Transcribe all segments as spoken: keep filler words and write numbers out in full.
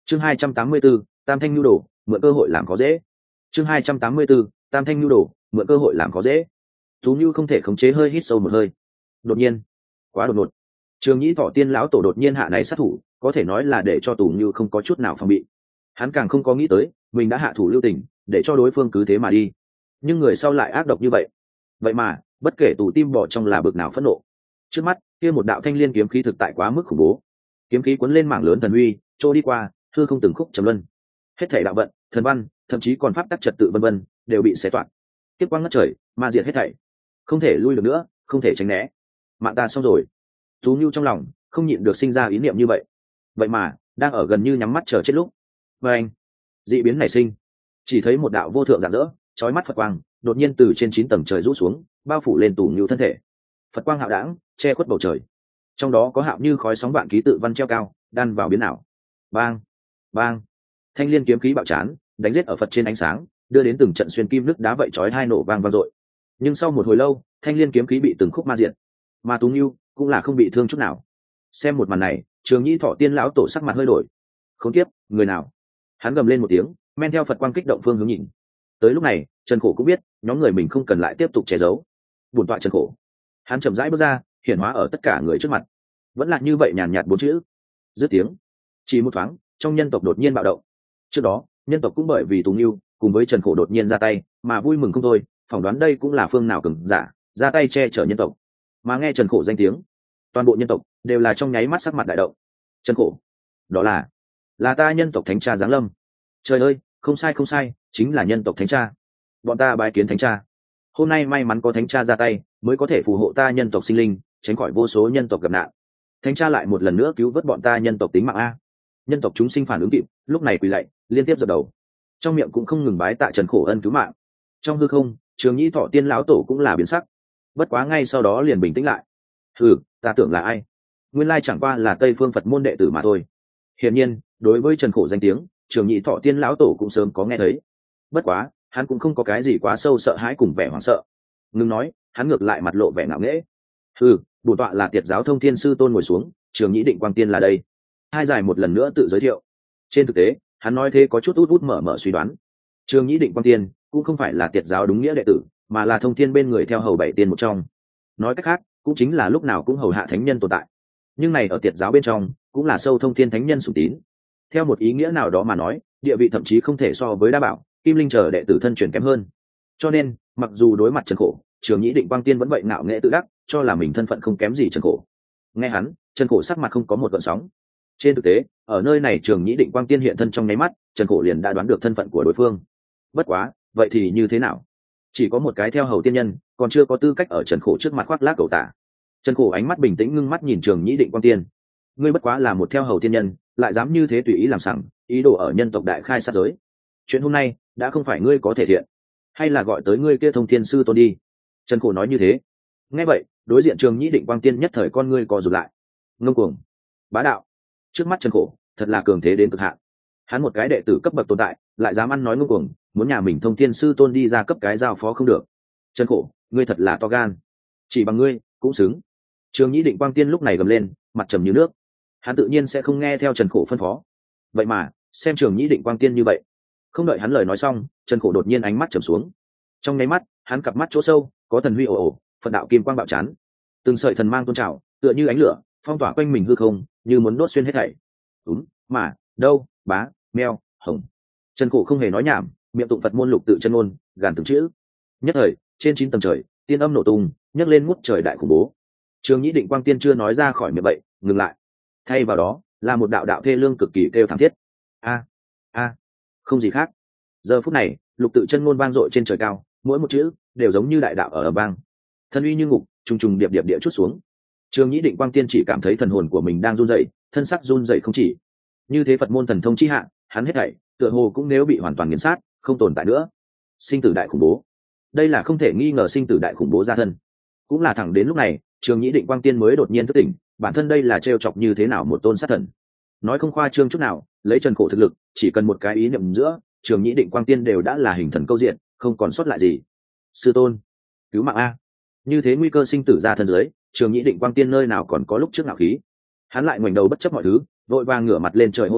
chương hai trăm tám mươi 284, tam thanh nhu đồ mượn cơ hội làm có dễ chương hai trăm tám mươi 284, tam thanh nhu đồ mượn cơ hội làm có dễ. Tú Nhu không thể khống chế hơi hít sâu một hơi. Đột nhiên, quá đột ngột, Trường Nhĩ Thọ Tiên lão tổ đột nhiên hạ này sát thủ, có thể nói là để cho Tú Nhu không có chút nào phòng bị. Hắn càng không có nghĩ tới mình đã hạ thủ lưu tình, để cho đối phương cứ thế mà đi. Nhưng người sau lại ác độc như vậy. Vậy mà, bất kể Tù Tim bỏ trong là bực nào phẫn nộ. Trước mắt, kia một đạo thanh liên kiếm khí thực tại quá mức khủng bố. Kiếm khí cuốn lên mảng lớn thần uy, trôi đi qua, hư không từng khúc trầm luân. Hết thảy đạo vận, thần văn, thậm chí còn pháp tắc trật tự vân vân, đều bị xé toạc. Tiếp quang ngất trời, ma diệt hết thảy. Không thể lui được nữa, không thể tránh né. Mạng ta xong rồi. Tú Nhu trong lòng không nhịn được sinh ra ý niệm như vậy. Vậy mà, đang ở gần như nhắm mắt chờ chết lúc, và anh, dị biến nảy sinh. Chỉ thấy một đạo vô thượng rạng rỡ, chói mắt Phật quang, đột nhiên từ trên chín tầng trời rũ xuống, bao phủ lên Tú Nhu thân thể. Phật quang hạo đãng, che khuất bầu trời. Trong đó có hạo như khói sóng vạn ký tự văn treo cao, đan vào biến ảo. Bang, bang. Thanh liên kiếm khí bạo chán, đánh giết ở Phật trên ánh sáng, đưa đến từng trận xuyên kim nứt đá vậy chói hai nổ vang vang dội. Nhưng sau một hồi lâu, thanh liên kiếm khí bị từng khúc ma diệt, mà Tú Nhu cũng là không bị thương chút nào. Xem một màn này, Trường Nhĩ Thọ Tiên lão tổ sắc mặt hơi đổi. Khốn kiếp, người nào? Hắn gầm lên một tiếng, men theo Phật quang kích động phương hướng nhìn. Tới lúc này, Trần Khổ cũng biết, nhóm người mình không cần lại tiếp tục che giấu. Bổn tọa Trần Khổ. Hắn chậm rãi bước ra, hiển hóa ở tất cả người trước mặt. Vẫn là như vậy nhàn nhạt bốn chữ. Dứt tiếng. Chỉ một thoáng, trong nhân tộc đột nhiên bạo động. Trước đó, nhân tộc cũng bởi vì Tú Nhu cùng với Trần Khổ đột nhiên ra tay, mà vui mừng không thôi, phỏng đoán đây cũng là phương nào cường giả ra tay che chở nhân tộc. Mà nghe Trần Khổ danh tiếng, toàn bộ nhân tộc đều là trong nháy mắt sắc mặt đại động. Trần Khổ, đó là là ta nhân tộc thánh cha giáng lâm. Trời ơi, không sai không sai, chính là nhân tộc thánh cha. Bọn ta bái kiến thánh cha. Hôm nay may mắn có thánh cha ra tay, mới có thể phù hộ ta nhân tộc sinh linh, tránh khỏi vô số nhân tộc gặp nạn. Thánh cha lại một lần nữa cứu vớt bọn ta nhân tộc tính mạng a. Nhân tộc chúng sinh phản ứng kịp, lúc này quỳ lạy, liên tiếp dập đầu, trong miệng cũng không ngừng bái tạ Trần Khổ ân cứu mạng. Trong hư không, Trường Nhĩ Thọ Tiên lão tổ cũng là biến sắc, bất quá ngay sau đó liền bình tĩnh lại. Hừ, ta tưởng là ai? Nguyên lai chẳng qua là Tây Phương Phật môn đệ tử mà thôi. Hiển nhiên, đối với Trần Khổ danh tiếng, Trường Nhĩ Thọ Tiên lão tổ cũng sớm có nghe thấy. Bất quá, hắn cũng không có cái gì quá sâu sợ hãi cùng vẻ hoảng sợ. Ngưng nói, hắn ngược lại mặt lộ vẻ ngạo nghễ. Hừ, bổn tọa là Tiệt giáo Thông Thiên sư tôn ngồi xuống, Trường Nhĩ Định Quang Tiên là đây. Hai giải một lần nữa tự giới thiệu. Trên thực tế, hắn nói thế có chút út út mở mở suy đoán. Trường Nhĩ Định Quang Tiên cũng không phải là Tiệt giáo đúng nghĩa đệ tử, mà là Thông Thiên bên người theo hầu bảy tiên một trong. Nói cách khác, cũng chính là lúc nào cũng hầu hạ thánh nhân tồn tại. Nhưng này ở Tiệt giáo bên trong, cũng là sâu Thông Thiên thánh nhân sủng tín. Theo một ý nghĩa nào đó mà nói, địa vị thậm chí không thể so với Đa Bảo, Kim Linh chờ đệ tử thân truyền kém hơn. Cho nên, mặc dù đối mặt Trần Khổ, Trường Nhĩ Định Quang Tiên vẫn vậy ngạo nghễ tự đắc, cho là mình thân phận không kém gì Trần Khổ. Nghe hắn, Trần Khổ sắc mặt không có một gợn sóng. Trên thực tế, ở nơi này Trường Nhĩ Định Quang Tiên hiện thân trong nháy mắt, Trần Khổ liền đã đoán được thân phận của đối phương. Bất quá, vậy thì như thế nào? Chỉ có một cái theo hầu tiên nhân, còn chưa có tư cách ở Trần Khổ trước mặt khoác lác cầu tả. Trần Khổ ánh mắt bình tĩnh ngưng mắt nhìn Trường Nhĩ Định Quang Tiên. Ngươi bất quá là một theo hầu tiên nhân, lại dám như thế tùy ý làm sẵn, ý đồ ở nhân tộc đại khai sát giới. Chuyện hôm nay đã không phải ngươi có thể thiện, hay là gọi tới ngươi kia Thông Thiên sư tôn đi. Trần Khổ nói như thế. Nghe vậy, đối diện Trường Nhĩ Định Quang Tiên nhất thời con ngươi co rụt lại. Ngông cuồng, bá đạo. Trước mắt Trần Khổ thật là cường thế đến cực hạn. Hắn một cái đệ tử cấp bậc tồn tại, lại dám ăn nói ngông cuồng, muốn nhà mình Thông Thiên sư tôn đi ra cấp cái giao phó không được. Trần Khổ, ngươi thật là to gan, chỉ bằng ngươi cũng xứng. Trường Nhĩ Định Quang Tiên lúc này gầm lên, mặt trầm như nước. Hắn tự nhiên sẽ không nghe theo Trần Khổ phân phó. Vậy mà, xem Trường Nhĩ Định Quang Tiên như vậy, không đợi hắn lời nói xong, Trần Khổ đột nhiên ánh mắt trầm xuống. Trong nháy mắt, hắn cặp mắt chỗ sâu có thần huy ồ ồ, Phật đạo kim quang bạo chán, từng sợi thần mang tôn trào, tựa như ánh lửa, phong tỏa quanh mình hư không, như muốn đốt xuyên hết thảy. Đúng, mà, đâu, bá, meo, hồng. Trần Khổ không hề nói nhảm, miệng tụng Phật môn lục tự chân ngôn, gàn từng chữ. Nhất thời, trên chín tầng trời, tiên âm nổ tung, nhấc lên ngút trời đại khủng bố. Trường Nhĩ Định Quang Tiên chưa nói ra khỏi miệng vậy, ngừng lại. Thay vào đó, là một đạo đạo thê lương cực kỳ kêu thảm thiết. A, a, không gì khác. Giờ phút này, lục tự chân ngôn vang dội trên trời cao, mỗi một chữ đều giống như đại đạo ở ầm vang. Thân uy như ngục, trùng trùng điệp điệp địa chút xuống. Trường Nhĩ Định Quang Tiên chỉ cảm thấy thần hồn của mình đang run rẩy, thân sắc run rẩy không chỉ. Như thế Phật môn thần thông chi hạ, hắn hết thảy, tựa hồ cũng nếu bị hoàn toàn nghiền sát, không tồn tại nữa. Sinh tử đại khủng bố. Đây là không thể nghi ngờ sinh tử đại khủng bố ra thân. Cũng là thẳng đến lúc này, Trường Nhĩ Định Quang Tiên mới đột nhiên thức tỉnh, bản thân đây là trêu chọc như thế nào một tôn sát thần. Nói không khoa trương chút nào, lấy Trần Khổ thực lực, chỉ cần một cái ý niệm giữa, Trường Nhĩ Định Quang Tiên đều đã là hình thần câu diện, không còn sót lại gì. Sư tôn, cứu mạng a! Như thế nguy cơ sinh tử ra thân dưới, Trường Nhĩ Định Quang Tiên nơi nào còn có lúc trước ngạo khí. Hắn lại ngoảnh đầu bất chấp mọi thứ, vội vàng ngửa mặt lên trời hô to,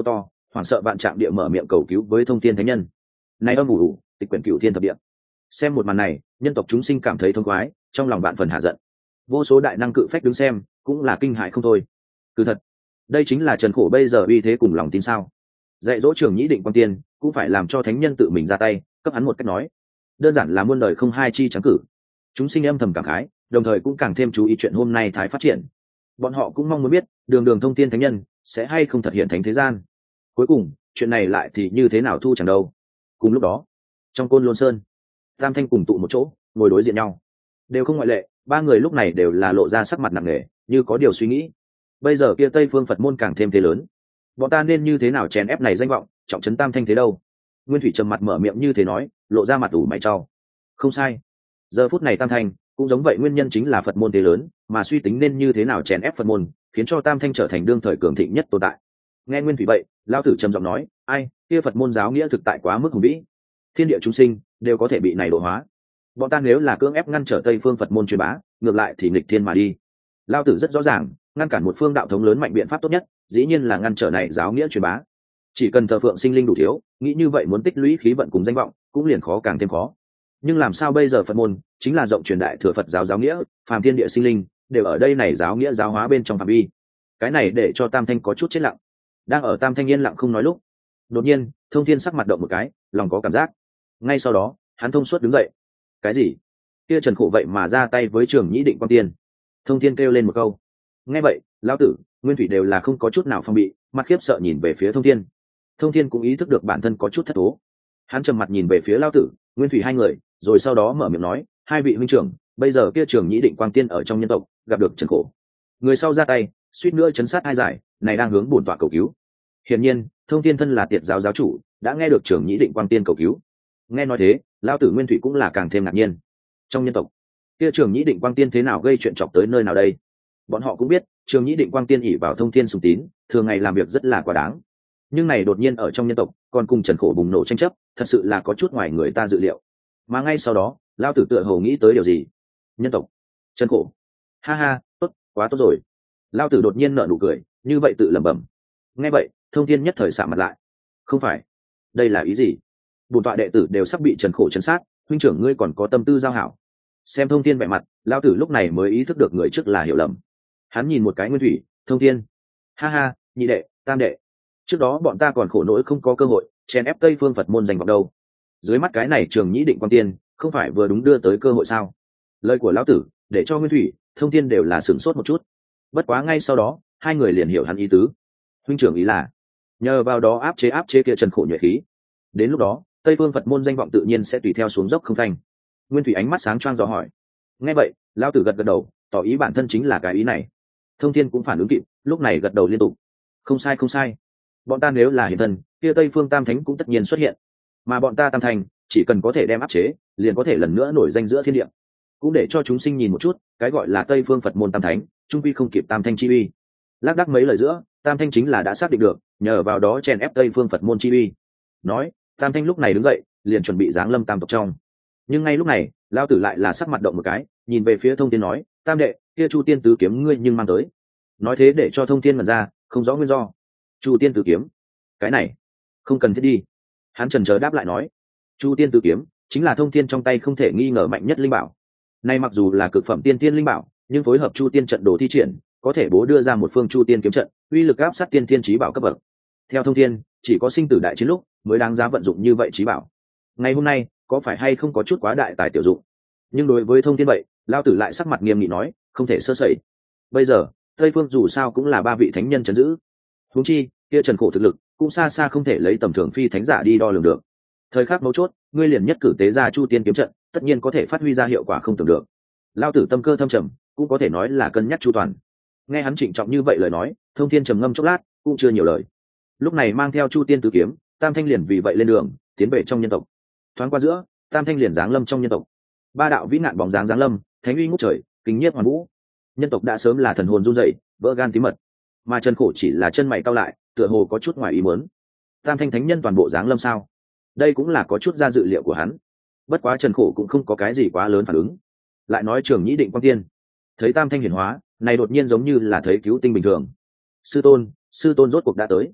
hoảng sợ vạn trạng địa mở miệng cầu cứu với thông thiên thánh nhân. Này âm ủ ủ, tịch quyển cửu thiên thập địa. Xem một màn này, nhân tộc chúng sinh cảm thấy thông khoái, trong lòng vạn phần hạ giận. Vô số đại năng cự phách đứng xem, cũng là kinh hãi không thôi. Cứ thật, đây chính là Trần Khổ bây giờ uy thế cùng lòng tin sao? Dạy dỗ Trường Nhĩ Định Quang Tiên, cũng phải làm cho thánh nhân tự mình ra tay, cấp hắn một cách nói. Đơn giản là muôn đời không hai chi trắng cử. Chúng sinh âm thầm cảm khái, đồng thời cũng càng thêm chú ý chuyện hôm nay thái phát triển. Bọn họ cũng mong muốn biết, đường đường thông thiên thánh nhân sẽ hay không thật hiện thánh thế gian. Cuối cùng, chuyện này lại thì như thế nào thu chẳng đâu. Cùng lúc đó, trong Côn Lôn Sơn, Tam Thanh cùng tụ một chỗ, ngồi đối diện nhau. Đều không ngoại lệ, ba người lúc này đều là lộ ra sắc mặt nặng nề, như có điều suy nghĩ. Bây giờ kia Tây Phương Phật môn càng thêm thế lớn, bọn ta nên như thế nào chèn ép này danh vọng, trọng trấn Tam Thanh thế đâu? Nguyên Thủy trầm mặt mở miệng như thế nói, lộ ra mặt ủ mày trao. Không sai, giờ phút này Tam Thanh cũng giống vậy, nguyên nhân chính là Phật môn thế lớn, mà suy tính nên như thế nào chèn ép Phật môn, khiến cho Tam Thanh trở thành đương thời cường thịnh nhất tồn tại. Nghe Nguyên Thủy vậy, lão tử trầm giọng nói, ai, kia Phật môn giáo nghĩa thực tại quá mức hùng vĩ, thiên địa chúng sinh đều có thể bị này độ hóa. Bọn ta nếu là cưỡng ép ngăn trở Tây Phương Phật môn truyền bá, ngược lại thì nghịch thiên mà đi. Lão tử rất rõ ràng, ngăn cản một phương đạo thống lớn mạnh biện pháp tốt nhất, dĩ nhiên là ngăn trở này giáo nghĩa truyền bá. Chỉ cần thờ phượng sinh linh đủ thiếu, nghĩ như vậy muốn tích lũy khí vận cùng danh vọng, cũng liền khó càng thêm khó. Nhưng làm sao bây giờ Phật môn chính là rộng truyền đại thừa Phật giáo giáo nghĩa, phàm thiên địa sinh linh đều ở đây này giáo nghĩa giáo hóa bên trong phạm vi. Cái này để cho Tam Thanh có chút chết lặng. Đang ở Tam Thanh yên lặng không nói lúc, đột nhiên Thông Thiên sắc mặt động một cái, lòng có cảm giác. Ngay sau đó, hắn thông suốt đứng dậy. Cái gì? Kia Trần Khổ vậy mà ra tay với Trường Nhĩ Định Quang Tiên? Thông Thiên kêu lên một câu. Nghe vậy, lão tử, Nguyên Thủy đều là không có chút nào phong bị, mặt khiếp sợ nhìn về phía Thông Thiên. Thông Thiên cũng ý thức được bản thân có chút thất thố. Hắn trầm mặt nhìn về phía lão tử, Nguyên Thủy hai người, rồi sau đó mở miệng nói, hai vị huynh trưởng, bây giờ kia Trường Nhĩ Định Quang Tiên ở trong nhân tộc gặp được Trần Khổ, người sau ra tay suýt nữa chấn sát hai giải, này đang hướng bổn tọa cầu cứu. Hiển nhiên, Thông Thiên thân là Tiệt giáo giáo chủ, đã nghe được Trường Nhĩ Định Quang Tiên cầu cứu. Nghe nói thế, lão tử Nguyên Thủy cũng là càng thêm ngạc nhiên. Trong nhân tộc, kia Trường Nhĩ Định Quang Tiên thế nào gây chuyện chọc tới nơi nào đây? Bọn họ cũng biết, Trường Nhĩ Định Quang Tiên ỷ vào Thông Thiên sùng tín, thường ngày làm việc rất là quá đáng. Nhưng này đột nhiên ở trong nhân tộc, còn cùng Trần Khổ bùng nổ tranh chấp, thật sự là có chút ngoài người ta dự liệu. Mà ngay sau đó, lão tử tựa hồ nghĩ tới điều gì. Nhân tộc, Trần Khổ, ha ha, tốt, quá tốt rồi. Lão tử đột nhiên nở nụ cười, như vậy tự lẩm bẩm. Nghe vậy, Thông Thiên nhất thời sạm mặt lại. Không phải, đây là ý gì? Bổn tọa đệ tử đều sắp bị Trần Khổ chấn sát, huynh trưởng ngươi còn có tâm tư giao hảo. Xem Thông Thiên vẻ mặt, lão tử lúc này mới ý thức được người trước là hiểu lầm. Hắn nhìn một cái Nguyên Thủy, Thông Thiên, ha ha, nhị đệ, tam đệ, trước đó bọn ta còn khổ nỗi không có cơ hội chèn ép Tây Phương Phật môn giành vào đâu, dưới mắt cái này Trường Nhĩ Định Quang Tiên không phải vừa đúng đưa tới cơ hội sao? Lời của lão tử để cho Nguyên Thủy, Thông Thiên đều là sửng sốt một chút. Bất quá ngay sau đó, hai người liền hiểu hắn ý tứ. Huynh trưởng ý là nhờ vào đó áp chế áp chế kia Trần Khổ nhuệ khí, đến lúc đó Tây Phương Phật môn danh vọng tự nhiên sẽ tùy theo xuống dốc không phanh. Nguyên Thủy ánh mắt sáng choang dò hỏi. Nghe vậy, lão tử gật gật đầu, tỏ ý bản thân chính là cái ý này. Thông Thiên cũng phản ứng kịp, lúc này gật đầu liên tục. Không sai không sai, bọn ta nếu là hiện thân, kia Tây Phương Tam Thánh cũng tất nhiên xuất hiện, mà bọn ta Tam Thành chỉ cần có thể đem áp chế, liền có thể lần nữa nổi danh giữa thiên địa, cũng để cho chúng sinh nhìn một chút, cái gọi là Tây Phương Phật môn Tam Thánh, trung quy không kịp Tam Thanh chi uy. Lác đác mấy lời giữa, Tam Thanh chính là đã xác định được, nhờ vào đó chèn ép Tây Phương Phật môn chi uy. Nói, Tam Thanh lúc này đứng dậy, liền chuẩn bị giáng lâm Tam tộc trong. Nhưng ngay lúc này, lão tử lại là sắc mặt động một cái, nhìn về phía Thông Thiên nói, Tam đệ, kia Chu Tiên tứ kiếm ngươi nhưng mang tới. Nói thế để cho Thông Thiên mẩn ra, không rõ nguyên do. Chu Tiên tứ kiếm, cái này không cần thiết đi. Hắn chần chờ đáp lại nói, Chu Tiên tứ kiếm chính là Thông Thiên trong tay không thể nghi ngờ mạnh nhất linh bảo. Nay mặc dù là cực phẩm tiên tiên linh bảo, nhưng phối hợp Chu Tiên trận đồ thi triển, có thể bố đưa ra một phương Chu Tiên kiếm trận, uy lực áp sát tiên thiên chí bảo cấp bậc. Theo Thông Thiên, chỉ có sinh tử đại chiến lúc mới đáng giá vận dụng như vậy chí bảo. Ngày hôm nay, có phải hay không có chút quá đại tài tiểu dụng? Nhưng đối với Thông Thiên vậy, lão tử lại sắc mặt nghiêm nghị nói, không thể sơ sẩy. Bây giờ, Tây Phương dù sao cũng là ba vị thánh nhân trấn giữ. Huống chi, kia Trần Khổ thực lực cũng xa xa không thể lấy tầm thường phi thánh giả đi đo lường được. Thời khắc mấu chốt, ngươi liền nhất cử tế ra Chu Tiên kiếm trận, tất nhiên có thể phát huy ra hiệu quả không tưởng được. Lão tử tâm cơ thâm trầm, cũng có thể nói là cân nhắc chu toàn. Nghe hắn trịnh trọng như vậy lời nói, Thông Thiên trầm ngâm chốc lát, cũng chưa nhiều lời. Lúc này mang theo Chu Tiên tứ kiếm, Tam Thanh liền vì vậy lên đường, tiến về trong nhân tộc. Thoáng qua giữa, Tam Thanh liền giáng lâm trong nhân tộc. Ba đạo vĩ nạn bóng dáng giáng lâm, thánh uy ngút trời, kính nhiếp hoàn vũ. Nhân tộc đã sớm là thần hồn run rẩy, vỡ gan tí mật. Mà Trần Khổ chỉ là chân mày cau lại, tựa hồ có chút ngoài ý muốn. Tam Thanh thánh nhân toàn bộ giáng lâm sao? Đây cũng là có chút ra dự liệu của hắn. Bất quá Trần Khổ cũng không có cái gì quá lớn phản ứng. Lại nói Trường Nhĩ Định Quang Tiên, thấy Tam Thanh hiển hóa, này đột nhiên giống như là thấy cứu tinh bình thường. Sư tôn, sư tôn rốt cuộc đã tới.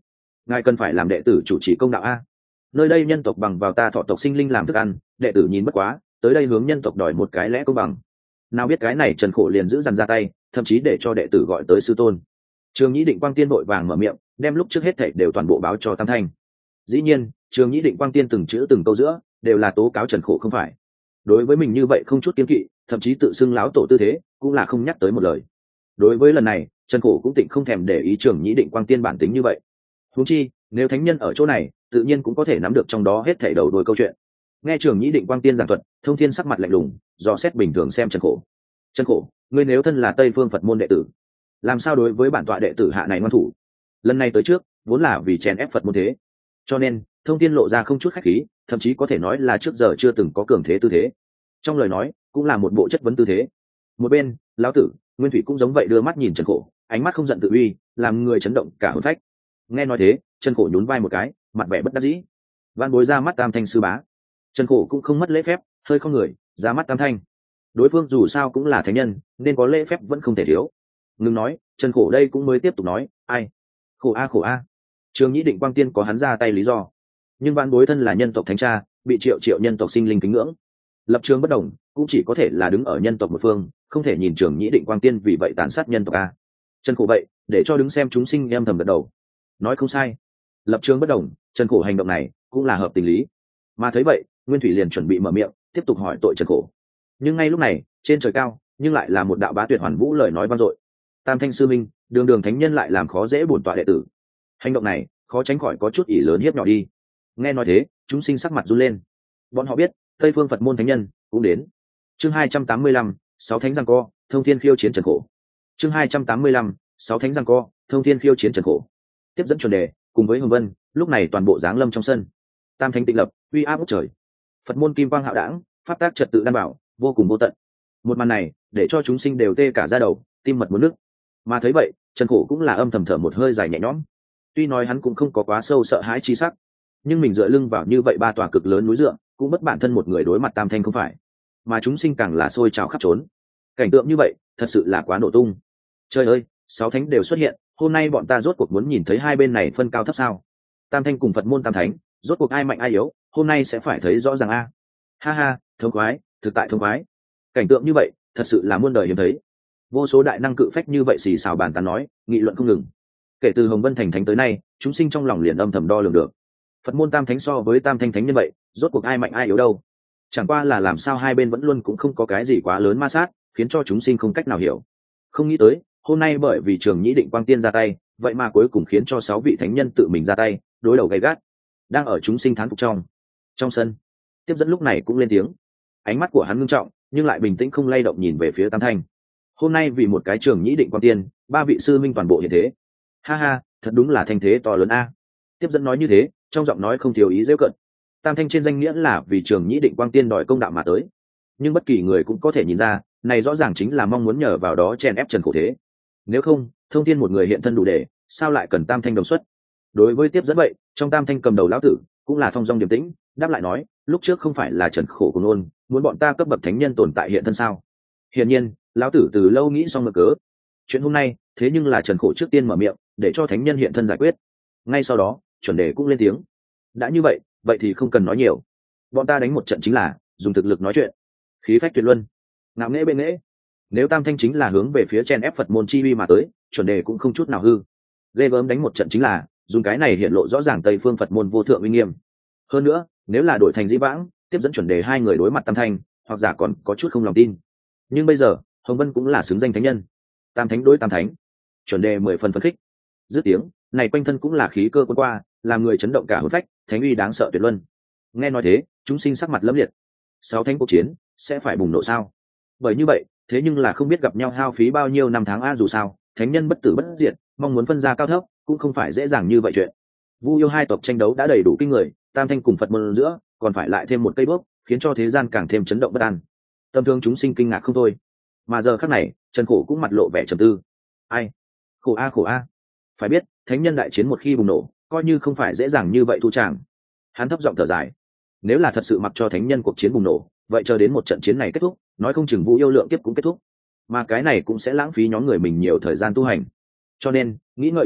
ngài cần phải làm đệ tử chủ trì công đạo a. Nơi đây nhân tộc bằng vào ta thọ tộc sinh linh làm thức ăn, đệ tử nhìn bất quá, tới đây hướng nhân tộc đòi một cái lẽ công bằng. Nào biết cái này Trần Khổ liền giữ dằn ra tay, thậm chí để cho đệ tử gọi tới sư tôn. Trường Nhĩ Định Quang Tiên vội vàng mở miệng, đem lúc trước hết thảy đều toàn bộ báo cho Tam Thanh. Dĩ nhiên, Trường Nhĩ Định Quang Tiên từng chữ từng câu giữa đều là tố cáo Trần Khổ không phải. Đối với mình như vậy không chút kiêng kỵ, thậm chí tự xưng láo tổ tư thế, cũng là không nhắc tới một lời. Đối với lần này, Trần Khổ cũng tịnh không thèm để ý Trường Nhĩ Định Quang Tiên bản tính như vậy. Huống chi, nếu thánh nhân ở chỗ này, tự nhiên cũng có thể nắm được trong đó hết thảy đầu đuôi câu chuyện. Nghe Trường Nhĩ Định Quang Tiên giảng thuật, Thông Thiên sắc mặt lạnh lùng, dò xét bình thường xem Trần Khổ. Trần Khổ, ngươi nếu thân là Tây Phương Phật môn đệ tử, làm sao đối với bản tọa đệ tử hạ này ngoan thủ? Lần này tới trước, vốn là vì chèn ép Phật môn thế, cho nên Thông Thiên lộ ra không chút khách khí, thậm chí có thể nói là trước giờ chưa từng có cường thế tư thế. Trong lời nói, cũng là một bộ chất vấn tư thế. Một bên, lão tử, Nguyên Thủy cũng giống vậy đưa mắt nhìn Trần Khổ, ánh mắt không giận tự uy, làm người chấn động cả hồn phách. Nghe nói thế, Trần Khổ nhún vai một cái, mặt vẻ bất đắc dĩ. Van Bối ra mắt Tam Thanh sư bá. Trần Khổ cũng không mất lễ phép, hơi không người, ra mắt Tam Thanh. Đối phương dù sao cũng là thánh nhân, nên có lễ phép vẫn không thể thiếu. Ngừng nói, Trần Khổ đây cũng mới tiếp tục nói, ai? Khổ a khổ a. Trường Nhĩ Định Quang Tiên có hắn ra tay lý do, nhưng Van Bối thân là nhân tộc thánh cha, bị triệu triệu nhân tộc sinh linh kính ngưỡng, lập trường bất đồng, cũng chỉ có thể là đứng ở nhân tộc một phương, không thể nhìn Trường Nhĩ Định Quang Tiên vì vậy tàn sát nhân tộc a. Trần Khổ vậy, để cho đứng xem chúng sinh em thầm gật đầu. Nói không sai, lập trường bất đồng, Trần Khổ hành động này cũng là hợp tình lý. Mà thấy vậy, Nguyên Thủy liền chuẩn bị mở miệng, tiếp tục hỏi tội Trần Khổ. Nhưng ngay lúc này, trên trời cao, nhưng lại là một đạo bá tuyệt hoàn vũ lời nói vang dội. Tam Thanh sư minh, đường đường thánh nhân lại làm khó dễ bổn tọa đệ tử. Hành động này, khó tránh khỏi có chút ỷ lớn hiếp nhỏ đi. Nghe nói thế, chúng sinh sắc mặt run lên. Bọn họ biết, Tây Phương Phật môn thánh nhân cũng đến. Chương hai trăm tám mươi lăm, sáu thánh giằng co, Thông Thiên khiêu chiến Trần Khổ. Chương hai trăm tám mươi lăm, sáu thánh giằng co, Thông Thiên khiêu chiến Trần Khổ. Tiếp dẫn chuẩn đề, cùng với Hồng Vân, lúc này toàn bộ giáng lâm trong sân. Tam thánh tịnh lập, uy áp ngút trời. Phật môn kim quang hạo đảng, pháp tác trật tự đảm bảo, vô cùng vô tận. Một màn này, để cho chúng sinh đều tê cả da đầu, tim mật muốn nước. Mà thấy vậy, Trần Khổ cũng là âm thầm thở một hơi dài nhẹ nhõm. Tuy nói hắn cũng không có quá sâu sợ hãi chi sắc, nhưng mình dựa lưng vào như vậy ba tòa cực lớn núi dựa, cũng bất bản thân một người đối mặt Tam Thanh không phải, mà chúng sinh càng là sôi trào khắp trốn. Cảnh tượng như vậy, thật sự là quá nổ tung. Trời ơi, sáu thánh đều xuất hiện, hôm nay bọn ta rốt cuộc muốn nhìn thấy hai bên này phân cao thấp sao? Tam Thanh cùng Phật môn Tam Thánh, rốt cuộc ai mạnh ai yếu, hôm nay sẽ phải thấy rõ ràng a. Ha ha, thông khoái, thực tại thông khoái. Cảnh tượng như vậy, thật sự là muôn đời hiếm thấy. Vô số đại năng cự phách như vậy xì xào bàn tán nói, nghị luận không ngừng. Kể từ Hồng Vân thành thánh tới nay, chúng sinh trong lòng liền âm thầm đo lường được. Phật môn Tam Thánh so với Tam Thanh thánh nhân vậy, rốt cuộc ai mạnh ai yếu đâu? Chẳng qua là làm sao hai bên vẫn luôn cũng không có cái gì quá lớn ma sát, khiến cho chúng sinh không cách nào hiểu. Không nghĩ tới, hôm nay bởi vì Trường Nhĩ Định Quang Tiên ra tay, vậy mà cuối cùng khiến cho sáu vị thánh nhân tự mình ra tay, đối đầu gay gắt. Đang ở chúng sinh thán phục trong. Trong sân, tiếp dẫn lúc này cũng lên tiếng. Ánh mắt của hắn ngưng trọng, nhưng lại bình tĩnh không lay động nhìn về phía Tam Thanh. Hôm nay vì một cái Trường Nhĩ Định Quang Tiên, ba vị sư minh toàn bộ hiện thế. Ha ha, thật đúng là thanh thế to lớn a. Tiếp dẫn nói như thế, trong giọng nói không thiếu ý giễu cợt. Tam Thanh trên danh nghĩa là vì Trường Nhĩ Định Quang Tiên đòi công đạo mà tới, nhưng bất kỳ người cũng có thể nhìn ra, này rõ ràng chính là mong muốn nhờ vào đó chèn ép Trần Khổ thế. Nếu không, Thông Thiên một người hiện thân đủ để, sao lại cần Tam Thanh đồng xuất? Đối với tiếp dẫn vậy, trong Tam Thanh cầm đầu lão tử cũng là thong dong điềm tĩnh, đáp lại nói, lúc trước không phải là Trần Khổ của nôn, muốn bọn ta cấp bậc thánh nhân tồn tại hiện thân sao? Hiển nhiên, lão tử từ lâu nghĩ xong mực cớ. Chuyện hôm nay, thế nhưng là Trần Khổ trước tiên mở miệng, để cho thánh nhân hiện thân giải quyết. Ngay sau đó, chuẩn đề cũng lên tiếng. Đã như vậy, vậy thì không cần nói nhiều. Bọn ta đánh một trận chính là dùng thực lực nói chuyện. Khí phách tuyệt luân, ngạo nghễ bên nghễ. Nếu Tam Thanh chính là hướng về phía chen ép Phật môn chi uy mà tới, chuẩn đề cũng không chút nào hư. Ghê gớm đánh một trận chính là dùng cái này hiện lộ rõ ràng Tây Phương Phật môn vô thượng uy nghiêm. Hơn nữa, nếu là đổi thành dĩ vãng, tiếp dẫn chuẩn đề hai người đối mặt Tam Thanh, hoặc giả còn có chút không lòng tin. Nhưng bây giờ, Hồng Vân cũng là xứng danh thánh nhân. Tam Thánh đối Tam Thánh, chuẩn đề mười phần phấn khích. Dứt tiếng, này quanh thân cũng là khí cơ cuốn qua, làm người chấn động cả hồn phách, thánh uy đáng sợ tuyệt luân. Nghe nói thế, chúng sinh sắc mặt lẫm liệt. Sáu thánh cuộc chiến sẽ phải bùng nổ sao? Bởi như vậy, thế nhưng là không biết gặp nhau hao phí bao nhiêu năm tháng a, dù sao, thánh nhân bất tử bất diệt, mong muốn phân ra cao thấp cũng không phải dễ dàng như vậy chuyện. Vu yêu hai tộc tranh đấu đã đầy đủ kinh người, Tam Thanh cùng Phật môn giữa, còn phải lại thêm một cây bước, khiến cho thế gian càng thêm chấn động bất an. Tâm thương chúng sinh kinh ngạc không thôi. Mà giờ khắc này, Trần Khổ cũng mặt lộ vẻ trầm tư. Ai? Khổ a khổ a. Phải biết, thánh nhân đại chiến một khi bùng nổ, coi như không phải dễ dàng như vậy thu tràng. Hắn thấp giọng thở dài. Nếu là thật sự mặc cho thánh nhân cuộc chiến bùng nổ, vậy chờ đến một trận chiến này kết thúc, nói không chừng Vu yêu lượng kiếp cũng kết thúc, mà cái này cũng sẽ lãng phí nhóm người mình nhiều thời gian tu hành. Cho nên, nghĩ ngợi chốc lát,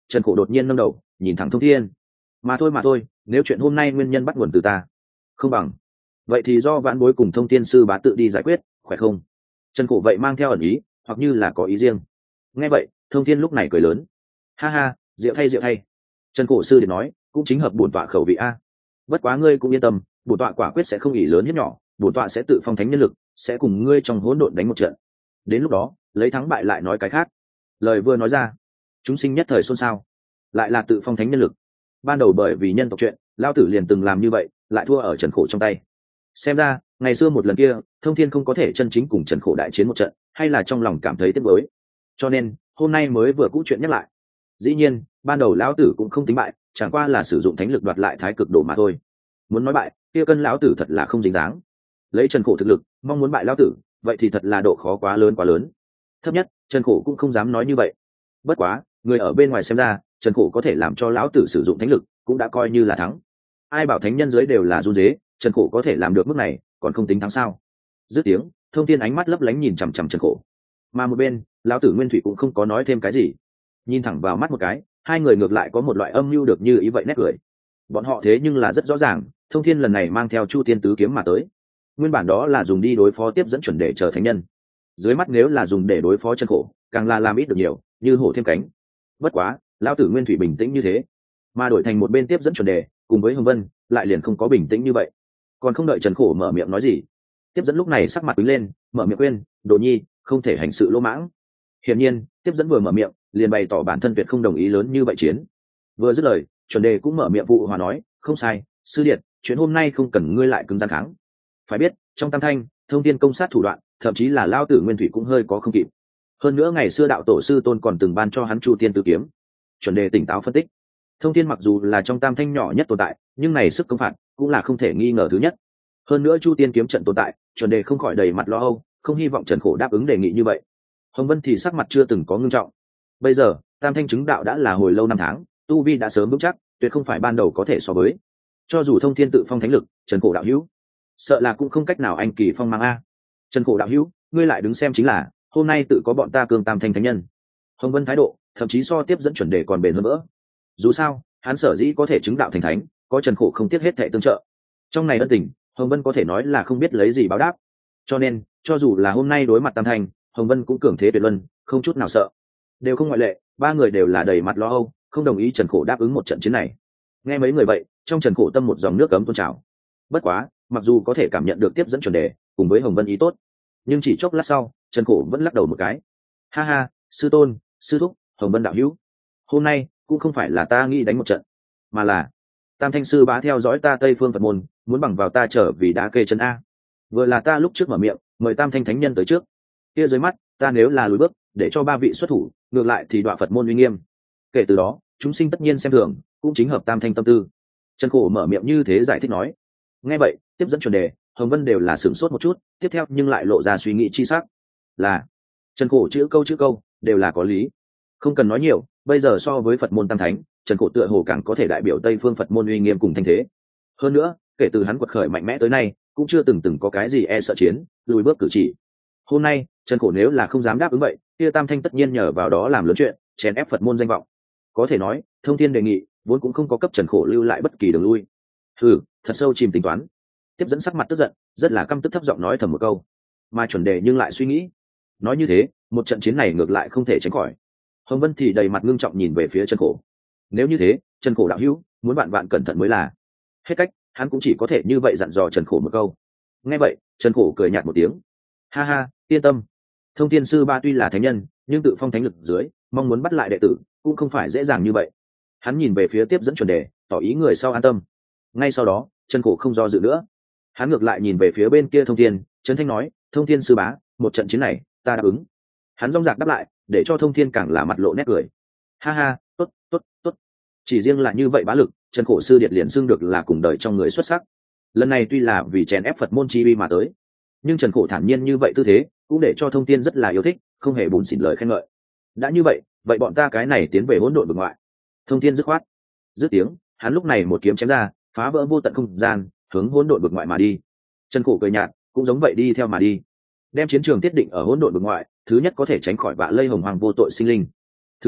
Trần Khổ đột nhiên nâng đầu nhìn thẳng Thông Thiên. Mà thôi mà thôi, nếu chuyện hôm nay nguyên nhân bắt nguồn từ ta, không bằng vậy thì do vãn bối cùng Thông Thiên sư bá tự đi giải quyết, khỏe không? Trần Khổ vậy mang theo ẩn ý, hoặc như là có ý riêng. Nghe vậy, Thông Thiên lúc này cười lớn. Ha ha, rượu thay rượu thay. Trần Khổ sư điện nói, cũng chính hợp bổn tọa khẩu vị a. Bất quá ngươi cũng yên tâm, bổn tọa quả quyết sẽ không ỷ lớn hiếp nhỏ, bổn tọa sẽ tự phong thánh nhân lực, sẽ cùng ngươi trong hỗn độn đánh một trận. Đến lúc đó, lấy thắng bại lại nói cái khác. Lời vừa nói ra, chúng sinh nhất thời xôn xao. Lại là tự phong thánh nhân lực. Ban đầu bởi vì nhân tộc chuyện, lao tử liền từng làm như vậy, lại thua ở Trần Khổ trong tay. Xem ra, ngày xưa một lần kia, Thông Thiên không có thể chân chính cùng Trần Khổ đại chiến một trận, hay là trong lòng cảm thấy tiếc nuối. Cho nên, hôm nay mới vừa cũ chuyện nhắc lại. Dĩ nhiên, ban đầu lão tử cũng không tính bại, chẳng qua là sử dụng thánh lực đoạt lại thái cực đồ mà thôi. Muốn nói bại, kia cân lão tử thật là không dính dáng. Lấy Trần Khổ thực lực, mong muốn bại lão tử, vậy thì thật là độ khó quá lớn quá lớn. Thấp nhất, Trần Khổ cũng không dám nói như vậy. Bất quá, người ở bên ngoài xem ra, Trần Khổ có thể làm cho lão tử sử dụng thánh lực, cũng đã coi như là thắng. Ai bảo thánh nhân dưới đều là run rế, Trần Khổ có thể làm được mức này, còn không tính thắng sao? Dứt tiếng, Thông Thiên ánh mắt lấp lánh nhìn chằm chằm Trần Khổ. Mà một bên, lão tử Nguyên Thủy cũng không có nói thêm cái gì. Nhìn thẳng vào mắt một cái, hai người ngược lại có một loại âm mưu được như ý vậy nét cười. Bọn họ thế nhưng là rất rõ ràng, Thông Thiên lần này mang theo Chu Tiên tứ kiếm mà tới, nguyên bản đó là dùng đi đối phó tiếp dẫn chuẩn để chờ thánh nhân. Dưới mắt nếu là dùng để đối phó Trần Khổ, càng là làm ít được nhiều, như hổ thêm cánh. Bất quá, lão tử Nguyên Thủy bình tĩnh như thế, mà đổi thành một bên tiếp dẫn chuẩn đề cùng với Hồng Vân, lại liền không có bình tĩnh như vậy. Còn không đợi Trần Khổ mở miệng nói gì, tiếp dẫn lúc này sắc mặt quýnh lên, mở miệng khuyên, Đồ Nhi, không thể hành sự lỗ mãng. Hiển nhiên, tiếp dẫn vừa mở miệng, liền bày tỏ bản thân tuyệt không đồng ý lớn như vậy chiến. Vừa dứt lời, chuẩn đề cũng mở miệng vụ hòa nói, không sai, sư điện, chuyện hôm nay không cần ngươi lại cứng rắn kháng. Phải biết, trong tam thanh, Thông Thiên công sát thủ đoạn, thậm chí là lao tử Nguyên Thủy cũng hơi có không kịp. Hơn nữa ngày xưa đạo tổ sư tôn còn từng ban cho hắn Chu Tiên tứ kiếm. Chuẩn đề tỉnh táo phân tích, Thông Thiên mặc dù là trong tam thanh nhỏ nhất tồn tại, nhưng này sức công phạt cũng là không thể nghi ngờ thứ nhất. Hơn nữa Chu Tiên kiếm trận tồn tại, chuẩn đề không khỏi đầy mặt lo âu, không hy vọng Trần Khổ đáp ứng đề nghị như vậy. Hồng Vân thì sắc mặt chưa từng có ngưng trọng. Bây giờ, tam thanh chứng đạo đã là hồi lâu năm tháng, tu vi đã sớm vững chắc, tuyệt không phải ban đầu có thể so với. Cho dù Thông Thiên tự phong thánh lực, Trần Khổ đạo hữu, sợ là cũng không cách nào anh kỳ phong mang a. Trần Khổ đạo hữu, ngươi lại đứng xem chính là, hôm nay tự có bọn ta cương tam thanh thánh nhân. Hồng Vân thái độ, thậm chí so tiếp dẫn chuẩn đề còn bền hơn nữa. Dù sao, hắn sở dĩ có thể chứng đạo thành thánh, có Trần Khổ không tiếc hết thệ tương trợ. Trong này ân tình, Hồng Vân có thể nói là không biết lấy gì báo đáp. Cho nên, cho dù là hôm nay đối mặt tam thanh, Hồng Vân cũng cường thế tuyệt luân, không chút nào sợ. Đều không ngoại lệ, ba người đều là đầy mặt lo âu, không đồng ý Trần Khổ đáp ứng một trận chiến này. Nghe mấy người vậy, trong Trần Khổ tâm một dòng nước cấm tuôn trào. Bất quá, mặc dù có thể cảm nhận được tiếp dẫn chuẩn đề cùng với Hồng Vân ý tốt, nhưng chỉ chốc lát sau, Trần Khổ vẫn lắc đầu một cái. Ha ha, sư tôn, sư thúc, Hồng Vân đạo hữu, hôm nay cũng không phải là ta nghĩ đánh một trận, mà là tam thanh sư bá theo dõi ta Tây Phương Phật môn, muốn bằng vào ta trở vì đá kê chân a. Vừa là ta lúc trước mở miệng mời tam thanh thánh nhân tới trước, kia dưới mắt ta nếu là lùi bước để cho ba vị xuất thủ, ngược lại thì đọa Phật môn uy nghiêm. Kể từ đó, chúng sinh tất nhiên xem thường, cũng chính hợp tam thanh tâm tư. Trần Khổ mở miệng như thế giải thích nói. Nghe vậy, tiếp dẫn chuẩn đề, Hồng Vân đều là sửng sốt một chút, tiếp theo nhưng lại lộ ra suy nghĩ chi sắc. Là Trần Khổ chữ câu chữ câu đều là có lý. Không cần nói nhiều, bây giờ so với Phật môn tam thánh, Trần Khổ tựa hồ càng có thể đại biểu Tây Phương Phật môn uy nghiêm cùng thanh thế. Hơn nữa, kể từ hắn quật khởi mạnh mẽ tới nay, cũng chưa từng từng có cái gì e sợ chiến, lùi bước cử chỉ. Hôm nay, Trần Khổ nếu là không dám đáp ứng vậy, kia tam thanh tất nhiên nhờ vào đó làm lớn chuyện, chèn ép Phật môn danh vọng. Có thể nói, Thông Thiên đề nghị vốn cũng không có cấp Trần Khổ lưu lại bất kỳ đường lui. Hừ, thật sâu chìm tính toán. Tiếp dẫn sắc mặt tức giận, rất là căm tức thấp giọng nói thầm một câu. Mà chuẩn đề nhưng lại suy nghĩ, nói như thế, một trận chiến này ngược lại không thể tránh khỏi. Hồng Vân thì đầy mặt ngưng trọng nhìn về phía Trần Khổ. Nếu như thế, Trần Khổ đạo hữu, muốn bạn bạn cẩn thận mới là. Hết cách, hắn cũng chỉ có thể như vậy dặn dò Trần Khổ một câu. Nghe vậy, Trần Khổ cười nhạt một tiếng. Ha ha, yên tâm. Thông Thiên sư ba tuy là thánh nhân, nhưng tự phong thánh lực dưới, mong muốn bắt lại đệ tử, cũng không phải dễ dàng như vậy. Hắn nhìn về phía tiếp dẫn chuẩn đề, tỏ ý người sau an tâm. Ngay sau đó, Trần Khổ không do dự nữa. Hắn ngược lại nhìn về phía bên kia Thông Thiên, trấn thanh nói, Thông Thiên sư bá, một trận chiến này, ta đáp ứng. Hắn rong rạc đáp lại, để cho Thông Thiên càng là mặt lộ nét cười. Ha ha, tốt, tốt, tốt. Chỉ riêng là như vậy bá lực, Trần Khổ sư điệt liền xưng được là cùng đời trong người xuất sắc. Lần này tuy là vì chèn ép Phật môn chi uy mà tới, nhưng Trần Khổ thản nhiên như vậy tư thế, cũng để cho Thông Thiên rất là yêu thích, không hề bùn xỉn lời khen ngợi. Đã như vậy, vậy bọn ta cái này tiến về hỗn độn vực ngoại. Thông Thiên dứt khoát, dứt tiếng, hắn lúc này một kiếm chém ra, phá vỡ vô tận không gian, hướng hỗn độn vực ngoại mà đi. Trần Khổ cười nhạt, cũng giống vậy đi theo mà đi, đem chiến trường tiết định ở hỗn độn vực ngoại. Thứ nhất có thể tránh khỏi vạ lây hồng hoàng vô tội sinh linh, thứ hai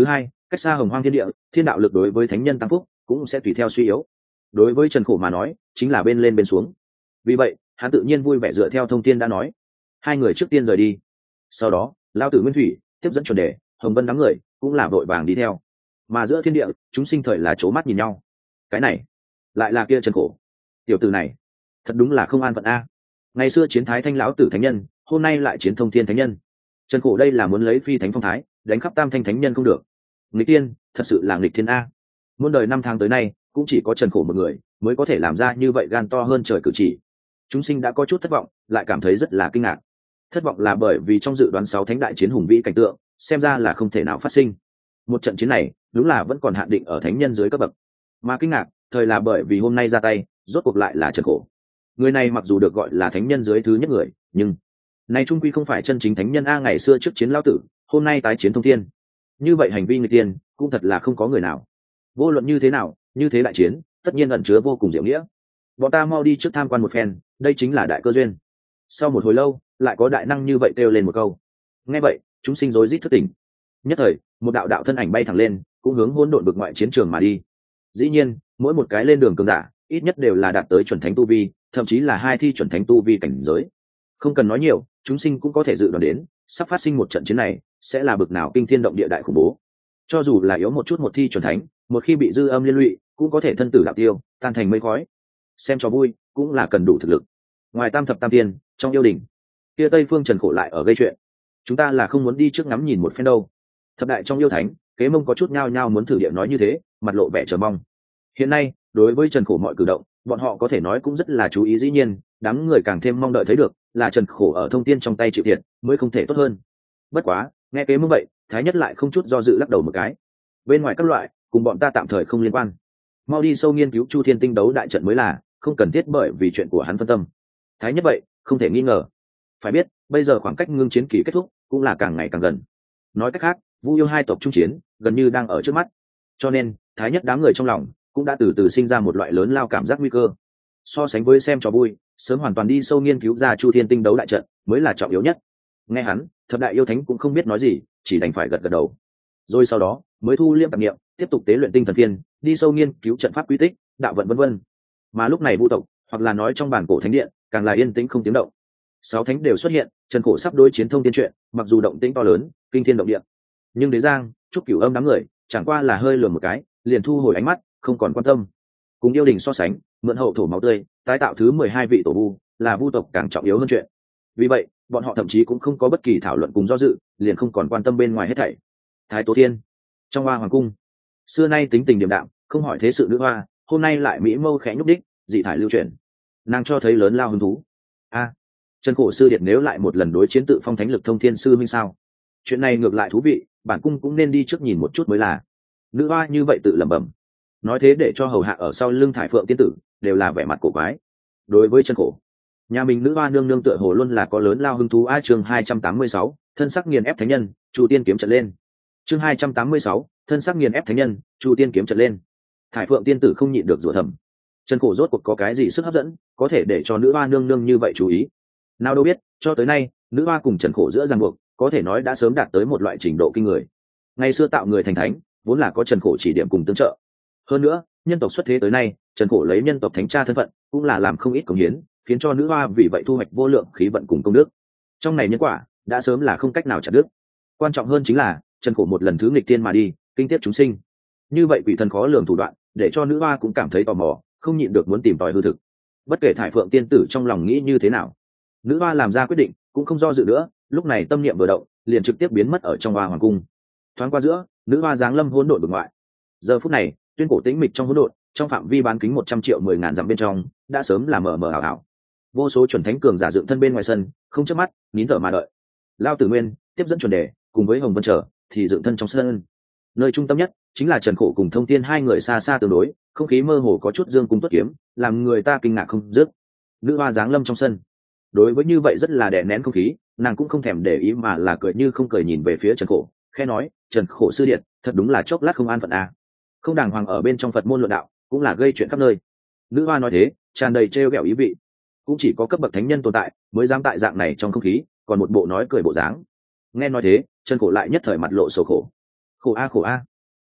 cách xa hồng hoang thiên địa, thiên đạo lực đối với thánh nhân tăng phúc cũng sẽ tùy theo suy yếu. Đối với Trần Khổ mà nói chính là bên lên bên xuống, vì vậy hắn tự nhiên vui vẻ dựa theo thông tin đã nói. Hai người trước tiên rời đi, sau đó Lao Tử Nguyên Thủy tiếp dẫn chuẩn đề, Hồng Vân đám người cũng là vội vàng đi theo. Mà giữa thiên địa chúng sinh thời là c mắt nhìn nhau, cái này lại là kia Trần Khổ, tiểu tử này thật đúng là không an phận a. Ngày xưa chiến thái thanh lão tử thánh nhân, hôm nay lại chiến thông thiên thánh nhân. Trần Khổ đây là muốn lấy phi thánh phong thái đánh khắp tam thanh thánh nhân không được. Nghịch tiên, thật sự là nghịch thiên a. Muôn đời năm tháng tới nay cũng chỉ có Trần Khổ một người mới có thể làm ra như vậy gan to hơn trời cử chỉ. Chúng sinh đã có chút thất vọng, lại cảm thấy rất là kinh ngạc. Thất vọng là bởi vì trong dự đoán sáu thánh đại chiến hùng vĩ cảnh tượng xem ra là không thể nào phát sinh. Một trận chiến này đúng là vẫn còn hạn định ở thánh nhân dưới cấp bậc. Mà kinh ngạc thời là bởi vì hôm nay ra tay rốt cuộc lại là Trần Khổ. Người này mặc dù được gọi là thánh nhân dưới thứ nhất người, nhưng này trung quy không phải chân chính thánh nhân a. Ngày xưa trước chiến lão tử, hôm nay tái chiến thông thiên, như vậy hành vi người tiên cũng thật là không có người nào. Vô luận như thế nào, như thế đại chiến tất nhiên ẩn chứa vô cùng diệu nghĩa. Bọn ta mau đi trước tham quan một phen, đây chính là đại cơ duyên. Sau một hồi lâu lại có đại năng như vậy kêu lên một câu. Nghe vậy chúng sinh rối rít thức tỉnh. Nhất thời một đạo đạo thân ảnh bay thẳng lên, cũng hướng hỗn độn vực ngoại chiến trường mà đi. Dĩ nhiên mỗi một cái lên đường cường giả ít nhất đều là đạt tới chuẩn thánh tu vi, thậm chí là hai thi chuẩn thánh tu vi cảnh giới. Không cần nói nhiều, chúng sinh cũng có thể dự đoán đến sắp phát sinh một trận chiến này sẽ là bực nào kinh thiên động địa đại khủng bố. Cho dù là yếu một chút một thi chuẩn thánh, một khi bị dư âm liên lụy cũng có thể thân tử đạo tiêu, tan thành mây khói. Xem cho vui cũng là cần đủ thực lực. Ngoài tam thập tam tiên, trong yêu đình kia Tây Phương Trần Khổ lại ở gây chuyện. Chúng ta là không muốn đi trước ngắm nhìn một phen đâu. Thập đại trong yêu thánh Kế Mông có chút nhao nhao muốn thử địa nói như thế, mặt lộ vẻ chờ mong. Hiện nay đối với Trần Khổ mọi cử động bọn họ có thể nói cũng rất là chú ý. Dĩ nhiên đám người càng thêm mong đợi thấy được là Trần Khổ ở thông tiên trong tay chịu thiệt mới không thể tốt hơn. Bất quá nghe Kế Mông vậy, Thái Nhất lại không chút do dự lắc đầu một cái. Bên ngoài các loại cùng bọn ta tạm thời không liên quan, mau đi sâu nghiên cứu Chu Thiên tinh đấu đại trận mới là, không cần thiết bởi vì chuyện của hắn phân tâm. Thái Nhất vậy không thể nghi ngờ. Phải biết bây giờ khoảng cách ngưng chiến kỳ kết thúc cũng là càng ngày càng gần. Nói cách khác Vu Yêu hai tộc trung chiến gần như đang ở trước mắt, cho nên Thái Nhất đám người trong lòng cũng đã từ từ sinh ra một loại lớn lao cảm giác nguy cơ. So sánh với xem trò vui, sớm hoàn toàn đi sâu nghiên cứu ra Chu Thiên tinh đấu đại trận mới là trọng yếu nhất. Nghe hắn, thập đại yêu thánh cũng không biết nói gì, chỉ đành phải gật gật đầu. Rồi sau đó mới thu liêm tạp niệm, tiếp tục tế luyện tinh thần phiên, đi sâu nghiên cứu trận pháp quy tích, đạo vận vân vân. Mà lúc này Vu tộc, hoặc là nói trong bản cổ thánh điện, càng là yên tĩnh không tiếng động. Sáu thánh đều xuất hiện, Trần Khổ sắp đối chiến thông thiên chuyện, mặc dù động tĩnh to lớn, kinh thiên động địa, nhưng Đế Giang, Trúc Cửu Âm đám người chẳng qua là hơi lườm một cái, liền thu hồi ánh mắt, không còn quan tâm. Cùng yêu đình so sánh, mượn hậu thổ máu tươi, tái tạo thứ mười hai vị tổ vu, là Vu tộc càng trọng yếu hơn chuyện. Vì vậy, bọn họ thậm chí cũng không có bất kỳ thảo luận cùng do dự, liền không còn quan tâm bên ngoài hết thảy. Thái Tố Thiên, trong Hoa Hoàng cung, xưa nay tính tình điềm đạm, không hỏi thế sự nữ hoa, hôm nay lại mỹ mâu khẽ nhúc đích, dị thải lưu chuyển. Nàng cho thấy lớn lao hứng thú. A, Trần Khổ sư điệt nếu lại một lần đối chiến tự phong thánh lực thông thiên sư minh sao? Chuyện này ngược lại thú vị, bản cung cũng nên đi trước nhìn một chút mới là. Nữ hoa như vậy tự lẩm bẩm, nói thế để cho hầu hạ ở sau lưng Thải Phượng tiên tử đều là vẻ mặt cổ quái. Đối với Trần Khổ, nhà mình nữ hoa nương nương tựa hồ luôn là có lớn lao hứng thú. A chương hai trăm tám mươi sáu, thân sắc nghiền ép thánh nhân, Chu Tiên kiếm trận lên. Chương hai trăm tám mươi sáu, thân sắc nghiền ép thánh nhân, Chu Tiên kiếm trận lên. Thải Phượng tiên tử không nhịn được rủa thầm, Trần Khổ rốt cuộc có cái gì sức hấp dẫn, có thể để cho nữ hoa nương nương như vậy chú ý. Nào đâu biết, cho tới nay, nữ hoa cùng Trần Khổ giữa ràng buộc, có thể nói đã sớm đạt tới một loại trình độ kinh người. Ngày xưa tạo người thành thánh, vốn là có Trần Khổ chỉ điểm cùng tương trợ. Hơn nữa, nhân tộc xuất thế tới nay, Trần Khổ lấy nhân tộc thánh cha thân phận, cũng là làm không ít cống hiến, khiến cho nữ hoa vì vậy thu hoạch vô lượng khí vận cùng công đức. Trong này nhân quả đã sớm là không cách nào chặt đứt. Quan trọng hơn chính là Trần Khổ một lần thứ nghịch thiên mà đi, kinh tiếp chúng sinh. Như vậy quỷ thần khó lường thủ đoạn, để cho nữ hoa cũng cảm thấy tò mò, không nhịn được muốn tìm tòi hư thực. Bất kể Thải Phượng tiên tử trong lòng nghĩ như thế nào, nữ hoa làm ra quyết định cũng không do dự nữa, lúc này tâm niệm vừa động, liền trực tiếp biến mất ở trong Hoa Hoàng cung. Thoáng qua giữa, nữ hoa giáng lâm hỗn độn vực ngoại. Giờ phút này, tuyên cổ tĩnh mịch trong hỗn độn, trong phạm vi bán kính một trăm triệu mười ngàn dặm bên trong, đã sớm là mờ mờ ảo ảo. Vô số chuẩn thánh cường giả dựng thân bên ngoài sân, không chớp mắt, nín thở mà đợi. Lao Tử Nguyên tiếp dẫn chuẩn đề, cùng với Hồng Vân Trở thì dựng thân trong sân. Nơi trung tâm nhất chính là Trần Khổ cùng Thông Thiên hai người xa xa tương đối, không khí mơ hồ có chút dương cung tuất kiếm, làm người ta kinh ngạc không dứt. Nữ hoa giáng lâm trong sân, đối với như vậy rất là đè nén không khí, nàng cũng không thèm để ý mà là cười như không cười nhìn về phía Trần Khổ, khẽ nói, Trần Khổ sư điện, thật đúng là chốc lát không an phận à. Không đàng hoàng ở bên trong Phật môn luận đạo, cũng là gây chuyện khắp nơi. Nữ hoa nói thế, tràn đầy trêu ghẹo ý vị. Cũng chỉ có cấp bậc thánh nhân tồn tại mới dám tại dạng này trong không khí, còn một bộ nói cười bộ dáng. Nghe nói thế, Trần Khổ lại nhất thời mặt lộ sầu khổ. Khổ a khổ a.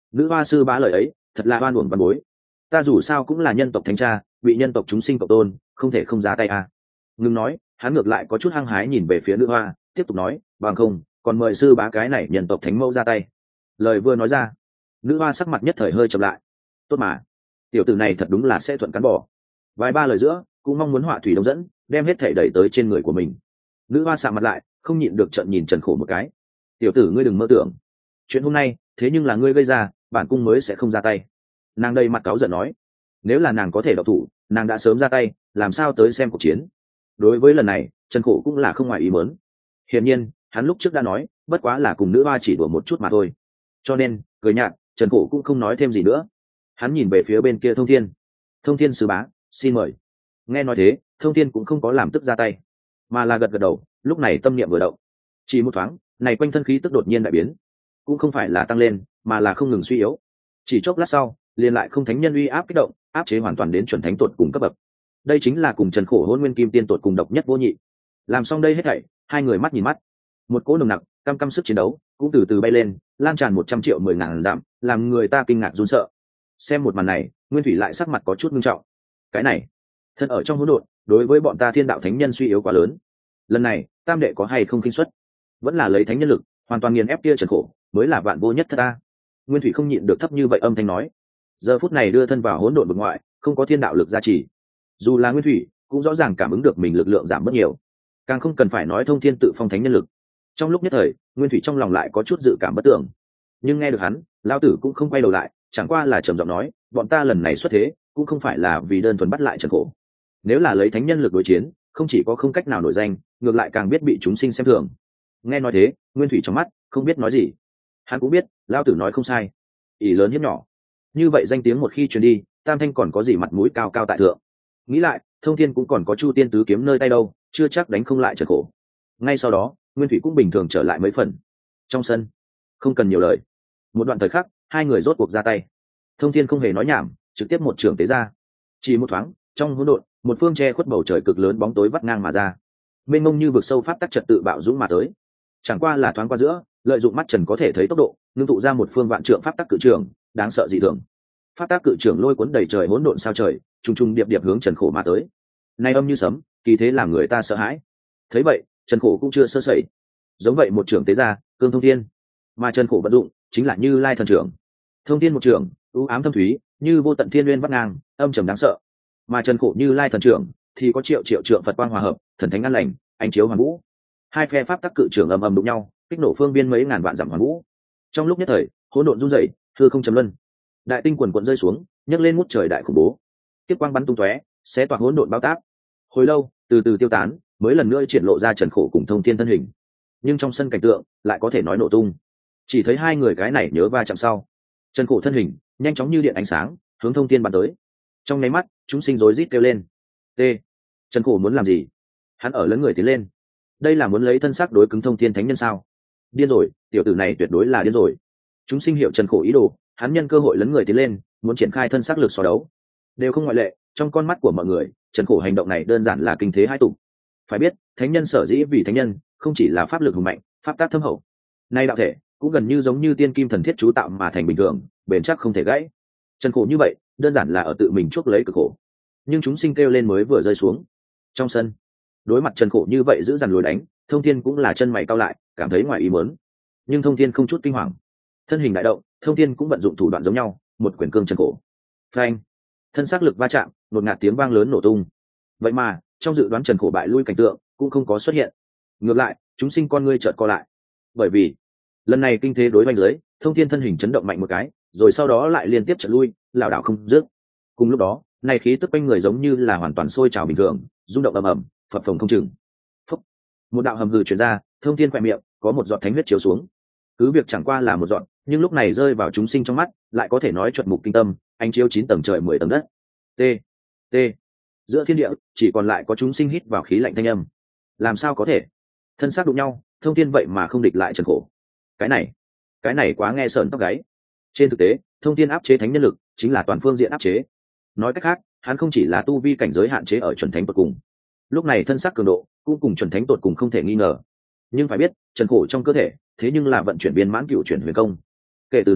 Nữ hoa sư bá lời ấy thật là oan uổng văn bối, ta dù sao cũng là nhân tộc thánh cha, bị nhân tộc chúng sinh cộng tôn, không thể không ra tay à. Ngừng nói, hắn ngược lại có chút hăng hái nhìn về phía nữ hoa, tiếp tục nói, bằng không còn mời sư bá cái này nhân tộc thánh mẫu ra tay. Lời vừa nói ra, nữ hoa sắc mặt nhất thời hơi chậm lại. Tốt mà, tiểu tử này thật đúng là sẽ thuận cắn bỏ. Vài ba lời giữa cũng mong muốn họa thủy đông dẫn, đem hết thể đẩy tới trên người của mình. Nữ hoa sạm mặt lại, không nhịn được trợn nhìn Trần Khổ một cái. Tiểu tử ngươi đừng mơ tưởng, chuyện hôm nay thế nhưng là ngươi gây ra, bản cung mới sẽ không ra tay. Nàng đây mặt cáu giận nói, nếu là nàng có thể độc thủ, nàng đã sớm ra tay, làm sao tới xem cuộc chiến. Đối với lần này, Trần Khổ cũng là không ngoài ý muốn. Hiển nhiên hắn lúc trước đã nói, bất quá là cùng nữ hoa chỉ đùa một chút mà thôi, cho nên cười nhạt, Trần Khổ cũng không nói thêm gì nữa. Hắn nhìn về phía bên kia Thông Thiên. Thông Thiên sư bá, xin mời. Nghe nói thế, Thông Thiên cũng không có làm tức ra tay, mà là gật gật đầu. Lúc này tâm niệm vừa động, chỉ một thoáng này quanh thân khí tức đột nhiên đại biến, cũng không phải là tăng lên, mà là không ngừng suy yếu. Chỉ chốc lát sau, liền lại không thánh nhân uy áp kích động, áp chế hoàn toàn đến chuẩn thánh tột cùng cấp bậc. Đây chính là cùng Trần Khổ Hôn Nguyên Kim Tiên tột cùng độc nhất vô nhị. Làm xong đây hết thảy, hai người mắt nhìn mắt, một cỗ nồng nặc cam cam sức chiến đấu cũng từ từ bay lên, lan tràn một trăm triệu mười ngàn dặm, làm người ta kinh ngạc run sợ. Xem một màn này, Nguyên Thủy lại sắc mặt có chút nghiêm trọng. Cái này, thân ở trong hỗn độn, đối với bọn ta thiên đạo thánh nhân suy yếu quá lớn. Lần này, tam đệ có hay không kinh suất, vẫn là lấy thánh nhân lực hoàn toàn nghiền ép kia Trần Khổ, mới là vạn vô nhất thất ta. Nguyên Thủy không nhịn được thấp như vậy âm thanh nói. Giờ phút này đưa thân vào hỗn độn vực ngoại, không có thiên đạo lực gia trì, dù là Nguyên Thủy cũng rõ ràng cảm ứng được mình lực lượng giảm mất nhiều, càng không cần phải nói Thông Thiên tự phong thánh nhân lực. Trong lúc nhất thời, Nguyên Thủy trong lòng lại có chút dự cảm bất tưởng, nhưng nghe được hắn, lão tử cũng không quay đầu lại, chẳng qua là trầm giọng nói, bọn ta lần này xuất thế cũng không phải là vì đơn thuần bắt lại Trần Khổ. Nếu là lấy thánh nhân lực đối chiến, không chỉ có không cách nào nổi danh, ngược lại càng biết bị chúng sinh xem thường. Nghe nói thế, Nguyên Thủy trong mắt không biết nói gì. Hắn cũng biết lão tử nói không sai, ỷ lớn hiếp nhỏ, như vậy danh tiếng một khi truyền đi, Tam Thanh còn có gì mặt mũi cao cao tại thượng. Nghĩ lại, Thông Thiên cũng còn có Chu Tiên tứ kiếm nơi tay đâu, chưa chắc đánh không lại Trần Khổ. Ngay sau đó, Nguyên Thủy cũng bình thường trở lại mấy phần. Trong sân, không cần nhiều lời, một đoạn thời khắc, hai người rốt cuộc ra tay. Thông Thiên không hề nói nhảm, trực tiếp một trường tế ra. Chỉ một thoáng, trong hỗn độn, một phương che khuất bầu trời cực lớn bóng tối vắt ngang mà ra, mênh mông như vực sâu pháp tắc trật tự bạo dũng mà tới. Chẳng qua là thoáng qua giữa, lợi dụng mắt trần có thể thấy tốc độ, ngưng tụ ra một phương vạn trượng pháp tắc cự trường, đáng sợ dị thường. Pháp tắc cự trường lôi cuốn đầy trời hỗn độn sao trời, trùng trùng điệp điệp hướng Trần Khổ mà tới. Nay âm như sấm, kỳ thế làm người ta sợ hãi. Thấy vậy, Trần Khổ cũng chưa sơ sẩy, giống vậy một trưởng tế ra, cương thông thiên, mà Trần Khổ vận dụng chính là Như Lai thần trưởng. Thông thiên một trưởng, u ám thâm thúy, như vô tận thiên nguyên vắt ngang, âm trầm đáng sợ. Mà Trần Khổ Như Lai thần trưởng thì có triệu triệu trượng Phật quang hòa hợp, thần thánh an lành, ánh chiếu hoàn vũ. Hai phe pháp tắc cự trưởng ầm ầm đụng nhau, kích nổ phương biên mấy ngàn vạn dặm hoàn vũ. Trong lúc nhất thời, hỗn độn rung rẩy, hư không trầm luân, đại tinh quần quần rơi xuống, nhấc lên ngút trời đại khủng bố. Tiếp quang bắn tung tóe, xé toạc hỗn độn bao tác. Hồi lâu, từ từ tiêu tán, mới lần nữa triển lộ ra Trần Khổ cùng Thông Thiên thân hình. Nhưng trong sân cảnh tượng lại có thể nói nổ tung. Chỉ thấy hai người cái này nhớ va chạm sau, Trần Khổ thân hình nhanh chóng như điện ánh sáng, hướng Thông Thiên bắn tới. Trong nháy mắt, chúng sinh rối rít kêu lên. T. Trần Khổ muốn làm gì? Hắn ở lớn người tiến lên, đây là muốn lấy thân xác đối cứng Thông Thiên thánh nhân sao? Điên rồi, tiểu tử này tuyệt đối là điên rồi. Chúng sinh hiểu Trần Khổ ý đồ, hắn nhân cơ hội lấn người tiến lên, muốn triển khai thân xác lực so đấu. Đều không ngoại lệ, trong con mắt của mọi người, Trần Khổ hành động này đơn giản là kinh thế hai tục. Phải biết, thánh nhân sở dĩ vì thánh nhân, không chỉ là pháp lực hùng mạnh, pháp tác thâm hậu, nay đạo thể cũng gần như giống như tiên kim thần thiết chú tạo mà thành bình thường, bền chắc không thể gãy. Trần Khổ như vậy, đơn giản là ở tự mình chuốc lấy cực khổ. Nhưng chúng sinh kêu lên mới vừa rơi xuống. Trong sân, đối mặt Trần Khổ như vậy giữ dằn lùi đánh, Thông Thiên cũng là chân mày cau lại, cảm thấy ngoài ý muốn. Nhưng Thông Thiên không chút kinh hoàng, thân hình đại động, Thông Thiên cũng vận dụng thủ đoạn giống nhau, một quyền cương Trần Khổ. Phanh! Thân xác lực va chạm, đột ngạt tiếng vang lớn nổ tung. Vậy mà, trong dự đoán Trần Khổ bại lui cảnh tượng cũng không có xuất hiện. Ngược lại, chúng sinh con ngươi chợt co lại. Bởi vì, lần này kinh thế đối oanh dưới, Thông Thiên thân hình chấn động mạnh một cái, rồi sau đó lại liên tiếp chợt lui, lảo đảo không dứt. Cùng lúc đó, này khí tức quanh người giống như là hoàn toàn sôi trào bình thường, rung động ầm ầm, phập phồng không chừng. Phúc! Một đạo hầm hừ truyền ra, Thông Thiên khẽ miệng, có một giọt thánh huyết chiếu xuống. Cứ việc chẳng qua là một giọt, nhưng lúc này rơi vào chúng sinh trong mắt, lại có thể nói chuẩn mục kinh tâm, ánh chiếu chín tầng trời mười tầng đất. T. T. Giữa thiên địa chỉ còn lại có chúng sinh hít vào khí lạnh thanh âm. Làm sao có thể? Thân xác đụng nhau, Thông Thiên vậy mà không địch lại Trần Khổ. Cái này, cái này quá nghe sởn tóc gáy. Trên thực tế, Thông Thiên áp chế thánh nhân lực chính là toàn phương diện áp chế. Nói cách khác, hắn không chỉ là tu vi cảnh giới hạn chế ở chuẩn thánh tột cùng, lúc này thân xác cường độ cũng cùng chuẩn thánh tột cùng không thể nghi ngờ. Nhưng phải biết, Trần Khổ trong cơ thể thế nhưng là vận chuyển viên mãn cựu chuyển huyền công. Kể từ đó,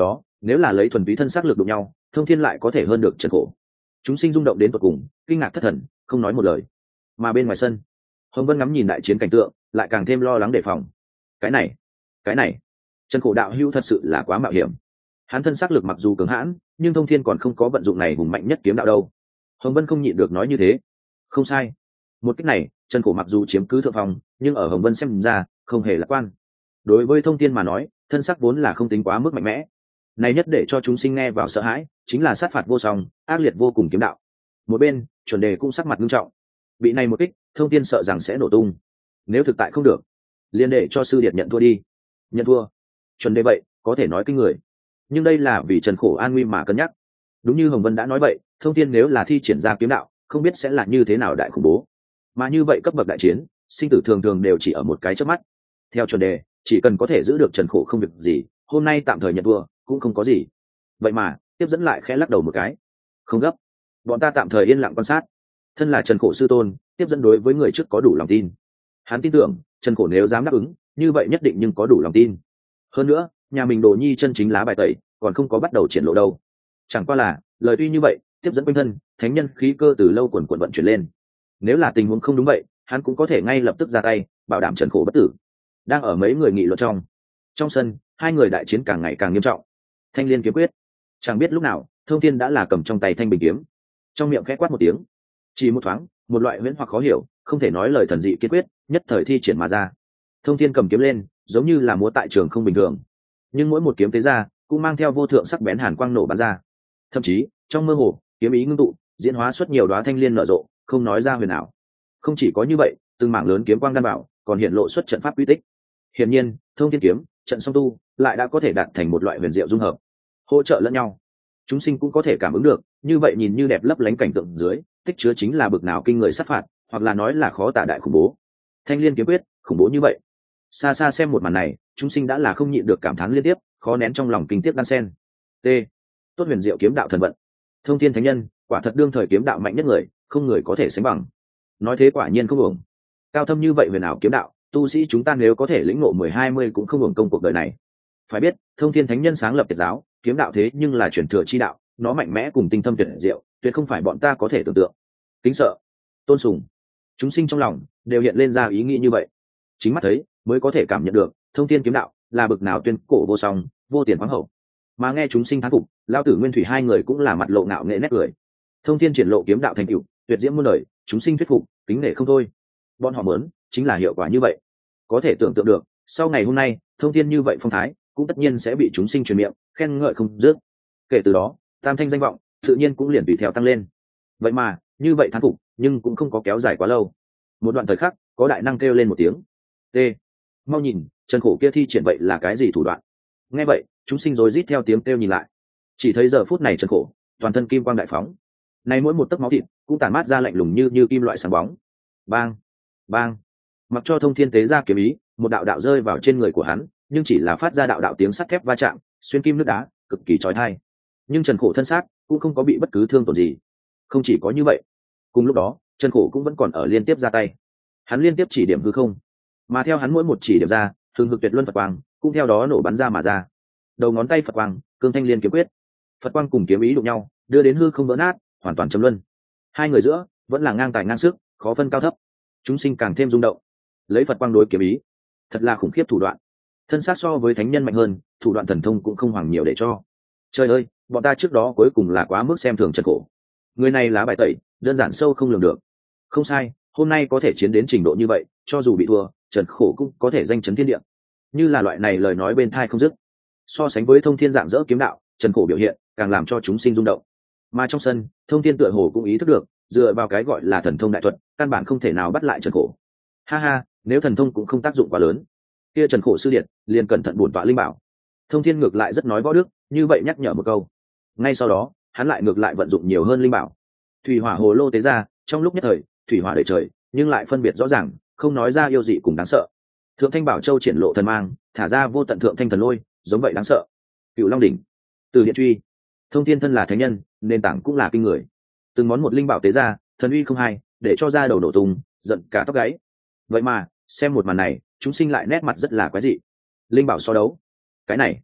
nếu là lấy thuần túy thân xác lực đụng nhau, Thông Thiên lại có thể hơn được Trần Khổ. Chúng sinh rung động đến tột cùng, kinh ngạc thất thần, không nói một lời. Mà bên ngoài sân, Hồng Vân ngắm nhìn đại chiến cảnh tượng, lại càng thêm lo lắng đề phòng. Cái này, cái này, Trần Khổ đạo hữu thật sự là quá mạo hiểm. Hắn thân xác lực mặc dù cường hãn, nhưng Thông Thiên còn không có vận dụng này hùng mạnh nhất kiếm đạo đâu. Hồng Vân không nhịn được nói như thế. Không sai, một cách này, Trần Khổ mặc dù chiếm cứ thượng phòng, nhưng ở Hồng Vân xem ra không hề lạc quan. Đối với Thông Thiên mà nói, thân xác vốn là không tính quá mức mạnh mẽ. Này nhất để cho chúng sinh nghe vào sợ hãi, chính là sát phạt vô song, ác liệt vô cùng kiếm đạo. Một bên, chuẩn đề cũng sắc mặt nghiêm trọng. Bị này một kích, Thông Thiên sợ rằng sẽ nổ tung. Nếu thực tại không được, liền để cho sư điệt nhận thua đi. Nhận thua? Chuẩn đề vậy, có thể nói kinh người. Nhưng đây là vì Trần Khổ an nguy mà cân nhắc. Đúng như Hồng Vân đã nói vậy, Thông Thiên nếu là thi triển ra kiếm đạo, không biết sẽ là như thế nào đại khủng bố. Mà như vậy cấp bậc đại chiến, sinh tử thường thường đều chỉ ở một cái chớp mắt. Theo chuẩn đề, chỉ cần có thể giữ được Trần Khổ không việc gì, hôm nay tạm thời nhận thua cũng không có gì. Vậy mà tiếp dẫn lại khẽ lắc đầu một cái. Không gấp, bọn ta tạm thời yên lặng quan sát. Thân là Trần Khổ sư tôn, tiếp dẫn đối với người trước có đủ lòng tin. Hắn tin tưởng Trần Khổ nếu dám đáp ứng, như vậy nhất định nhưng có đủ lòng tin. Hơn nữa, nhà mình Đồ Nhi chân chính lá bài tẩy còn không có bắt đầu triển lộ đâu. Chẳng qua là lời tuy như vậy, tiếp dẫn quanh thân thánh nhân khí cơ từ lâu quần quần vận chuyển lên. Nếu là tình huống không đúng vậy, hắn cũng có thể ngay lập tức ra tay bảo đảm Trần Khổ bất tử. Đang ở mấy người nghị luận trong trong sân, hai người đại chiến càng ngày càng nghiêm trọng. Thanh Liên kiếm quyết, chẳng biết lúc nào Thông Thiên đã là cầm trong tay thanh bình kiếm, trong miệng khẽ quát một tiếng, chỉ một thoáng, một loại huyễn hoặc khó hiểu, không thể nói lời thần dị kiên quyết nhất thời thi triển mà ra. Thông Thiên cầm kiếm lên, giống như là múa tại trường không bình thường, nhưng mỗi một kiếm tế ra cũng mang theo vô thượng sắc bén hàn quang nổ bắn ra. Thậm chí trong mơ hồ, kiếm ý ngưng tụ, diễn hóa xuất nhiều đóa thanh liên nở rộ, không nói ra huyền ảo. Không chỉ có như vậy, từng mảng lớn kiếm quang đan bảo còn hiện lộ xuất trận pháp uy tích. Hiển nhiên, Thông Thiên kiếm, trận song tu lại đã có thể đạt thành một loại huyền diệu dung hợp, hỗ trợ lẫn nhau. Chúng sinh cũng có thể cảm ứng được, như vậy nhìn như đẹp lấp lánh cảnh tượng dưới, tích chứa chính là bực nào kinh người sát phạt, hoặc là nói là khó tả đại khủng bố. Thanh Liên kiếm quyết, khủng bố như vậy. Xa xa xem một màn này, chúng sinh đã là không nhịn được cảm thán liên tiếp, khó nén trong lòng kinh tiếc đan sen. T. Tốt huyền diệu kiếm đạo thần vận. Thông Thiên thánh nhân, quả thật đương thời kiếm đạo mạnh nhất người, không người có thể sánh bằng. Nói thế quả nhiên không uổng. Cao thâm như vậy huyền ảo kiếm đạo, tu sĩ chúng ta nếu có thể lĩnh ngộ mười hai mươi cũng không uổng công cuộc đời này. Phải biết, Thông Thiên thánh nhân sáng lập Tiệt giáo, kiếm đạo thế nhưng là truyền thừa chi đạo, nó mạnh mẽ cùng tinh thâm tuyệt diệu, tuyệt không phải bọn ta có thể tưởng tượng. Kính sợ, tôn sùng, chúng sinh trong lòng đều hiện lên ra ý nghĩ như vậy. Chính mắt thấy mới có thể cảm nhận được Thông Thiên kiếm đạo là bực nào tuyên cổ vô song, vô tiền khoáng hậu. Mà nghe chúng sinh thán phục, Lão Tử Nguyên Thủy hai người cũng là mặt lộ ngạo nghễ nét cười. Thông Thiên triển lộ kiếm đạo thành tựu, tuyệt diễm muôn đời, chúng sinh thuyết phục, kính nể không thôi. Bọn họ muốn chính là hiệu quả như vậy. Có thể tưởng tượng được, sau ngày hôm nay, Thông Thiên như vậy phong thái, cũng tất nhiên sẽ bị chúng sinh truyền miệng khen ngợi không dứt. Kể từ đó, tam thanh danh vọng tự nhiên cũng liền tùy theo tăng lên. Vậy mà, như vậy thán phục, nhưng cũng không có kéo dài quá lâu. Một đoạn thời khắc, có đại năng kêu lên một tiếng. T. Mau nhìn, Trần Khổ kia thi triển vậy là cái gì thủ đoạn? Nghe vậy, chúng sinh rối rít theo tiếng kêu nhìn lại. Chỉ thấy giờ phút này Trần Khổ, toàn thân kim quang đại phóng. Này mỗi một tấc máu thịt cũng tản mát ra lạnh lùng như như kim loại sáng bóng. Bang, bang. Mặc cho Thông Thiên tế ra kiếm ý, một đạo đạo rơi vào trên người của hắn, nhưng chỉ là phát ra đạo đạo tiếng sắt thép va chạm, xuyên kim nước đá, cực kỳ chói tai. Nhưng Trần Khổ thân xác cũng không có bị bất cứ thương tổn gì. Không chỉ có như vậy, cùng lúc đó, Trần Khổ cũng vẫn còn ở liên tiếp ra tay. Hắn liên tiếp chỉ điểm hư không, mà theo hắn mỗi một chỉ điểm ra, thường hực tuyệt luân Phật quang cũng theo đó nổ bắn ra mà ra. Đầu ngón tay Phật quang, cương thanh liên kiếm quyết, Phật quang cùng kiếm ý đụng nhau, đưa đến hư không vỡ nát, hoàn toàn chấm luân. Hai người giữa vẫn là ngang tài ngang sức, khó phân cao thấp. Chúng sinh càng thêm rung động. Lấy Phật quang đối kiếm ý, thật là khủng khiếp thủ đoạn. Thân xác so với thánh nhân mạnh hơn, thủ đoạn thần thông cũng không hoàng nhiều để cho. Trời ơi, bọn ta trước đó cuối cùng là quá mức xem thường Trần Khổ. Người này lá bài tẩy, đơn giản sâu không lường được. Không sai, hôm nay có thể chiến đến trình độ như vậy, cho dù bị thua, Trần Khổ cũng có thể danh chấn thiên địa. Như là loại này lời nói bên thai không dứt. So sánh với Thông Thiên dạng dỡ kiếm đạo, Trần Khổ biểu hiện càng làm cho chúng sinh rung động. Mà trong sân, Thông Thiên tựa hồ cũng ý thức được, dựa vào cái gọi là thần thông đại thuật, căn bản không thể nào bắt lại Trần Khổ. Ha ha, nếu thần thông cũng không tác dụng quá lớn, kia Trần Khổ sư điệt liền cẩn thận bổn tọa linh bảo. Thông Thiên ngược lại rất nói võ đức, như vậy nhắc nhở một câu. Ngay sau đó, hắn lại ngược lại vận dụng nhiều hơn linh bảo. Thủy hỏa hồ lô tế ra, trong lúc nhất thời, thủy hỏa đầy trời, nhưng lại phân biệt rõ ràng, không nói ra yêu dị cùng đáng sợ. Thượng Thanh Bảo Châu triển lộ thần mang, thả ra vô tận thượng thanh thần lôi, giống vậy đáng sợ. Cựu Long đỉnh, Từ Điện truy. Thông Thiên thân là thánh nhân, nền tảng cũng là kinh người. Từng món một linh bảo tế ra, thần uy không hai, để cho ra đầu nổ tung, giận cả tóc gáy. Vậy mà, xem một màn này, chúng sinh lại nét mặt rất là quái dị. Linh bảo so đấu, cái này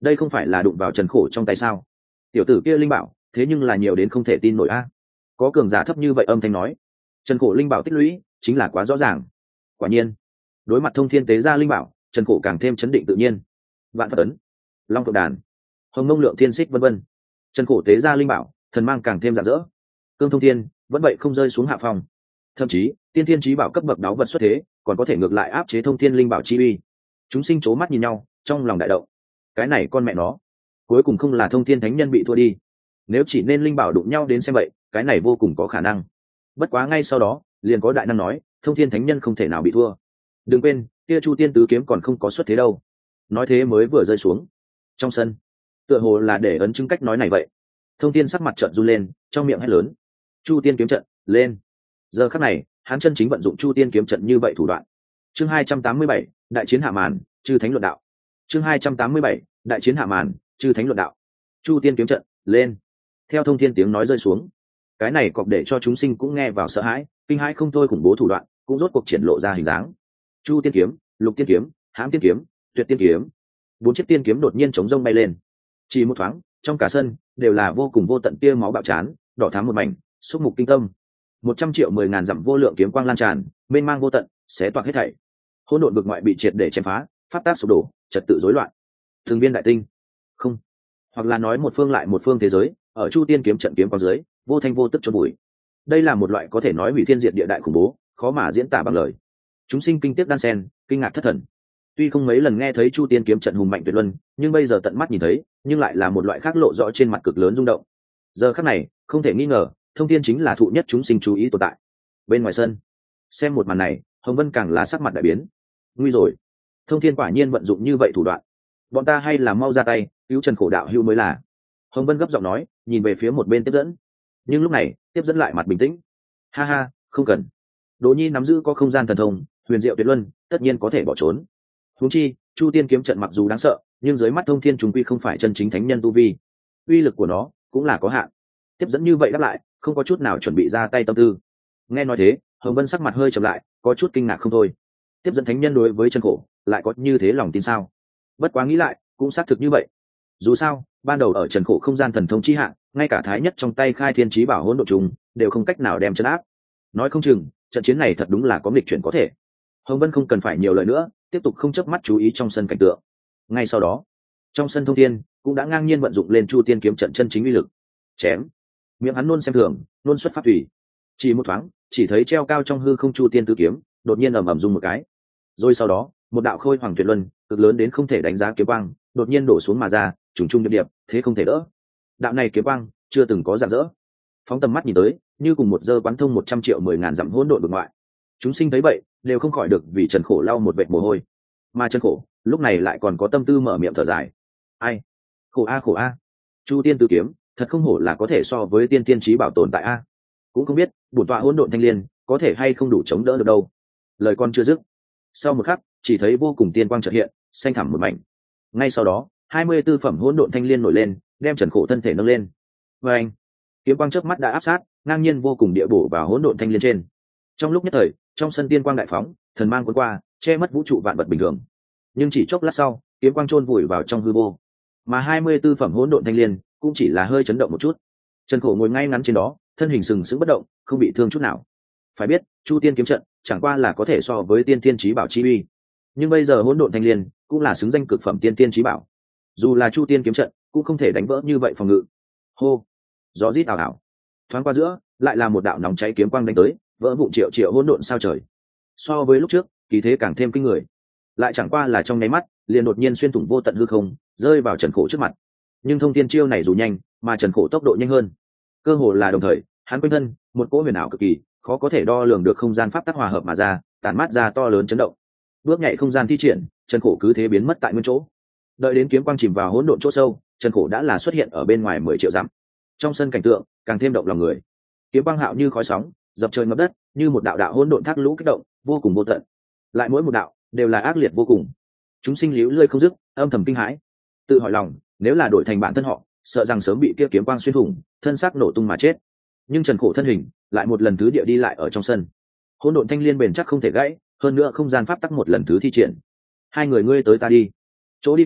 đây không phải là đụng vào trần khổ trong tay sao? Tiểu tử kia linh bảo thế nhưng là nhiều đến không thể tin nổi a. Có cường giả thấp như vậy âm thanh nói. Trần khổ linh bảo tích lũy chính là quá rõ ràng. Quả nhiên, đối mặt thông thiên tế gia linh bảo, trần khổ càng thêm chấn định tự nhiên. Vạn Phật ấn, long phượng đàn, hồng mông lượng thiên xích vân vân, trần khổ tế gia linh bảo thần mang càng thêm rạng rỡ. Cương thông thiên vẫn vậy không rơi xuống hạ phòng, thậm chí tiên thiên chí bảo cấp bậc đáo vật xuất thế còn có thể ngược lại áp chế thông thiên linh bảo chi uy. Chúng sinh chố mắt nhìn nhau, trong lòng đại động. Cái này con mẹ nó, cuối cùng không là thông thiên thánh nhân bị thua đi. Nếu chỉ nên linh bảo đụng nhau đến xem vậy, cái này vô cùng có khả năng. Bất quá ngay sau đó liền có đại năng nói thông thiên thánh nhân không thể nào bị thua. Đừng quên kia chu tiên tứ kiếm còn không có xuất thế đâu. Nói thế mới vừa rơi xuống trong sân, tựa hồ là để ấn chứng cách nói này vậy. Thông thiên sắc mặt trợn run lên, trong miệng hét lớn: chu tiên kiếm trận lên! Giờ khắc này hắn chân chính vận dụng chu tiên kiếm trận như vậy thủ đoạn. Chương hai trăm tám mươi bảy, đại chiến hạ màn, chư thánh luận đạo. Chương hai trăm tám mươi bảy, đại chiến hạ màn, chư thánh luận đạo. Chu tiên kiếm trận lên! Theo thông thiên tiếng nói rơi xuống, cái này cọc để cho chúng sinh cũng nghe vào sợ hãi, kinh hãi không thôi. Khủng bố thủ đoạn cũng rốt cuộc triển lộ ra hình dáng. Chu tiên kiếm, lục tiên kiếm, hãm tiên kiếm, tuyệt tiên kiếm, bốn chiếc tiên kiếm đột nhiên chống rông bay lên. Chỉ một thoáng, trong cả sân đều là vô cùng vô tận tia máu bạo chán, đỏ thắm một mảnh, xúc mục kinh tâm. Một trăm triệu mười ngàn dặm vô lượng kiếm quang lan tràn, mênh mang vô tận, xé toạc hết thảy. Hỗn độn vực ngoại bị triệt để chém phá, pháp tác sụp đổ, trật tự rối loạn. Thường viên đại tinh, không, hoặc là nói một phương lại một phương thế giới, ở chu tiên kiếm trận kiếm quang dưới, vô thanh vô tức chôn bụi. Đây là một loại có thể nói hủy thiên diệt địa đại khủng bố, khó mà diễn tả bằng lời. Chúng sinh kinh tiếc đan sen, kinh ngạc thất thần. Tuy không mấy lần nghe thấy chu tiên kiếm trận hùng mạnh tuyệt luân, nhưng bây giờ tận mắt nhìn thấy, nhưng lại là một loại khác lộ rõ trên mặt cực lớn rung động. Giờ khắc này không thể nghi ngờ, thông thiên chính là thụ nhất chúng sinh chú ý tồn tại. Bên ngoài sân xem một màn này, hồng vân càng là sắc mặt đại biến. Nguy rồi, thông thiên quả nhiên vận dụng như vậy thủ đoạn, bọn ta hay là mau ra tay cứu trần khổ đạo hữu mới là. Hồng vân gấp giọng nói, nhìn về phía một bên tiếp dẫn. Nhưng lúc này tiếp dẫn lại mặt bình tĩnh: ha ha, không cần. Đỗ Nhi nắm giữ có không gian thần thông, huyền diệu tuyệt luân, tất nhiên có thể bỏ trốn. Huống chi chu tiên kiếm trận mặc dù đáng sợ, nhưng dưới mắt thông thiên chúng quy không phải chân chính thánh nhân tu vi, uy lực của nó cũng là có hạn. Tiếp dẫn như vậy đáp lại, không có chút nào chuẩn bị ra tay tâm tư. Nghe nói thế, hồng vân sắc mặt hơi chậm lại, có chút kinh ngạc không thôi. Tiếp dẫn thánh nhân đối với trần khổ lại có như thế lòng tin sao? Bất quá nghĩ lại cũng xác thực như vậy. Dù sao ban đầu ở trần khổ không gian thần thông chi hạng, ngay cả thái nhất trong tay khai thiên chí bảo hỗn độn trùng đều không cách nào đem chấn áp. Nói không chừng trận chiến này thật đúng là có nghịch chuyển có thể. Hồng vân không cần phải nhiều lời nữa, tiếp tục không chớp mắt chú ý trong sân cảnh tượng. Ngay sau đó trong sân thông thiên cũng đã ngang nhiên vận dụng lên chu tiên kiếm trận chân chính uy lực. Chém! Miệng hắn luôn xem thường, luôn xuất phát thủy. Chỉ một thoáng, chỉ thấy treo cao trong hư không chu tiên tứ kiếm đột nhiên ầm ầm rung một cái. Rồi sau đó một đạo khôi hoàng tuyệt luân, cực lớn đến không thể đánh giá kiếm quang đột nhiên đổ xuống mà ra, trùng trùng điệp điệp, thế không thể đỡ. Đạo này kiếm quang chưa từng có rạng rỡ, phóng tầm mắt nhìn tới như cùng một dơ quán thông một trăm triệu mười ngàn dặm hỗn độn vực ngoại. Chúng sinh thấy vậy đều không khỏi được vì trần khổ lau một vệt mồ hôi. Mà trần khổ lúc này lại còn có tâm tư mở miệng thở dài: ai, khổ a khổ a, chu tiên tứ kiếm thật không hổ là có thể so với tiên tiên trí bảo tồn tại a. Cũng không biết bổn tọa hỗn độn thanh liên có thể hay không đủ chống đỡ được đâu. Lời con chưa dứt, sau một khắc chỉ thấy vô cùng tiên quang chợt hiện, xanh thẳm một mảnh. Ngay sau đó hai mươi tư phẩm hỗn độn thanh liên nổi lên, đem trần khổ thân thể nâng lên. Và anh, kiếm quang chớp mắt đã áp sát, ngang nhiên vô cùng địa bổ vào hỗn độn thanh liên trên. Trong lúc nhất thời, trong sân tiên quang đại phóng, thần mang cuốn qua, che mất vũ trụ vạn vật bình thường. Nhưng chỉ chốc lát sau, kiếm quang chôn vùi vào trong hư vô. Mà hai mươi tư phẩm hỗn độn thanh liên cũng chỉ là hơi chấn động một chút. Trần khổ ngồi ngay ngắn trên đó, thân hình sừng sững bất động, không bị thương chút nào. Phải biết chu tiên kiếm trận chẳng qua là có thể so với tiên tiên chí bảo chi uy, nhưng bây giờ hỗn độn thanh liên cũng là xứng danh cực phẩm tiên tiên chí bảo. Dù là chu tiên kiếm trận cũng không thể đánh vỡ như vậy phòng ngự. Hô, gió rít ảo ảo, thoáng qua giữa lại là một đạo nóng cháy kiếm quang đánh tới, vỡ vụn triệu triệu hỗn độn sao trời. So với lúc trước kỳ thế càng thêm kinh người, lại chẳng qua là trong nháy mắt liền đột nhiên xuyên thủng vô tận hư không, rơi vào trần khổ trước mặt. Nhưng thông thiên chiêu này dù nhanh, mà trần khổ tốc độ nhanh hơn, cơ hồ là đồng thời. Hắn quanh thân một cỗ huyền ảo cực kỳ, khó có thể đo lường được không gian pháp tắc hòa hợp mà ra, tản mát ra to lớn chấn động. Bước nhảy không gian thi triển, trần khổ cứ thế biến mất tại nguyên chỗ. Đợi đến kiếm quang chìm vào hỗn độn chỗ sâu, trần khổ đã là xuất hiện ở bên ngoài mười triệu dặm. Trong sân cảnh tượng càng thêm động lòng người. Kiếm quang hạo như khói sóng, dập trời ngập đất, như một đạo đạo hỗn độn thác lũ kích động, vô cùng vô tận. Lại mỗi một đạo đều là ác liệt vô cùng. Chúng sinh líu lơi không dứt, âm thầm kinh hãi, tự hỏi lòng, nếu là đổi thành bản thân họ, sợ rằng sớm bị kia kiếm quang xuyên thủng, thân xác nổ tung mà chết. Nhưng trần khổ thân hình lại một lần thứ địa đi lại ở trong sân. Hỗn độn thanh liên bền chắc không thể gãy, hơn nữa không gian pháp tắc một lần thứ thi triển. Hai người ngươi tới ta đi, chỗ đi qua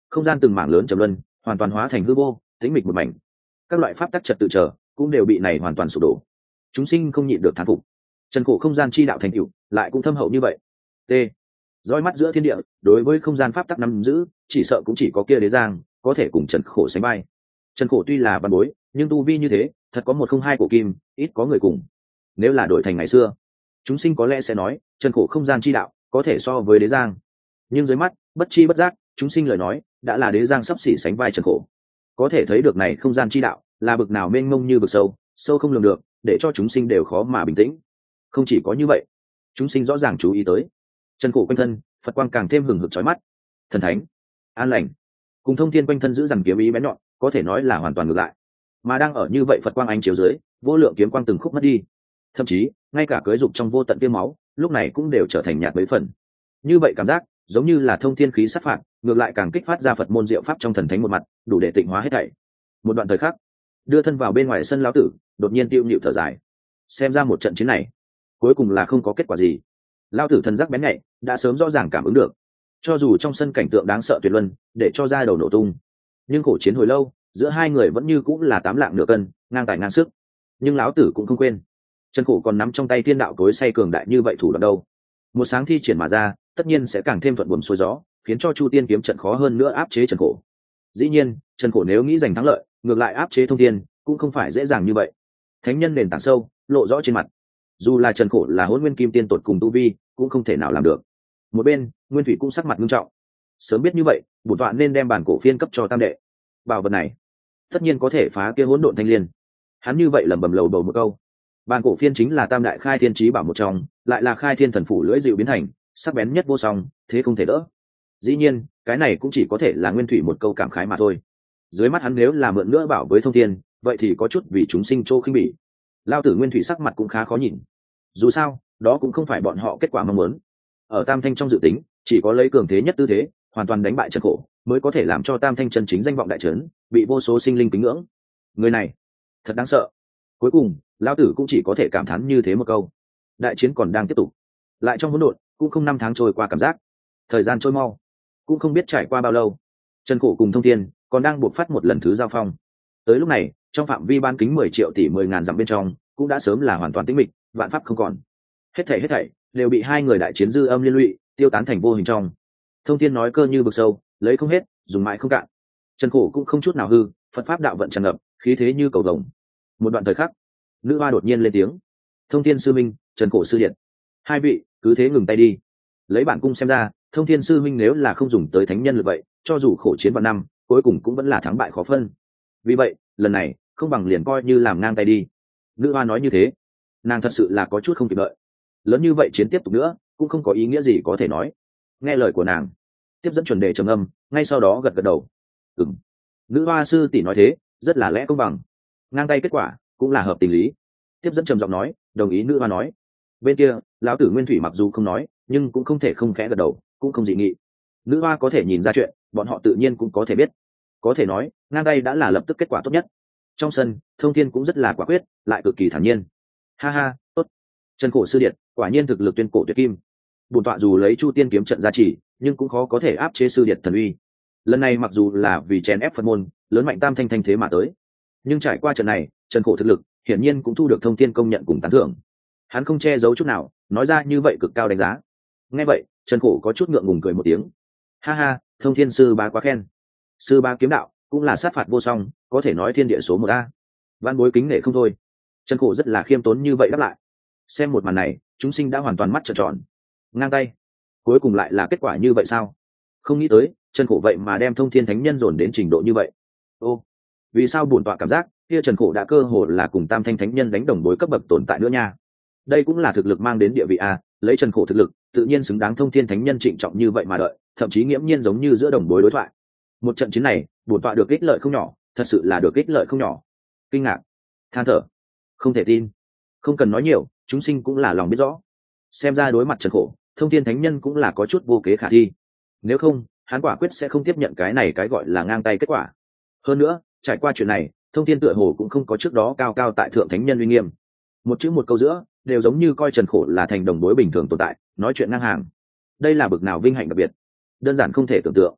không gian từng mảng lớn trầm luân hoàn toàn hóa thành hư vô, tĩnh mịch một mảnh. Các loại pháp tắc trật tự trở cũng đều bị này hoàn toàn sụp đổ. Chúng sinh không nhịn được thán phục. Trần khổ không gian chi đạo thành tựu lại cũng thâm hậu như vậy. T. Dõi mắt giữa thiên địa, đối với không gian pháp tắc nắm giữ, chỉ sợ cũng chỉ có kia đế giang có thể cùng Trần khổ sánh vai. Trần khổ tuy là văn bối, nhưng tu vi như thế, thật có một không hai cổ kim, ít có người cùng. Nếu là đổi thành ngày xưa, chúng sinh có lẽ sẽ nói, Trần khổ không gian chi đạo có thể so với đế giang. Nhưng dưới mắt, bất chi bất giác, chúng sinh lời nói, đã là đế giang sắp xỉ sánh vai Trần khổ. Có thể thấy được này không gian chi đạo là bực nào mênh mông như vực sâu, sâu không lường được, để cho chúng sinh đều khó mà bình tĩnh. Không chỉ có như vậy, chúng sinh rõ ràng chú ý tới Trần khổ quanh thân, Phật quang càng thêm hừng hực chói mắt. Thần thánh, an lành, cùng thông thiên quanh thân giữ dằn kiếm ý bén nhọn, có thể nói là hoàn toàn ngược lại. Mà đang ở như vậy Phật quang ánh chiếu dưới, vô lượng kiếm quang từng khúc mất đi. Thậm chí, ngay cả cưới dục trong vô tận tiêm máu, lúc này cũng đều trở thành nhạt mấy phần. Như vậy cảm giác, giống như là thông thiên khí sát phạt, ngược lại càng kích phát ra Phật môn diệu pháp trong thần thánh một mặt, đủ để tịnh hóa hết thảy. Một đoạn thời khắc, đưa thân vào bên ngoài sân lão tử, đột nhiên tiêu nhịu thở dài. Xem ra một trận chiến này, cuối cùng là không có kết quả gì. Lão tử thần giác bén nhạy, đã sớm rõ ràng cảm ứng được. Cho dù trong sân cảnh tượng đáng sợ tuyệt luân, để cho ra đầu nổ tung, nhưng khổ chiến hồi lâu, giữa hai người vẫn như cũng là tám lạng nửa cân, ngang tài ngang sức. Nhưng lão tử cũng không quên, Trần khổ còn nắm trong tay thiên đạo tối say cường đại như vậy thủ đoạn đâu. Một sáng thi triển mà ra, tất nhiên sẽ càng thêm thuận buồm xuôi gió, khiến cho Chu Tiên kiếm trận khó hơn nữa áp chế Trần khổ. Dĩ nhiên, Trần khổ nếu nghĩ giành thắng lợi, ngược lại áp chế thông thiên, cũng không phải dễ dàng như vậy. Thánh nhân nền tảng sâu, lộ rõ trên mặt. Dù là Trần khổ là Hỗn Nguyên Kim Tiên tột cùng tu vi, cũng không thể nào làm được. Một bên, Nguyên Thủy cũng sắc mặt nghiêm trọng. Sớm biết như vậy, bổn tọa nên đem bản cổ phiên cấp cho tam đệ. Bảo vật này, tất nhiên có thể phá kia hỗn độn thanh liên. Hắn như vậy lẩm bẩm lầu bầu một câu. Bản cổ phiên chính là tam đại khai thiên chí bảo một trong, lại là khai thiên thần phủ lưỡi dịu biến thành, sắc bén nhất vô song, thế không thể đỡ. Dĩ nhiên, cái này cũng chỉ có thể là Nguyên Thủy một câu cảm khái mà thôi. Dưới mắt hắn nếu là mượn nữa bảo với thông thiên, vậy thì có chút vì chúng sinh trô khinh bỉ. Lao tử Nguyên Thủy sắc mặt cũng khá khó nhìn. Dù sao, đó cũng không phải bọn họ kết quả mong muốn. Ở Tam Thanh trong dự tính, chỉ có lấy cường thế nhất tư thế, hoàn toàn đánh bại Trần khổ, mới có thể làm cho Tam Thanh chân chính danh vọng đại trấn, bị vô số sinh linh kính ngưỡng. Người này, thật đáng sợ. Cuối cùng, Lao tử cũng chỉ có thể cảm thán như thế một câu. Đại chiến còn đang tiếp tục, lại trong hỗn độn, cũng không năm tháng trôi qua cảm giác. Thời gian trôi mau, cũng không biết trải qua bao lâu. Trần khổ cùng thông thiên còn đang buộc phát một lần thứ giao phong. Tới lúc này, trong phạm vi ban kính mười triệu tỷ mười ngàn dặm bên trong, cũng đã sớm là hoàn toàn tĩnh mịch, vạn pháp không còn. Hết thảy hết thảy đều bị hai người đại chiến dư âm liên lụy, tiêu tán thành vô hình trong. Thông thiên nói cơ như vực sâu, lấy không hết, dùng mãi không cạn. Trần khổ cũng không chút nào hư, Phật pháp đạo vận tràn ngập, khí thế như cầu vồng. Một đoạn thời khắc, nữ hoa đột nhiên lên tiếng. Thông thiên sư minh, Trần khổ sư điện, hai vị cứ thế ngừng tay đi. Lấy bản cung xem ra, thông thiên sư minh nếu là không dùng tới thánh nhân lực vậy, cho dù khổ chiến vào năm, cuối cùng cũng vẫn là thắng bại khó phân. Vì vậy, lần này không bằng liền coi như làm ngang tay đi. Nữ hoa nói như thế, nàng thật sự là có chút không kịp đợi. Lớn như vậy chiến tiếp tục nữa, cũng không có ý nghĩa gì có thể nói. Nghe lời của nàng, tiếp dẫn chuẩn đề trầm âm, ngay sau đó gật gật đầu. Ừm, nữ hoa sư tỷ nói thế, rất là lẽ công bằng. Ngang tay kết quả cũng là hợp tình lý. Tiếp dẫn trầm giọng nói, đồng ý nữ hoa nói. Bên kia, lão tử Nguyên Thủy mặc dù không nói, nhưng cũng không thể không khẽ gật đầu, cũng không dị nghị. Nữ hoa có thể nhìn ra chuyện, bọn họ tự nhiên cũng có thể biết. Có thể nói, ngang tay đã là lập tức kết quả tốt nhất. Trong sân, thông thiên cũng rất là quả quyết, lại cực kỳ thản nhiên. Ha ha, tốt. Trần khổ sư điện, quả nhiên thực lực tuyên cổ tuyệt kim. Bổn tọa dù lấy Chu Tiên kiếm trận gia trì, nhưng cũng khó có thể áp chế sư điện thần uy. Lần này mặc dù là vì chèn ép Phật môn, lớn mạnh Tam Thanh thanh thế mà tới, nhưng trải qua trận này, Trần khổ thực lực hiển nhiên cũng thu được thông thiên công nhận cùng tán thưởng. Hắn không che giấu chút nào, nói ra như vậy cực cao đánh giá. Nghe vậy, Trần khổ có chút ngượng ngùng cười một tiếng. Ha ha, thông thiên sư bá quá khen. Sư bá kiếm đạo cũng là sát phạt vô song, có thể nói thiên địa số một a. Văn bối kính nể không thôi. Trần khổ rất là khiêm tốn như vậy đáp lại. Xem một màn này, chúng sinh đã hoàn toàn mắt trợn tròn. Ngang tay, cuối cùng lại là kết quả như vậy sao? Không nghĩ tới, Trần khổ vậy mà đem thông thiên thánh nhân dồn đến trình độ như vậy. Ô, vì sao bổn tọa cảm giác kia Trần khổ đã cơ hồ là cùng Tam Thanh thánh nhân đánh đồng đối cấp bậc tồn tại nữa nha. Đây cũng là thực lực mang đến địa vị a, lấy Trần khổ thực lực, tự nhiên xứng đáng thông thiên thánh nhân trịnh trọng như vậy mà đợi, thậm chí nghiễm nhiên giống như giữa đồng đối đối thoại. Một trận chiến này, bổn tọa được ích lợi không nhỏ, thật sự là được ích lợi không nhỏ. Kinh ngạc, than thở, không thể tin. Không cần nói nhiều, chúng sinh cũng là lòng biết rõ. Xem ra đối mặt Trần khổ, thông thiên thánh nhân cũng là có chút vô kế khả thi. Nếu không, hắn quả quyết sẽ không tiếp nhận cái này cái gọi là ngang tay kết quả. Hơn nữa, trải qua chuyện này, thông thiên tựa hồ cũng không có trước đó cao cao tại thượng thánh nhân uy nghiêm. Một chữ một câu giữa, đều giống như coi Trần khổ là thành đồng đối bình thường tồn tại, nói chuyện ngang hàng. Đây là bực nào vinh hạnh đặc biệt, đơn giản không thể tưởng tượng.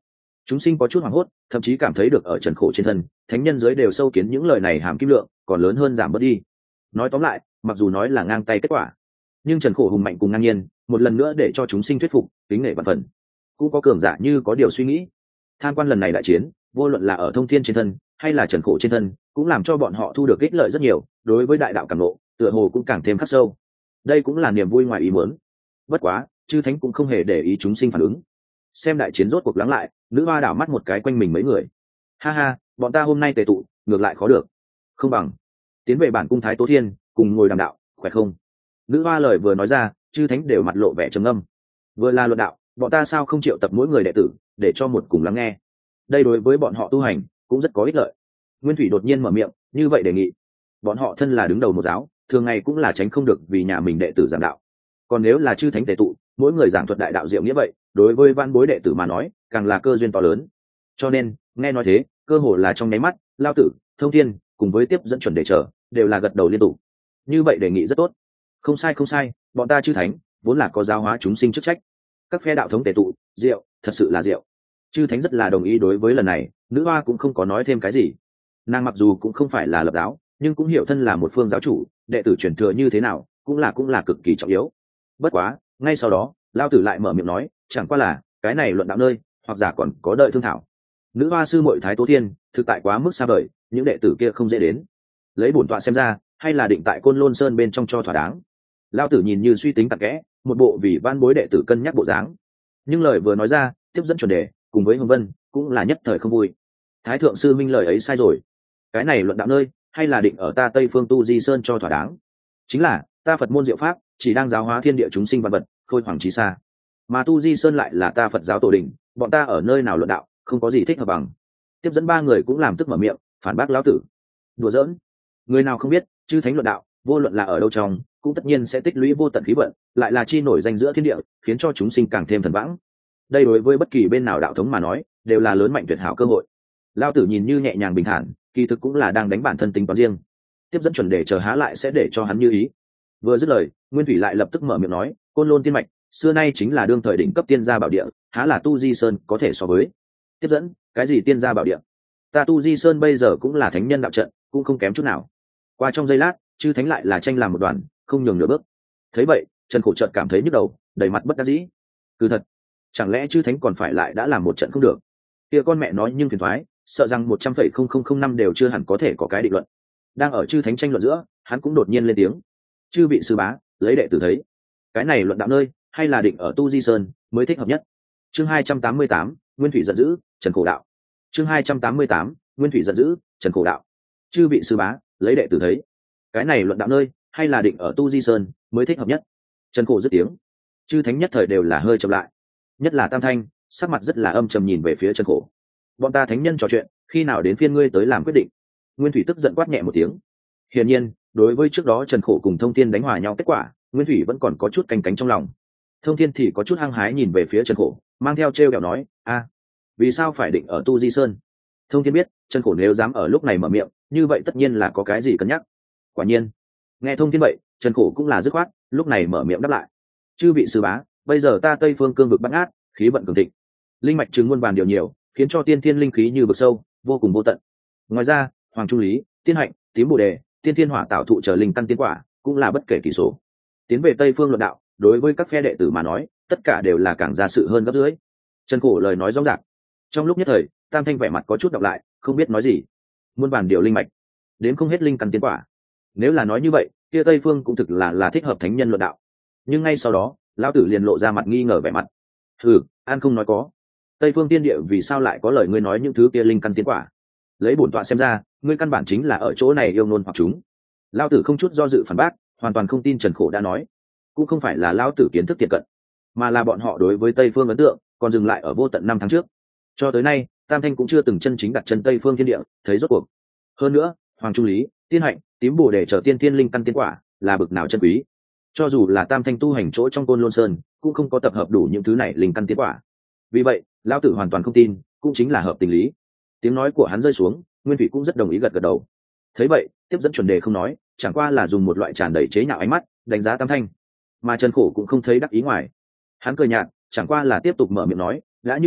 Chúng sinh có chút hoảng hốt, thậm chí cảm thấy được ở trần khổ trên thân thánh nhân giới đều sâu kiến những lời này hàm kim lượng còn lớn hơn giảm bớt đi. Nói tóm lại, mặc dù nói là ngang tay kết quả, nhưng trần khổ hùng mạnh cùng ngang nhiên một lần nữa để cho chúng sinh thuyết phục kính nể vạn phần. Cũng có cường giả như có điều suy nghĩ, tham quan lần này đại chiến vô luận là ở thông thiên trên thân hay là trần khổ trên thân cũng làm cho bọn họ thu được ích lợi rất nhiều, đối với đại đạo cảm ngộ tựa hồ cũng càng thêm khắc sâu. Đây cũng là niềm vui ngoài ý muốn. Bất quá chư thánh cũng không hề để ý chúng sinh phản ứng. Xem đại chiến rốt cuộc lắng lại, nữ hoa đảo mắt một cái quanh mình mấy người. Ha ha, bọn ta hôm nay tề tụ ngược lại khó được, không bằng tiến về bản cung thái tố thiên cùng ngồi đàm đạo, khỏe không? Nữ hoa lời vừa nói ra, chư thánh đều mặt lộ vẻ trầm ngâm. Vừa là luận đạo, bọn ta sao không triệu tập mỗi người đệ tử để cho một cùng lắng nghe? Đây đối với bọn họ tu hành cũng rất có ích lợi. Nguyên Thủy đột nhiên mở miệng như vậy đề nghị. Bọn họ thân là đứng đầu một giáo, thường ngày cũng là tránh không được vì nhà mình đệ tử giảng đạo. Còn nếu là chư thánh tề tụ, mỗi người giảng thuật đại đạo diệu nghĩa vậy, đối với văn bối đệ tử mà nói càng là cơ duyên to lớn. Cho nên nghe nói thế, cơ hồ là trong nháy mắt, Lao Tử, Thông Thiên cùng với tiếp dẫn chuẩn đề trở đều là gật đầu liên tục. Như vậy đề nghị rất tốt. Không sai không sai, bọn ta chư thánh vốn là có giáo hóa chúng sinh chức trách. Các phe đạo thống tề tụ, diệu, thật sự là diệu. Chư thánh rất là đồng ý đối với lần này, nữ hoa cũng không có nói thêm cái gì. Nàng mặc dù cũng không phải là lập giáo, nhưng cũng hiểu thân là một phương giáo chủ, đệ tử truyền thừa như thế nào cũng là cũng là cực kỳ trọng yếu. Bất quá ngay sau đó Lao Tử lại mở miệng nói, chẳng qua là cái này luận đạo nơi hoặc giả còn có đợi thương thảo. Nữ hoa sư muội thái tố thiên thực tại quá mức xa vời, những đệ tử kia không dễ đến. Lấy bổn tọa xem ra, hay là định tại Côn Lôn Sơn bên trong cho thỏa đáng. Lao Tử nhìn như suy tính tặc kẽ, một bộ vì van bối đệ tử cân nhắc bộ dáng. Nhưng lời vừa nói ra, tiếp dẫn chuẩn đề cùng với Hồng Vân cũng là nhất thời không vui. Thái thượng sư minh lời ấy sai rồi, cái này luận đạo nơi hay là định ở ta Tây Phương Tu Di Sơn cho thỏa đáng. Chính là ta Phật môn diệu pháp chỉ đang giáo hóa thiên địa chúng sinh vạn vật, khôi hoàng trí xa, mà Tu Di Sơn lại là ta Phật giáo tổ đình, bọn ta ở nơi nào luận đạo không có gì thích hợp bằng. Tiếp dẫn ba người cũng làm tức mở miệng phản bác lão tử. Đùa giỡn, người nào không biết chư thánh luận đạo vô luận là ở đâu trong cũng tất nhiên sẽ tích lũy vô tận khí vận, lại là chi nổi danh giữa thiên địa, khiến cho chúng sinh càng thêm thần vãng. Đây đối với bất kỳ bên nào đạo thống mà nói đều là lớn mạnh tuyệt hảo cơ hội. Lão tử nhìn như nhẹ nhàng bình thản, kỳ thực cũng là đang đánh bản thân tính toán riêng. Tiếp dẫn chuẩn đề chờ há lại sẽ để cho hắn như ý. Vừa dứt lời, Nguyên Thủy lại lập tức mở miệng nói, Côn Lôn tiên mạch xưa nay chính là đương thời đỉnh cấp tiên gia bảo địa, há là Tu Di Sơn có thể so với. Tiếp dẫn, cái gì tiên gia bảo địa? Ta Tu Di Sơn bây giờ cũng là thánh nhân đạo trận, cũng không kém chút nào. Qua trong giây lát, chư thánh lại là tranh làm một đoàn, không nhường nửa bước. Thấy vậy, Trần Khổ chợt cảm thấy nhức đầu, đầy mặt bất đắc dĩ. Cứ thật, chẳng lẽ chư thánh còn phải lại đã làm một trận không được? Kia con mẹ nói nhưng phiền thoái, sợ rằng một trăm phẩy không không không năm đều chưa hẳn có thể có cái định luận. Đang ở chư thánh tranh luận giữa, hắn cũng đột nhiên lên tiếng. Chư vị sư bá, lấy đệ tử thấy, cái này luận đạo nơi hay là định ở Tu Di Sơn mới thích hợp nhất. Chương hai trăm tám mươi tám, Nguyên Thủy giận dữ, Trần Khổ đạo. Chương hai trăm tám mươi tám, Nguyên Thủy giận dữ, Trần Khổ đạo. Chư vị sư bá, lấy đệ tử thấy, cái này luận đạo nơi hay là định ở Tu Di Sơn mới thích hợp nhất. Trần Khổ dứt tiếng, chư thánh nhất thời đều là hơi chậm lại, nhất là Tam Thanh, sắc mặt rất là âm trầm nhìn về phía Trần Khổ. Bọn ta thánh nhân trò chuyện, khi nào đến phiên ngươi tới làm quyết định? Nguyên Thủy tức giận quát nhẹ một tiếng. Hiển nhiên, đối với trước đó Trần Khổ cùng Thông Thiên đánh hòa nhau kết quả, Nguyên Thủy vẫn còn có chút canh cánh trong lòng. Thông Thiên thì có chút hăng hái nhìn về phía Trần Khổ, mang theo trêu ghẹo nói, a, vì sao phải định ở Tu Di Sơn? Thông Thiên biết Trần Khổ nếu dám ở lúc này mở miệng, như vậy tất nhiên là có cái gì cân nhắc. Quả nhiên, nghe Thông Thiên vậy, Trần Khổ cũng là dứt khoát, lúc này mở miệng đáp lại. Chư vị sư bá, bây giờ ta Tây Phương cương vực bát ngát, khí vận cường thịnh, linh mạch chứng muôn bàn điều nhiều, khiến cho tiên thiên linh khí như vực sâu, vô cùng vô tận. Ngoài ra, Hoàng Trung Lý, Tiên Hạnh, Tím Bồ Đề, Tiên Thiên Hỏa tạo thụ trở linh căn tiên quả, cũng là bất kể kỳ số. Tiến về Tây Phương luận đạo, đối với các phe đệ tử mà nói, tất cả đều là càng ra sự hơn gấp dưới. Trần Khổ lời nói rõ ràng. Trong lúc nhất thời, Tam Thanh vẻ mặt có chút đọc lại, không biết nói gì. Muôn bản điều linh mạch, đến không hết linh căn tiên quả. Nếu là nói như vậy, kia Tây Phương cũng thực là là thích hợp thánh nhân luận đạo. Nhưng ngay sau đó, lão tử liền lộ ra mặt nghi ngờ vẻ mặt. Hừ, an không nói có. Tây Phương tiên địa vì sao lại có lời ngươi nói những thứ kia linh căn tiên quả? Lấy bổn tọa xem ra, ngươi căn bản chính là ở chỗ này yêu ngôn hoặc chúng. Lão tử không chút do dự phản bác, hoàn toàn không tin Trần Khổ đã nói. Cũng không phải là lão tử kiến thức tiện cận, mà là bọn họ đối với Tây Phương ấn tượng còn dừng lại ở vô tận năm tháng trước. Cho tới nay, Tam Thanh cũng chưa từng chân chính đặt chân Tây Phương thiên địa, thấy rốt cuộc. Hơn nữa, Hoàng Trung Lý, Tiên Hạnh, Tím Bồ Đề trở tiên thiên linh căn tiên quả, là bực nào chân quý. Cho dù là Tam Thanh tu hành chỗ trong Côn Lôn Sơn, cũng không có tập hợp đủ những thứ này linh căn tiên quả. Vì vậy, lão tử hoàn toàn không tin, cũng chính là hợp tình lý. Tiếng nói của hắn rơi xuống, Nguyên Thủy cũng rất đồng ý gật gật đầu. Thấy vậy, tiếp dẫn chuẩn đề không nói, chẳng qua là dùng một loại tràn đầy chế nhạo ánh mắt đánh giá Tam Thanh. Mà Trần Khổ cũng không thấy đắc ý ngoài, hắn cười nhạt, chẳng qua là tiếp tục mở miệng nói, đã như vậy,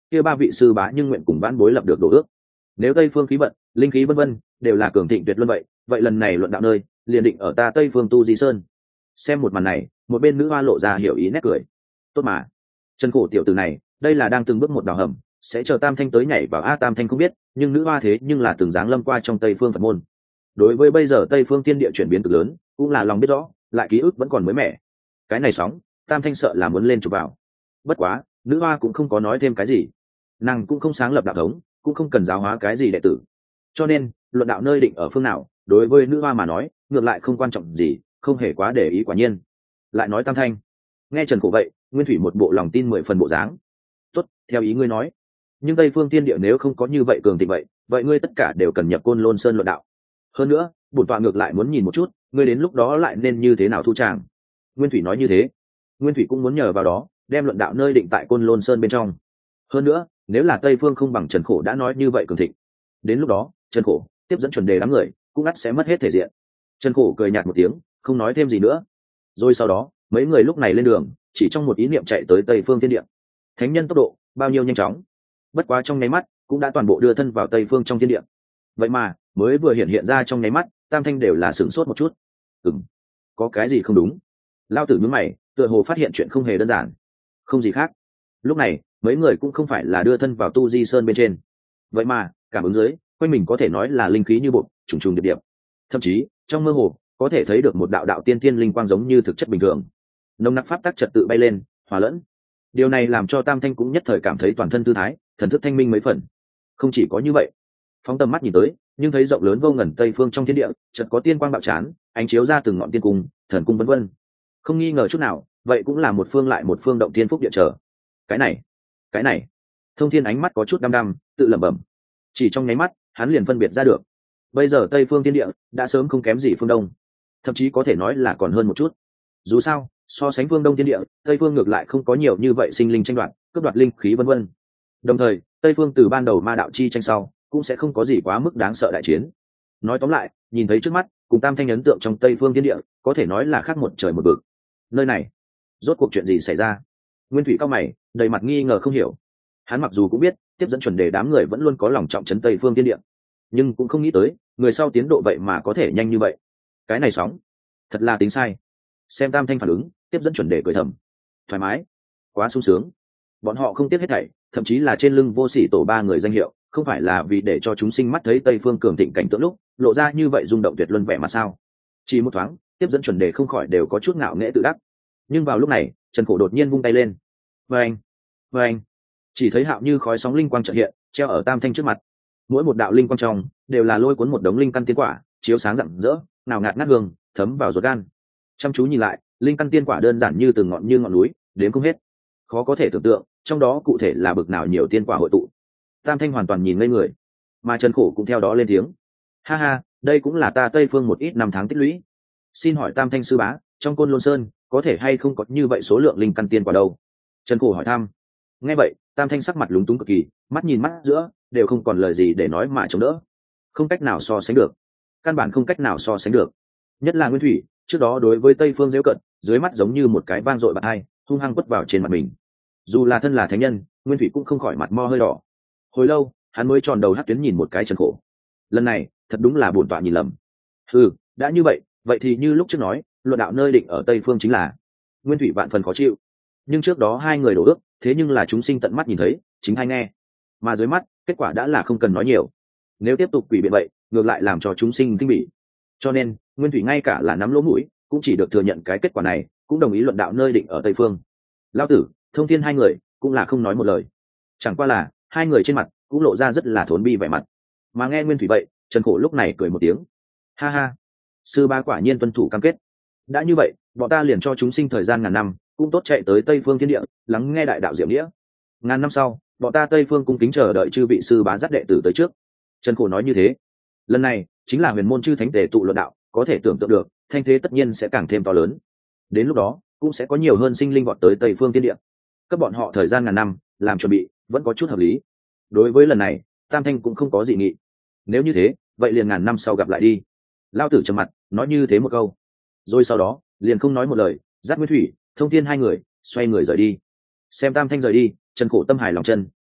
kia ba vị sư bá nhưng nguyện cùng vãn bối lập được đồ ước. Nếu tây phương khí vận, linh khí vân vân đều là cường thịnh tuyệt luân vậy, vậy lần này luận đạo nơi liền định ở ta tây phương tu di sơn. Xem một màn này, một bên nữ hoa lộ ra hiểu ý nét cười. Tốt mà, Trần Cổ tiểu tử này đây là đang từng bước một đào hầm, sẽ chờ Tam Thanh tới nhảy vào. A Tam Thanh không biết, nhưng nữ hoa thế nhưng là từng dáng lâm qua trong tây phương Phật môn. Đối với bây giờ tây phương tiên địa chuyển biến cực lớn, cũng là lòng biết rõ, lại ký ức vẫn còn mới mẻ. Cái này sóng Tam Thanh sợ là muốn lên chụp vào. Bất quá nữ hoa cũng không có nói thêm cái gì, nàng cũng không sáng lập đạo thống, cũng không cần giáo hóa cái gì đệ tử, cho nên luận đạo nơi định ở phương nào đối với nữ hoa mà nói ngược lại không quan trọng gì, không hề quá để ý. Quả nhiên lại nói Tam Thanh nghe Trần Cổ vậy, nguyên thủy một bộ lòng tin mười phần bộ dáng. Tốt, theo ý ngươi nói, nhưng tây phương tiên địa nếu không có như vậy cường thịnh vậy vậy ngươi tất cả đều cần nhập Côn Lôn Sơn luận đạo. Hơn nữa bổn tọa ngược lại muốn nhìn một chút ngươi đến lúc đó lại nên như thế nào thu tràng. Nguyên thủy nói như thế, nguyên thủy cũng muốn nhờ vào đó đem luận đạo nơi định tại Côn Lôn Sơn bên trong. Hơn nữa nếu là tây phương không bằng Trần Cổ đã nói như vậy cường thịnh, đến lúc đó Trần Cổ tiếp dẫn chuẩn đề đám người cũng ắt sẽ mất hết thể diện. Trần Cổ cười nhạt một tiếng, không nói thêm gì nữa. Rồi sau đó mấy người lúc này lên đường, chỉ trong một ý niệm chạy tới tây phương thiên địa. Thánh nhân tốc độ bao nhiêu nhanh chóng, bất quá trong nháy mắt cũng đã toàn bộ đưa thân vào tây phương trong thiên địa. Vậy mà mới vừa hiện hiện ra trong nháy mắt, Tam Thanh đều là sửng sốt một chút. Ừm, có cái gì không đúng? Lao tử nhướng mày, tựa hồ phát hiện chuyện không hề đơn giản. Không gì khác, lúc này mấy người cũng không phải là đưa thân vào tu di sơn bên trên, vậy mà cảm ứng dưới quanh mình có thể nói là linh khí như bột trùng trùng điệp điệp, thậm chí trong mơ hồ có thể thấy được một đạo đạo tiên tiên linh quang giống như thực chất bình thường, nồng nặc pháp tắc trật tự bay lên hòa lẫn. Điều này làm cho Tam Thanh cũng nhất thời cảm thấy toàn thân thư thái, thần thức thanh minh mấy phần. Không chỉ có như vậy, phóng tầm mắt nhìn tới, nhưng thấy rộng lớn vô ngần tây phương trong thiên địa chợt có tiên quang bạo chán, ánh chiếu ra từng ngọn tiên cung, thần cung vân vân. Không nghi ngờ chút nào, vậy cũng là một phương lại một phương động thiên phúc địa trở. Cái này, cái này, Thông Thiên ánh mắt có chút đăm đăm, tự lẩm bẩm. Chỉ trong nháy mắt, hắn liền phân biệt ra được, bây giờ tây phương thiên địa đã sớm không kém gì phương đông, thậm chí có thể nói là còn hơn một chút. Dù sao so sánh phương đông thiên địa, tây phương ngược lại không có nhiều như vậy sinh linh tranh đoạt, cướp đoạt linh khí vân vân. Đồng thời tây phương từ ban đầu ma đạo chi tranh sau cũng sẽ không có gì quá mức đáng sợ đại chiến. Nói tóm lại, nhìn thấy trước mắt cùng Tam Thanh ấn tượng trong tây phương thiên địa có thể nói là khác một trời một vực. Nơi này rốt cuộc chuyện gì xảy ra? Nguyên thủy cao mày, đầy mặt nghi ngờ không hiểu. Hắn mặc dù cũng biết tiếp dẫn chuẩn đề đám người vẫn luôn có lòng trọng trấn tây phương thiên địa, nhưng cũng không nghĩ tới người sau tiến độ vậy mà có thể nhanh như vậy. Cái này sóng thật là tính sai. Xem Tam Thanh phản ứng, tiếp dẫn chuẩn đề cười thầm, thoải mái, quá sung sướng. Bọn họ không tiếc hết thảy, thậm chí là trên lưng vô sỉ tổ ba người danh hiệu, không phải là vì để cho chúng sinh mắt thấy tây phương cường thịnh cảnh tượng lúc lộ ra như vậy rung động tuyệt luân vẻ mà sao? Chỉ một thoáng, tiếp dẫn chuẩn đề không khỏi đều có chút ngạo nghễ tự đắc. Nhưng vào lúc này, Trần Cổ đột nhiên vung tay lên. Vâng, vâng, chỉ thấy hạo như khói sóng linh quang chợt hiện, treo ở Tam Thanh trước mặt. Mỗi một đạo linh quang trong đều là lôi cuốn một đống linh căn tiên quả, chiếu sáng rạng rỡ, nào ngạt ngát hương, thấm vào ruột gan. Chăm chú nhìn lại, linh căn tiên quả đơn giản như từng ngọn như ngọn núi, đến không hết. Khó có thể tưởng tượng, trong đó cụ thể là bực nào nhiều tiên quả hội tụ. Tam Thanh hoàn toàn nhìn ngây người, mà Trần Cổ cũng theo đó lên tiếng. Ha ha, đây cũng là ta tây phương một ít năm tháng tích lũy. Xin hỏi Tam Thanh sư bá, trong Côn Lôn Sơn có thể hay không có như vậy số lượng linh căn tiên quả đâu? Trần Cổ hỏi thăm. Nghe vậy, Tam Thanh sắc mặt lúng túng cực kỳ, mắt nhìn mắt giữa đều không còn lời gì để nói mà chống đỡ. Không cách nào so sánh được, căn bản không cách nào so sánh được. Nhất là Nguyên Thủy, trước đó đối với tây phương giễu cận, dưới mắt giống như một cái vang dội bạc hai, hung hăng quất vào trên mặt mình. Dù là thân là thánh nhân, Nguyên Thủy cũng không khỏi mặt mo hơi đỏ. Hồi lâu, hắn mới tròn đầu hắt tuyến nhìn một cái Trần Cổ. Lần này, thật đúng là bổn tọa nhìn lầm. Ừ, đã như vậy, vậy thì như lúc trước nói, luận đạo nơi định ở tây phương chính là. Nguyên Thủy vạn phần khó chịu. Nhưng trước đó hai người đổ ước, thế nhưng là chúng sinh tận mắt nhìn thấy, chính hay nghe. Mà dưới mắt, kết quả đã là không cần nói nhiều. Nếu tiếp tục quỷ biện vậy, ngược lại làm cho chúng sinh kinh bỉ. Cho nên, Nguyên Thủy ngay cả là nắm lỗ mũi, cũng chỉ được thừa nhận cái kết quả này, cũng đồng ý luận đạo nơi định ở tây phương. Lão tử, Thông Thiên hai người cũng là không nói một lời. Chẳng qua là hai người trên mặt cũng lộ ra rất là thốn bi vẻ mặt. Mà nghe Nguyên Thủy vậy, Trần Cổ lúc này cười một tiếng. Ha ha, sư ba quả nhiên tuân thủ cam kết. Đã như vậy, bọn ta liền cho chúng sinh thời gian ngàn năm, cũng tốt chạy tới tây phương thiên địa, lắng nghe đại đạo diệu nghĩa. Ngàn năm sau, bọn ta tây phương cung kính chờ đợi chư vị sư bá dắt đệ tử tới trước. Trần Cổ nói như thế. Lần này chính là huyền môn chư thánh tề tụ luận đạo, có thể tưởng tượng được thanh thế tất nhiên sẽ càng thêm to lớn. Đến lúc đó cũng sẽ có nhiều hơn sinh linh vọt tới tây phương thiên địa. Các bọn họ thời gian ngàn năm làm chuẩn bị vẫn có chút hợp lý. Đối với lần này, Tam Thanh cũng không có dị nghị. Nếu như thế, vậy liền ngàn năm sau gặp lại đi. Lao tử trầm mặt nói như thế một câu, rồi sau đó liền không nói một lời, dắt Nguyên Thủy, Thông Thiên hai người xoay người rời đi. Xem Tam Thanh rời đi, Trần Cổ tâm hài lòng chân,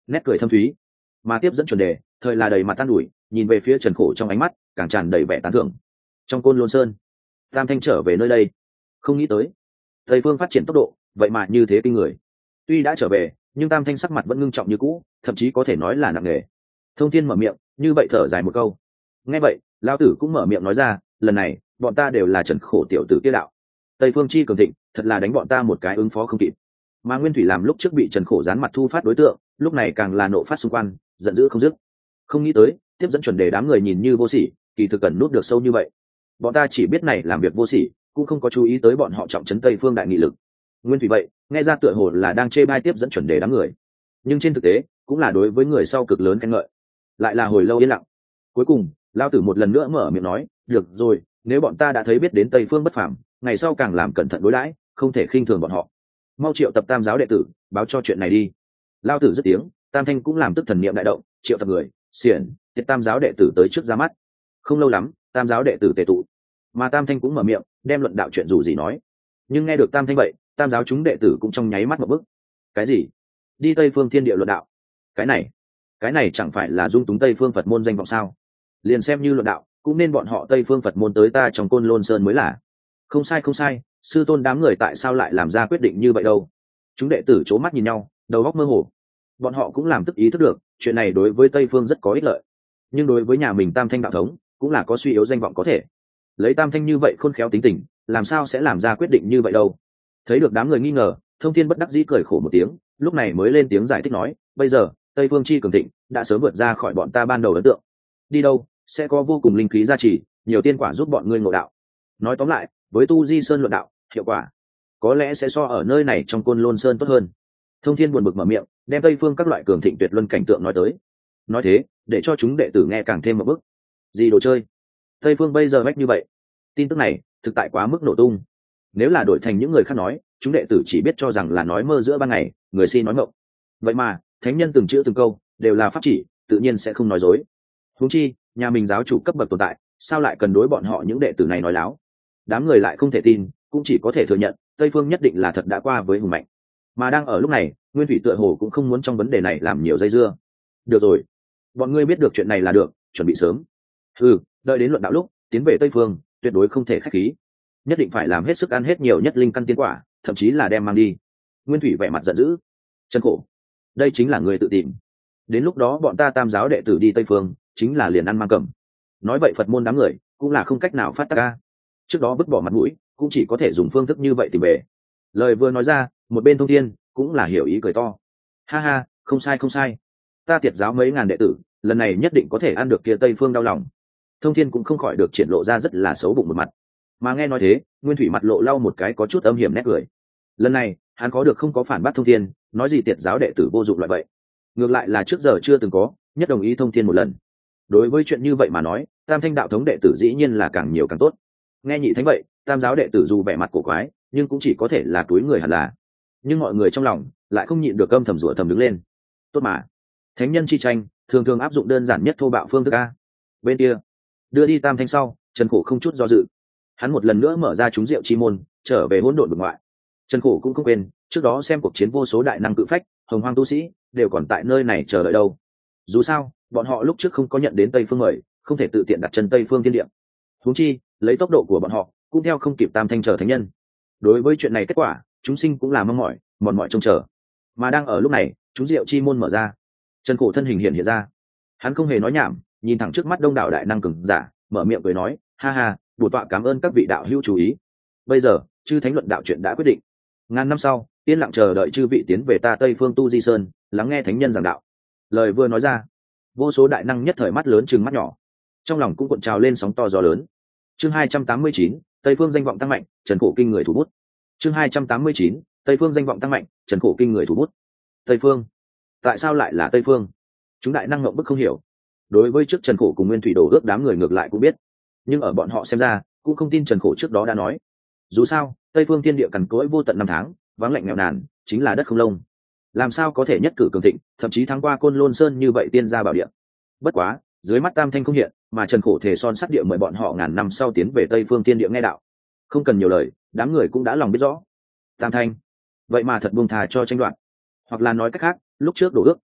nét cười thâm thúy. Mà tiếp dẫn chuẩn đề thời là đầy mặt tan ủi, nhìn về phía Trần Khổ trong ánh mắt càng tràn đầy vẻ tán thưởng. Trong Côn Lôn Sơn, Tam Thanh trở về nơi đây, không nghĩ tới Tây Phương phát triển tốc độ vậy mà như thế kinh người. Tuy đã trở về, nhưng Tam Thanh sắc mặt vẫn ngưng trọng như cũ, thậm chí có thể nói là nặng nề. Thông Thiên mở miệng, như vậy thở dài một câu. Nghe vậy, Lão Tử cũng mở miệng nói ra, lần này, bọn ta đều là Trần Khổ tiểu tử kia đạo. Tây Phương chi cường thịnh, thật là đánh bọn ta một cái ứng phó không kịp. Mà Nguyên Thủy làm lúc trước bị Trần Khổ gián mặt thu phát đối tượng, lúc này càng là nộ phát xung quanh, giận dữ không dứt. Không nghĩ tới, tiếp dẫn chuẩn đề đám người nhìn như vô sỉ, kỳ thực cần nút được sâu như vậy. Bọn ta chỉ biết này làm việc vô sỉ, cũng không có chú ý tới bọn họ trọng trấn Tây Phương đại nghị lực. Nguyên Thủy vậy, nghe ra tựa hồ là đang chê bai tiếp dẫn chuẩn đề đám người, nhưng trên thực tế, cũng là đối với người sau cực lớn khen ngợi. Lại là hồi lâu yên lặng. Cuối cùng, Lão Tử một lần nữa mở miệng nói, được rồi, nếu bọn ta đã thấy biết đến Tây Phương bất phàm, ngày sau càng làm cẩn thận đối đãi, không thể khinh thường bọn họ. Mau triệu tập Tam giáo đệ tử, báo cho chuyện này đi. Lão Tử dứt tiếng, Tam Thanh cũng làm tức thần niệm đại động, triệu tập người, xiển, tiết Tam giáo đệ tử tới trước ra mắt. Không lâu lắm, Tam giáo đệ tử tề tụ, mà Tam Thanh cũng mở miệng, đem luận đạo chuyện dù gì nói. Nhưng nghe được Tam Thanh vậy, Tam giáo chúng đệ tử cũng trong nháy mắt một bức. Cái gì? Đi Tây Phương thiên địa luận đạo? Cái này, cái này chẳng phải là dung túng Tây Phương Phật môn danh vọng sao? Liền xem như luận đạo, cũng nên bọn họ Tây Phương Phật môn tới ta trong Côn Lôn Sơn mới là. Không sai không sai, sư tôn đám người tại sao lại làm ra quyết định như vậy đâu? Chúng đệ tử c mắt nhìn nhau, đầu óc mơ hồ. Bọn họ cũng làm tức ý thức được, chuyện này đối với Tây Phương rất có ích lợi, nhưng đối với nhà mình Tam Thanh đạo thống, cũng là có suy yếu danh vọng có thể. Lấy Tam Thanh như vậy khôn khéo tính tình, làm sao sẽ làm ra quyết định như vậy đâu? Thấy được đám người nghi ngờ, Thông Thiên bất đắc dĩ cười khổ một tiếng, lúc này mới lên tiếng giải thích nói, bây giờ Tây Phương chi cường thịnh đã sớm vượt ra khỏi bọn ta ban đầu ấn tượng. Đi đâu sẽ có vô cùng linh khí gia trì, nhiều tiên quả giúp bọn ngươi ngộ đạo. Nói tóm lại, với tu Di Sơn luận đạo, hiệu quả có lẽ sẽ so ở nơi này trong Côn Lôn Sơn tốt hơn. Thông Thiên buồn bực mở miệng, đem Tây Phương các loại cường thịnh tuyệt luân cảnh tượng nói tới. Nói thế, để cho chúng đệ tử nghe càng thêm một bức. Gì đồ chơi? Tây Phương bây giờ bách như vậy? Tin tức này thực tại quá mức nổ tung. Nếu là đổi thành những người khác nói, chúng đệ tử chỉ biết cho rằng là nói mơ giữa ban ngày, người si nói ngọng. Vậy mà, thánh nhân từng chữ từng câu đều là pháp chỉ, tự nhiên sẽ không nói dối. Huống chi, nhà mình giáo chủ cấp bậc tồn tại, sao lại cần đối bọn họ những đệ tử này nói láo? Đám người lại không thể tin, cũng chỉ có thể thừa nhận, Tây Phương nhất định là thật đã qua với hùng mạnh. Mà đang ở lúc này, Nguyên Thủy tựa hồ cũng không muốn trong vấn đề này làm nhiều dây dưa. Được rồi, bọn ngươi biết được chuyện này là được, chuẩn bị sớm. Ừ, đợi đến luận đạo lúc, tiến về Tây Phương, tuyệt đối không thể khách khí, nhất định phải làm hết sức ăn hết nhiều nhất linh căn tiên quả, thậm chí là đem mang đi. Nguyên Thủy vẻ mặt giận dữ, Trần Khổ, đây chính là người tự tìm. Đến lúc đó bọn ta Tam giáo đệ tử đi Tây Phương, chính là liền ăn mang cầm. Nói vậy Phật môn đám người cũng là không cách nào phát tác ca. Trước đó vứt bỏ mặt mũi, cũng chỉ có thể dùng phương thức như vậy tìm về. Lời vừa nói ra, một bên Thông Thiên cũng là hiểu ý cười to. Ha ha, không sai không sai, ta Tiệt giáo mấy ngàn đệ tử, lần này nhất định có thể ăn được kia Tây Phương đau lòng. Thông Thiên cũng không khỏi được triển lộ ra rất là xấu bụng một mặt. Mà nghe nói thế, Nguyên Thủy mặt lộ lau một cái có chút âm hiểm nét cười. Lần này, hắn có được không có phản bác Thông Thiên, nói gì Tiệt giáo đệ tử vô dụng loại vậy. Ngược lại là trước giờ chưa từng có, nhất đồng ý Thông Thiên một lần. Đối với chuyện như vậy mà nói, Tam Thanh đạo thống đệ tử dĩ nhiên là càng nhiều càng tốt. Nghe nhị thánh vậy, Tam giáo đệ tử dù vẻ mặt cổ quái, nhưng cũng chỉ có thể là túi người hẳn là. Nhưng mọi người trong lòng lại không nhịn được âm thầm rủa thầm đứng lên. Tốt mà, thánh nhân chi tranh, thường thường áp dụng đơn giản nhất thô bạo phương thức a. Bên kia, đưa đi Tam Thanh sau, Trần Khổ không chút do dự, hắn một lần nữa mở ra chúng rượu chi môn, trở về hỗn độn vực ngoại. Trần Khổ cũng không quên trước đó xem cuộc chiến vô số đại năng cự phách, hồng hoang tu sĩ đều còn tại nơi này chờ đợi đâu. Dù sao, bọn họ lúc trước không có nhận đến Tây Phương mời, không thể tự tiện đặt chân Tây Phương thiên địa. Huống chi, lấy tốc độ của bọn họ, cũng theo không kịp Tam Thanh chờ thánh nhân. Đối với chuyện này kết quả, chúng sinh cũng là mong mỏi, mòn mỏi trông chờ. Mà đang ở lúc này, chúng rượu chi môn mở ra, Trần Khổ thân hình hiện hiện ra. Hắn không hề nói nhảm, nhìn thẳng trước mắt đông đảo đại năng cường giả, mở miệng cười nói, ha ha, bổn tọa cảm ơn các vị đạo hữu chú ý. Bây giờ, chư thánh luận đạo chuyện đã quyết định. Ngàn năm sau, yên lặng chờ đợi chư vị tiến về ta Tây Phương Tu Di Sơn, lắng nghe thánh nhân giảng đạo. Lời vừa nói ra, vô số đại năng nhất thời mắt lớn chừng mắt nhỏ, trong lòng cũng cuộn trào lên sóng to gió lớn. Chương hai trăm tám mươi chín, Tây Phương danh vọng tăng mạnh, Trần Khổ kinh người thủ bút. Chương hai trăm tám mươi chín, Tây Phương danh vọng tăng mạnh, Trần Khổ kinh người thủ bút. Tây Phương? Tại sao lại là Tây Phương? Chúng đại năng ngậm bức không hiểu. Đối với trước Trần Khổ cùng Nguyên Thủy đổ ước đám người ngược lại cũng biết, nhưng ở bọn họ xem ra, cũng không tin Trần Khổ trước đó đã nói. Dù sao, Tây Phương thiên địa cằn cỗi vô tận năm tháng, vắng lạnh nghèo nàn, chính là đất không lông. Làm sao có thể nhất cử cường thịnh, thậm chí thắng qua Côn Lôn Sơn như vậy tiên gia bảo địa. Bất quá, dưới mắt Tam Thanh không hiện, mà Trần Khổ thể son sắt địa mời bọn họ ngàn năm sau tiến về Tây Phương thiên địa nghe đạo. Không cần nhiều lời, đám người cũng đã lòng biết rõ. Tam Thanh, vậy mà thật buông thà cho tranh đoạt. Hoặc là nói cách khác, lúc trước đổ ước,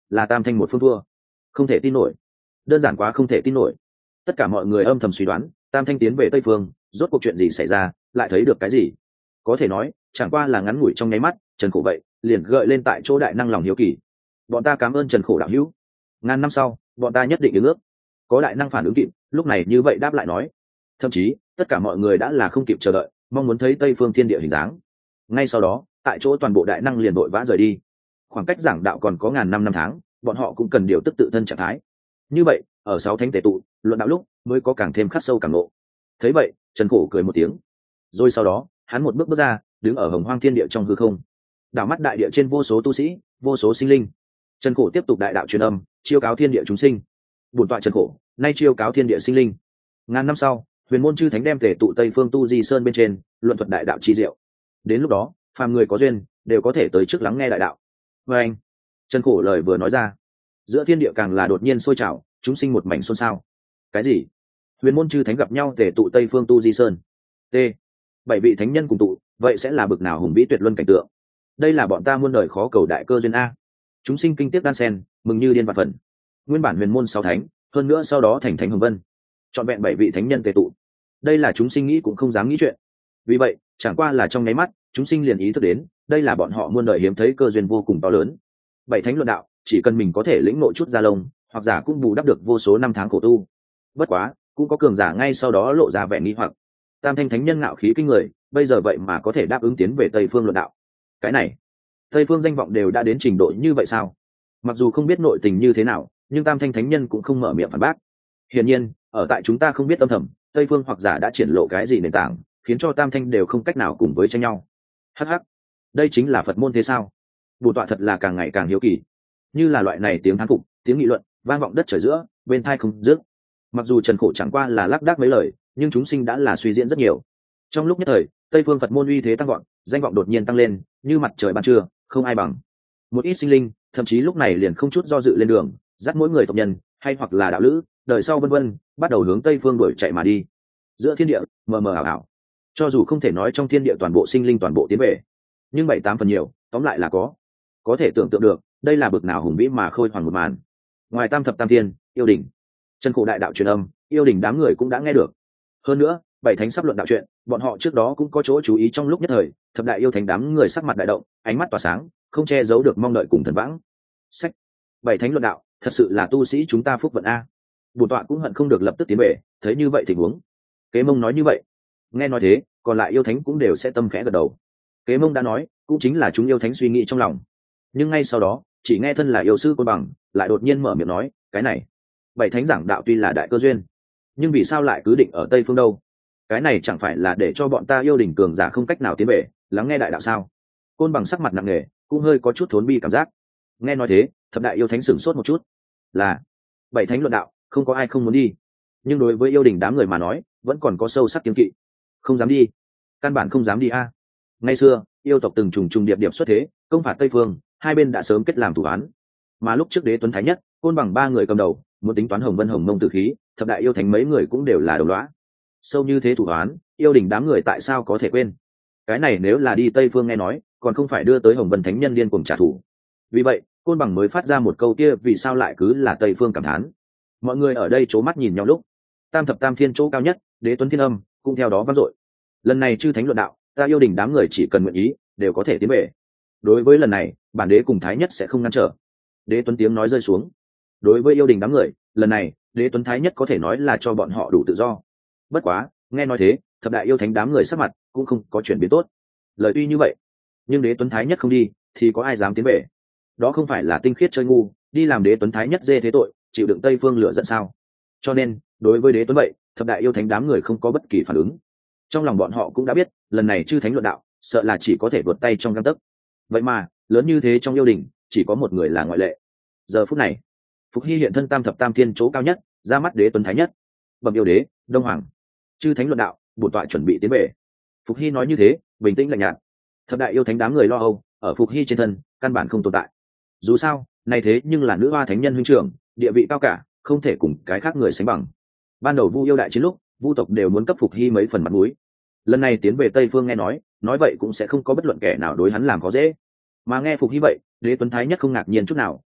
là tam thanh một phương thua. Không thể tin nổi, đơn giản quá không thể tin nổi. Tất cả mọi người âm thầm suy đoán tam thanh tiến về tây phương, rốt cuộc chuyện gì xảy ra, lại thấy được cái gì. Có thể nói chẳng qua là ngắn ngủi trong nháy mắt, Trần Khổ vậy liền gợi lên tại chỗ đại năng lòng hiếu kỳ. Bọn ta cảm ơn Trần Khổ đạo hữu, ngàn năm sau bọn ta nhất định ứng ước. Có đại năng phản ứng kịp, lúc này như vậy đáp lại nói. Thậm chí tất cả mọi người đã là không kịp chờ đợi, mong muốn thấy tây phương thiên địa hình dáng. Ngay sau đó tại chỗ toàn bộ đại năng liền vội vã rời đi. Khoảng cách giảng đạo còn có ngàn năm năm tháng, bọn họ cũng cần điều tức tự thân trạng thái. Như vậy ở sáu thánh tề tụ luận đạo lúc mới có càng thêm khắc sâu càng ngộ. Thấy vậy Trần Khổ cười một tiếng, rồi sau đó hắn một bước bước ra, đứng ở hồng hoang thiên địa trong hư không, đảo mắt đại địa trên vô số tu sĩ, vô số sinh linh. Trần Khổ tiếp tục đại đạo truyền âm, chiêu cáo thiên địa chúng sinh. Bổn tọa Trần Khổ nay chiêu cáo thiên địa sinh linh. Ngàn năm sau huyền môn chư thánh đem tề tụ tây phương tu di sơn bên trên, luận thuật đại đạo chi diệu. Đến lúc đó phàm người có duyên đều có thể tới trước lắng nghe đại đạo. Và anh Trần Khổ lời vừa nói ra, giữa thiên địa càng là đột nhiên sôi trào, chúng sinh một mảnh xôn xao. Cái gì? Huyền môn chư thánh gặp nhau tề tụ tây phương tu di sơn? T bảy vị thánh nhân cùng tụ, vậy sẽ là bực nào hùng vĩ tuyệt luân cảnh tượng. Đây là bọn ta muôn đời khó cầu đại cơ duyên a. Chúng sinh kinh tiếc đan sen, mừng như điên vạn phần. Nguyên bản huyền môn sáu thánh, hơn nữa sau đó thành thánh hồng vân, chọn vẹn bảy vị thánh nhân tề tụ. Đây là chúng sinh nghĩ cũng không dám nghĩ chuyện. Vì vậy chẳng qua là trong nháy mắt, chúng sinh liền ý thức đến đây là bọn họ muôn đời hiếm thấy cơ duyên vô cùng to lớn. Bảy thánh luận đạo, chỉ cần mình có thể lĩnh ngộ chút gia lông, hoặc giả cũng bù đắp được vô số năm tháng khổ tu. Bất quá cũng có cường giả ngay sau đó lộ ra vẻ nghi hoặc. Tam thanh thánh nhân ngạo khí kinh người, bây giờ vậy mà có thể đáp ứng tiến về tây phương luận đạo. Cái này tây phương danh vọng đều đã đến trình độ như vậy sao? Mặc dù không biết nội tình như thế nào, nhưng tam thanh thánh nhân cũng không mở miệng phản bác. Hiển nhiên ở tại chúng ta không biết âm thầm, tây phương hoặc giả đã triển lộ cái gì nền tảng, khiến cho tam thanh đều không cách nào cùng với tranh nhau. Hắc hắc, đây chính là Phật môn thế sao? Bổn tọa thật là càng ngày càng hiếu kỳ. Như là loại này tiếng thán phục, tiếng nghị luận vang vọng đất trời giữa, bên tai không dứt. Mặc dù Trần Khổ chẳng qua là lác đác mấy lời, nhưng chúng sinh đã là suy diễn rất nhiều. Trong lúc nhất thời tây phương Phật môn uy thế tăng vọt, danh vọng đột nhiên tăng lên như mặt trời ban trưa, không ai bằng. Một ít sinh linh thậm chí lúc này liền không chút do dự lên đường, dắt mỗi người tộc nhân hay hoặc là đạo lữ đời sau vân vân, bắt đầu hướng tây phương đuổi chạy mà đi. Giữa thiên địa mờ mờ ảo ảo, cho dù không thể nói trong thiên địa toàn bộ sinh linh toàn bộ tiến về, nhưng bảy tám phần nhiều tóm lại là có. Có thể tưởng tượng được đây là bực nào hùng vĩ mà khôi hoàn một màn. Ngoài tam thập tam thiên yêu đỉnh, Trần Khổ đại đạo truyền âm, yêu đỉnh đám người cũng đã nghe được. Hơn nữa bảy thánh sắp luận đạo chuyện, bọn họ trước đó cũng có chỗ chú ý. Trong lúc nhất thời thập đại yêu thánh đám người sắc mặt đại động, ánh mắt tỏa sáng, không che giấu được mong đợi cùng thần vãng. Sách, bảy thánh luận đạo thật sự là tu sĩ chúng ta phúc vận a. Bổn tọa cũng hận không được lập tức tiến về, thấy như vậy tình huống. Kế Mông nói như vậy. Nghe nói thế còn lại yêu thánh cũng đều sẽ tâm khẽ gật đầu. Kế Mông đã nói cũng chính là chúng yêu thánh suy nghĩ trong lòng. Nhưng ngay sau đó chỉ nghe thân là yêu sư Côn Bằng lại đột nhiên mở miệng nói, cái này bảy thánh giảng đạo tuy là đại cơ duyên, nhưng vì sao lại cứ định ở tây phương đâu? Cái này chẳng phải là để cho bọn ta yêu đỉnh cường giả không cách nào tiến về lắng nghe đại đạo sao? Côn Bằng sắc mặt nặng nề, cũng hơi có chút thốn bi cảm giác. Nghe nói thế thập đại yêu thánh sửng sốt một chút. Là bảy thánh luận đạo, không có ai không muốn đi, nhưng đối với yêu đỉnh đám người mà nói vẫn còn có sâu sắc kiêng kỵ, không dám đi, căn bản không dám đi a. Ngày xưa yêu tộc từng trùng trùng điệp điệp xuất thế công phạt tây phương, hai bên đã sớm kết làm thủ án, mà lúc trước Đế Tuấn Thái Nhất, Côn Bằng ba người cầm đầu muốn tính toán Hồng Vân Hồng Mông tử khí, thập đại yêu thánh mấy người cũng đều là đồng lõa. Sâu như thế thủ án, yêu đỉnh đám người tại sao có thể quên? Cái này nếu là đi tây phương nghe nói còn không phải đưa tới Hồng Vân thánh nhân điên cuồng trả thù. Vì vậy Côn Bằng mới phát ra một câu kia, vì sao lại cứ là tây phương cảm thán. Mọi người ở đây c mắt nhìn nhau lúc tam thập tam thiên chỗ cao nhất Đế Tuấn Thiên Âm cũng theo đó vang dội. Lần này chư thánh luận đạo, ta yêu đỉnh đám người chỉ cần nguyện ý đều có thể tiến về. Đối với lần này bản đế cùng Thái Nhất sẽ không ngăn trở. Đế Tuấn tiếng nói rơi xuống. Đối với yêu đình đám người, lần này Đế Tuấn Thái Nhất có thể nói là cho bọn họ đủ tự do. Bất quá nghe nói thế thập đại yêu thánh đám người sắc mặt cũng không có chuyển biến tốt. Lời tuy như vậy, nhưng Đế Tuấn Thái Nhất không đi thì có ai dám tiến về? Đó không phải là tinh khiết chơi ngu, đi làm Đế Tuấn Thái Nhất dê thế tội, chịu đựng tây phương lửa giận sao? Cho nên đối với Đế Tuấn vậy, thập đại yêu thánh đám người không có bất kỳ phản ứng. Trong lòng bọn họ cũng đã biết lần này chư thánh luận đạo sợ là chỉ có thể vượt tay trong găng tấc. Vậy mà lớn như thế trong yêu đình chỉ có một người là ngoại lệ. Giờ phút này Phục Hy hiện thân tam thập tam thiên chỗ cao nhất, ra mắt Đế Tuấn Thái Nhất. Bẩm yêu đế, Đông Hoàng, chư thánh luận đạo, bổn tọa chuẩn bị tiến về. Phục Hy nói như thế bình tĩnh lạnh nhạt. Thập đại yêu thánh đám người lo âu ở Phục Hy trên thân căn bản không tồn tại. Dù sao này thế nhưng là nữ hoa thánh nhân huynh trưởng, địa vị cao cả, không thể cùng cái khác người sánh bằng. Ban đầu Vu yêu đại chiến lúc, Vu tộc đều muốn cấp Phục Hy mấy phần mặt mũi. Lần này tiến về tây phương nghe nói nói vậy cũng sẽ không có bất luận kẻ nào đối hắn làm khó dễ. Mà nghe Phục Hy vậy, Đế Tuấn Thái Nhất không ngạc nhiên chút nào,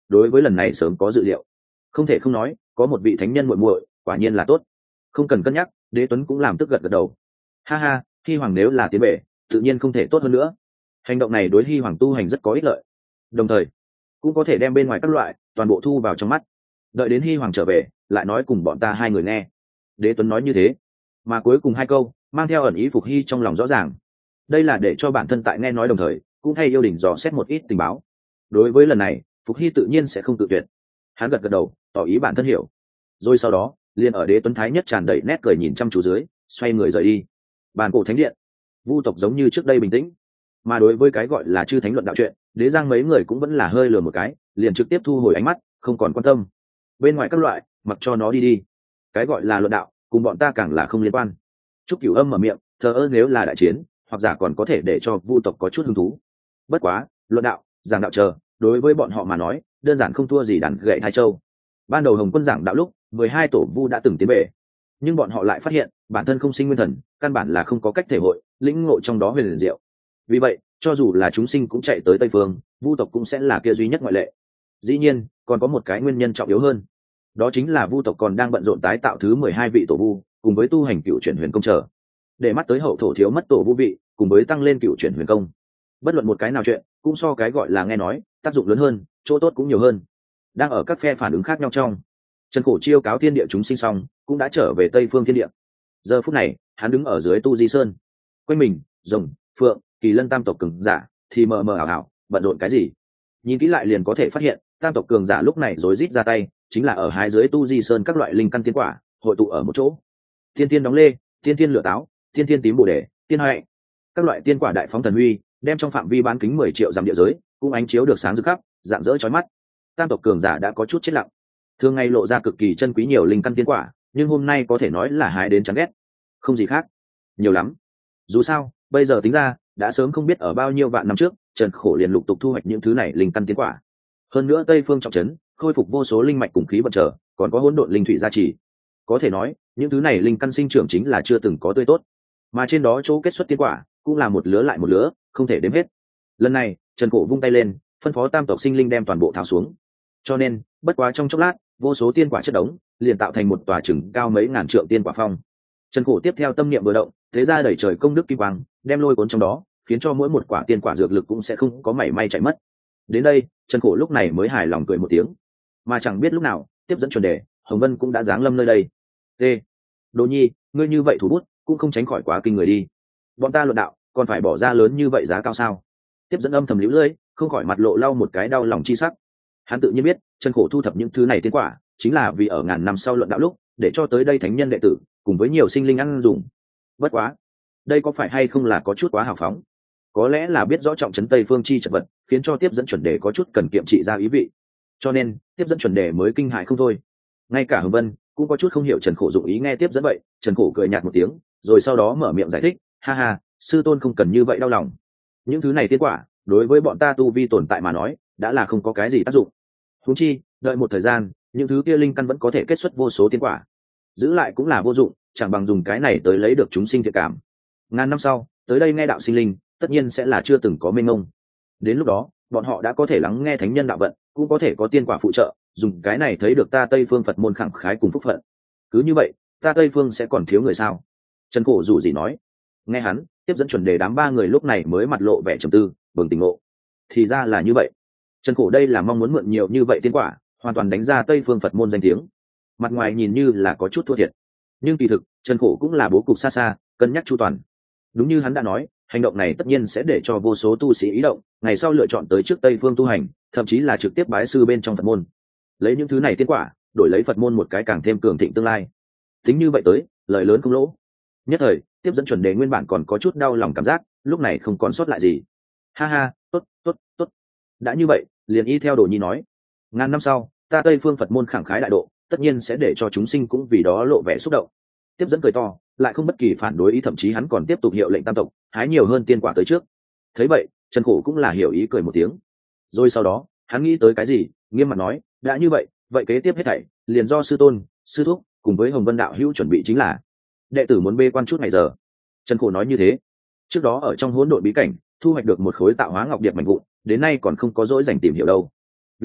đối với lần này sớm có dự liệu. Không thể không nói, có một vị thánh nhân muội muội quả nhiên là tốt. Không cần cân nhắc, Đế Tuấn cũng làm tức gật gật đầu. Ha ha, Hy Hoàng nếu là tiến bể tự nhiên không thể tốt hơn nữa. Hành động này đối Hy Hoàng tu hành rất có ích lợi, đồng thời cũng có thể đem bên ngoài các loại toàn bộ thu vào trong mắt. Đợi đến Hy Hoàng trở về lại nói cùng bọn ta hai người nghe. Đế Tuấn nói như thế, mà cuối cùng hai câu mang theo ẩn ý Phục Hy trong lòng rõ ràng. Đây là để cho bản thân tại nghe nói đồng thời cũng thay yêu đình dò xét một ít tình báo. Đối với lần này Phục Hy tự nhiên sẽ không tự tuyệt. Hắn gật gật đầu tỏ ý bản thân hiểu, rồi sau đó liền ở Đế Tuấn thái nhất tràn đầy nét cười nhìn chăm chú dưới xoay người rời đi. Bàn cổ thánh điện, vu tộc giống như trước đây bình tĩnh, mà đối với cái gọi là chư thánh luận đạo chuyện, Đế Giang mấy người cũng vẫn là hơi lừa một cái, liền trực tiếp thu hồi ánh mắt, không còn quan tâm. Bên ngoài các loại mặc cho nó đi đi, cái gọi là luận đạo cùng bọn ta càng là không liên quan. Trúc Cửu Âm mở miệng thờ ơ, nếu là đại chiến hoặc giả còn có thể để cho vu tộc có chút hứng thú, bất quá luận đạo giảng đạo chờ đối với bọn họ mà nói đơn giản không thua gì đàn gậy hai châu. Ban đầu Hồng Quân giảng đạo lúc mười hai tổ vu đã từng tiến bể, nhưng bọn họ lại phát hiện bản thân không sinh nguyên thần, căn bản là không có cách thể hội lĩnh ngộ trong đó huyền diệu. Vì vậy cho dù là chúng sinh cũng chạy tới Tây Phương, vu tộc cũng sẽ là kia duy nhất ngoại lệ. Dĩ nhiên còn có một cái nguyên nhân trọng yếu hơn, đó chính là vu tộc còn đang bận rộn tái tạo thứ mười hai vị tổ vu cùng với tu hành cựu chuyển huyền công trở, để mắt tới hậu thổ thiếu mất tổ vu vị cùng với tăng lên cựu chuyển huyền công. Bất luận một cái nào chuyện cũng so cái gọi là nghe nói tác dụng lớn hơn, chỗ tốt cũng nhiều hơn. Đang ở các phe phản ứng khác nhau trong, Trần Cổ chiêu cáo thiên địa chúng sinh xong cũng đã trở về Tây Phương thiên địa. Giờ phút này hắn đứng ở dưới Tu Di Sơn, quanh mình rồng phượng kỳ lân tam tộc cường giả thì mờ mờ ảo ảo bận rộn cái gì. Nhìn kỹ lại liền có thể phát hiện tam tộc cường giả lúc này rối rít ra tay, chính là ở hai dưới Tu Di Sơn các loại linh căn tiên quả hội tụ ở một chỗ. Tiên tiên đóng lê, tiên tiên lửa táo, tiên tiên tím bồ đề, tiên hạnh, các loại tiên quả đại phóng thần huy, đem trong phạm vi bán kính mười triệu dặm địa giới cũng ánh chiếu được sáng rực khắp, rạng rỡ chói mắt. Tam tộc cường giả đã có chút chết lặng. Thường ngày lộ ra cực kỳ chân quý nhiều linh căn tiên quả, nhưng hôm nay có thể nói là hái đến chán ghét. Không gì khác, nhiều lắm. Dù sao, bây giờ tính ra, đã sớm không biết ở bao nhiêu vạn năm trước, Trần Khổ liền lục tục thu hoạch những thứ này linh căn tiên quả. Hơn nữa Tây Phương trọng trấn, khôi phục vô số linh mạch cùng khí vận trở, còn có hỗn độn linh thủy gia trì. Có thể nói, những thứ này linh căn sinh trưởng chính là chưa từng có tươi tốt. Mà trên đó chỗ kết xuất tiên quả, cũng là một lứa lại một lứa, không thể đếm hết. Lần này, Trần Khổ vung tay lên, phân phó tam tộc sinh linh đem toàn bộ tháo xuống. Cho nên, bất quá trong chốc lát, vô số tiên quả chất đống, liền tạo thành một tòa chừng cao mấy ngàn trượng tiên quả phong. Trần Khổ tiếp theo tâm niệm vừa động, thế ra đẩy trời công đức kim quang, đem lôi cuốn trong đó, khiến cho mỗi một quả tiên quả dược lực cũng sẽ không có mảy may chạy mất. Đến đây, Trần Khổ lúc này mới hài lòng cười một tiếng, mà chẳng biết lúc nào, tiếp dẫn chuẩn đề, Hồng Vân cũng đã giáng lâm nơi đây. T. Đồ Nhi, ngươi như vậy thủ bút, cũng không tránh khỏi quá kinh người đi. Bọn ta luận đạo, còn phải bỏ ra lớn như vậy giá cao sao? Tiếp dẫn âm thầm liễu lưỡi, không khỏi mặt lộ lau một cái đau lòng chi sắc. Hắn tự nhiên biết, Trần Khổ thu thập những thứ này tiên quả, chính là vì ở ngàn năm sau luận đạo lúc, để cho tới đây thánh nhân đệ tử, cùng với nhiều sinh linh ăn dùng. Bất quá, đây có phải hay không là có chút quá hào phóng? Có lẽ là biết rõ trọng trấn Tây Phương chi chật vật, khiến cho tiếp dẫn chuẩn đề có chút cần kiệm trị ra ý vị. Cho nên, tiếp dẫn chuẩn đề mới kinh hại không thôi. Ngay cả Hồng Vân cũng có chút không hiểu Trần Khổ dụng ý. Nghe tiếp dẫn vậy, Trần Khổ cười nhạt một tiếng, rồi sau đó mở miệng giải thích, ha ha, sư tôn không cần như vậy đau lòng. Những thứ này tiên quả, đối với bọn ta tu vi tồn tại mà nói, đã là không có cái gì tác dụng. Huống chi, đợi một thời gian, những thứ kia linh căn vẫn có thể kết xuất vô số tiên quả, giữ lại cũng là vô dụng, chẳng bằng dùng cái này tới lấy được chúng sinh thiện cảm. Ngàn năm sau, tới đây nghe đạo sinh linh, tất nhiên sẽ là chưa từng có mênh mông. Đến lúc đó, bọn họ đã có thể lắng nghe thánh nhân đạo vận, cũng có thể có tiên quả phụ trợ, dùng cái này thấy được ta Tây Phương Phật môn khẳng khái cùng phúc phận. Cứ như vậy, ta Tây Phương sẽ còn thiếu người sao? Trần Khổ dù gì nói. Nghe hắn, tiếp dẫn chuẩn đề đám ba người lúc này mới mặt lộ vẻ trầm tư, bừng tỉnh ngộ. Thì ra là như vậy. Trần Khổ đây là mong muốn mượn nhiều như vậy tiên quả, hoàn toàn đánh ra Tây Phương Phật môn danh tiếng. Mặt ngoài nhìn như là có chút thua thiệt, nhưng kỳ thực, Trần Khổ cũng là bố cục xa xa, cân nhắc chu toàn. Đúng như hắn đã nói, hành động này tất nhiên sẽ để cho vô số tu sĩ ý động, ngày sau lựa chọn tới trước Tây Phương tu hành, thậm chí là trực tiếp bái sư bên trong Phật môn. Lấy những thứ này tiên quả, đổi lấy Phật môn một cái càng thêm cường thịnh tương lai. Tính như vậy tới, lời lớn không lỗ. Nhất thời, tiếp dẫn chuẩn đề nguyên bản còn có chút đau lòng cảm giác, lúc này không còn sót lại gì. Ha ha, tốt, tốt, tốt. Đã như vậy, liền y theo Đồ Nhi nói, ngàn năm sau, ta Tây Phương Phật môn khẳng khái đại độ, tất nhiên sẽ để cho chúng sinh cũng vì đó lộ vẻ xúc động. Tiếp dẫn cười to, lại không bất kỳ phản đối ý, thậm chí hắn còn tiếp tục hiệu lệnh tam tộc hái nhiều hơn tiên quả tới trước. Thấy vậy, Trần Khổ cũng là hiểu ý cười một tiếng. Rồi sau đó, hắn nghĩ tới cái gì, nghiêm mặt nói, đã như vậy, vậy kế tiếp hết thảy liền do sư tôn, sư thúc cùng với Hồng Vân đạo hữu chuẩn bị, chính là đệ tử muốn bê quan chút ngày giờ. Trần Khổ nói như thế. Trước đó ở trong hỗn độn bí cảnh, thu hoạch được một khối tạo hóa ngọc điệp mảnh vụn, đến nay còn không có dỗi dành tìm hiểu đâu. Vì vậy,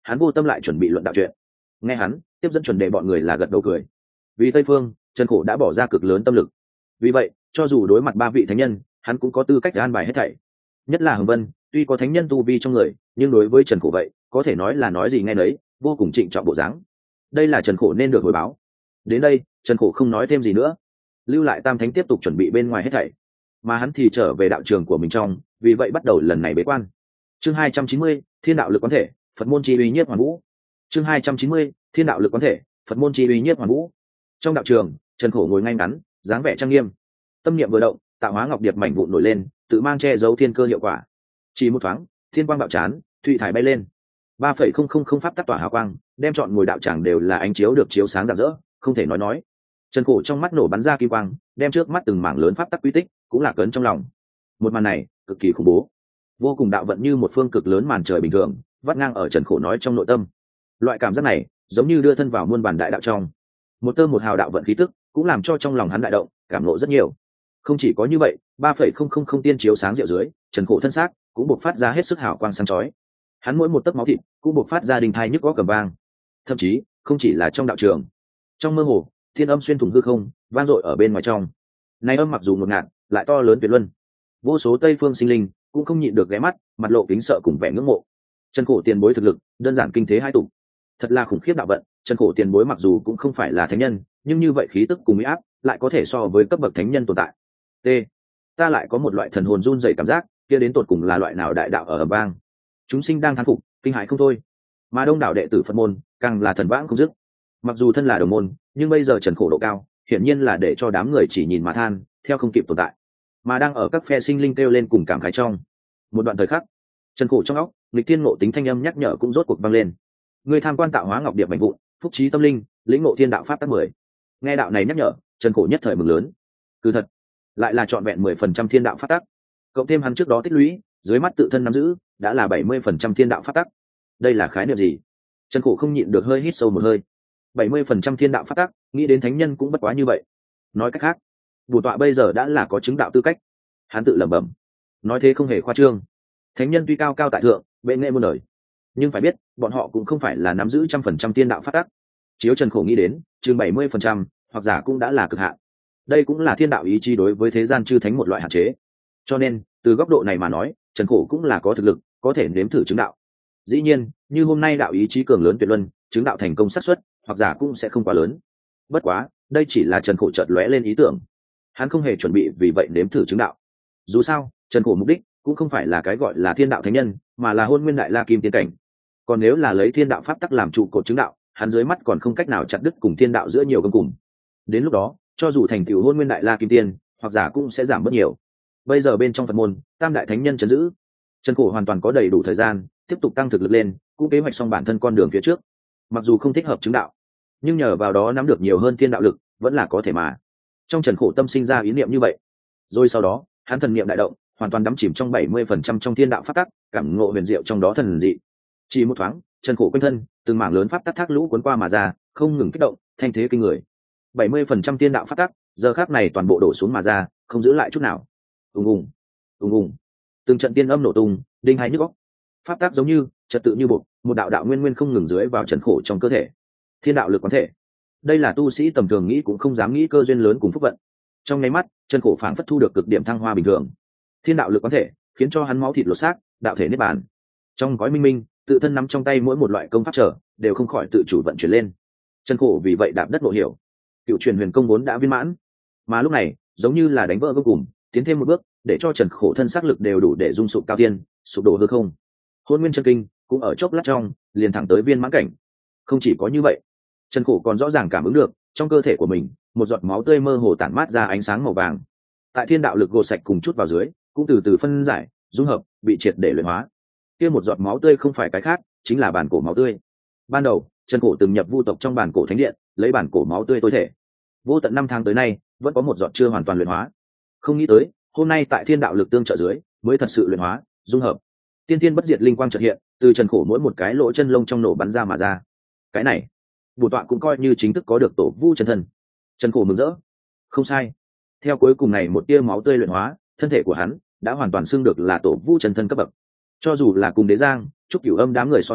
hắn vô tâm lại chuẩn bị luận đạo chuyện. Nghe hắn tiếp dẫn chuẩn đề bọn người là gật đầu cười. Vì Tây Phương, Trần Khổ đã bỏ ra cực lớn tâm lực. Vì vậy, cho dù đối mặt ba vị thánh nhân, hắn cũng có tư cách để an bài hết thảy. Nhất là Hồng Vân, tuy có thánh nhân tu vi trong người, nhưng đối với Trần Khổ vậy, có thể nói là nói gì nghe nấy, vô cùng trịnh trọng bộ dáng. Đây là Trần Khổ nên được hồi báo. Đến đây, Trần Khổ không nói thêm gì nữa, lưu lại Tam Thánh tiếp tục chuẩn bị bên ngoài hết thảy, mà hắn thì trở về đạo trường của mình trong, vì vậy bắt đầu lần này bế quan. Chương hai trăm chín mươi, Thiên đạo lực quán thể, Phật môn chi uy nhiếp hoàn vũ. Chương hai trăm chín mươi, Thiên đạo lực quán thể, Phật môn chi uy nhiếp hoàn vũ. Trong đạo trường, Trần Khổ ngồi ngay ngắn, dáng vẻ trang nghiêm. Tâm niệm vừa động, tạo hóa ngọc điệp mảnh vụn nổi lên, tự mang che giấu thiên cơ hiệu quả. Chỉ một thoáng, thiên quang bạo chán, thủy thải bay lên. ba phẩy không không không pháp tắc tỏa hào quang, đem chọn ngồi đạo tràng đều là ánh chiếu được chiếu sáng rạng rỡ, không thể nói nói. Trần Khổ trong mắt nổ bắn ra kim quang, đem trước mắt từng mảng lớn pháp tắc quy tích, cũng là cấn trong lòng. Một màn này, cực kỳ khủng bố. Vô cùng đạo vận như một phương cực lớn màn trời bình thường, vắt ngang ở Trần Khổ nói trong nội tâm. Loại cảm giác này, giống như đưa thân vào muôn bản đại đạo trong. Một tơ một hào đạo vận khí tức, cũng làm cho trong lòng hắn đại động, cảm ngộ rất nhiều. Không chỉ có như vậy, ba phẩy không không không tiên chiếu sáng diệu dưới, Trần Khổ thân xác cũng bộc phát ra hết sức hào quang sáng chói. Hắn mỗi một tấc máu thịt cũng bộc phát ra đình thai nhức góc cầm vang. Thậm chí, không chỉ là trong đạo trường, trong mơ hồ, thiên âm xuyên thủng hư không, vang dội ở bên ngoài trong. Này âm mặc dù ngột ngạt, lại to lớn tuyệt luân. Vô số Tây phương sinh linh cũng không nhịn được ghé mắt, mặt lộ kính sợ cùng vẻ ngưỡng mộ. Trần Khổ tiền bối thực lực, đơn giản kinh thế hai tụ. Thật là khủng khiếp đạo vận, Trần Khổ tiền bối mặc dù cũng không phải là thánh nhân, nhưng như vậy khí tức cùng uy áp, lại có thể so với cấp bậc thánh nhân tồn tại. T. Ta lại có một loại thần hồn run rẩy cảm giác, kia đến tột cùng là loại nào đại đạo ở ầm vang. Chúng sinh đang thán phục, kinh hãi không thôi. Mà đông đảo đệ tử Phật môn, càng là thần vãng không dứt. Mặc dù thân là đồng môn, nhưng bây giờ Trần Khổ độ cao, hiển nhiên là để cho đám người chỉ nhìn mà than, theo không kịp tồn tại. Mà đang ở các phe sinh linh kêu lên cùng cảm khái trong. Một đoạn thời khắc, Trần Khổ trong óc, nghịch thiên ngộ tính thanh âm nhắc nhở cũng rốt cuộc vang lên. Người tham quan tạo hóa ngọc điệp mạnh vụn, phúc trí tâm linh, lĩnh ngộ thiên đạo pháp tắc mười. Nghe đạo này nhắc nhở, Trần Khổ nhất thời mừng lớn. Cứ thật, lại là trọn vẹn mười phần trăm thiên đạo pháp tắc. Cộng thêm hắn trước đó tích lũy, dưới mắt tự thân nắm giữ, đã là bảy mươi phần trăm thiên đạo pháp tắc. Đây là khái niệm gì? Trần Khổ không nhịn được hơi hít sâu một hơi. bảy mươi phần trăm thiên đạo pháp tắc, nghĩ đến thánh nhân cũng bất quá như vậy. Nói cách khác, bổn tọa bây giờ đã là có chứng đạo tư cách. Hắn tự lẩm bẩm. Nói thế không hề khoa trương. Thánh nhân tuy cao cao tại thượng, bệ nghệ muôn đời, nhưng phải biết, bọn họ cũng không phải là nắm giữ trăm phần trăm thiên đạo pháp tắc. Chiếu Trần Khổ nghĩ đến, chừng bảy mươi phần trăm, hoặc giả cũng đã là cực hạn. Đây cũng là thiên đạo ý chí đối với thế gian chư thánh một loại hạn chế. Cho nên, từ góc độ này mà nói, Trần Khổ cũng là có thực lực, có thể nếm thử chứng đạo. Dĩ nhiên, như hôm nay đạo ý chí cường lớn tuyệt luân, chứng đạo thành công xác suất, hoặc giả cũng sẽ không quá lớn. Bất quá, đây chỉ là Trần Khổ chợt lóe lên ý tưởng. Hắn không hề chuẩn bị vì vậy nếm thử chứng đạo. Dù sao, Trần Khổ mục đích cũng không phải là cái gọi là thiên đạo thánh nhân, mà là hôn nguyên đại la kim tiên cảnh. Còn nếu là lấy thiên đạo pháp tắc làm trụ cột chứng đạo, hắn dưới mắt còn không cách nào chặt đứt cùng thiên đạo giữa nhiều gông cùng. Đến lúc đó, cho dù thành tựu hôn nguyên đại la kim tiên, hoặc giả cũng sẽ giảm bớt nhiều. Bây giờ bên trong Phật môn, tam đại thánh nhân trấn giữ, Trần Khổ hoàn toàn có đầy đủ thời gian tiếp tục tăng thực lực lên, cũng kế hoạch xong bản thân con đường phía trước. Mặc dù không thích hợp chứng đạo, nhưng nhờ vào đó nắm được nhiều hơn thiên đạo lực, vẫn là có thể mà. Trong Trần Khổ tâm sinh ra ý niệm như vậy, rồi sau đó, hắn thần niệm đại động, hoàn toàn đắm chìm trong bảy mươi phần trăm trong thiên đạo pháp tắc, cảm ngộ huyền diệu trong đó thần dị. Chỉ một thoáng, Trần Khổ quanh thân, từng mảng lớn pháp tắc thác lũ cuốn qua mà ra, không ngừng kích động, thanh thế kinh người. bảy mươi phần trăm thiên đạo pháp tắc, giờ khắc này toàn bộ đổ xuống mà ra, không giữ lại chút nào. Ùng ùng, ùng ùng. Từng trận tiên âm nổ tung, đinh hai nhức óc. Pháp tắc giống như trật tự như buộc, một đạo đạo nguyên nguyên không ngừng dưới vào Trần Khổ trong cơ thể. Thiên đạo lực quán thể. Đây là tu sĩ tầm thường nghĩ cũng không dám nghĩ cơ duyên lớn cùng phúc vận. Trong nháy mắt, Trần Khổ phảng phất thu được cực điểm thăng hoa bình thường. Thiên đạo lực quán thể, khiến cho hắn máu thịt lột xác, đạo thể niết bàn. Trong gói minh minh, tự thân nắm trong tay mỗi một loại công pháp trở, đều không khỏi tự chủ vận chuyển lên. Trần Khổ vì vậy đạp đất ngộ hiểu. Cựu truyền huyền công vốn đã viên mãn, mà lúc này, giống như là đánh vỡ vô cùng, tiến thêm một bước, để cho Trần Khổ thân xác lực đều đủ để dung sụp cao tiên, sụp đổ hư không. Hôn nguyên chân kinh cũng ở chốc lát trong, liền thẳng tới viên mãn cảnh. Không chỉ có như vậy, Trần Khổ còn rõ ràng cảm ứng được, trong cơ thể của mình, một giọt máu tươi mơ hồ tản mát ra ánh sáng màu vàng. Tại thiên đạo lực gột sạch cùng chút vào dưới, cũng từ từ phân giải, dung hợp, bị triệt để luyện hóa. Kia một giọt máu tươi không phải cái khác, chính là bản cổ máu tươi. Ban đầu, Trần Khổ từng nhập vu tộc trong bản cổ thánh điện, lấy bản cổ máu tươi tối thể. Vô tận năm tháng tới nay, vẫn có một giọt chưa hoàn toàn luyện hóa. Không nghĩ tới, hôm nay tại thiên đạo lực tương trợ dưới, mới thật sự luyện hóa, dung hợp. Tiên thiên bất diệt linh quang chợt hiện, từ Trần Khổ mỗi một cái lỗ chân lông trong nổ bắn ra mà ra. Cái này, bổn tọa cũng coi như chính thức có được tổ vu chân thân. Trần Khổ mừng rỡ. Không sai. Theo cuối cùng này một tia máu tươi luyện hóa, thân thể của hắn đã hoàn toàn xưng được là tổ vu chân thân cấp bậc. Cho dù là cùng Đế Giang, Trúc Cửu Âm đám người so sánh,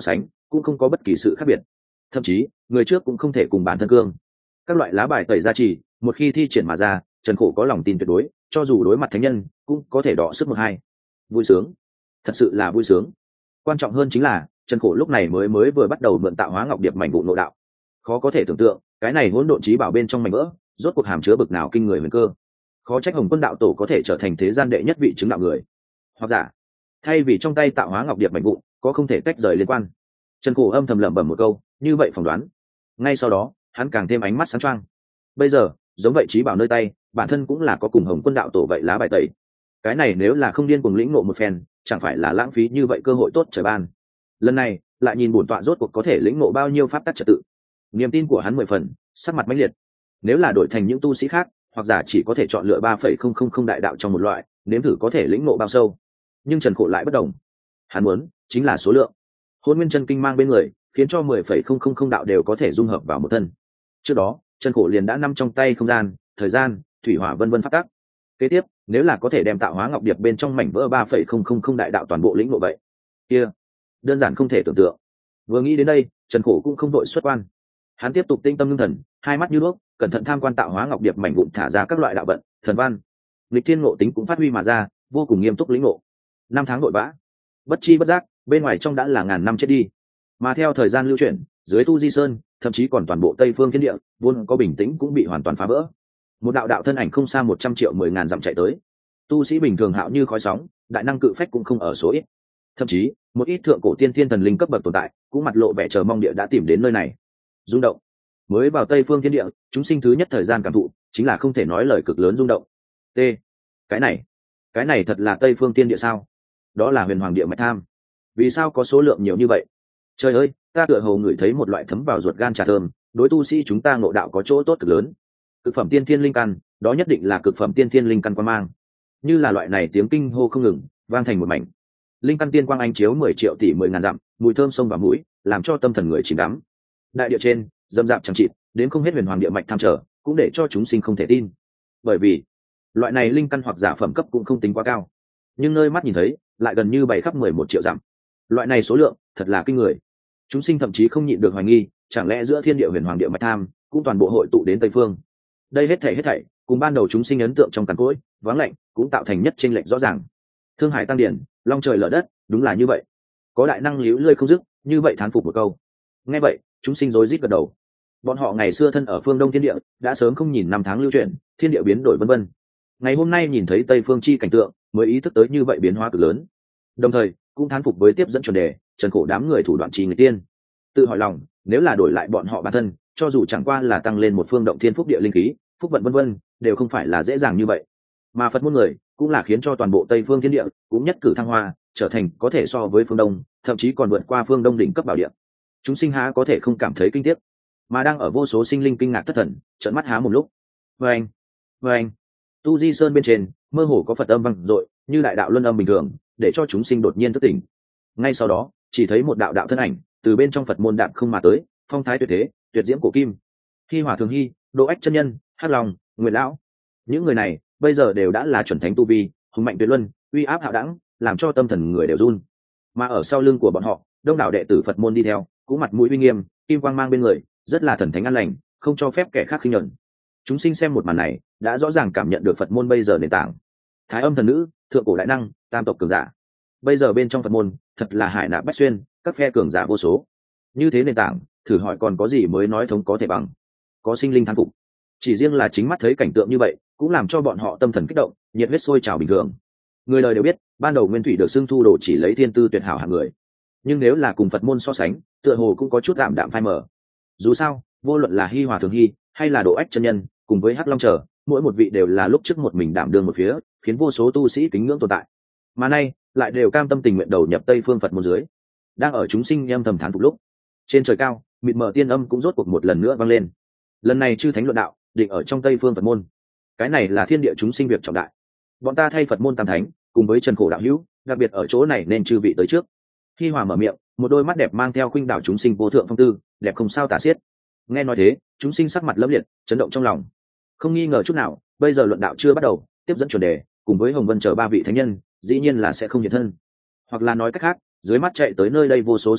cũng không có bất kỳ sự khác biệt, thậm chí người trước cũng không thể cùng bản thân cương. Các loại lá bài tẩy gia trì một khi thi triển mà ra, Trần Khổ có lòng tin tuyệt đối, cho dù đối mặt thánh nhân cũng có thể đọ sức một hai. Vui sướng, thật sự là vui sướng. Quan trọng hơn chính là Trần Khổ lúc này mới mới vừa bắt đầu mượn tạo hóa ngọc điệp mảnh vụ nội đạo. Khó có thể tưởng tượng, cái này hỗn độn trí bảo bên trong mảnh vỡ, rốt cuộc hàm chứa bực nào kinh người huyền cơ. Khó trách Hồng Quân đạo tổ có thể trở thành thế gian đệ nhất vị chứng đạo người. Hoặc giả, thay vì trong tay tạo hóa ngọc điệp mảnh vụ có không thể tách rời liên quan. Trần Khổ âm thầm lẩm bẩm một câu, như vậy phỏng đoán. Ngay sau đó, hắn càng thêm ánh mắt sáng choang. Bây giờ, giống vậy trí bảo nơi tay, bản thân cũng là có cùng Hồng Quân đạo tổ vậy lá bài tẩy. Cái này nếu là không điên cuồng lĩnh ngộ một phen, chẳng phải là lãng phí như vậy cơ hội tốt trời ban. Lần này, lại nhìn bổn tọa rốt cuộc có thể lĩnh ngộ bao nhiêu pháp tắc trật tự. Niềm tin của hắn mười phần, sắc mặt mãnh liệt. Nếu là đổi thành những tu sĩ khác, hoặc giả chỉ có thể chọn lựa ba phẩy không không không đại đạo trong một loại, nếm thử có thể lĩnh ngộ bao sâu. Nhưng Trần Khổ lại bất đồng. Hắn muốn chính là số lượng. Hôn Nguyên Chân Kinh mang bên người, khiến cho mười phẩy không không không đạo đều có thể dung hợp vào một thân. Trước đó, Trần Khổ liền đã nắm trong tay không gian, thời gian, thủy hỏa vân vân pháp tắc. Kế tiếp, nếu là có thể đem tạo hóa ngọc điệp bên trong mảnh vỡ ba phẩy không không không đại đạo toàn bộ lĩnh ngộ vậy, kia đơn giản không thể tưởng tượng. Vừa nghĩ đến đây, Trần Khổ cũng không đội xuất quan. Hắn tiếp tục tinh tâm ngưng thần, hai mắt như đuốc, cẩn thận tham quan tạo hóa ngọc điệp mảnh vụn thả ra các loại đạo vận, thần văn. Lịch thiên ngộ tính cũng phát huy mà ra, vô cùng nghiêm túc lĩnh ngộ. Năm tháng vội vã, bất chi bất giác, bên ngoài trong đã là ngàn năm chết đi. Mà theo thời gian lưu chuyển, dưới Tu Di Sơn, thậm chí còn toàn bộ Tây Phương Thiên Địa, vốn có bình tĩnh cũng bị hoàn toàn phá vỡ. Một đạo đạo thân ảnh không xa một trăm triệu mười ngàn dặm chạy tới. Tu sĩ bình thường hạo như khói sóng, đại năng cự phách cũng không ở số ít. Thậm chí, một ít thượng cổ tiên thiên thần linh cấp bậc tồn tại, cũng mặt lộ vẻ chờ mong địa đã tìm đến nơi này. Rung động. Mới vào Tây Phương Thiên Địa, chúng sinh thứ nhất thời gian cảm thụ, chính là không thể nói lời cực lớn rung động. T. Cái này, cái này thật là Tây Phương Thiên Địa sao? Đó là Huyền Hoàng Địa Mạch Tham. Vì sao có số lượng nhiều như vậy? Trời ơi, ta tựa hồ ngửi thấy một loại thấm vào ruột gan trà thơm, đối tu sĩ chúng ta ngộ đạo có chỗ tốt cực lớn. Cực phẩm tiên thiên linh căn, đó nhất định là cực phẩm tiên thiên linh căn quan mang. Như là loại này tiếng kinh hô không ngừng, vang thành một mảnh. Linh căn tiên quang ánh chiếu mười triệu tỷ mười ngàn dặm, mùi thơm sông vào mũi, làm cho tâm thần người chìm đắm. Đại địa trên, dâm dạp chẳng chịt, đến không hết Huyền Hoàng Địa Mạch Tham trở, cũng để cho chúng sinh không thể tin. Bởi vì, loại này linh căn hoặc giả phẩm cấp cũng không tính quá cao, nhưng nơi mắt nhìn thấy, lại gần như bảy khắp mười một triệu dặm. Loại này số lượng, thật là kinh người. Chúng sinh thậm chí không nhịn được hoài nghi, chẳng lẽ giữa thiên địa Huyền Hoàng Địa Mạch Tham cũng toàn bộ hội tụ đến Tây Phương? Đây hết thảy hết thảy, cùng ban đầu chúng sinh ấn tượng trong càn cỗi, vắng lạnh, cũng tạo thành nhất chênh lệch rõ ràng. Thương hải tăng điển, long trời lở đất, đúng là như vậy. Có đại năng liễu lơi không dứt, như vậy thán phục một câu. Nghe vậy, chúng sinh rối rít gật đầu. Bọn họ ngày xưa thân ở phương Đông thiên địa, đã sớm không nhìn năm tháng lưu chuyển, thiên địa biến đổi vân vân. Ngày hôm nay nhìn thấy Tây Phương chi cảnh tượng, mới ý thức tới như vậy biến hóa cực lớn. Đồng thời, cũng thán phục với tiếp dẫn chuẩn đề, Trần Khổ đám người thủ đoạn trì người tiên. Tự hỏi lòng, nếu là đổi lại bọn họ bản thân, cho dù chẳng qua là tăng lên một phương động thiên phúc địa linh khí, phúc vận vân vân, đều không phải là dễ dàng như vậy. Mà Phật môn người, cũng là khiến cho toàn bộ Tây Phương thiên địa cũng nhất cử thăng hoa, trở thành có thể so với phương Đông, thậm chí còn vượt qua phương Đông đỉnh cấp bảo địa. Chúng sinh há có thể không cảm thấy kinh tiếc, mà đang ở vô số sinh linh kinh ngạc thất thần, trợn mắt há một lúc. Vâng, vâng. Tu Di Sơn bên trên, mơ hồ có Phật âm vang dội, như đại đạo luân âm bình thường, để cho chúng sinh đột nhiên thức tỉnh. Ngay sau đó, chỉ thấy một đạo đạo thân ảnh từ bên trong Phật môn đạp không mà tới, phong thái tuyệt thế, tuyệt diễm cổ kim. Hi Hòa Thường Hy, Đỗ Ách chân nhân, Hắc Long, Nguyệt lão. Những người này, bây giờ đều đã là chuẩn thánh tu vi, hùng mạnh tuyệt luân, uy áp hạo đẳng, làm cho tâm thần người đều run. Mà ở sau lưng của bọn họ, đông đảo đệ tử Phật môn đi theo, cũng mặt mũi uy nghiêm, kim quang mang bên người, rất là thần thánh an lành, không cho phép kẻ khác khinh nhẫn. Chúng sinh xem một màn này, đã rõ ràng cảm nhận được Phật môn bây giờ nền tảng. Thái âm thần nữ, thượng cổ đại năng, tam tộc cường giả. Bây giờ bên trong Phật môn, thật là hải nạp bách xuyên, các phe cường giả vô số. Như thế nền tảng, thử hỏi còn có gì mới nói thống có thể bằng. Có sinh linh thán phục. Chỉ riêng là chính mắt thấy cảnh tượng như vậy, cũng làm cho bọn họ tâm thần kích động, nhiệt huyết sôi trào bình thường. Người đời đều biết, ban đầu Nguyên Thủy được xưng thu đồ chỉ lấy thiên tư tuyệt hảo hạng người. Nhưng nếu là cùng Phật môn so sánh, tựa hồ cũng có chút tạm đạm phai mờ. Dù sao, vô luận là Hi Hòa Thường Hy, hay là Độ Ách chân nhân, cùng với Hắc Long trở, mỗi một vị đều là lúc trước một mình đảm đương một phía, khiến vô số tu sĩ kính ngưỡng tồn tại. Mà nay, lại đều cam tâm tình nguyện đầu nhập Tây Phương Phật môn dưới. Đang ở chúng sinh em thầm thán phục lúc, trên trời cao, mịt mờ tiên âm cũng rốt cuộc một lần nữa vang lên. Lần này chư thánh luận đạo, định ở trong Tây Phương Phật môn. Cái này là thiên địa chúng sinh việc trọng đại. Bọn ta thay Phật môn tam thánh, cùng với Trần Khổ đạo hữu, đặc biệt ở chỗ này nên chư vị tới trước. Hi Hòa mở miệng, một đôi mắt đẹp mang theo khuynh đảo chúng sinh vô thượng phong tư, đẹp không sao tả xiết. Nghe nói thế, chúng sinh sắc mặt lẫm liệt, chấn động trong lòng. Không nghi ngờ chút nào, bây giờ luận đạo chưa bắt đầu, tiếp dẫn chuẩn đề, cùng với Hồng Vân chờ ba vị thánh nhân, dĩ nhiên là sẽ không hiện thân. Hoặc là nói cách khác, dưới mắt chạy tới nơi đây vô số sinh linh,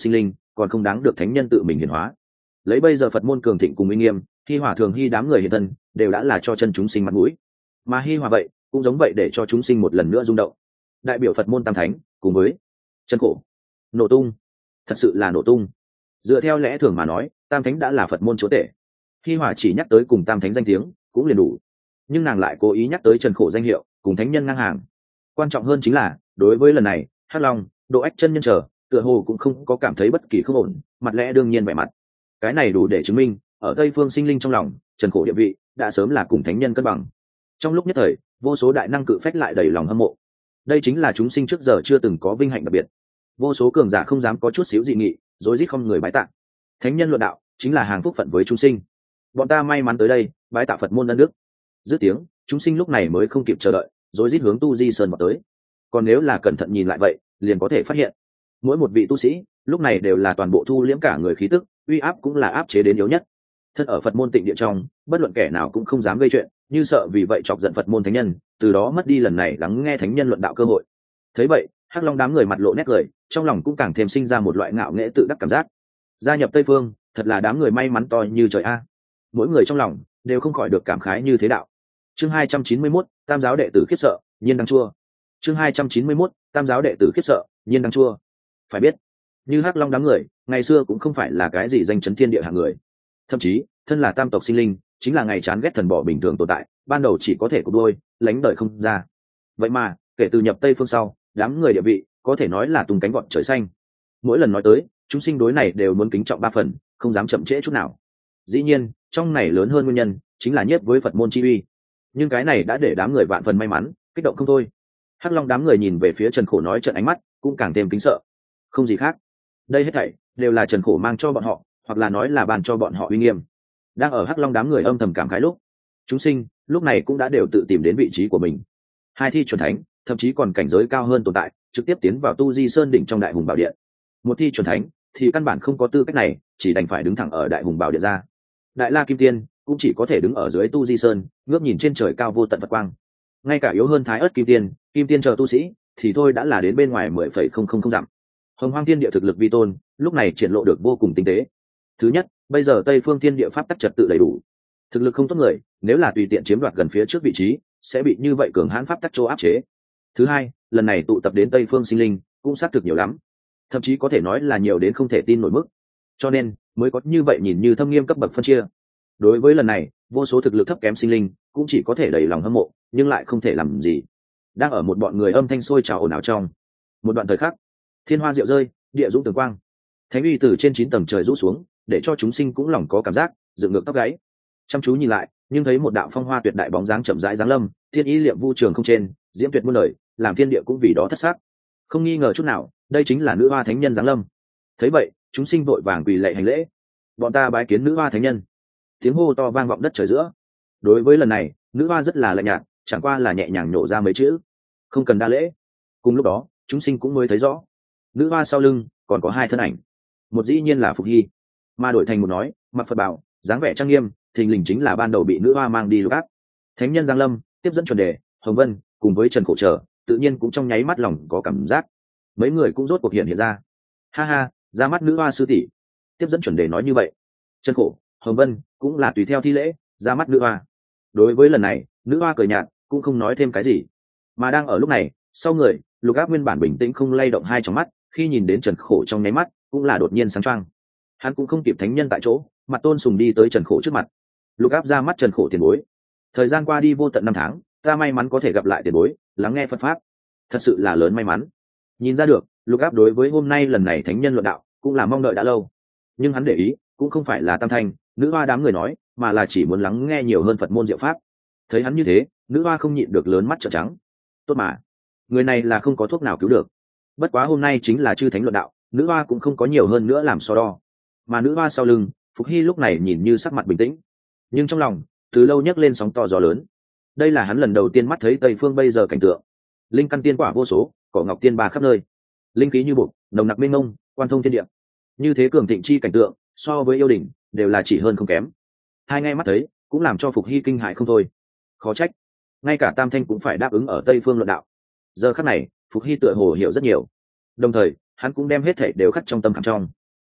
còn không đáng được thánh nhân tự mình hiển hóa. Lấy bây giờ Phật môn cường thịnh cùng uy nghiêm, Hi Hòa thường hy đám người hiện thân đều đã là cho chân chúng sinh mặt mũi, mà Hi Hòa vậy cũng giống vậy để cho chúng sinh một lần nữa rung động. Đại biểu Phật môn tam thánh cùng với chân khổ nổ tung, thật sự là nổ tung. Dựa theo lẽ thường mà nói, tam thánh đã là Phật môn chúa tể, Hi Hòa chỉ nhắc tới cùng tam thánh danh tiếng cũng liền đủ, nhưng nàng lại cố ý nhắc tới trần khổ danh hiệu cùng thánh nhân ngang hàng. Quan trọng hơn chính là đối với lần này Hắc Long, Độ Ách chân nhân chờ tựa hồ cũng không có cảm thấy bất kỳ không ổn, mặt lẽ đương nhiên vẻ mặt. Cái này đủ để chứng minh ở Tây Phương sinh linh trong lòng trần khổ địa vị đã sớm là cùng thánh nhân cân bằng. Trong lúc nhất thời, vô số đại năng cự phách lại đầy lòng hâm mộ. Đây chính là chúng sinh trước giờ chưa từng có vinh hạnh đặc biệt. Vô số cường giả không dám có chút xíu dị nghị, rối rít không người bái tạ. Thánh nhân luận đạo chính là hàng phúc phận với chúng sinh. Bọn ta may mắn tới đây bái tạ Phật môn ân đức. Dứt tiếng, chúng sinh lúc này mới không kịp chờ đợi, rối rít hướng tu di sơn vào tới. Còn nếu là cẩn thận nhìn lại vậy, liền có thể phát hiện, mỗi một vị tu sĩ lúc này đều là toàn bộ thu liễm cả người khí tức, uy áp cũng là áp chế đến yếu nhất. Thân ở Phật môn tịnh địa trong, bất luận kẻ nào cũng không dám gây chuyện, như sợ vì vậy chọc giận Phật môn thánh nhân, từ đó mất đi lần này lắng nghe thánh nhân luận đạo cơ hội. Thấy vậy, Hắc Long đám người mặt lộ nét cười, trong lòng cũng càng thêm sinh ra một loại ngạo nghễ tự đắc cảm giác. Gia nhập Tây Phương, thật là đám người may mắn to như trời a. Mỗi người trong lòng đều không khỏi được cảm khái như thế đạo. Chương hai trăm chín mươi mốt, Tam giáo đệ tử khiếp sợ, nhiên đăng chua. Chương hai trăm chín mươi mốt, Tam giáo đệ tử khiếp sợ, nhiên đăng chua. Phải biết, như Hắc Long đám người, ngày xưa cũng không phải là cái gì danh chấn thiên địa hạng người. Thậm chí, thân là tam tộc sinh linh, chính là ngày chán ghét thần bỏ bình thường tồn tại, ban đầu chỉ có thể cụp đôi, lánh đời không ra. Vậy mà, kể từ nhập Tây Phương sau, đám người địa vị có thể nói là tung cánh vọt trời xanh. Mỗi lần nói tới, chúng sinh đối này đều muốn kính trọng ba phần, không dám chậm trễ chút nào. Dĩ nhiên, trong này lớn hơn nguyên nhân chính là nhất với Phật môn chi uy. Nhưng cái này đã để đám người vạn phần may mắn, kích động không thôi. Hắc Long đám người nhìn về phía Trần Khổ nói trận ánh mắt cũng càng thêm kính sợ. Không gì khác, đây hết thảy đều là Trần Khổ mang cho bọn họ, hoặc là nói là ban cho bọn họ uy nghiêm. Đang ở Hắc Long đám người âm thầm cảm khái lúc, chúng sinh lúc này cũng đã đều tự tìm đến vị trí của mình. Hai thi chuẩn thánh, thậm chí còn cảnh giới cao hơn tồn tại, trực tiếp tiến vào tu di sơn đỉnh trong đại hùng bảo điện. Một thi chuẩn thánh thì căn bản không có tư cách này, chỉ đành phải đứng thẳng ở đại hùng bảo điện ra. Đại La Kim Tiên cũng chỉ có thể đứng ở dưới tu di sơn, ngước nhìn trên trời cao vô tận Phật quang. Ngay cả yếu hơn Thái Ức Kim Tiên, Kim Tiên chờ tu sĩ thì thôi đã là đến bên ngoài mười phẩy không không không dặm. Hồng Hoang Thiên Địa thực lực vi tôn, lúc này triển lộ được vô cùng tinh tế. Thứ nhất, bây giờ Tây Phương Thiên Địa pháp tắc trật tự đầy đủ. Thực lực không tốt người, nếu là tùy tiện chiếm đoạt gần phía trước vị trí, sẽ bị như vậy cường hãn pháp tắc chỗ áp chế. Thứ hai, lần này tụ tập đến Tây Phương sinh linh, cũng xác thực nhiều lắm, thậm chí có thể nói là nhiều đến không thể tin nổi mức. Cho nên, mới có như vậy nhìn như thâm nghiêm cấp bậc phân chia. Đối với lần này, vô số thực lực thấp kém sinh linh, cũng chỉ có thể đầy lòng hâm mộ, nhưng lại không thể làm gì. Đang ở một bọn người âm thanh sôi trào ồn ào trong. Một đoạn thời khắc, thiên hoa diệu rơi, địa dũng tường quang. Thánh uy từ trên chín tầng trời rũ xuống, để cho chúng sinh cũng lòng có cảm giác dựng ngược tóc gáy. Chăm chú nhìn lại, nhưng thấy một đạo phong hoa tuyệt đại bóng dáng chậm rãi giáng lâm, thiên ý liệm vu trường không trên, diễm tuyệt muôn đời, làm thiên địa cũng vì đó thất sắc. Không nghi ngờ chút nào, đây chính là nữ hoa thánh nhân giáng lâm. Thấy vậy, chúng sinh vội vàng quỳ lạy hành lễ. Bọn ta bái kiến nữ hoa thánh nhân. Tiếng hô to vang vọng đất trời giữa. Đối với lần này, nữ hoa rất là lạnh nhạt, chẳng qua là nhẹ nhàng nhổ ra mấy chữ, không cần đa lễ. Cùng lúc đó, chúng sinh cũng mới thấy rõ, nữ hoa sau lưng còn có hai thân ảnh. Một dĩ nhiên là Phục Hy, mà đổi thành một nói, mặc Phật bảo, dáng vẻ trang nghiêm, thình lình chính là ban đầu bị nữ hoa mang đi lục áp. Thánh nhân giang lâm, tiếp dẫn chuẩn đề, Hồng Vân cùng với Trần Khổ Trở, tự nhiên cũng trong nháy mắt lòng có cảm giác. Mấy người cũng rốt cuộc hiện hiện ra. Ha ha, ra mắt nữ hoa sư tỷ. Tiếp dẫn chuẩn đề nói như vậy. Trần Khổ, Hồng Vân cũng là tùy theo thi lễ, ra mắt nữ hoa. Đối với lần này, nữ hoa cười nhạt, cũng không nói thêm cái gì. Mà đang ở lúc này, sau người, lục áp nguyên bản bình tĩnh không lay động hai trong mắt, khi nhìn đến Trần Khổ trong nháy mắt, cũng là đột nhiên sáng choang. Hắn cũng không kịp thánh nhân tại chỗ, mặt tôn sùng đi tới Trần Khổ trước mặt. Lục áp ra mắt Trần Khổ tiền bối. Thời gian qua đi vô tận năm tháng, ta may mắn có thể gặp lại tiền bối, lắng nghe Phật pháp, thật sự là lớn may mắn. Nhìn ra được, lục áp đối với hôm nay lần này thánh nhân luận đạo cũng là mong đợi đã lâu. Nhưng hắn để ý cũng không phải là tam thanh, nữ hoa đám người nói, mà là chỉ muốn lắng nghe nhiều hơn Phật môn diệu pháp. Thấy hắn như thế, nữ hoa không nhịn được lớn mắt trợn trắng. Tốt mà, người này là không có thuốc nào cứu được. Bất quá hôm nay chính là chư thánh luận đạo, nữ hoa cũng không có nhiều hơn nữa làm so đo. Mà nữ hoa sau lưng, Phục Hy lúc này nhìn như sắc mặt bình tĩnh, nhưng trong lòng từ lâu nhấc lên sóng to gió lớn. Đây là hắn lần đầu tiên mắt thấy Tây Phương bây giờ cảnh tượng. Linh căn tiên quả vô số, cỏ ngọc tiên ba khắp nơi, linh khí như bục, nồng nặc mênh mông, quan thông thiên địa. Như thế cường thịnh chi cảnh tượng, so với yêu đỉnh đều là chỉ hơn không kém. Hai ngay mắt thấy, cũng làm cho Phục Hy kinh hại không thôi. Khó trách, ngay cả Tam Thanh cũng phải đáp ứng ở Tây Phương luận đạo. Giờ khắc này, Phục Hy tựa hồ hiểu rất nhiều. Đồng thời, hắn cũng đem hết thảy đều khắc trong tâm khảm trong.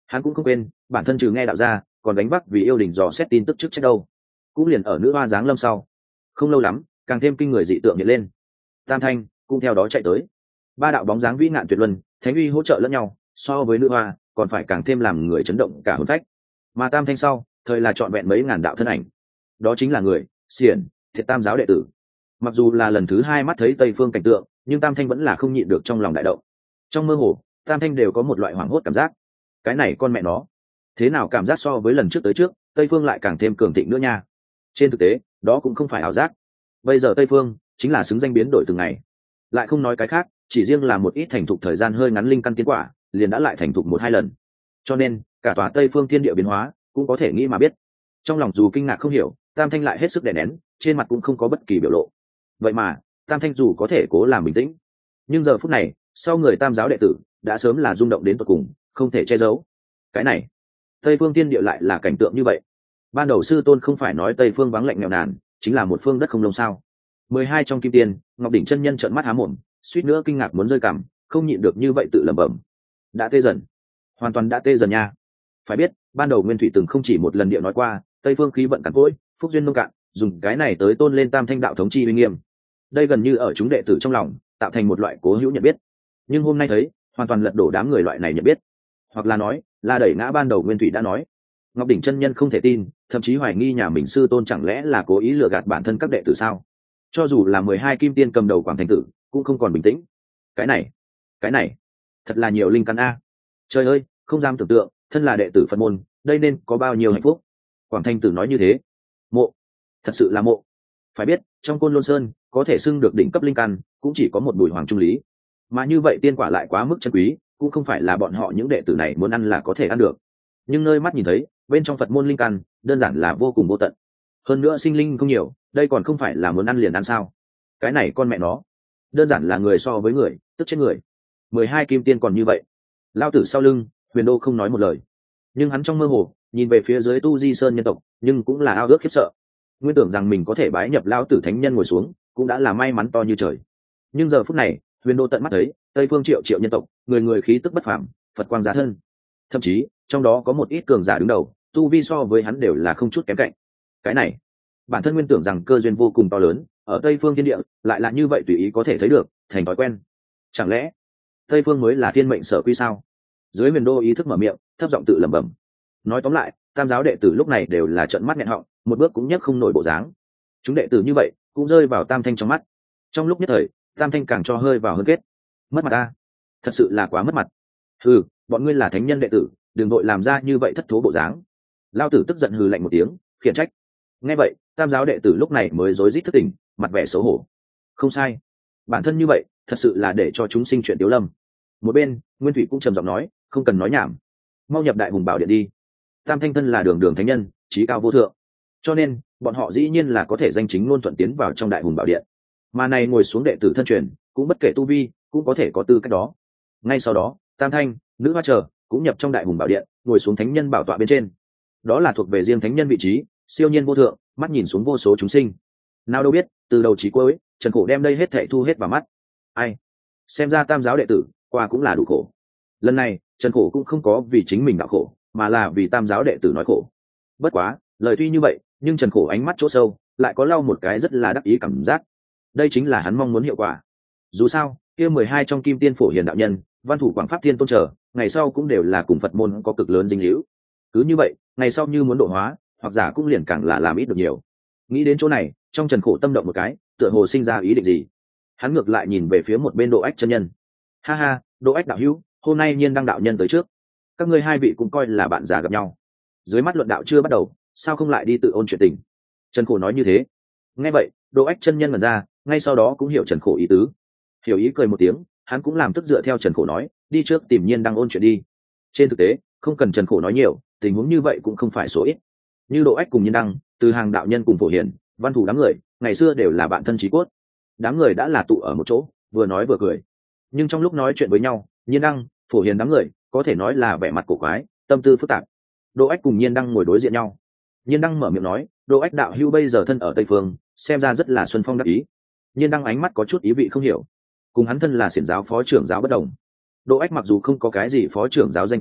Hắn cũng không quên bản thân trừ nghe đạo ra còn đánh vác vì yêu đình dò xét tin tức trước chết đâu. Cũng liền ở nữ hoa giáng lâm sau không lâu lắm, càng thêm kinh người dị tượng hiện lên. Tam thanh cũng theo đó chạy tới, ba đạo bóng dáng vĩ nạn tuyệt luân, thánh uy hỗ trợ lẫn nhau, so với nữ hoa còn phải càng thêm làm người chấn động cả hồn phách. Mà tam thanh sau thời là trọn vẹn mấy ngàn đạo thân ảnh, đó chính là người xiển thiệt tam giáo đệ tử. Mặc dù là lần thứ hai mắt thấy tây phương cảnh tượng, nhưng tam thanh vẫn là không nhịn được trong lòng đại động. Trong mơ hồ tam thanh đều có một loại hoảng hốt cảm giác, cái này con mẹ nó thế nào cảm giác so với lần trước tới trước tây phương lại càng thêm cường thịnh nữa nha. Trên thực tế đó cũng không phải ảo giác, bây giờ tây phương chính là xứng danh biến đổi từng ngày. Lại không nói cái khác, chỉ riêng là một ít thành thục thời gian hơi ngắn linh căn tiến quả liền đã lại thành thục một hai lần, cho nên cả tòa tây phương thiên địa biến hóa cũng có thể nghĩ mà biết. Trong lòng dù kinh ngạc không hiểu, tam thanh lại hết sức đè nén, trên mặt cũng không có bất kỳ biểu lộ. Vậy mà tam thanh dù có thể cố làm bình tĩnh, nhưng giờ phút này sau người tam giáo đệ tử đã sớm là rung động đến tột cùng, không thể che giấu. Cái này tây phương thiên địa lại là cảnh tượng như vậy. Ban đầu sư tôn không phải nói tây phương vắng lạnh nghèo nàn, chính là một phương đất không lông sao? Mười hai trong kim tiên, Ngọc Đỉnh chân nhân trợn mắt há mồm, suýt nữa kinh ngạc muốn rơi cằm, không nhịn được như vậy tự lẩm bẩm. Đã tê dần, hoàn toàn đã tê dần nha. Phải biết ban đầu Nguyên Thủy từng không chỉ một lần địa nói qua tây phương khí vận cằn cỗi, phúc duyên nông cạn, dùng cái này tới tôn lên tam thanh đạo thống chi uy nghiêm. Đây gần như ở chúng đệ tử trong lòng tạo thành một loại cố hữu nhận biết, nhưng hôm nay thấy hoàn toàn lật đổ đám người loại này nhận biết, hoặc là nói là đẩy ngã ban đầu Nguyên Thủy đã nói. Ngọc Đỉnh chân nhân không thể tin, thậm chí hoài nghi nhà mình sư tôn chẳng lẽ là cố ý lừa gạt bản thân các đệ tử sao? Cho dù là mười hai kim tiên cầm đầu Quảng Thành Tử cũng không còn bình tĩnh. Cái này, cái này, thật là nhiều linh căn a. Trời ơi, không dám tưởng tượng, thân là đệ tử Phật môn, đây nên có bao nhiêu hạnh phúc. Quảng Thành Tử nói như thế, mộ, thật sự là mộ. Phải biết, trong Côn Lôn Sơn có thể xưng được đỉnh cấp linh căn cũng chỉ có một Bùi Hoàng Trung Lý, mà như vậy tiên quả lại quá mức chân quý, cũng không phải là bọn họ những đệ tử này muốn ăn là có thể ăn được. Nhưng nơi mắt nhìn thấy, bên trong Phật môn linh căn đơn giản là vô cùng vô tận, hơn nữa sinh linh không nhiều, đây còn không phải là muốn ăn liền ăn sao? Cái này con mẹ nó, đơn giản là người so với người, tức chết người. Mười hai kim tiên còn như vậy, lao tử sau lưng Huyền Đô không nói một lời, nhưng hắn trong mơ hồ nhìn về phía dưới Tu Di Sơn nhân tộc, nhưng cũng là ao ước khiếp sợ. Nguyên tưởng rằng mình có thể bái nhập lao tử thánh nhân ngồi xuống, cũng đã là may mắn to như trời. Nhưng giờ phút này Huyền Đô tận mắt thấy tây phương triệu triệu nhân tộc, người người khí tức bất phàm, Phật quang giá thân, thậm chí trong đó có một ít cường giả đứng đầu, tu vi so với hắn đều là không chút kém cạnh. Cái này bản thân Nguyên tưởng rằng cơ duyên vô cùng to lớn, ở tây phương thiên địa lại là như vậy tùy ý có thể thấy được, thành thói quen. Chẳng lẽ tây phương mới là thiên mệnh sở quy sao? Dưới Huyền Đô ý thức mở miệng, thấp giọng tự lẩm bẩm. Nói tóm lại, tam giáo đệ tử lúc này đều là trợn mắt nghẹn họng, một bước cũng nhấc không nổi bộ dáng. Chúng đệ tử như vậy cũng rơi vào tam thanh trong mắt. Trong lúc nhất thời, tam thanh càng cho hơi vào hơn kết. Mất mặt ta, thật sự là quá mất mặt. Hừ, bọn ngươi là thánh nhân đệ tử, đừng vội làm ra như vậy thất thố bộ dáng. Lao tử tức giận hừ lạnh một tiếng, khiển trách. Nghe vậy, tam giáo đệ tử lúc này mới rối rít thức tỉnh, mặt vẻ xấu hổ. Không sai, bản thân như vậy thật sự là để cho chúng sinh chuyện tiếu lâm. Một bên Nguyên Thủy cũng trầm giọng nói, không cần nói nhảm, mau nhập đại hùng bảo điện đi. Tam thanh thân là đường đường thánh nhân, trí cao vô thượng, cho nên bọn họ dĩ nhiên là có thể danh chính ngôn thuận tiến vào trong đại hùng bảo điện. Mà này ngồi xuống đệ tử thân truyền cũng bất kể tu vi cũng có thể có tư cách đó. Ngay sau đó tam thanh, nữ hoa chờ cũng nhập trong đại hùng bảo điện, ngồi xuống thánh nhân bảo tọa bên trên. Đó là thuộc về riêng thánh nhân vị trí, siêu nhiên vô thượng, mắt nhìn xuống vô số chúng sinh. Nào đâu biết từ đầu chí cuối Trần Khổ đem đây hết thảy thu hết vào mắt. Ai, xem ra tam giáo đệ tử qua cũng là đủ khổ. Lần này Trần Khổ cũng không có vì chính mình đạo khổ, mà là vì tam giáo đệ tử nói khổ. Bất quá lời tuy như vậy, nhưng Trần Khổ ánh mắt chỗ sâu lại có lau một cái rất là đắc ý cảm giác. Đây chính là hắn mong muốn hiệu quả. Dù sao kia mười hai trong kim tiên phổ hiền đạo nhân, văn thủ quảng pháp thiên tôn trở, ngày sau cũng đều là cùng Phật môn có cực lớn dính líu. Cứ như vậy ngày sau như muốn độ hóa, hoặc giả cũng liền càng là làm ít được nhiều. Nghĩ đến chỗ này, trong Trần Khổ tâm động một cái, tựa hồ sinh ra ý định gì. Hắn ngược lại nhìn về phía một bên Độ Ách chân nhân. Ha ha, Độ Ách đạo hữu, hôm nay Nhiên Đăng đạo nhân tới trước, các ngươi hai vị cũng coi là bạn già gặp nhau. Dưới mắt luận đạo chưa bắt đầu, sao không lại đi tự ôn chuyện tình? Trần Khổ nói như thế. Nghe vậy, Độ Ách chân nhân ngẩn ra, ngay sau đó cũng hiểu Trần Khổ ý tứ. Hiểu ý cười một tiếng, hắn cũng làm tức dựa theo Trần Khổ nói, đi trước tìm Nhiên Đăng ôn chuyện đi. Trên thực tế, không cần Trần Khổ nói nhiều, tình huống như vậy cũng không phải số ít. Như Độ Ách cùng Nhiên Đăng, từ hàng đạo nhân cùng phổ hiền, văn thủ đám người, ngày xưa đều là bạn thân chí cốt. Đám người đã là tụ ở một chỗ, vừa nói vừa cười. Nhưng trong lúc nói chuyện với nhau, Nhiên Đăng, phổ hiền đám người có thể nói là vẻ mặt cổ quái, tâm tư phức tạp. Độ Ách cùng Nhiên Đăng ngồi đối diện nhau. Nhiên Đăng mở miệng nói, Độ Ách đạo hữu bây giờ thân ở Tây Phương, xem ra rất là xuân phong đắc ý. Nhiên Đăng ánh mắt có chút ý vị không hiểu. Cùng hắn thân là xiển giáo phó trưởng giáo bất đồng. Độ Ách mặc dù không có cái gì phó trưởng giáo danh tiếng,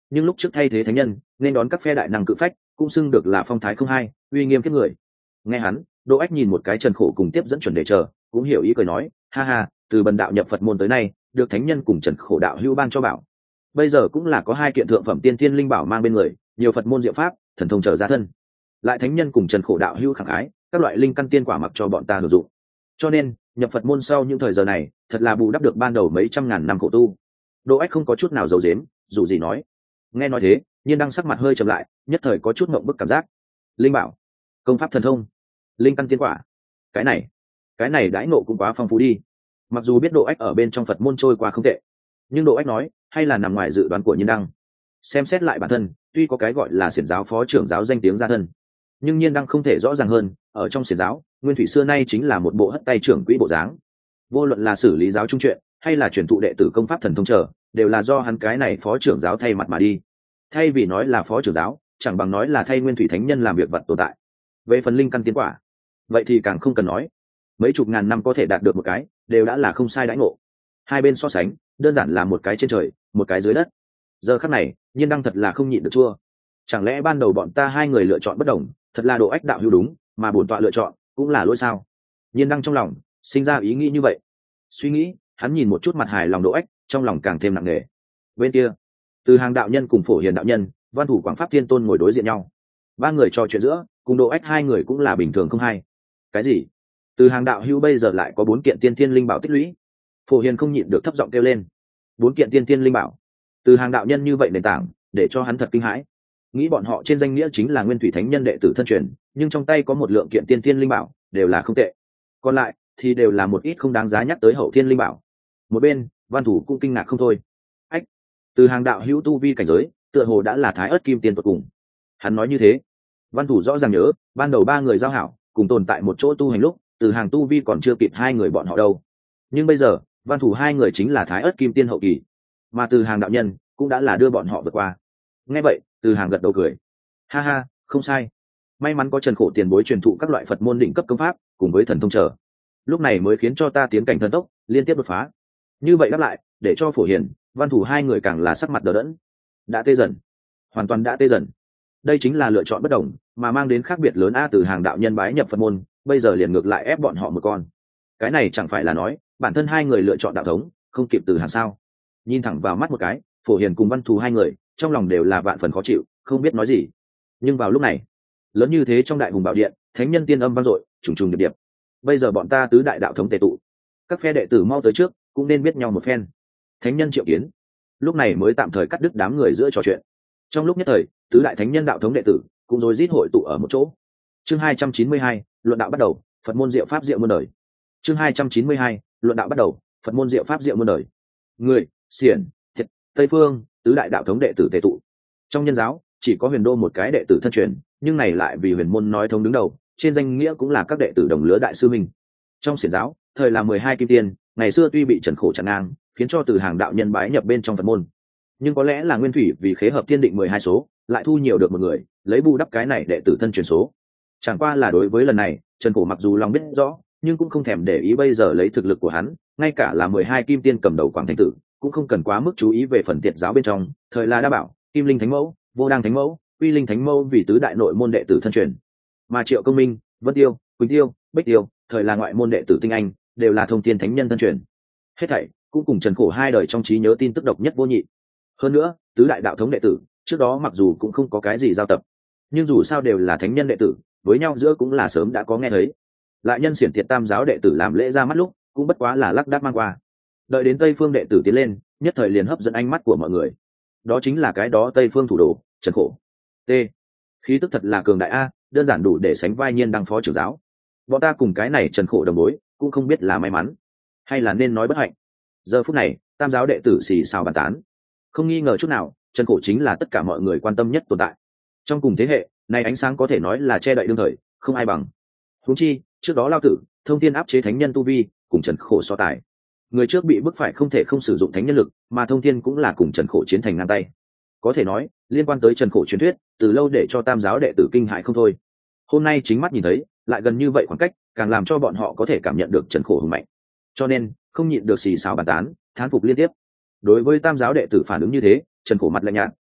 nhưng lúc trước thay thế thánh nhân nên đón các phe đại năng cự phách cũng xưng được là phong thái không hai, uy nghiêm kiếp người. Nghe hắn, Đỗ Ách nhìn một cái Trần Khổ cùng tiếp dẫn chuẩn đề chờ, cũng hiểu ý cười nói, ha ha, từ bần đạo nhập Phật môn tới nay, được thánh nhân cùng Trần Khổ đạo hữu ban cho bảo, bây giờ cũng là có hai kiện thượng phẩm tiên thiên linh bảo mang bên người, nhiều Phật môn diệu pháp, thần thông trở ra thân. Lại thánh nhân cùng Trần Khổ đạo hữu khẳng khái, các loại linh căn tiên quả mặc cho bọn ta sử dụng. Cho nên, nhập Phật môn sau những thời giờ này, thật là bù đắp được ban đầu mấy trăm ngàn năm khổ tu. Đỗ Ách không có chút nào giấu giếm, dù gì nói. Nghe nói thế, Nhiên Đăng sắc mặt hơi trầm lại, nhất thời có chút ngượng bức cảm giác. Linh bảo, công pháp thần thông, linh căn tiên quả, cái này, cái này đãi ngộ cũng quá phong phú đi. Mặc dù biết Đỗ Ách ở bên trong Phật môn trôi qua không tệ, nhưng Đỗ Ách nói, hay là nằm ngoài dự đoán của Nhiên Đăng. Xem xét lại bản thân, tuy có cái gọi là xiển giáo phó trưởng giáo danh tiếng ra thân, nhưng Nhiên Đăng không thể rõ ràng hơn, ở trong xiển giáo, Nguyên Thủy xưa nay chính là một bộ hất tay trưởng quỹ bộ dáng. Vô luận là xử lý giáo trung chuyện, hay là truyền thụ đệ tử công pháp thần thông trở, đều là do hắn cái này phó trưởng giáo thay mặt mà đi. Thay vì nói là phó trưởng giáo, chẳng bằng nói là thay Nguyên Thủy thánh nhân làm việc vật tồn tại. Về phần linh căn tiến quả, vậy thì càng không cần nói. Mấy chục ngàn năm có thể đạt được một cái, đều đã là không sai đãi ngộ. Hai bên so sánh, đơn giản là một cái trên trời, một cái dưới đất. Giờ khắc này, Nhiên Đăng thật là không nhịn được chua. Chẳng lẽ ban đầu bọn ta hai người lựa chọn bất đồng, thật là Đỗ Ách đạo hữu đúng, mà bổn tọa lựa chọn cũng là lỗi sao? Nhiên Đăng trong lòng sinh ra ý nghĩ như vậy. Suy nghĩ, hắn nhìn một chút mặt hài lòng Đỗ Ách, trong lòng càng thêm nặng nề. Bên kia, Từ Hàng đạo nhân cùng Phổ Hiền đạo nhân, Văn Thủ Quảng Pháp Thiên Tôn ngồi đối diện nhau. Ba người trò chuyện giữa, cùng Đỗ Ách hai người cũng là bình thường không hay. Cái gì? Từ Hàng đạo hữu bây giờ lại có bốn kiện tiên thiên linh bảo tích lũy? Phổ Hiền không nhịn được thấp giọng kêu lên. Bốn kiện tiên thiên linh bảo? Từ Hàng đạo nhân như vậy nền tảng, để cho hắn thật kinh hãi. Nghĩ bọn họ trên danh nghĩa chính là Nguyên Thủy thánh nhân đệ tử thân truyền, nhưng trong tay có một lượng kiện tiên thiên linh bảo, đều là không tệ. Còn lại thì đều là một ít không đáng giá nhắc tới hậu thiên linh bảo. Một bên, Văn Thủ cũng kinh ngạc không thôi. Ách, Từ Hàng đạo hữu tu vi cảnh giới, tựa hồ đã là Thái Ức Kim Tiên tột cùng. Hắn nói như thế, Văn Thủ rõ ràng nhớ, ban đầu ba người giao hảo, cùng tồn tại một chỗ tu hành lúc, Từ Hàng tu vi còn chưa kịp hai người bọn họ đâu. Nhưng bây giờ, Văn Thủ hai người chính là Thái Ức Kim Tiên hậu kỳ, mà Từ Hàng đạo nhân cũng đã là đưa bọn họ vượt qua. Nghe vậy, Từ Hàng gật đầu cười. Ha ha, không sai. May mắn có Trần Khổ tiền bối truyền thụ các loại Phật môn đỉnh cấp công pháp, cùng với thần thông trở. Lúc này mới khiến cho ta tiến cảnh thần tốc, liên tiếp đột phá. Như vậy đáp lại, để cho Phổ Hiền, Văn Thủ hai người càng là sắc mặt đờ đẫn. Đã tê dần, hoàn toàn đã tê dần. Đây chính là lựa chọn bất đồng, mà mang đến khác biệt lớn a. Từ Hàng đạo nhân bái nhập Phật môn, bây giờ liền ngược lại ép bọn họ một con. Cái này chẳng phải là nói, bản thân hai người lựa chọn đạo thống, không kịp Từ Hàng sao? Nhìn thẳng vào mắt một cái, Phổ Hiền cùng Văn Thủ hai người, trong lòng đều là vạn phần khó chịu, không biết nói gì. Nhưng vào lúc này, lớn như thế trong đại hùng bảo điện, thánh nhân tiên âm vang dội, trùng trùng điệp điệp. Bây giờ bọn ta tứ đại đạo thống tề tụ, các phe đệ tử mau tới trước, cũng nên biết nhau một phen. Thánh nhân triệu kiến, lúc này mới tạm thời cắt đứt đám người giữa trò chuyện. Trong lúc nhất thời, tứ đại thánh nhân đạo thống đệ tử cũng rối rít hội tụ ở một chỗ. Chương hai trăm chín mươi hai, luận đạo bắt đầu, Phật môn diệu pháp diệu muôn đời. Chương hai trăm chín mươi hai, luận đạo bắt đầu, Phật môn diệu pháp diệu muôn đời. Người, xiển, thiệt, Tây Phương, tứ đại đạo thống đệ tử tề tụ. Trong nhân giáo, chỉ có Huyền Đô một cái đệ tử thân truyền, nhưng này lại vì Huyền môn nói thông đứng đầu, trên danh nghĩa cũng là các đệ tử đồng lứa đại sư minh. Trong xiển giáo, thời là mười hai kim tiên, ngày xưa tuy bị Trần Khổ chặn ngang, khiến cho Từ Hàng đạo nhân bái nhập bên trong Phật môn, nhưng có lẽ là Nguyên Thủy vì khế hợp thiên định mười hai số, lại thu nhiều được một người, lấy bù đắp cái này đệ tử thân truyền số. Chẳng qua là đối với lần này, Trần Khổ mặc dù lòng biết rõ, nhưng cũng không thèm để ý bây giờ lấy thực lực của hắn, ngay cả là mười hai kim tiên cầm đầu Quảng Thành Tử, cũng không cần quá mức chú ý về phần tiệt giáo bên trong, thời là Đa Bảo, Kim Linh Thánh Mẫu, Vô Đăng Thánh Mẫu, Uy Linh Thánh Mẫu vì tứ đại nội môn đệ tử thân truyền, mà Triệu Công Minh, Vân Tiêu, Quỳnh Tiêu, Bích Tiêu, thời là ngoại môn đệ tử tinh anh, đều là thông thiên thánh nhân thân truyền. Hết thảy cũng cùng Trần Khổ hai đời trong trí nhớ tin tức độc nhất vô nhị. Hơn nữa, tứ đại đạo thống đệ tử, trước đó mặc dù cũng không có cái gì giao tập, nhưng dù sao đều là thánh nhân đệ tử, với nhau giữa cũng là sớm đã có nghe thấy. Lại nhân xiển thiệt tam giáo đệ tử làm lễ ra mắt lúc, cũng bất quá là lắc đắc mang qua. Đợi đến Tây Phương đệ tử tiến lên, nhất thời liền hấp dẫn ánh mắt của mọi người. Đó chính là cái đó Tây Phương thủ đồ, Trần Khổ. T. Khí tức thật là cường đại a, đơn giản đủ để sánh vai Nhiên Đăng phó trưởng giáo. Bọn ta cùng cái này Trần Khổ đồng bối, cũng không biết là may mắn, hay là nên nói bất hạnh. Giờ phút này, tam giáo đệ tử xì xào bàn tán. Không nghi ngờ chút nào, Trần Khổ chính là tất cả mọi người quan tâm nhất tồn tại. Trong cùng thế hệ, này ánh sáng có thể nói là che đậy đương thời, không ai bằng. Huống chi, trước đó Lao Tử, thông thiên áp chế thánh nhân tu vi, cùng Trần Khổ so tài. Người trước bị bức phải không thể không sử dụng thánh nhân lực, mà thông thiên cũng là cùng Trần Khổ chiến thành ngang tay. Có thể nói, liên quan tới Trần Khổ truyền thuyết, từ lâu để cho tam giáo đệ tử kinh hãi không thôi. Hôm nay chính mắt nhìn thấy, lại gần như vậy khoảng cách, càng làm cho bọn họ có thể cảm nhận được Trần Khổ hùng mạnh. Cho nên, không nhịn được xì xào bàn tán, thán phục liên tiếp. Đối với tam giáo đệ tử phản ứng như thế, Trần Khổ mặt lạnh nhạt,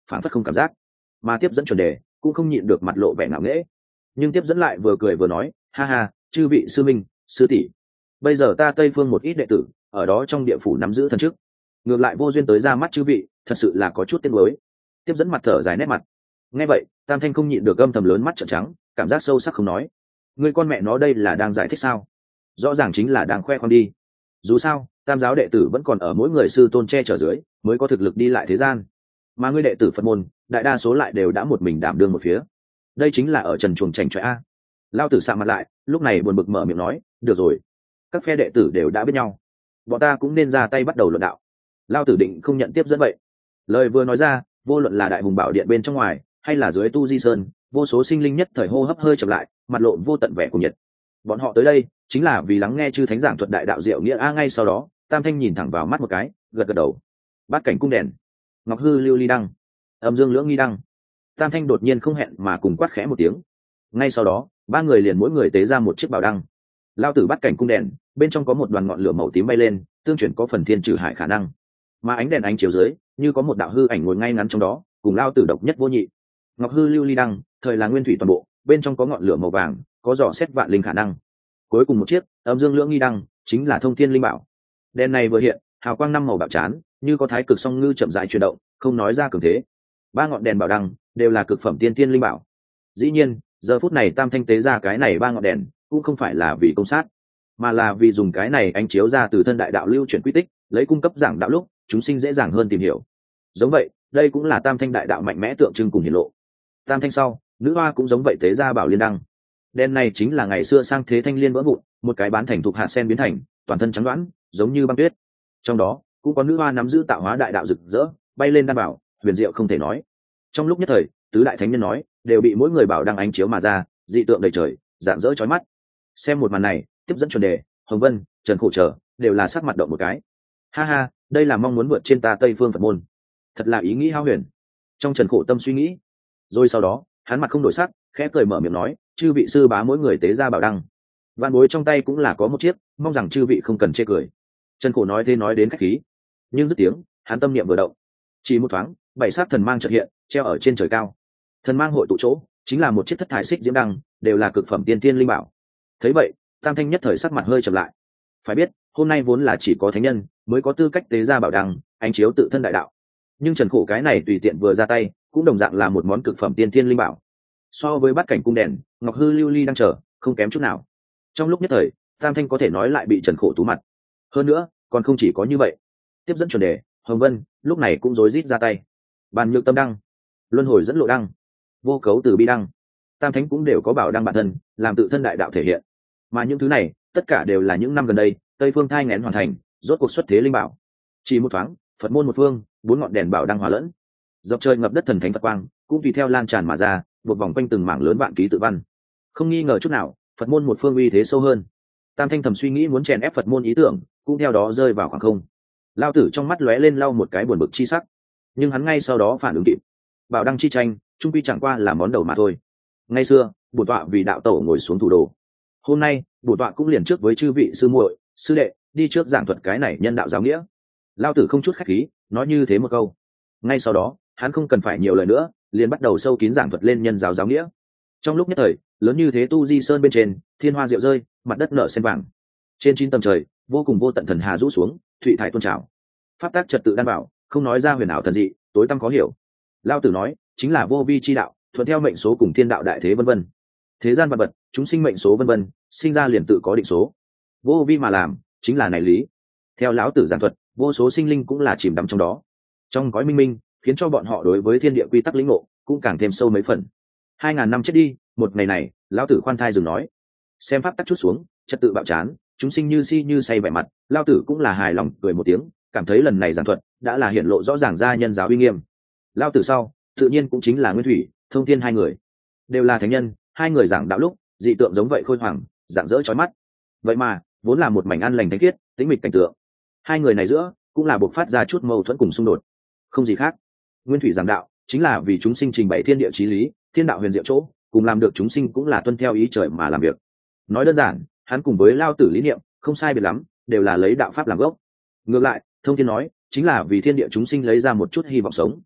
phản phất không cảm giác. Mà tiếp dẫn chuẩn đề cũng không nhịn được mặt lộ vẻ ngạo nghễ, nhưng tiếp dẫn lại vừa cười vừa nói, ha ha, chư vị sư minh sư tỷ, bây giờ ta Tây Phương một ít đệ tử ở đó trong địa phủ nắm giữ thần chức, ngược lại vô duyên tới ra mắt chư vị, thật sự là có chút tiếc nuối. Tiếp dẫn mặt thở dài nét mặt. Nghe vậy Tam Thanh không nhịn được âm thầm lớn mắt trợn trắng, cảm giác sâu sắc không nói. Người con mẹ nó đây là đang giải thích sao? Rõ ràng chính là đang khoe khoang đi. Dù sao tam giáo đệ tử vẫn còn ở mỗi người sư tôn che chở dưới mới có thực lực đi lại thế gian, mà ngươi đệ tử Phật môn đại đa số lại đều đã một mình đảm đương một phía. Đây chính là ở trần chuồng chành chọe a. Lao tử sạ mặt lại, lúc này buồn bực mở miệng nói, được rồi, các phe đệ tử đều đã biết nhau, bọn ta cũng nên ra tay bắt đầu luận đạo. Lao tử định không nhận tiếp dẫn vậy. Lời vừa nói ra, vô luận là đại hùng bảo điện bên trong ngoài hay là dưới tu di sơn, vô số sinh linh nhất thời hô hấp hơi chậm lại, mặt lộ vô tận vẻ cùng nhiệt. Bọn họ tới đây chính là vì lắng nghe chư thánh giảng thuật đại đạo diệu nghĩa a. Ngay sau đó Tam Thanh nhìn thẳng vào mắt một cái, gật gật đầu. Bát cảnh cung đèn, ngọc hư lưu ly đăng, âm dương lưỡng nghi đăng. Tam Thanh đột nhiên không hẹn mà cùng quát khẽ một tiếng. Ngay sau đó ba người liền mỗi người tế ra một chiếc bảo đăng. Lao tử bát cảnh cung đèn bên trong có một đoàn ngọn lửa màu tím bay lên, tương chuyển có phần thiên trừ hại khả năng, mà ánh đèn ánh chiếu dưới như có một đạo hư ảnh ngồi ngay ngắn trong đó, cùng Lao tử độc nhất vô nhị. Ngọc hư lưu ly đăng thời là nguyên thủy toàn bộ, bên trong có ngọn lửa màu vàng, có dò xét vạn linh khả năng. Cuối cùng một chiếc âm dương lưỡng nghi đăng chính là thông thiên linh bảo. Đèn này vừa hiện, hào quang năm màu bạo chán, như có thái cực song ngư chậm rãi chuyển động, không nói ra cường thế. Ba ngọn đèn bảo đăng đều là cực phẩm tiên tiên linh bảo. Dĩ nhiên giờ phút này Tam Thanh tế ra cái này ba ngọn đèn cũng không phải là vì công sát, mà là vì dùng cái này ánh chiếu ra từ thân đại đạo lưu chuyển quy tích, lấy cung cấp giảng đạo lúc chúng sinh dễ dàng hơn tìm hiểu. Giống vậy đây cũng là Tam Thanh đại đạo mạnh mẽ tượng trưng cùng hiển lộ. Tam Thanh sau nữ hoa cũng giống vậy tế ra bảo liên đăng. Đèn này chính là ngày xưa sang thế thanh liên vỡ vụn, một cái bán thành thuộc hạt sen biến thành, toàn thân trắng đoán giống như băng tuyết. Trong đó cũng có nữ hoa nắm giữ tạo hóa đại đạo rực rỡ, bay lên đan bảo, huyền diệu không thể nói. Trong lúc nhất thời tứ đại thánh nhân nói đều bị mỗi người bảo đăng ánh chiếu mà ra, dị tượng đầy trời, rạng rỡ chói mắt. Xem một màn này, tiếp dẫn chuẩn đề, Hồng Vân, Trần Khổ Trở đều là sắc mặt động một cái. Ha ha, đây là mong muốn vượt trên ta Tây Phương Phật môn, thật là ý nghĩ hao huyền. Trong Trần Khổ tâm suy nghĩ, rồi sau đó hắn mặt không đổi sắc, khẽ cười mở miệng nói, chư vị sư bá mỗi người tế ra bảo đăng, vạn bối trong tay cũng là có một chiếc, mong rằng chư vị không cần chê cười. Trần Khổ nói thế nói đến khách khí, nhưng dứt tiếng hắn tâm niệm vừa động, chỉ một thoáng bảy sát thần mang chợt hiện, treo ở trên trời cao. Thần mang hội tụ chỗ chính là một chiếc thất thải xích diễm đăng, đều là cực phẩm tiên tiên linh bảo. Thấy vậy Tam Thanh nhất thời sắc mặt hơi trầm lại. Phải biết hôm nay vốn là chỉ có thánh nhân mới có tư cách tế ra bảo đăng ánh chiếu tự thân đại đạo, nhưng Trần Khổ cái này tùy tiện vừa ra tay cũng đồng dạng là một món cực phẩm tiên tiên linh bảo. So với bát cảnh cung đèn, ngọc hư lưu ly đang chờ không kém chút nào. Trong lúc nhất thời Tam Thanh có thể nói lại bị Trần Khổ tú mặt. Hơn nữa còn không chỉ có như vậy, tiếp dẫn chuẩn đề, Hồng Vân lúc này cũng rối rít ra tay. Bàn nhược tâm đăng, luân hồi dẫn lộ đăng, vô cấu từ bi đăng, Tam Thánh cũng đều có bảo đăng bản thân làm tự thân đại đạo thể hiện. Mà những thứ này tất cả đều là những năm gần đây Tây Phương thai nghén hoàn thành, rốt cuộc xuất thế linh bảo. Chỉ một thoáng Phật môn một phương, bốn ngọn đèn bảo đăng hòa lẫn, dọc trời ngập đất thần thánh Phật quang cũng tùy theo lan tràn mà ra, buộc vòng quanh từng mảng lớn vạn ký tự văn. Không nghi ngờ chút nào Phật môn một phương uy thế sâu hơn. Tam Thanh thầm suy nghĩ muốn chèn ép Phật môn ý tưởng cũng theo đó rơi vào khoảng không. Lao tử trong mắt lóe lên lau một cái buồn bực chi sắc, nhưng hắn ngay sau đó phản ứng kịp. Bảo đăng chi tranh trung quy chẳng qua là món đầu mà thôi. Ngày xưa bổn tọa vì đạo tổ ngồi xuống thủ đồ, hôm nay bổn tọa cũng liền trước với chư vị sư muội sư đệ đi trước giảng thuật cái này nhân đạo giáo nghĩa. Lao tử không chút khách khí nói như thế một câu. Ngay sau đó hắn không cần phải nhiều lời nữa, liền bắt đầu sâu kín giảng thuật lên nhân giáo giáo nghĩa. Trong lúc nhất thời lớn như thế tu di sơn bên trên thiên hoa rượu rơi, mặt đất nở sen vàng. Trên chín tầng trời vô cùng vô tận thần hà rũ xuống, thụy thải tôn trào, pháp tác trật tự đan bảo, không nói ra huyền ảo thần dị, tối tăm khó hiểu. Lao tử nói chính là vô vi chi đạo, thuận theo mệnh số cùng thiên đạo đại thế vân vân. Thế gian vật vật chúng sinh mệnh số vân vân, sinh ra liền tự có định số, vô vi mà làm chính là này lý. Theo lão tử giảng thuật, vô số sinh linh cũng là chìm đắm trong đó, trong gói minh minh, khiến cho bọn họ đối với thiên địa quy tắc lĩnh ngộ cũng càng thêm sâu mấy phần. Hai ngàn năm chết đi, một ngày này lão tử khoan thai dừng nói, xem pháp tắc chút xuống, trật tự bạo chán, chúng sinh như si như say vẻ mặt, lão tử cũng là hài lòng cười một tiếng, cảm thấy lần này giảng thuật đã là hiển lộ rõ ràng ra nhân giáo uy nghiêm. Lão tử sau tự nhiên cũng chính là Nguyên Thủy, Thông Thiên hai người đều là thánh nhân, hai người giảng đạo lúc dị tượng giống vậy khôi hoàng, rạng rỡ chói mắt. Vậy mà vốn là một mảnh an lành thánh khiết tĩnh mịch cảnh tượng, hai người này giữa cũng là bộc phát ra chút mâu thuẫn cùng xung đột. Không gì khác, Nguyên Thủy giảng đạo chính là vì chúng sinh trình bày thiên địa chí lý, thiên đạo huyền diệu chỗ, cùng làm được chúng sinh cũng là tuân theo ý trời mà làm việc. Nói đơn giản, hắn cùng với Lao tử lý niệm không sai biệt lắm, đều là lấy đạo pháp làm gốc. Ngược lại Thông Thiên nói chính là vì thiên địa chúng sinh lấy ra một chút hy vọng sống.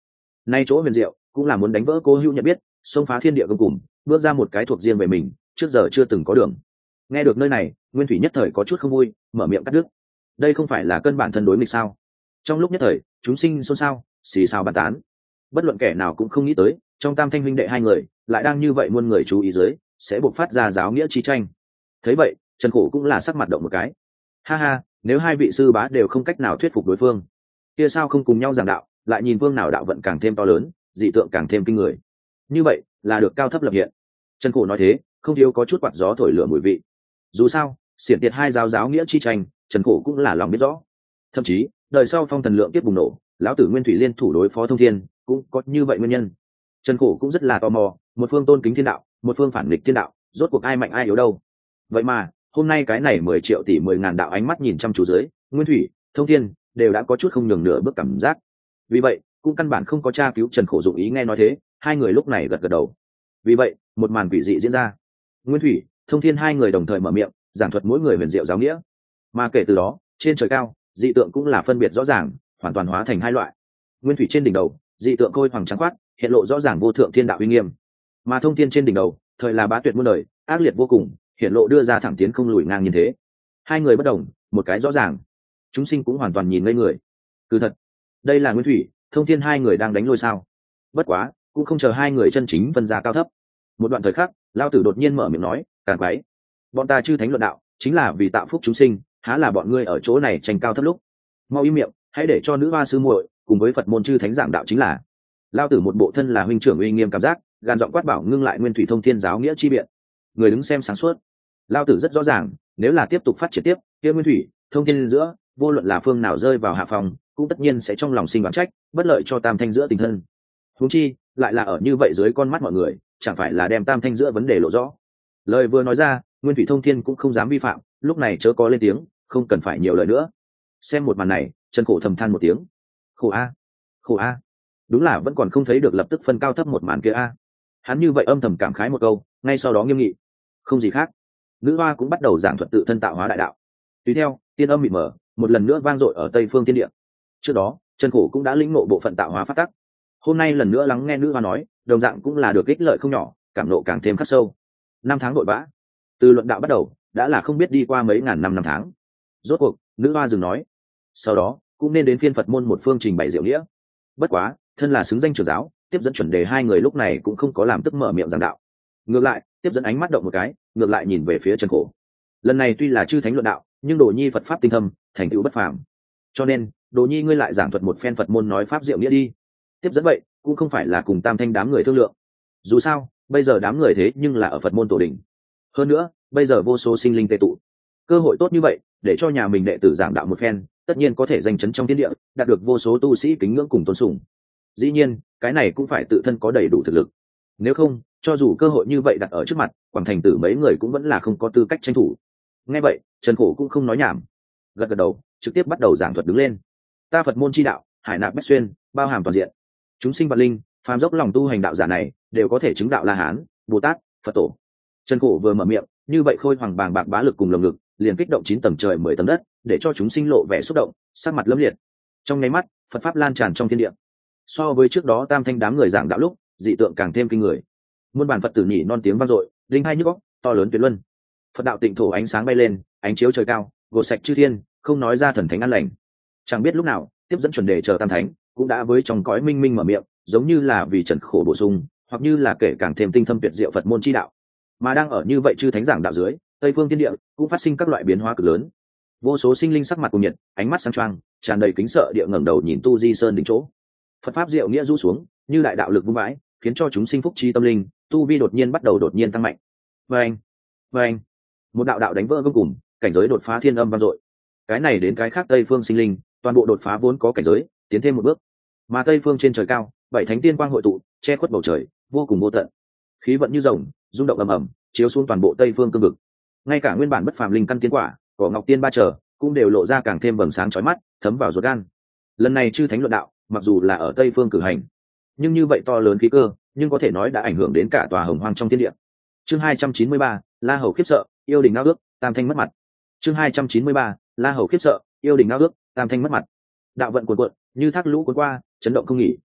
nay chỗ huyền diệu cũng là muốn đánh vỡ cố hữu nhận biết, xông phá thiên địa công cùng, bước ra một cái thuộc riêng về mình, trước giờ chưa từng có đường. Nghe được nơi này, Nguyên Thủy nhất thời có chút không vui, mở miệng cắt đứt. Đây không phải là cân bản thân đối nghịch sao? Trong lúc nhất thời, chúng sinh xôn xao, xì xào bàn tán. Bất luận kẻ nào cũng không nghĩ tới, trong Tam Thanh huynh đệ hai người, lại đang như vậy muôn người chú ý dưới, sẽ bộc phát ra giáo nghĩa chi tranh. Thấy vậy, Trần Khổ cũng là sắc mặt động một cái. Ha ha, nếu hai vị sư bá đều không cách nào thuyết phục đối phương, kia sao không cùng nhau giảng đạo, lại nhìn vương nào đạo vận càng thêm to lớn, dị tượng càng thêm kinh người. Như vậy, là được cao thấp lập hiện. Trần Khổ nói thế, không thiếu có chút quạt gió thổi lửa mùi vị. Dù sao, xiển tiệt hai giáo giáo nghĩa chi tranh, Trần Khổ cũng là lòng biết rõ. Thậm chí, đời sau phong thần lượng tiếp bùng nổ, lão tử Nguyên Thủy liên thủ đối phó Thông Thiên, cũng có như vậy nguyên nhân. Trần Khổ cũng rất là tò mò, một phương tôn kính thiên đạo, một phương phản nghịch thiên đạo, rốt cuộc ai mạnh ai yếu đâu. Vậy mà, hôm nay cái này mười triệu tỷ mười ngàn đạo ánh mắt nhìn chăm chú dưới, Nguyên Thủy, Thông Thiên đều đã có chút không nhường nửa bước cảm giác. Vì vậy, cũng căn bản không có tra cứu Trần Khổ dụng ý nghe nói thế, hai người lúc này gật gật đầu. Vì vậy, một màn quỷ dị diễn ra. Nguyên Thủy, Thông Thiên hai người đồng thời mở miệng, giảng thuật mỗi người huyền diệu giáo nghĩa. Mà kể từ đó, trên trời cao, dị tượng cũng là phân biệt rõ ràng, hoàn toàn hóa thành hai loại. Nguyên Thủy trên đỉnh đầu, dị tượng khôi hoàng trắng khoát, hiện lộ rõ ràng vô thượng thiên đạo uy nghiêm. Mà Thông Thiên trên đỉnh đầu, thời là bá tuyệt muôn đời, ác liệt vô cùng, hiện lộ đưa ra thẳng tiến không lùi ngang như thế. Hai người bất đồng, một cái rõ ràng. Chúng sinh cũng hoàn toàn nhìn ngây người. Cứ thật, đây là Nguyên Thủy, Thông Thiên hai người đang đánh lôi sao? Bất quá, cũng không chờ hai người chân chính phân ra cao thấp. Một đoạn thời khắc, Lão Tử đột nhiên mở miệng nói, "Càn quái, bọn ta chư thánh luận đạo, chính là vì tạo phúc chúng sinh, há là bọn ngươi ở chỗ này tranh cao thấp lúc. Mau im miệng, hãy để cho nữ hoa sư muội cùng với Phật môn chư thánh giảng đạo chính là." Lão Tử một bộ thân là huynh trưởng uy nghiêm cảm giác, gàn giọng quát bảo ngưng lại Nguyên Thủy Thông Thiên giáo nghĩa chi biện. Người đứng xem sáng suốt. Lão Tử rất rõ ràng, nếu là tiếp tục phát triển tiếp, kia Nguyên Thủy, Thông Thiên giữa, vô luận là phương nào rơi vào hạ phòng, cũng tất nhiên sẽ trong lòng sinh oán trách, bất lợi cho Tam Thanh giữa tình thân. Huống chi, lại là ở như vậy dưới con mắt mọi người, chẳng phải là đem Tam Thanh giữa vấn đề lộ rõ. Lời vừa nói ra, Nguyên Thủy Thông Thiên cũng không dám vi phạm, lúc này chớ có lên tiếng, không cần phải nhiều lời nữa. Xem một màn này, Trần Khổ thầm than một tiếng. Khổ a, khổ a. Đúng là vẫn còn không thấy được lập tức phân cao thấp một màn kia a. Hắn như vậy âm thầm cảm khái một câu, ngay sau đó nghiêm nghị. Không gì khác. Nữ hoa cũng bắt đầu giảng thuật tự thân tạo hóa đại đạo. Tùy theo, tiên âm mịt mờ, một lần nữa vang dội ở Tây Phương Thiên Địa. Trước đó, Trần Khổ cũng đã lĩnh ngộ bộ phận tạo hóa pháp tắc. Hôm nay lần nữa lắng nghe nữ hoa nói, đồng dạng cũng là được ích lợi không nhỏ, cảm nộ càng thêm khắc sâu. Năm tháng vội vã, từ luận đạo bắt đầu, đã là không biết đi qua mấy ngàn năm năm tháng. Rốt cuộc, nữ hoa dừng nói. Sau đó, cũng nên đến phiên Phật môn một phương trình bày diệu nghĩa. Bất quá, thân là xứng danh trưởng giáo, tiếp dẫn chuẩn đề hai người lúc này cũng không có làm tức mở miệng giảng đạo. Ngược lại, tiếp dẫn ánh mắt động một cái, ngược lại nhìn về phía Trần Khổ. Lần này tuy là chư thánh luận đạo, nhưng Đồ Nhi Phật pháp tinh thâm, thành tựu bất phàm. Cho nên, Đồ Nhi ngươi lại giảng thuật một phen Phật môn nói pháp diệu nghĩa đi. Tiếp dẫn vậy, cũng không phải là cùng Tam Thanh đám người thương lượng. Dù sao, bây giờ đám người thế nhưng là ở Phật môn tổ đình. Hơn nữa, bây giờ vô số sinh linh tề tụ, cơ hội tốt như vậy, để cho nhà mình đệ tử giảng đạo một phen, tất nhiên có thể danh chấn trong thiên địa, đạt được vô số tu sĩ kính ngưỡng cùng tôn sùng. Dĩ nhiên, cái này cũng phải tự thân có đầy đủ thực lực. Nếu không, cho dù cơ hội như vậy đặt ở trước mặt, Quảng Thành Tử mấy người cũng vẫn là không có tư cách tranh thủ. Nghe vậy, Trần Khổ cũng không nói nhảm, gật gật đầu, trực tiếp bắt đầu giảng thuật đứng lên. Ta Phật môn chi đạo, hải nạp bách xuyên, bao hàm toàn diện. Chúng sinh vạn linh, phàm dốc lòng tu hành đạo giả này, đều có thể chứng đạo La Hán, Bồ Tát, Phật tổ. Trần Khổ vừa mở miệng, như vậy khôi hoàng bàng bạc bá lực cùng lồng ngực, liền kích động chín tầng trời mười tầng đất, để cho chúng sinh lộ vẻ xúc động, sắc mặt lấm liệt. Trong nháy mắt, Phật pháp lan tràn trong thiên địa. So với trước đó Tam Thanh đám người giảng đạo lúc, dị tượng càng thêm kinh người. Muôn bản Phật tử nhỉ non tiếng vang dội, linh hai nhức óc, to lớn tuyệt luân. Phật đạo tịnh thổ ánh sáng bay lên, ánh chiếu trời cao, gột sạch chư thiên, không nói ra thần thánh an lành. Chẳng biết lúc nào, tiếp dẫn chuẩn đề chờ Tam Thánh, cũng đã với trong cõi minh minh mở miệng, giống như là vì Trần Khổ bổ sung, hoặc như là kể càng thêm tinh thâm tuyệt diệu Phật môn chi đạo. Mà đang ở như vậy chư thánh giảng đạo dưới, Tây Phương Thiên Địa cũng phát sinh các loại biến hóa cực lớn. Vô số sinh linh sắc mặt cùng nhiệt, ánh mắt sáng choang, tràn đầy kính sợ địa ngẩng đầu nhìn Tu Di Sơn đỉnh chỗ. Phật pháp diệu nghĩa rũ xuống, như đại đạo lực vung vãi, khiến cho chúng sinh phúc chi tâm linh, tu vi đột nhiên bắt đầu đột nhiên tăng mạnh. Vâng, vâng, một đạo đạo đánh vỡ gông cùng, cảnh giới đột phá thiên âm vang dội. Cái này đến cái khác Tây Phương sinh linh, toàn bộ đột phá vốn có cảnh giới, tiến thêm một bước. Mà Tây Phương trên trời cao, bảy thánh tiên quang hội tụ, che khuất bầu trời, vô cùng vô tận. Khí vận như rồng, rung động ầm ầm, chiếu xuống toàn bộ Tây Phương cương vực. Ngay cả nguyên bản bất phàm linh căn tiên quả, cỏ ngọc tiên ba trở, cũng đều lộ ra càng thêm vầng sáng chói mắt, thấm vào ruột gan. Lần này chư thánh luận đạo, mặc dù là ở Tây Phương cử hành, nhưng như vậy to lớn khí cơ, nhưng có thể nói đã ảnh hưởng đến cả tòa hồng hoang trong thiên địa. Chương hai trăm chín mươi ba, La Hầu khiếp sợ, yêu đình ngao ước, Tam Thanh mất mặt. Chương hai trăm chín mươi ba, La Hầu khiếp sợ, yêu đình ngao ước, Tam Thanh mất mặt. Đạo vận cuồn cuộn, như thác lũ cuốn qua, chấn động không nghỉ.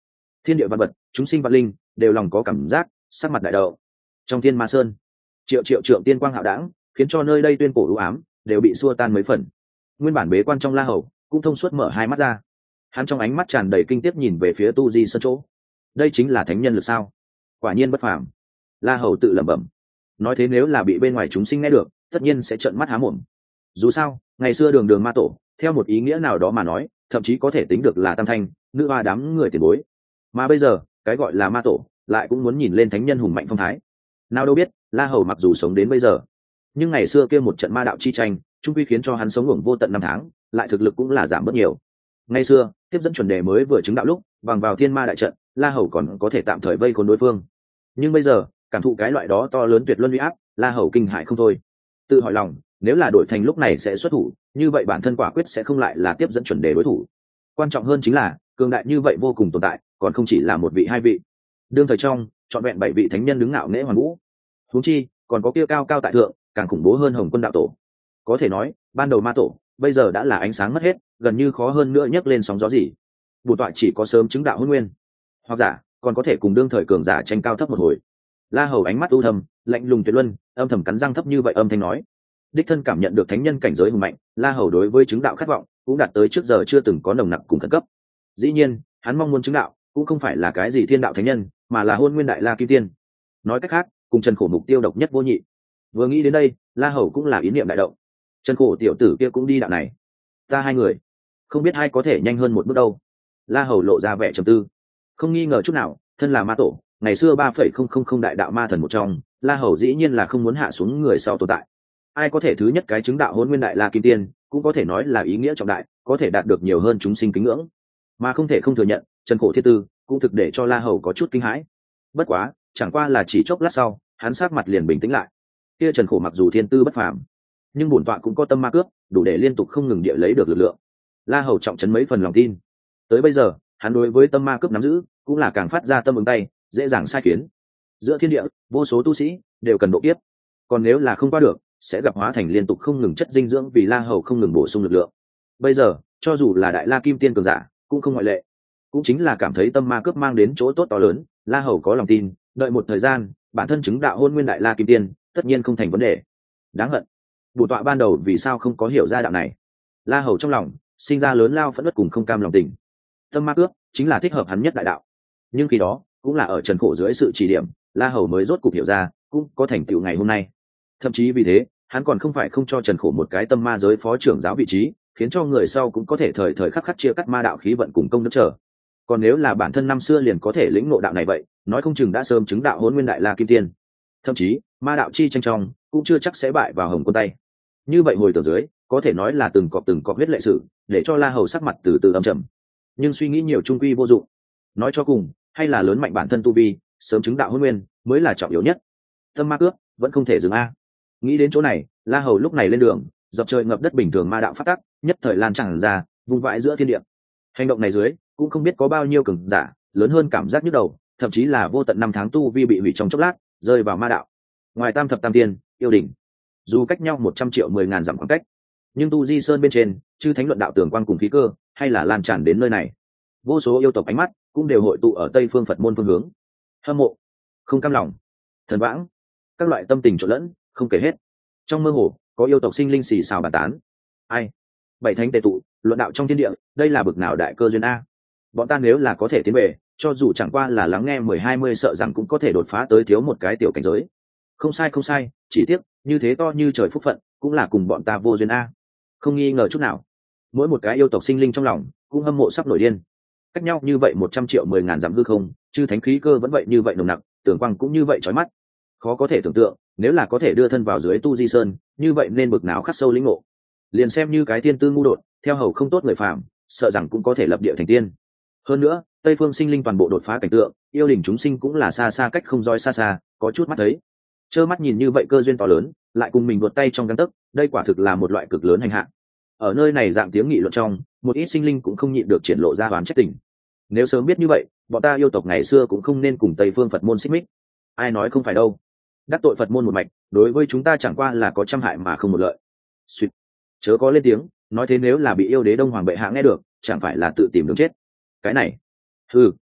thiên địa văn vật, chúng sinh văn linh đều lòng có cảm giác, sắc mặt đại đậu. Trong thiên ma sơn, triệu triệu trượng tiên quang hạo đảng, khiến cho nơi đây tuyên cổ u ám đều bị xua tan mấy phần. Nguyên bản bế quan trong La Hầu cũng thông suốt mở hai mắt ra, hắn trong ánh mắt tràn đầy kinh tiếc nhìn về phía tu di sơn chỗ. Đây chính là thánh nhân lực sao? Quả nhiên bất phàm. La Hầu tự lẩm bẩm. Nói thế nếu là bị bên ngoài chúng sinh nghe được, tất nhiên sẽ trợn mắt há mồm. Dù sao, ngày xưa đường đường ma tổ, theo một ý nghĩa nào đó mà nói, thậm chí có thể tính được là tam thanh, nữ hoa đám người tiền bối. Mà bây giờ, cái gọi là ma tổ, lại cũng muốn nhìn lên thánh nhân hùng mạnh phong thái. Nào đâu biết, La Hầu mặc dù sống đến bây giờ, nhưng ngày xưa kia một trận ma đạo chi tranh, chung quy khiến cho hắn sống ngủng vô tận năm tháng, lại thực lực cũng là giảm bớt nhiều. Ngày xưa, tiếp dẫn chuẩn đề mới vừa chứng đạo lúc, bằng vào thiên ma đại trận, La Hầu còn có thể tạm thời vây khốn đối phương. Nhưng bây giờ, cảm thụ cái loại đó to lớn tuyệt luân uy áp, La Hầu kinh hãi không thôi. Tự hỏi lòng, nếu là đổi thành lúc này sẽ xuất thủ, như vậy bản thân quả quyết sẽ không lại là tiếp dẫn chuẩn đề đối thủ. Quan trọng hơn chính là, cường đại như vậy vô cùng tồn tại, còn không chỉ là một vị hai vị. Đương thời trong, trọn vẹn bảy vị thánh nhân đứng ngạo nghễ hoàn vũ. Huống chi, còn có kia cao cao tại thượng, càng khủng bố hơn Hồng Quân đạo tổ. Có thể nói, ban đầu ma tổ, bây giờ đã là ánh sáng mất hết, gần như khó hơn nữa nhấc lên sóng gió gì. Bổn tọa chỉ có sớm chứng đạo hôn nguyên, hoặc giả còn có thể cùng đương thời cường giả tranh cao thấp một hồi. La Hầu ánh mắt u thầm, lạnh lùng tuyệt luân, âm thầm cắn răng thấp như vậy âm thanh nói. Đích thân cảm nhận được thánh nhân cảnh giới hùng mạnh, La Hầu đối với chứng đạo khát vọng cũng đạt tới trước giờ chưa từng có nồng nặc cùng khẩn cấp. Dĩ nhiên, hắn mong muốn chứng đạo cũng không phải là cái gì thiên đạo thánh nhân, mà là hôn nguyên đại la kim tiên. Nói cách khác, cùng Trần Khổ mục tiêu độc nhất vô nhị. Vừa nghĩ đến đây, La Hầu cũng là ý niệm đại động. Trần Khổ tiểu tử kia cũng đi đạo này, ta hai người, không biết ai có thể nhanh hơn một bước đâu. La Hầu lộ ra vẻ trầm tư. Không nghi ngờ chút nào, thân là ma tổ, ngày xưa ba phẩy không không không đại đạo ma thần một trong, La Hầu dĩ nhiên là không muốn hạ xuống người sau tồn tại. Ai có thể thứ nhất cái chứng đạo hôn nguyên đại la kim tiên, cũng có thể nói là ý nghĩa trọng đại, có thể đạt được nhiều hơn chúng sinh kính ngưỡng. Mà không thể không thừa nhận, Trần Khổ thiết tư cũng thực để cho La Hầu có chút kinh hãi. Bất quá, chẳng qua là chỉ chốc lát sau, hắn sắc mặt liền bình tĩnh lại. Kia Trần Khổ mặc dù thiên tư bất phàm, nhưng bổn tọa cũng có tâm ma cướp, đủ để liên tục không ngừng địa lấy được lực lượng. La Hầu trọng trấn mấy phần lòng tin. Tới bây giờ, hắn đối với tâm ma cướp nắm giữ, cũng là càng phát ra tâm ứng tay, dễ dàng sai khiến. Giữa thiên địa, vô số tu sĩ đều cần độ kiếp, còn nếu là không qua được, sẽ gặp hóa thành liên tục không ngừng chất dinh dưỡng vì La Hầu không ngừng bổ sung lực lượng. Bây giờ, cho dù là đại la kim tiên cường giả, cũng không ngoại lệ. Cũng chính là cảm thấy tâm ma cướp mang đến chỗ tốt to lớn, La Hầu có lòng tin, đợi một thời gian, bản thân chứng đạo hôn nguyên đại la kim tiên, tất nhiên không thành vấn đề. Đáng hận, bổn tọa ban đầu vì sao không có hiểu ra đạo này. La Hầu trong lòng sinh ra lớn lao phẫn nộ cùng không cam lòng tình. Tâm ma cướp chính là thích hợp hắn nhất đại đạo, nhưng khi đó cũng là ở Trần Khổ dưới sự chỉ điểm, La Hầu mới rốt cục hiểu ra, cũng có thành tựu ngày hôm nay. Thậm chí vì thế, hắn còn không phải không cho Trần Khổ một cái tâm ma giới phó trưởng giáo vị trí, khiến cho người sau cũng có thể thời thời khắc khắc chia cắt ma đạo khí vận cùng công đức trở. Còn nếu là bản thân năm xưa liền có thể lĩnh ngộ đạo này vậy, nói không chừng đã sớm chứng đạo hôn nguyên đại la kim tiên. Thậm chí, ma đạo chi tranh trong cũng chưa chắc sẽ bại vào Hồng Quân tay. Như vậy hồi tưởng dưới, có thể nói là từng cọp từng cọp huyết lệ sự, để cho La Hầu sắc mặt từ từ âm trầm. Nhưng suy nghĩ nhiều trung quy vô dụng. Nói cho cùng, hay là lớn mạnh bản thân tu vi, sớm chứng đạo hôn nguyên mới là trọng yếu nhất. Tâm ma cướp vẫn không thể dừng a. Nghĩ đến chỗ này, La Hầu lúc này lên đường, dọc trời ngập đất bình thường ma đạo phát tắc, nhất thời lan tràn ra, vùng vãi giữa thiên địa. Hành động này dưới, cũng không biết có bao nhiêu cường giả, lớn hơn cảm giác nhức đầu, thậm chí là vô tận năm tháng tu vi bị hủy trong chốc lát, rơi vào ma đạo. Ngoài Tam thập tam tiên, yêu đỉnh, dù cách nhau một trăm triệu mười ngàn dặm khoảng cách, nhưng tu di sơn bên trên, chư thánh luận đạo tường quan cùng khí cơ, hay là lan tràn đến nơi này. Vô số yêu tộc ánh mắt cũng đều hội tụ ở Tây phương Phật môn phương hướng. Hâm mộ, không cam lòng, thần vãng, các loại tâm tình trộn lẫn, không kể hết. Trong mơ hồ, có yêu tộc sinh linh xì xào bàn tán. Ai? Bảy thánh tề tụ, luận đạo trong thiên địa, đây là bực nào đại cơ duyên a? Bọn ta nếu là có thể tiến về, cho dù chẳng qua là lắng nghe mười hai mươi sợ rằng cũng có thể đột phá tới thiếu một cái tiểu cảnh giới. Không sai không sai, chỉ tiếc, như thế to như trời phúc phận, cũng là cùng bọn ta vô duyên a. Không nghi ngờ chút nào. Mỗi một cái yêu tộc sinh linh trong lòng, cũng hâm mộ sắp nổi điên. Cách nhau như vậy một trăm triệu mười ngàn dặm hư không, chư thánh khí cơ vẫn vậy như vậy nồng nặc, tưởng quang cũng như vậy chói mắt. Khó có thể tưởng tượng, nếu là có thể đưa thân vào dưới tu di sơn, như vậy nên bực nào khắc sâu lĩnh ngộ. Liền xem như cái tiên tư ngu đột, theo hầu không tốt người phàm, sợ rằng cũng có thể lập địa thành tiên. Hơn nữa, Tây phương sinh linh toàn bộ đột phá cảnh tượng, yêu đình chúng sinh cũng là xa xa cách không roi xa xa, có chút mắt thấy. Trơ mắt nhìn như vậy cơ duyên to lớn, lại cùng mình vượt tay trong gang tấc, đây quả thực là một loại cực lớn hành hạ. Ở nơi này dạng tiếng nghị luận trong, một ít sinh linh cũng không nhịn được triển lộ ra oán trách tình. Nếu sớm biết như vậy, bọn ta yêu tộc ngày xưa cũng không nên cùng Tây phương Phật môn xích mích. Ai nói không phải đâu. Đắc tội Phật môn một mạch, đối với chúng ta chẳng qua là có trăm hại mà không một lợi. Xuyệt. Chớ có lên tiếng, nói thế nếu là bị yêu đế Đông Hoàng bệ hạ nghe được, chẳng phải là tự tìm đường chết. Cái này, ừ,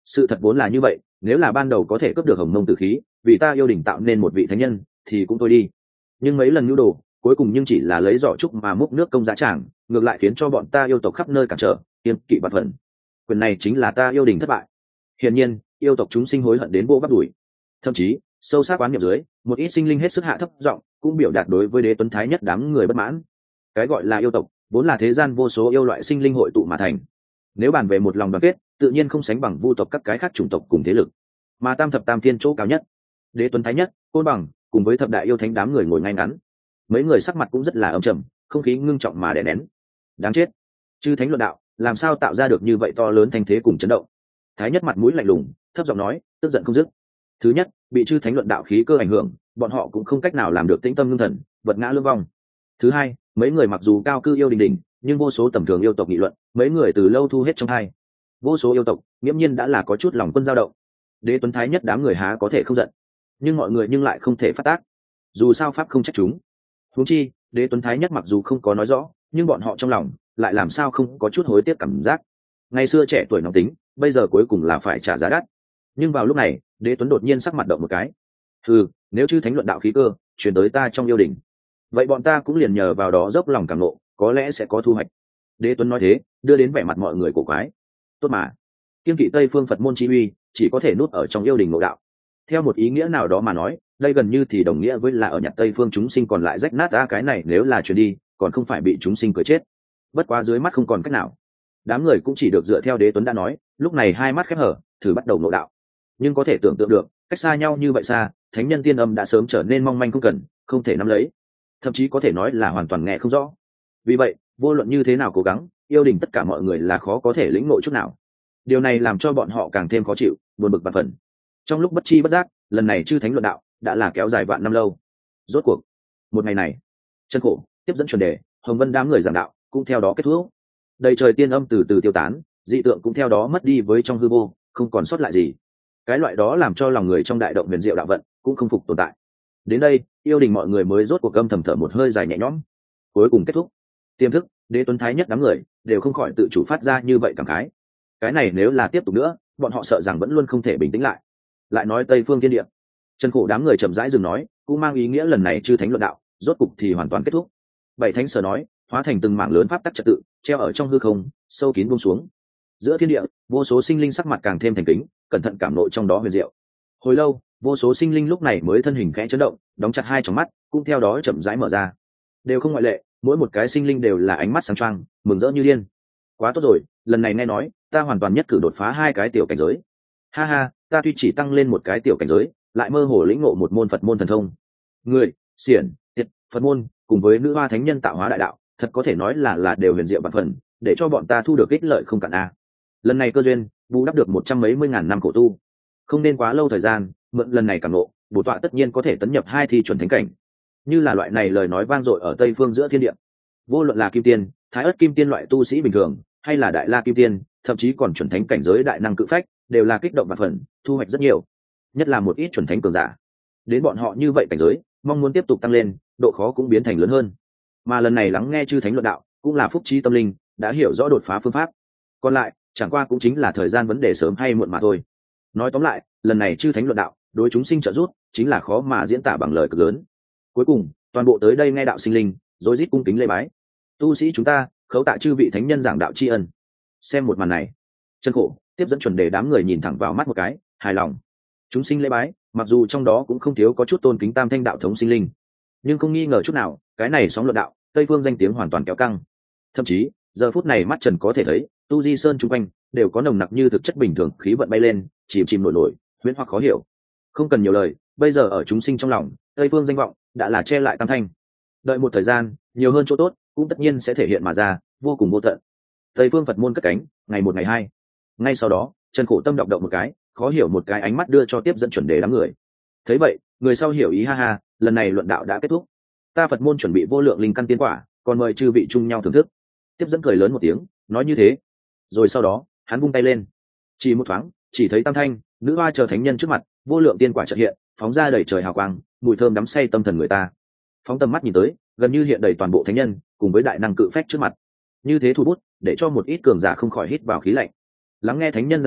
Sự thật vốn là như vậy, nếu là ban đầu có thể cướp được hồng mông tử khí, vì ta yêu đình tạo nên một vị thánh nhân thì cũng thôi đi, nhưng mấy lần nhu đồ cuối cùng nhưng chỉ là lấy giỏ trúc mà múc nước công giá tràng, ngược lại khiến cho bọn ta yêu tộc khắp nơi cản trở, kiêng kỵ bạt phần. Quyền này chính là ta yêu đình thất bại. Hiển nhiên yêu tộc chúng sinh hối hận đến vô bắt đuổi, thậm chí sâu sắc quán nghiệp dưới một ít sinh linh hết sức hạ thấp giọng cũng biểu đạt đối với Đế Tuấn Thái Nhất đám người bất mãn. Cái gọi là yêu tộc vốn là thế gian vô số yêu loại sinh linh hội tụ mà thành, nếu bàn về một lòng đoàn kết tự nhiên không sánh bằng vu tộc các cái khác chủng tộc cùng thế lực, mà tam thập tam thiên chỗ cao nhất Đế Tuấn Thái Nhất, Côn Bằng cùng với thập đại yêu thánh đám người ngồi ngay ngắn, mấy người sắc mặt cũng rất là âm trầm, không khí ngưng trọng mà đè nén. Đáng chết, chư thánh luận đạo làm sao tạo ra được như vậy to lớn thanh thế cùng chấn động? Thái Nhất mặt mũi lạnh lùng thấp giọng nói, tức giận không dứt. Thứ nhất, bị chư thánh luận đạo khí cơ ảnh hưởng, bọn họ cũng không cách nào làm được tĩnh tâm ngưng thần, vật ngã lưỡng vong. Thứ hai, mấy người mặc dù cao cư yêu đình đình, nhưng vô số tầm thường yêu tộc nghị luận, mấy người từ lâu thu hết trong hai. Vô số yêu tộc nghiễm nhiên đã là có chút lòng quân dao động. Đế Tuấn Thái Nhất đám người há có thể không giận, nhưng mọi người nhưng lại không thể phát tác, dù sao pháp không trách chúng. Huống chi Đế Tuấn Thái Nhất mặc dù không có nói rõ, nhưng bọn họ trong lòng lại làm sao không có chút hối tiếc cảm giác. Ngày xưa trẻ tuổi nóng tính, bây giờ cuối cùng là phải trả giá đắt. Nhưng vào lúc này Đế Tuấn đột nhiên sắc mặt động một cái. Ừ, nếu chư thánh luận đạo khí cơ truyền tới ta trong yêu đình, vậy bọn ta cũng liền nhờ vào đó dốc lòng cảm nộ, có lẽ sẽ có thu hoạch. Đế Tuấn nói thế đưa đến vẻ mặt mọi người cổ quái. Tốt mà, kiên kỵ Tây phương Phật môn chi uy chỉ có thể nuốt ở trong yêu đình ngộ đạo. Theo một ý nghĩa nào đó mà nói, đây gần như thì đồng nghĩa với là ở nhặt Tây phương chúng sinh còn lại rách nát ra, cái này nếu là truyền đi còn không phải bị chúng sinh cười chết. Bất quá dưới mắt không còn cách nào, đám người cũng chỉ được dựa theo Đế Tuấn đã nói, lúc này hai mắt khép hở thử bắt đầu ngộ đạo. Nhưng có thể tưởng tượng được, cách xa nhau như vậy xa, thánh nhân tiên âm đã sớm trở nên mong manh không cần, không thể nắm lấy, thậm chí có thể nói là hoàn toàn nghe không rõ. Vì vậy vô luận như thế nào cố gắng, yêu đình tất cả mọi người là khó có thể lĩnh ngộ chút nào. Điều này làm cho bọn họ càng thêm khó chịu, buồn bực và phần. Trong lúc bất chi bất giác, lần này chư thánh luận đạo đã là kéo dài vạn năm lâu. Rốt cuộc một ngày này, chân khổ tiếp dẫn chuẩn đề, Hồng Vân đám người giảng đạo cũng theo đó kết thúc. Đầy trời tiên âm từ từ tiêu tán, dị tượng cũng theo đó mất đi với trong hư vô, không còn sót lại gì. Cái loại đó làm cho lòng người trong đại động huyền diệu đạo vận cũng không phục tồn tại. Đến đây yêu đình mọi người mới rốt cuộc âm thầm thở một hơi dài nhẹ nhõm. Cuối cùng kết thúc, tiềm thức Đế Tuấn Thái Nhất đám người đều không khỏi tự chủ phát ra như vậy cảm khái. Cái này nếu là tiếp tục nữa, bọn họ sợ rằng vẫn luôn không thể bình tĩnh lại. Lại nói Tây phương thiên địa, chân khổ đám người chậm rãi dừng nói, cũng mang ý nghĩa lần này chư thánh luận đạo rốt cục thì hoàn toàn kết thúc. Bảy thánh sở nói hóa thành từng mảng lớn pháp tắc trật tự, treo ở trong hư không, sâu kín buông xuống. Giữa thiên địa, vô số sinh linh sắc mặt càng thêm thành kính, cẩn thận cảm nội trong đó huyền diệu. Hồi lâu, vô số sinh linh lúc này mới thân hình khẽ chấn động, đóng chặt hai tròng mắt, cũng theo đó chậm rãi mở ra. Đều không ngoại lệ, mỗi một cái sinh linh đều là ánh mắt sáng choang, mừng rỡ như điên. Quá tốt rồi, lần này nghe nói ta hoàn toàn nhất cử đột phá hai cái tiểu cảnh giới. Ha ha, ta tuy chỉ tăng lên một cái tiểu cảnh giới, lại mơ hồ lĩnh ngộ một môn Phật môn thần thông. Người, xiển, tiệt, Phật môn cùng với nữ hoa thánh nhân tạo hóa đại đạo, thật có thể nói là là đều huyền diệu vạn phần, để cho bọn ta thu được ích lợi không cạn a. Lần này cơ duyên bù đắp được một trăm mấy mươi ngàn năm khổ tu, không nên quá lâu thời gian, mượn lần này cảm ngộ, bổ tọa tất nhiên có thể tấn nhập hai thi chuẩn thánh cảnh. Như là loại này lời nói vang dội ở Tây phương giữa thiên địa, vô luận là kim tiên, thái ất kim tiên loại tu sĩ bình thường, hay là đại la kim tiên, thậm chí còn chuẩn thánh cảnh giới đại năng cự phách, đều là kích động và phần thu hoạch rất nhiều. Nhất là một ít chuẩn thánh cường giả, đến bọn họ như vậy cảnh giới, mong muốn tiếp tục tăng lên, độ khó cũng biến thành lớn hơn. Mà lần này lắng nghe chư thánh luận đạo, cũng là phúc trí tâm linh, đã hiểu rõ đột phá phương pháp. Còn lại chẳng qua cũng chính là thời gian vấn đề sớm hay muộn mà thôi. Nói tóm lại, lần này chư thánh luận đạo đối chúng sinh trợ giúp chính là khó mà diễn tả bằng lời cực lớn. Cuối cùng toàn bộ tới đây nghe đạo sinh linh rối rít cung kính lễ bái. Tu sĩ chúng ta khấu tạ chư vị thánh nhân giảng đạo tri ân. Xem một màn này, chân khổ tiếp dẫn chuẩn đề đám người nhìn thẳng vào mắt một cái, hài lòng. Chúng sinh lễ bái, mặc dù trong đó cũng không thiếu có chút tôn kính tam thanh đạo thống sinh linh, nhưng không nghi ngờ chút nào, cái này sóng luận đạo Tây phương danh tiếng hoàn toàn kéo căng. Thậm chí giờ phút này mắt trần có thể thấy, tu di sơn chung quanh đều có nồng nặc như thực chất bình thường khí vận bay lên, chìm chìm nổi nổi, huyễn hoặc khó hiểu. Không cần nhiều lời, bây giờ ở chúng sinh trong lòng, Tây phương danh vọng đã là che lại tam thanh. Đợi một thời gian, nhiều hơn chỗ tốt cũng tất nhiên sẽ thể hiện mà ra, vô cùng vô tận. Tây phương Phật môn cất cánh, ngày một ngày hai. Ngay sau đó, chân khổ tâm động động một cái, khó hiểu một cái ánh mắt đưa cho tiếp dẫn chuẩn đề đám người. Thấy vậy, người sau hiểu ý, ha ha, lần này luận đạo đã kết thúc, ta Phật môn chuẩn bị vô lượng linh căn tiên quả, còn mời chư vị chung nhau thưởng thức. Tiếp dẫn cười lớn một tiếng, nói như thế. Rồi sau đó hắn vung tay lên, chỉ một thoáng, chỉ thấy tam thanh nữ hoa chờ thánh nhân trước mặt, vô lượng tiên quả chợt hiện, phóng ra đầy trời hào quang, mùi thơm đắm say tâm thần người ta. Phóng tầm mắt nhìn tới, gần như hiện đầy toàn bộ thánh nhân cùng với đại năng cự phách trước mặt. Như thế thu bút, để cho một ít cường giả không khỏi hít vào khí lạnh. Lắng nghe thánh nhân giảng đạo,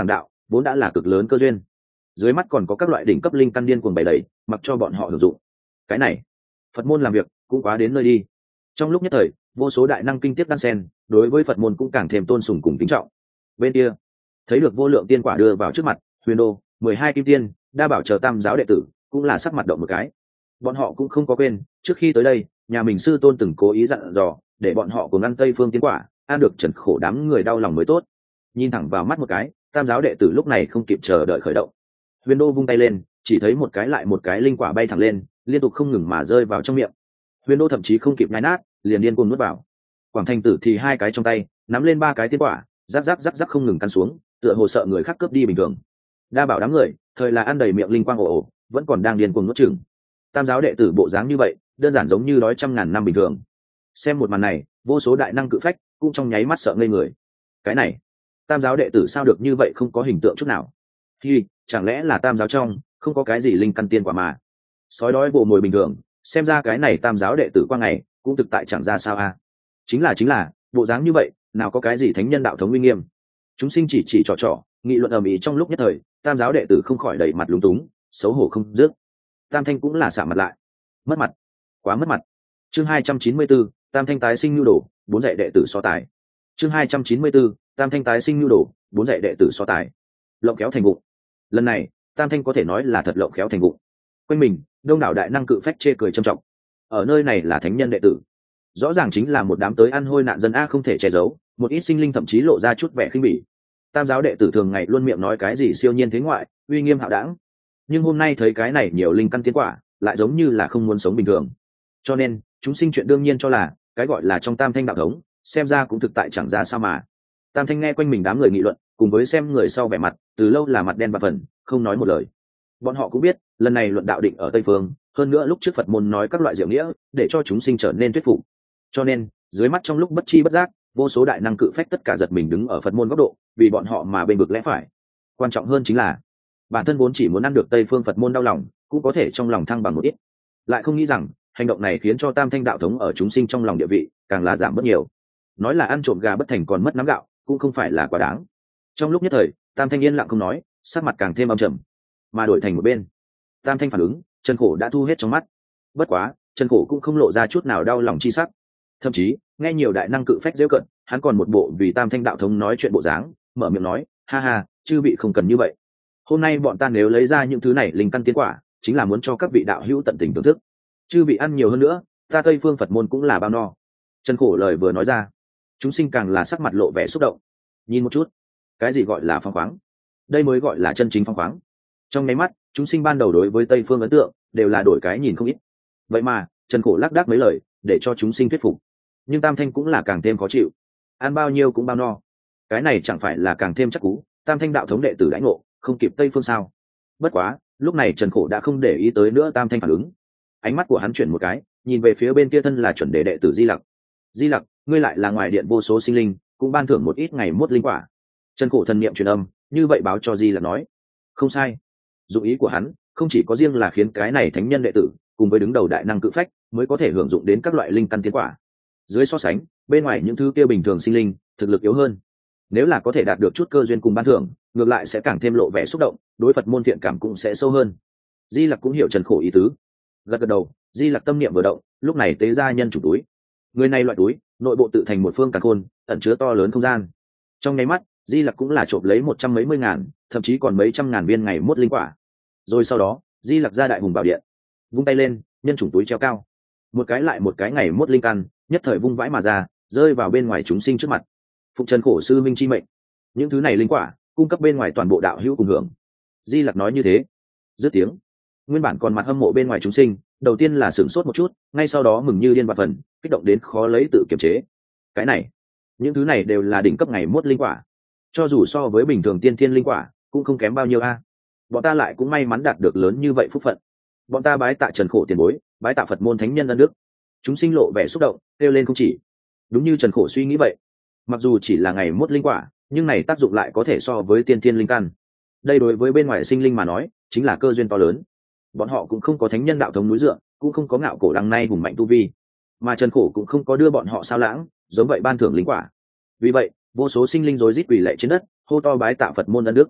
vốn đã là cực lớn cơ duyên, dưới mắt còn có các loại đỉnh cấp linh căn điên cuồng bày đầy, mặc cho bọn họ hưởng dụng. Cái này Phật môn làm việc cũng quá đến nơi đi. Trong lúc nhất thời, vô số đại năng kinh tiếp đan sen, đối với Phật môn cũng càng thêm tôn sùng cùng kính trọng. Bên kia, thấy được vô lượng tiên quả đưa vào trước mặt, Huyền Đô, mười hai kim tiên, Đa Bảo chờ tam giáo đệ tử cũng là sắc mặt động một cái. Bọn họ cũng không có quên, trước khi tới đây, nhà mình sư tôn từng cố ý dặn dò, để bọn họ cùng ăn Tây Phương tiên quả, ăn được trần khổ đám người đau lòng mới tốt. Nhìn thẳng vào mắt một cái, tam giáo đệ tử lúc này không kịp chờ đợi khởi động. Huyền Đô vung tay lên, chỉ thấy một cái lại một cái linh quả bay thẳng lên, liên tục không ngừng mà rơi vào trong miệng. Huyền Đô thậm chí không kịp nhai nát, liền điên cuồng nuốt vào. Quảng Thành Tử thì hai cái trong tay, nắm lên ba cái tiên quả, rắc rắc rắc rắc không ngừng căn xuống, tựa hồ sợ người khác cướp đi bình thường. Đa Bảo đám người, thời là ăn đầy miệng linh quang ồ ồ, vẫn còn đang điên cuồng nuốt chửng. Tam giáo đệ tử bộ dáng như vậy, đơn giản giống như đói trăm ngàn năm bình thường. Xem một màn này, vô số đại năng cự phách cũng trong nháy mắt sợ ngây người. Cái này, tam giáo đệ tử sao được như vậy, không có hình tượng chút nào? Hi, chẳng lẽ là tam giáo trong không có cái gì linh căn tiên quả mà? Sói đói vồ mồi bình thường, xem ra cái này tam giáo đệ tử qua ngày cũng thực tại chẳng ra sao a. Chính là chính là, bộ dáng như vậy, nào có cái gì thánh nhân đạo thống uy nghiêm. Chúng sinh chỉ chỉ trò trò, nghị luận ầm ĩ trong lúc nhất thời, tam giáo đệ tử không khỏi đầy mặt lúng túng, xấu hổ không dứt. Tam Thanh cũng là xả mặt lại. Mất mặt, quá mất mặt. Chương hai trăm chín mươi 4, Tam Thanh tái sinh nhu đồ, bốn dạy đệ tử so tài. Chương hai trăm chín mươi 4, Tam Thanh tái sinh nhu đồ, bốn dạy đệ tử so tài. Lộng kéo thành vụ. Lần này, Tam Thanh có thể nói là thật lộng khéo thành vụ. Quanh mình, đông đảo đại năng cự phách chê cười trầm trọng. Ở nơi này là thánh nhân đệ tử, rõ ràng chính là một đám tới ăn hôi nạn dân a, không thể che giấu, một ít sinh linh thậm chí lộ ra chút vẻ khinh bỉ. Tam giáo đệ tử thường ngày luôn miệng nói cái gì siêu nhiên thế ngoại, uy nghiêm hạo đảng, nhưng hôm nay thấy cái này nhiều linh căn tiến quả, lại giống như là không muốn sống bình thường. Cho nên, chúng sinh chuyện đương nhiên cho là cái gọi là trong Tam Thanh đạo thống, xem ra cũng thực tại chẳng ra sao mà. Tam Thanh nghe quanh mình đám người nghị luận, cùng với xem người sau vẻ mặt, từ lâu là mặt đen và phần, không nói một lời. Bọn họ cũng biết, lần này luận đạo định ở Tây Phương, hơn nữa lúc trước Phật môn nói các loại diệu nghĩa, để cho chúng sinh trở nên thuyết phục. Cho nên, dưới mắt trong lúc bất chi bất giác, vô số đại năng cự phách tất cả giật mình đứng ở Phật môn góc độ, vì bọn họ mà bên vực lẽ phải. Quan trọng hơn chính là, bản thân vốn chỉ muốn ăn được Tây Phương Phật môn đau lòng, cũng có thể trong lòng thăng bằng một ít. Lại không nghĩ rằng, hành động này khiến cho Tam Thanh đạo thống ở chúng sinh trong lòng địa vị càng là giảm bớt nhiều. Nói là ăn trộm gà bất thành còn mất nắm gạo, cũng không phải là quá đáng. Trong lúc nhất thời, Tam Thanh yên lặng không nói, sắc mặt càng thêm âm trầm. Mà đổi thành một bên, Tam Thanh phản ứng, Trần Khổ đã thu hết trong mắt. Bất quá, Trần Khổ cũng không lộ ra chút nào đau lòng chi sắc. Thậm chí, nghe nhiều đại năng cự phách giễu cận, hắn còn một bộ vì Tam Thanh đạo thống nói chuyện bộ dáng, mở miệng nói, ha ha, chư vị không cần như vậy. Hôm nay bọn ta nếu lấy ra những thứ này linh căn tiến quả, chính là muốn cho các vị đạo hữu tận tình thưởng thức. Chư vị ăn nhiều hơn nữa, ta Tây Phương Phật môn cũng là bao no. Trần Khổ lời vừa nói ra, chúng sinh càng là sắc mặt lộ vẻ xúc động. Nhìn một chút, cái gì gọi là phong khoáng? Đây mới gọi là chân chính phong khoáng. Trong nháy mắt, chúng sinh ban đầu đối với Tây Phương ấn tượng đều là đổi cái nhìn không ít. Vậy mà, Trần Khổ lác đác mấy lời, để cho chúng sinh thuyết phục. Nhưng Tam Thanh cũng là càng thêm khó chịu. Ăn bao nhiêu cũng bao no. Cái này chẳng phải là càng thêm chắc cú, Tam Thanh đạo thống đệ tử đãi ngộ, không kịp Tây Phương sao? Bất quá, lúc này Trần Khổ đã không để ý tới nữa Tam Thanh phản ứng. Ánh mắt của hắn chuyển một cái, nhìn về phía bên kia thân là chuẩn đề đệ tử Di Lặc. Di Lặc, ngươi lại là ngoài điện vô số sinh linh, cũng ban thưởng một ít ngày mốt linh quả. Trần Khổ thần niệm truyền âm, như vậy báo cho Di Lặc nói. Không sai. Dụng ý của hắn, không chỉ có riêng là khiến cái này thánh nhân đệ tử, cùng với đứng đầu đại năng cự phách, mới có thể hưởng dụng đến các loại linh căn tiến quả. Dưới so sánh, bên ngoài những thứ kia bình thường sinh linh, thực lực yếu hơn. Nếu là có thể đạt được chút cơ duyên cùng ban thưởng, ngược lại sẽ càng thêm lộ vẻ xúc động, đối Phật môn thiện cảm cũng sẽ sâu hơn. Di Lặc cũng hiểu Trần Khổ ý tứ, gật gật đầu. Di Lặc tâm niệm vừa động, lúc này tế ra nhân chủ túi. Người này loại túi, nội bộ tự thành một phương càn khôn, ẩn chứa to lớn không gian. Trong nháy mắt, Di Lặc cũng là trộm lấy một trăm mấy mươi ngàn, thậm chí còn mấy trăm ngàn viên ngày mốt linh quả. Rồi sau đó, Di Lặc ra đại hùng bảo điện, vung tay lên, nhân chủng túi treo cao, một cái lại một cái ngày mốt linh căn, nhất thời vung vãi mà ra, rơi vào bên ngoài chúng sinh trước mặt. Phụng Trần Khổ sư minh chi mệnh, những thứ này linh quả, cung cấp bên ngoài toàn bộ đạo hữu cùng hưởng. Di Lặc nói như thế, dứt tiếng, nguyên bản còn mặt hâm mộ bên ngoài chúng sinh, đầu tiên là sửng sốt một chút, ngay sau đó mừng như điên vạn phần, kích động đến khó lấy tự kiềm chế. Cái này, những thứ này đều là đỉnh cấp ngày mốt linh quả, cho dù so với bình thường tiên thiên linh quả, cũng không kém bao nhiêu a. Bọn ta lại cũng may mắn đạt được lớn như vậy phúc phận. Bọn ta bái tạ Trần Khổ tiền bối, bái tạ Phật môn thánh nhân ân đức. Chúng sinh lộ vẻ xúc động, kêu lên không chỉ. Đúng như Trần Khổ suy nghĩ vậy, mặc dù chỉ là ngày mốt linh quả, nhưng này tác dụng lại có thể so với tiên thiên linh căn. Đây đối với bên ngoài sinh linh mà nói, chính là cơ duyên to lớn. Bọn họ cũng không có thánh nhân đạo thống núi dựa, cũng không có ngạo cổ đằng nay hùng mạnh tu vi, mà Trần Khổ cũng không có đưa bọn họ sao lãng, giống vậy ban thưởng linh quả. Vì vậy, vô số sinh linh rối rít quỳ lạy trên đất, hô to bái tạ Phật môn ân đức.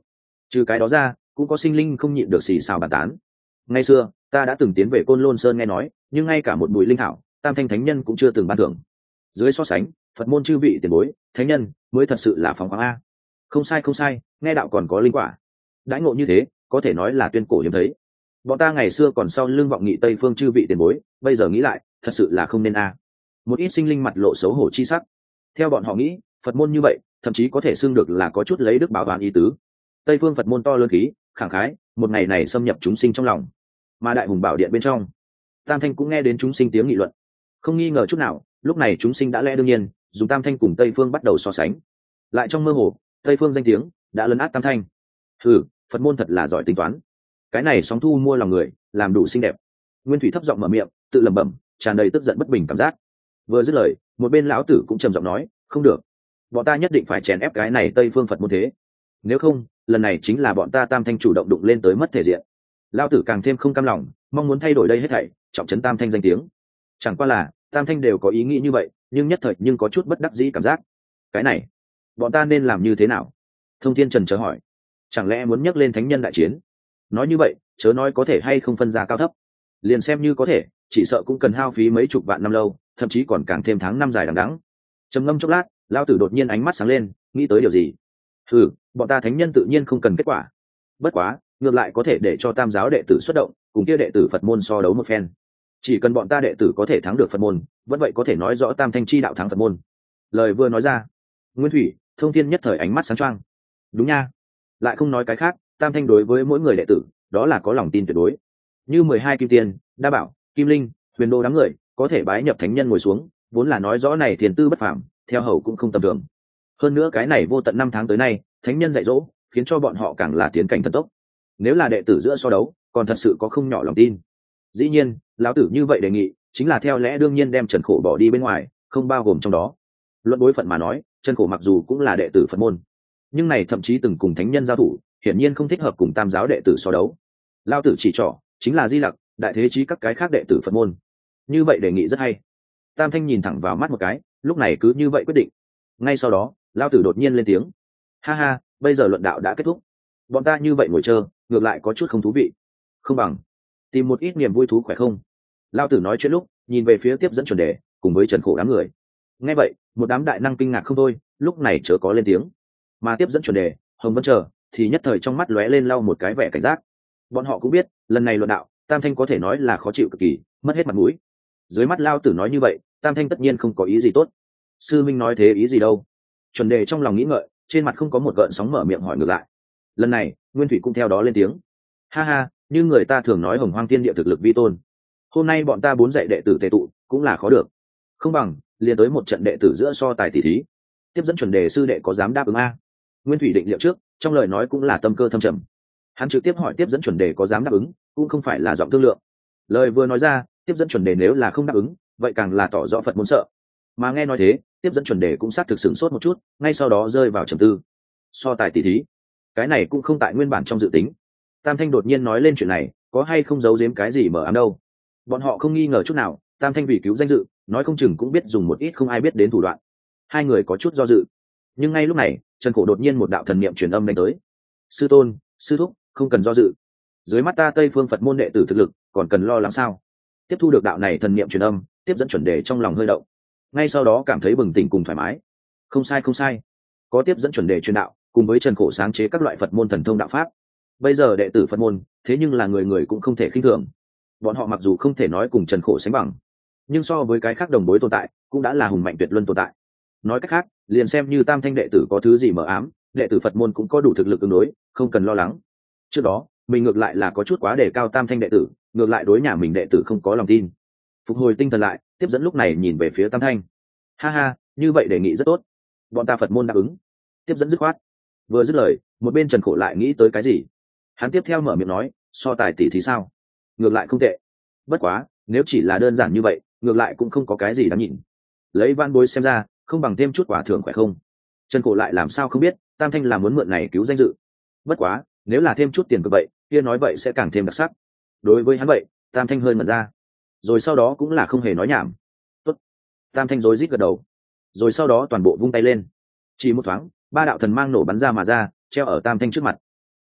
Trừ cái đó ra cũng có sinh linh không nhịn được xì xào bàn tán. Ngày xưa ta đã từng tiến về Côn Lôn Sơn nghe nói, nhưng ngay cả một bụi linh thảo tam thanh thánh nhân cũng chưa từng ban thưởng. Dưới so sánh, Phật môn chư vị tiền bối thánh nhân mới thật sự là phóng khoáng a. Không sai không sai, nghe đạo còn có linh quả, đãi ngộ như thế có thể nói là tuyên cổ hiếm thấy. Bọn ta ngày xưa còn sau lưng vọng nghị Tây phương chư vị tiền bối, bây giờ nghĩ lại thật sự là không nên a. Một ít sinh linh mặt lộ xấu hổ chi sắc. Theo bọn họ nghĩ, Phật môn như vậy thậm chí có thể xưng được là có chút lấy đức báo toán ý tứ. Tây phương Phật môn to lớn khí khẳng khái, một ngày này xâm nhập chúng sinh trong lòng. Mà đại hùng bảo điện bên trong, tam thanh cũng nghe đến chúng sinh tiếng nghị luận. Không nghi ngờ chút nào, lúc này chúng sinh đã lẽ đương nhiên dùng tam thanh cùng Tây phương bắt đầu so sánh. Lại trong mơ hồ, Tây phương danh tiếng đã lấn át tam thanh. Hừ, Phật môn thật là giỏi tính toán. Cái này sóng thu mua lòng người, làm đủ xinh đẹp. Nguyên Thủy thấp giọng mở miệng, tự lẩm bẩm, tràn đầy tức giận bất bình cảm giác. Vừa dứt lời, một bên lão tử cũng trầm giọng nói, không được, bọn ta nhất định phải chèn ép cái này Tây phương Phật môn thế. Nếu không, lần này chính là bọn ta tam thanh chủ động đụng lên tới mất thể diện. Lão tử càng thêm không cam lòng, mong muốn thay đổi đây hết thảy, trọng trấn tam thanh danh tiếng. Chẳng qua là tam thanh đều có ý nghĩ như vậy, nhưng nhất thời nhưng có chút bất đắc dĩ cảm giác. Cái này, bọn ta nên làm như thế nào? Thông Thiên Trần chờ hỏi. Chẳng lẽ muốn nhắc lên thánh nhân đại chiến? Nói như vậy, chớ nói có thể hay không phân ra cao thấp, liền xem như có thể, chỉ sợ cũng cần hao phí mấy chục vạn năm lâu, thậm chí còn càng thêm tháng năm dài đằng đẵng. Trầm ngâm chốc lát, lão tử đột nhiên ánh mắt sáng lên, nghĩ tới điều gì. Ừ, bọn ta thánh nhân tự nhiên không cần kết quả. Bất quá, ngược lại có thể để cho tam giáo đệ tử xuất động, cùng kia đệ tử Phật môn so đấu một phen. Chỉ cần bọn ta đệ tử có thể thắng được Phật môn, vẫn vậy có thể nói rõ tam thanh chi đạo thắng Phật môn. Lời vừa nói ra, Nguyên Thủy, Thông Thiên nhất thời ánh mắt sáng choang. Đúng nha, lại không nói cái khác, tam thanh đối với mỗi người đệ tử đó là có lòng tin tuyệt đối. Như mười hai kim tiên, đa bảo, kim linh, huyền đô đám người có thể bái nhập thánh nhân ngồi xuống, vốn là nói rõ này thiền tư bất phàm, theo hầu cũng không tầm thường. Hơn nữa cái này vô tận năm tháng tới nay, thánh nhân dạy dỗ khiến cho bọn họ càng là tiến cảnh thần tốc. Nếu là đệ tử giữa so đấu, còn thật sự có không nhỏ lòng tin. Dĩ nhiên, lão tử như vậy đề nghị chính là theo lẽ đương nhiên đem Trần Khổ bỏ đi bên ngoài, không bao gồm trong đó. Luận bối phận mà nói, Trần Khổ mặc dù cũng là đệ tử Phật môn, nhưng này thậm chí từng cùng thánh nhân giao thủ, hiển nhiên không thích hợp cùng tam giáo đệ tử so đấu. Lão tử chỉ trỏ chính là Di Lặc, Đại Thế Chí các cái khác đệ tử Phật môn. Như vậy đề nghị rất hay. Tam thanh nhìn thẳng vào mắt một cái, lúc này cứ như vậy quyết định. Ngay sau đó, lão tử đột nhiên lên tiếng, ha ha, bây giờ luận đạo đã kết thúc, bọn ta như vậy ngồi chờ, ngược lại có chút không thú vị. Không bằng tìm một ít niềm vui thú khỏe không? Lão tử nói chuyện lúc nhìn về phía tiếp dẫn chuẩn đề cùng với Trần Khổ đám người. Nghe vậy, một đám đại năng kinh ngạc không thôi, lúc này chớ có lên tiếng. Mà tiếp dẫn chuẩn đề, Hồng Vân chờ thì nhất thời trong mắt lóe lên lau một cái vẻ cảnh giác. Bọn họ cũng biết, lần này luận đạo, tam thanh có thể nói là khó chịu cực kỳ, mất hết mặt mũi. Dưới mắt Lão tử nói như vậy, tam thanh tất nhiên không có ý gì tốt. Sư minh nói thế ý gì đâu? Chuẩn đề trong lòng nghĩ ngợi, trên mặt không có một gợn sóng, mở miệng hỏi ngược lại. Lần này, Nguyên Thủy cũng theo đó lên tiếng, ha ha, như người ta thường nói hồng hoang thiên địa thực lực vi tôn, hôm nay bọn ta bốn dạy đệ tử tề tụ cũng là khó được. Không bằng liền tới một trận đệ tử giữa so tài tỷ thí. Tiếp dẫn chuẩn đề sư đệ có dám đáp ứng a? Nguyên Thủy định liệu trước, trong lời nói cũng là tâm cơ thâm trầm. Hắn trực tiếp hỏi tiếp dẫn chuẩn đề có dám đáp ứng, cũng không phải là giọng thương lượng. Lời vừa nói ra, tiếp dẫn chuẩn đề nếu là không đáp ứng, vậy càng là tỏ rõ Phật muốn sợ. Mà nghe nói thế, tiếp dẫn chuẩn đề cũng sát thực sửng sốt một chút, ngay sau đó rơi vào trầm tư. So tài tỷ thí, cái này cũng không tại nguyên bản trong dự tính. Tam thanh đột nhiên nói lên chuyện này, có hay không giấu giếm cái gì mờ ám đâu. Bọn họ không nghi ngờ chút nào, tam thanh vì cứu danh dự, nói không chừng cũng biết dùng một ít không ai biết đến thủ đoạn. Hai người có chút do dự, nhưng ngay lúc này, Trần Khổ đột nhiên một đạo thần niệm truyền âm đánh tới. Sư tôn, sư thúc, không cần do dự. Dưới mắt ta Tây phương Phật môn đệ tử thực lực, còn cần lo lắng sao? Tiếp thu được đạo này thần niệm truyền âm, tiếp dẫn chuẩn đề trong lòng hơi động, ngay sau đó cảm thấy bừng tỉnh cùng thoải mái. Không sai không sai, có tiếp dẫn chuẩn đề truyền đạo, cùng với Trần Khổ sáng chế các loại Phật môn thần thông đạo pháp. Bây giờ đệ tử Phật môn, thế nhưng là người người cũng không thể khinh thường. Bọn họ mặc dù không thể nói cùng Trần Khổ sánh bằng, nhưng so với cái khác đồng bối tồn tại, cũng đã là hùng mạnh tuyệt luân tồn tại. Nói cách khác, liền xem như tam thanh đệ tử có thứ gì mờ ám, đệ tử Phật môn cũng có đủ thực lực ứng đối, không cần lo lắng. Trước đó, mình ngược lại là có chút quá đề cao tam thanh đệ tử, ngược lại đối nhà mình đệ tử không có lòng tin. Phục hồi tinh thần lại, tiếp dẫn lúc này nhìn về phía tam thanh. Ha ha, như vậy đề nghị rất tốt, bọn ta Phật môn đáp ứng. Tiếp dẫn dứt khoát. Vừa dứt lời, một bên Trần Khổ lại nghĩ tới cái gì. Hắn tiếp theo mở miệng nói, so tài tỷ thì sao? Ngược lại không tệ. Bất quá, nếu chỉ là đơn giản như vậy, ngược lại cũng không có cái gì đáng nhìn. Lấy van bối xem ra, không bằng thêm chút quả thưởng khỏe không? Trần Khổ lại làm sao không biết, tam thanh là muốn mượn này cứu danh dự. Bất quá, nếu là thêm chút tiền cực vậy, kia nói vậy sẽ càng thêm đặc sắc. Đối với hắn vậy, tam thanh hơi mật ra, rồi sau đó cũng là không hề nói nhảm. Tốt. Tam thanh rối rít gật đầu, rồi sau đó toàn bộ vung tay lên. Chỉ một thoáng, ba đạo thần mang nổ bắn ra mà ra, treo ở tam thanh trước mặt.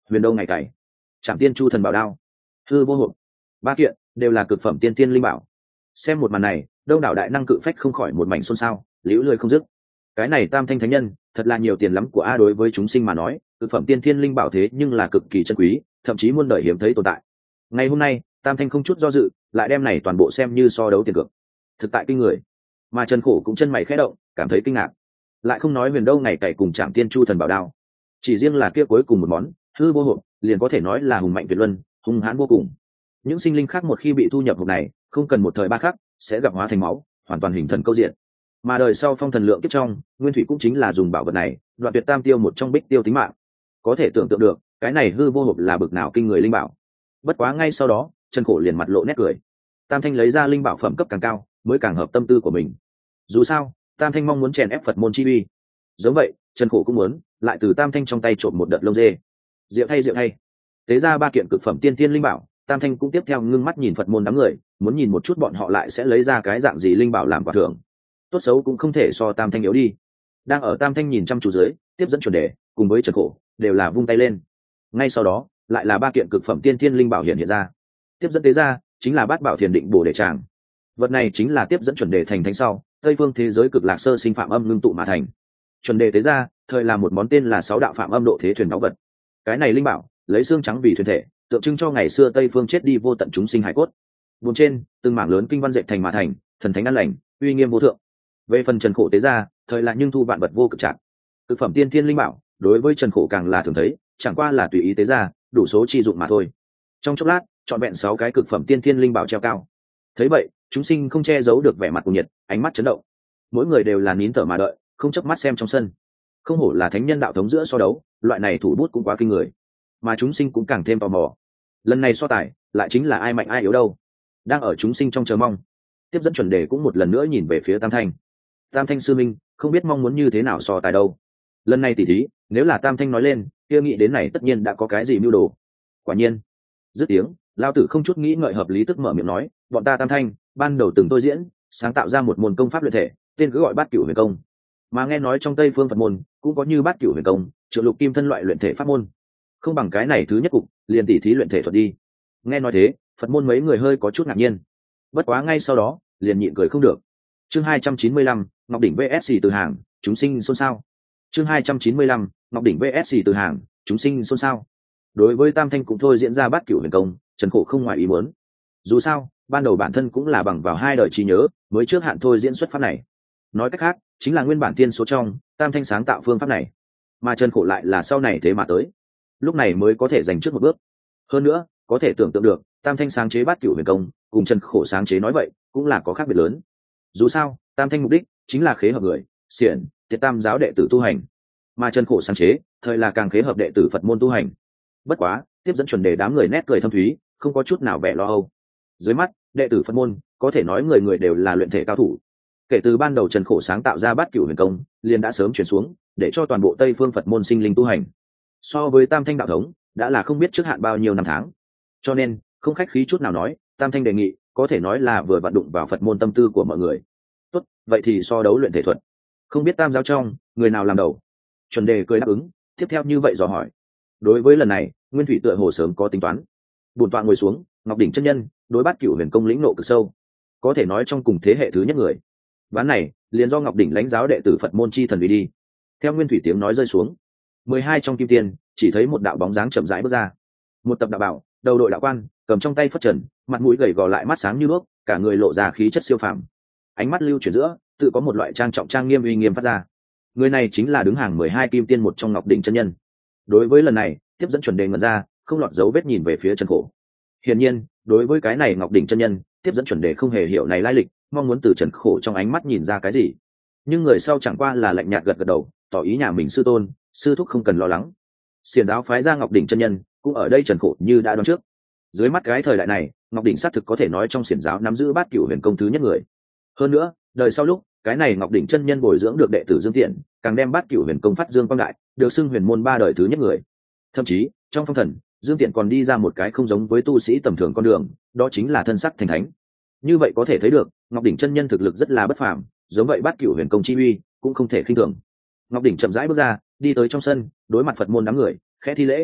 huyền đâu ngày cày, trạm tiên chu thần bảo đao, hư vô hộp, ba kiện đều là cực phẩm tiên tiên linh bảo. Xem một màn này, đông đảo đại năng cự phách không khỏi một mảnh xôn xao, liễu lười không dứt. Cái này tam thanh thánh nhân thật là nhiều tiền lắm của a. Đối với chúng sinh mà nói, cực phẩm tiên thiên linh bảo thế nhưng là cực kỳ chân quý, thậm chí muôn đời hiếm thấy tồn tại. Ngày hôm nay tam thanh không chút do dự lại đem này toàn bộ xem như so đấu tiền cược, thực tại kinh người. Mà Trần Khổ cũng chân mày khẽ động, cảm thấy kinh ngạc. Lại không nói huyền đâu ngày cày cùng trạm tiên chu thần bảo đao, chỉ riêng là kia cuối cùng một món hư vô hộp liền có thể nói là hùng mạnh tuyệt luân, hung hãn vô cùng. Những sinh linh khác một khi bị thu nhập hộp này, không cần một thời ba khắc sẽ gặp hóa thành máu, hoàn toàn hình thần câu diện. Mà đời sau phong thần lượng kiếp trong, nguyên thủy cũng chính là dùng bảo vật này đoạn tuyệt tam tiêu một trong bích tiêu tính mạng. Có thể tưởng tượng được cái này hư vô hộp là bực nào kinh người linh bảo. Bất quá ngay sau đó Trần Khổ liền mặt lộ nét cười. Tam thanh lấy ra linh bảo phẩm cấp càng cao mới càng hợp tâm tư của mình. Dù sao tam thanh mong muốn chèn ép Phật môn chi uy, giống vậy Trần Khổ cũng muốn lại từ tam thanh trong tay trộm một đợt lông dê. Diệu hay diệu hay, tế ra ba kiện cực phẩm tiên tiên linh bảo, tam thanh cũng tiếp theo ngưng mắt nhìn Phật môn đám người, muốn nhìn một chút bọn họ lại sẽ lấy ra cái dạng gì linh bảo làm quà thưởng. Tốt xấu cũng không thể so tam thanh yếu đi. Đang ở tam thanh nhìn chăm chú dưới, tiếp dẫn chuẩn đề cùng với Trần Khổ đều là vung tay lên. Ngay sau đó lại là ba kiện cực phẩm tiên tiên linh bảo hiện hiện ra. Tiếp dẫn tế ra chính là bát bảo thiền định bổ đề tràng. Vật này chính là tiếp dẫn chuẩn đề thành thánh sau tây phương thế giới cực lạc sơ sinh phạm âm ngưng tụ mà thành. Chuẩn đề tế ra thời là một món tên là sáu đạo phạm âm độ thế thuyền báu vật. Cái này linh bảo lấy xương trắng vì thuyền thể, tượng trưng cho ngày xưa tây phương chết đi vô tận chúng sinh hải cốt. Buồn trên từng mảng lớn kinh văn dệt thành mà thành, thần thánh an lành, uy nghiêm vô thượng. Về phần Trần Khổ tế ra thời là nhưng thu vạn vật vô cực trạng. Cực phẩm tiên thiên linh bảo đối với Trần Khổ càng là thường thấy, chẳng qua là tùy ý tế ra đủ số chi dụng mà thôi. Trong chốc lát chọn vẹn sáu cái cực phẩm tiên thiên linh bảo treo cao. Thấy vậy chúng sinh không che giấu được vẻ mặt cuồng nhiệt, ánh mắt chấn động. Mỗi người đều là nín thở mà đợi, không chớp mắt xem trong sân. Không hổ là thánh nhân đạo thống giữa so đấu, loại này thủ bút cũng quá kinh người. Mà chúng sinh cũng càng thêm tò mò. Lần này so tài lại chính là ai mạnh ai yếu đâu. Đang ở chúng sinh trong chờ mong, tiếp dẫn chuẩn đề cũng một lần nữa nhìn về phía tam thanh. Tam thanh sư minh không biết mong muốn như thế nào so tài đâu. Lần này tỉ thí nếu là tam thanh nói lên, kia nghĩ đến này tất nhiên đã có cái gì mưu đồ. Quả nhiên dứt tiếng, lao tử không chút nghĩ ngợi hợp lý tức mở miệng nói, bọn ta tam thanh ban đầu từng tôi diễn sáng tạo ra một môn công pháp luyện thể, tên cứ gọi bát cửu huyền công. Mà nghe nói trong tây phương Phật môn cũng có như bát cửu huyền công, trượng lục kim thân loại luyện thể pháp môn. Không bằng cái này thứ nhất cục liền tỉ thí luyện thể thuật đi. Nghe nói thế Phật môn mấy người hơi có chút ngạc nhiên, bất quá ngay sau đó liền nhịn cười không được. Chương hai trăm chín mươi lăm, Ngọc đỉnh vs từ hàng, chúng sinh xôn xao. Chương hai trăm chín mươi lăm, Ngọc đỉnh vs từ hàng, chúng sinh xôn xao. Đối với tam thanh cũng thôi diễn ra bát cửu huyền công, Trần Khổ không ngoài ý muốn. Dù sao ban đầu bản thân cũng là bằng vào hai đời trí nhớ mới trước hạn thôi diễn xuất pháp này. Nói cách khác chính là nguyên bản tiên số trong tam thanh sáng tạo phương pháp này, mà Trần Khổ lại là sau này thế mà tới, lúc này mới có thể giành trước một bước. Hơn nữa có thể tưởng tượng được tam thanh sáng chế bát cửu huyền công cùng Trần Khổ sáng chế nói vậy cũng là có khác biệt lớn. Dù sao tam thanh mục đích chính là khế hợp người xiển tiệt tam giáo đệ tử tu hành, mà Trần Khổ sáng chế thời là càng khế hợp đệ tử Phật môn tu hành. Bất quá tiếp dẫn chuẩn đề đám người nét cười thâm thúy, không có chút nào vẻ lo âu. Dưới mắt đệ tử Phật môn có thể nói người người đều là luyện thể cao thủ. Kể từ ban đầu Trần Khổ sáng tạo ra bát cửu huyền công liền đã sớm chuyển xuống để cho toàn bộ tây phương Phật môn sinh linh tu hành. So với tam thanh đạo thống đã là không biết trước hạn bao nhiêu năm tháng, cho nên không khách khí chút nào nói tam thanh đề nghị có thể nói là vừa vặn đụng vào Phật môn tâm tư của mọi người. Tốt, vậy thì so đấu luyện thể thuật, không biết tam giáo trong người nào làm đầu. Chuẩn đề cười đáp ứng, tiếp theo như vậy dò hỏi. Đối với lần này nguyên thủy tựa hồ sớm có tính toán. Bổn tọa ngồi xuống, Ngọc đỉnh chân nhân đối bát cửu huyền công lĩnh nộ cực sâu, có thể nói trong cùng thế hệ thứ nhất người. Ván này liền do Ngọc đỉnh lãnh giáo đệ tử Phật môn chi thần vì đi. Theo nguyên thủy tiếng nói rơi xuống, mười hai trong kim tiền chỉ thấy một đạo bóng dáng chậm rãi bước ra. Một tập đạo bảo, đầu đội đạo quan, cầm trong tay phất trần, mặt mũi gầy gò lại mắt sáng như đuốc, cả người lộ ra khí chất siêu phàm. Ánh mắt lưu chuyển giữa tự có một loại trang trọng trang nghiêm uy nghiêm phát ra. Người này chính là đứng hàng mười hai kim tiên một trong Ngọc đỉnh chân nhân. Đối với lần này tiếp dẫn chuẩn đề ngẩn ra, không lọt dấu vết nhìn về phía Trần Khổ. Hiển nhiên đối với cái này Ngọc đỉnh chân nhân tiếp dẫn chuẩn đề không hề hiểu này lai lịch, mong muốn từ Trần Khổ trong ánh mắt nhìn ra cái gì. Nhưng người sau chẳng qua là lạnh nhạt gật gật đầu, tỏ ý nhà mình sư tôn sư thúc không cần lo lắng. Xiển giáo phái ra Ngọc đỉnh chân nhân cũng ở đây Trần Khổ như đã đoán trước. Dưới mắt cái thời đại này Ngọc đỉnh xác thực có thể nói trong xiển giáo nắm giữ bát cửu huyền công thứ nhất người. Hơn nữa đời sau lúc cái này Ngọc đỉnh chân nhân bồi dưỡng được đệ tử Dương Tiện, càng đem bát cửu huyền công phát dương quang đại, được xưng huyền môn ba đời thứ nhất người. Thậm chí trong phong thần Dương Tiện còn đi ra một cái không giống với tu sĩ tầm thường con đường, đó chính là thân sắc thành thánh. Như vậy có thể thấy được Ngọc đỉnh chân nhân thực lực rất là bất phàm, giống vậy bát cửu huyền công chi uy cũng không thể khinh thường. Ngọc đỉnh chậm rãi bước ra, đi tới trong sân, đối mặt Phật môn đám người khẽ thi lễ.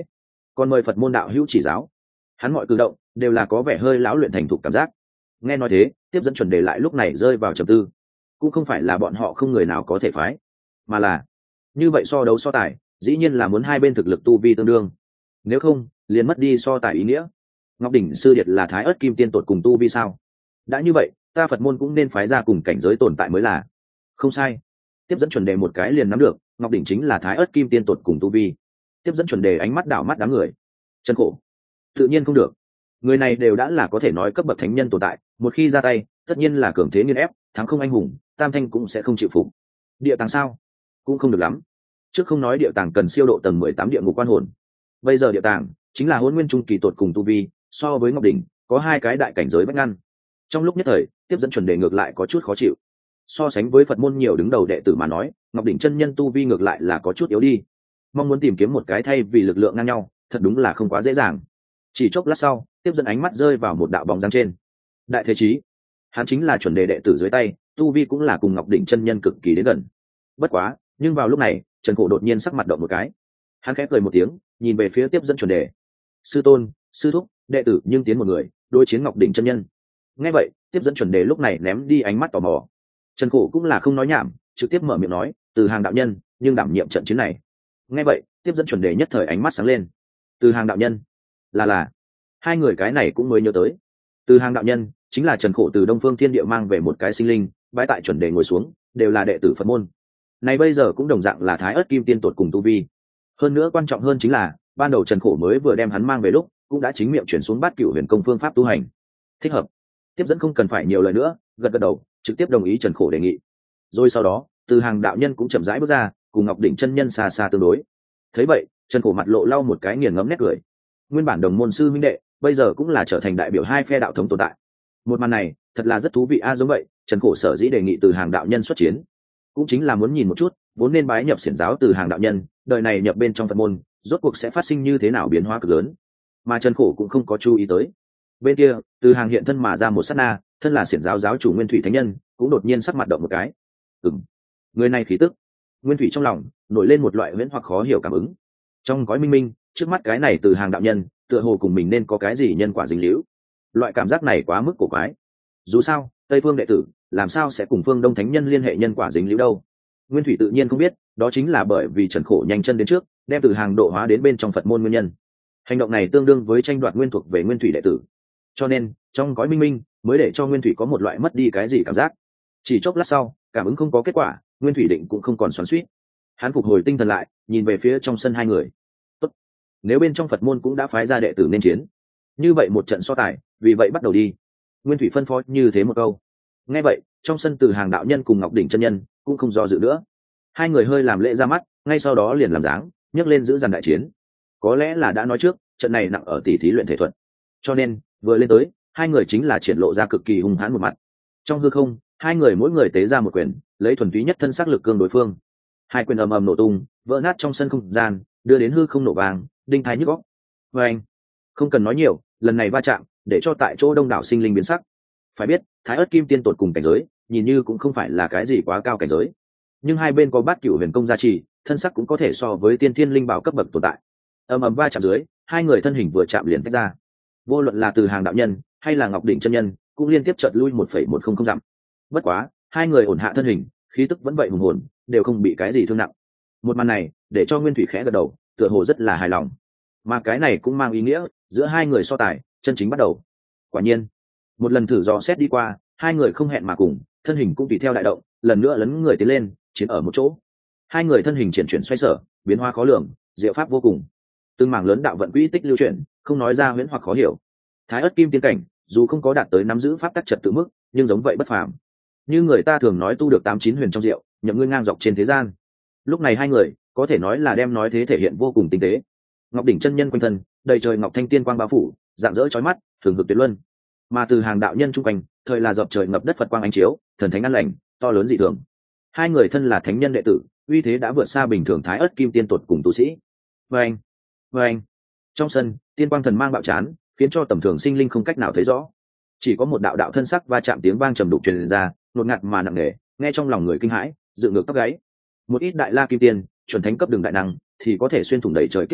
còn mời Phật môn đạo hữu chỉ giáo. Hắn mọi cử động đều là có vẻ hơi lão luyện thành thục cảm giác. Nghe nói thế, tiếp dẫn chuẩn đề lại lúc này rơi vào trầm tư. Cũng không phải là bọn họ không người nào có thể phái, mà là như vậy so đấu so tài, dĩ nhiên là muốn hai bên thực lực tu vi tương đương. Nếu không, liền mất đi so tài ý nghĩa. Ngọc đỉnh sư điệt là thái ớt kim tiên tột cùng tu vi sao? Đã như vậy, ta Phật môn cũng nên phái ra cùng cảnh giới tồn tại mới là. Không sai. Tiếp dẫn chuẩn đề một cái liền nắm được, Ngọc đỉnh chính là thái ớt kim tiên tột cùng tu vi. Tiếp dẫn chuẩn đề ánh mắt đảo mắt đám người. Chân khổ. Tự nhiên không được. Người này đều đã là có thể nói cấp bậc thánh nhân tồn tại, một khi ra tay, tất nhiên là cường thế nghiên ép, thắng không anh hùng, tam thanh cũng sẽ không chịu phục. Địa tàng sao? Cũng không được lắm. Trước không nói địa tàng cần siêu độ tầng mười tám địa ngục quan hồn, bây giờ địa tàng chính là hôn nguyên trung kỳ tột cùng tu vi, so với Ngọc đỉnh có hai cái đại cảnh giới vách ngăn. Trong lúc nhất thời, tiếp dẫn chuẩn đề ngược lại có chút khó chịu. So sánh với Phật môn nhiều đứng đầu đệ tử mà nói, Ngọc đỉnh chân nhân tu vi ngược lại là có chút yếu đi. Mong muốn tìm kiếm một cái thay vì lực lượng ngang nhau, thật đúng là không quá dễ dàng. Chỉ chốc lát sau, tiếp dẫn ánh mắt rơi vào một đạo bóng dáng trên. Đại Thế Chí, hắn chính là chuẩn đề đệ tử dưới tay, tu vi cũng là cùng Ngọc đỉnh chân nhân cực kỳ đến gần. Bất quá, nhưng vào lúc này, Trần Khổ đột nhiên sắc mặt động một cái. Hắn khẽ cười một tiếng, nhìn về phía tiếp dẫn chuẩn đề. Sư tôn, sư thúc, đệ tử nhưng tiến một người, đối chiến Ngọc đỉnh chân nhân. Nghe vậy, tiếp dẫn chuẩn đề lúc này ném đi ánh mắt tò mò. Trần Khổ cũng là không nói nhảm, trực tiếp mở miệng nói, từ hàng đạo nhân, nhưng đảm nhiệm trận chiến này. Nghe vậy, tiếp dẫn chuẩn đề nhất thời ánh mắt sáng lên. Từ hàng đạo nhân, là là, hai người cái này cũng mới nhớ tới. Từ hàng đạo nhân chính là Trần Khổ từ Đông Phương Thiên Địa mang về một cái sinh linh, bái tại chuẩn đề ngồi xuống, đều là đệ tử Phật môn. Này bây giờ cũng đồng dạng là thái ớt kim tiên tột cùng tu vi. Hơn nữa quan trọng hơn chính là, ban đầu Trần Khổ mới vừa đem hắn mang về lúc, cũng đã chính miệng chuyển xuống bát cửu huyền công phương pháp tu hành. Thích hợp. Tiếp dẫn không cần phải nhiều lời nữa, gật gật đầu, trực tiếp đồng ý Trần Khổ đề nghị. Rồi sau đó, từ hàng đạo nhân cũng chậm rãi bước ra, cùng Ngọc đỉnh chân nhân xa xa tương đối. Thấy vậy, Trần Khổ mặt lộ lau một cái nghiền ngẫm nét cười. Nguyên bản đồng môn sư huynh đệ, bây giờ cũng là trở thành đại biểu hai phe đạo thống tồn tại. Một màn này, thật là rất thú vị a. Giống vậy, Trần Khổ sở dĩ đề nghị từ hàng đạo nhân xuất chiến, cũng chính là muốn nhìn một chút, vốn nên bái nhập xiển giáo từ hàng đạo nhân, đời này nhập bên trong Phật môn, rốt cuộc sẽ phát sinh như thế nào biến hóa cực lớn. Mà Trần Khổ cũng không có chú ý tới. Bên kia, từ hàng hiện thân mà ra một sát na, thân là xiển giáo giáo chủ Nguyên Thủy thánh nhân, cũng đột nhiên sắc mặt động một cái. Ừm, người này khí tức. Nguyên Thủy trong lòng nổi lên một loại huyễn hoặc khó hiểu cảm ứng. Trong gói minh minh, trước mắt cái này từ hàng đạo nhân, tựa hồ cùng mình nên có cái gì nhân quả dính líu. Loại cảm giác này quá mức cổ quái. Dù sao, Tây Phương đệ tử, làm sao sẽ cùng Phương Đông thánh nhân liên hệ nhân quả dính líu đâu? Nguyên Thủy tự nhiên không biết, đó chính là bởi vì Trần Khổ nhanh chân đến trước, đem từ hàng độ hóa đến bên trong Phật môn nguyên nhân. Hành động này tương đương với tranh đoạt nguyên thuộc về Nguyên Thủy đệ tử. Cho nên, trong gói minh minh, mới để cho Nguyên Thủy có một loại mất đi cái gì cảm giác. Chỉ chốc lát sau, cảm ứng không có kết quả, Nguyên Thủy định cũng không còn xoắn xuýt. Hắn phục hồi tinh thần lại, nhìn về phía trong sân hai người. Tốt, nếu bên trong Phật môn cũng đã phái ra đệ tử nên chiến, như vậy một trận so tài, vì vậy bắt đầu đi. Nguyên Thủy phân phó như thế một câu. Nghe vậy, trong sân từ hàng đạo nhân cùng Ngọc đỉnh chân nhân cũng không do dự nữa. Hai người hơi làm lễ ra mắt, ngay sau đó liền làm dáng, nhấc lên giữ dàn đại chiến. Có lẽ là đã nói trước, trận này nặng ở tỉ thí luyện thể thuật. Cho nên, vừa lên tới, hai người chính là triển lộ ra cực kỳ hung hãn một mặt. Trong hư không, hai người mỗi người tế ra một quyền, lấy thuần túy nhất thân xác lực cương đối phương. Hai quyền ầm ầm nổ tung, vỡ nát trong sân không gian, đưa đến hư không nổ vàng, đinh thái nhức óc. Và anh, không cần nói nhiều, lần này va chạm, để cho tại chỗ đông đảo sinh linh biến sắc. Phải biết, thái ớt kim tiên tột cùng cảnh giới, nhìn như cũng không phải là cái gì quá cao cảnh giới, nhưng hai bên có bát cửu huyền công gia trì, thân sắc cũng có thể so với tiên thiên linh bảo cấp bậc tồn tại. Ầm ầm va chạm dưới, hai người thân hình vừa chạm liền tách ra. Vô luận là từ hàng đạo nhân hay là Ngọc đỉnh chân nhân, cũng liên tiếp chợt lui một phẩy một không không dặm. Bất quá, hai người ổn hạ thân hình, khí tức vẫn vậy hùng hồn, đều không bị cái gì thương nặng. Một màn này, để cho Nguyên Thủy khẽ gật đầu, tựa hồ rất là hài lòng. Mà cái này cũng mang ý nghĩa, giữa hai người so tài, chân chính bắt đầu. Quả nhiên, một lần thử dò xét đi qua, hai người không hẹn mà cùng, thân hình cũng tùy theo đại động, lần nữa lấn người tiến lên, chiến ở một chỗ. Hai người thân hình chuyển chuyển xoay sở, biến hóa khó lường, diệu pháp vô cùng. Từng mảng lớn đạo vận quỹ tích lưu chuyển, không nói ra huyễn hoặc khó hiểu. Thái ớt kim tiên cảnh, dù không có đạt tới nắm giữ pháp tắc trật tự mức, nhưng giống vậy bất phàm. Như người ta thường nói tu được tám chín huyền trong diệu, nhậm ngươi ngang dọc trên thế gian. Lúc này hai người, có thể nói là đem nói thế thể hiện vô cùng tinh tế. Ngọc đỉnh chân nhân quanh thân, đầy trời ngọc thanh tiên quang bao phủ, rạng rỡ chói mắt, thường hực tuyệt luân. Mà từ hàng đạo nhân trung quanh, thời là dọc trời ngập đất Phật quang ánh chiếu, thần thánh an lành, to lớn dị thường. Hai người thân là thánh nhân đệ tử, uy thế đã vượt xa bình thường thái ớt kim tiên tột cùng tu sĩ. Vâng, vâng. Trong sân, tiên quang thần mang bạo chán, khiến cho tầm thường sinh linh không cách nào thấy rõ. Chỉ có một đạo đạo thân sắc va chạm tiếng vang trầm đục truyền ra, ngột ngạt mà nặng nề, nghe trong lòng người kinh hãi, dựng ngược tóc gáy. Một ít đại la kim tiên, chuẩn thánh cấp đường đại năng, thì có thể xuyên thủng đầy trời kết quang,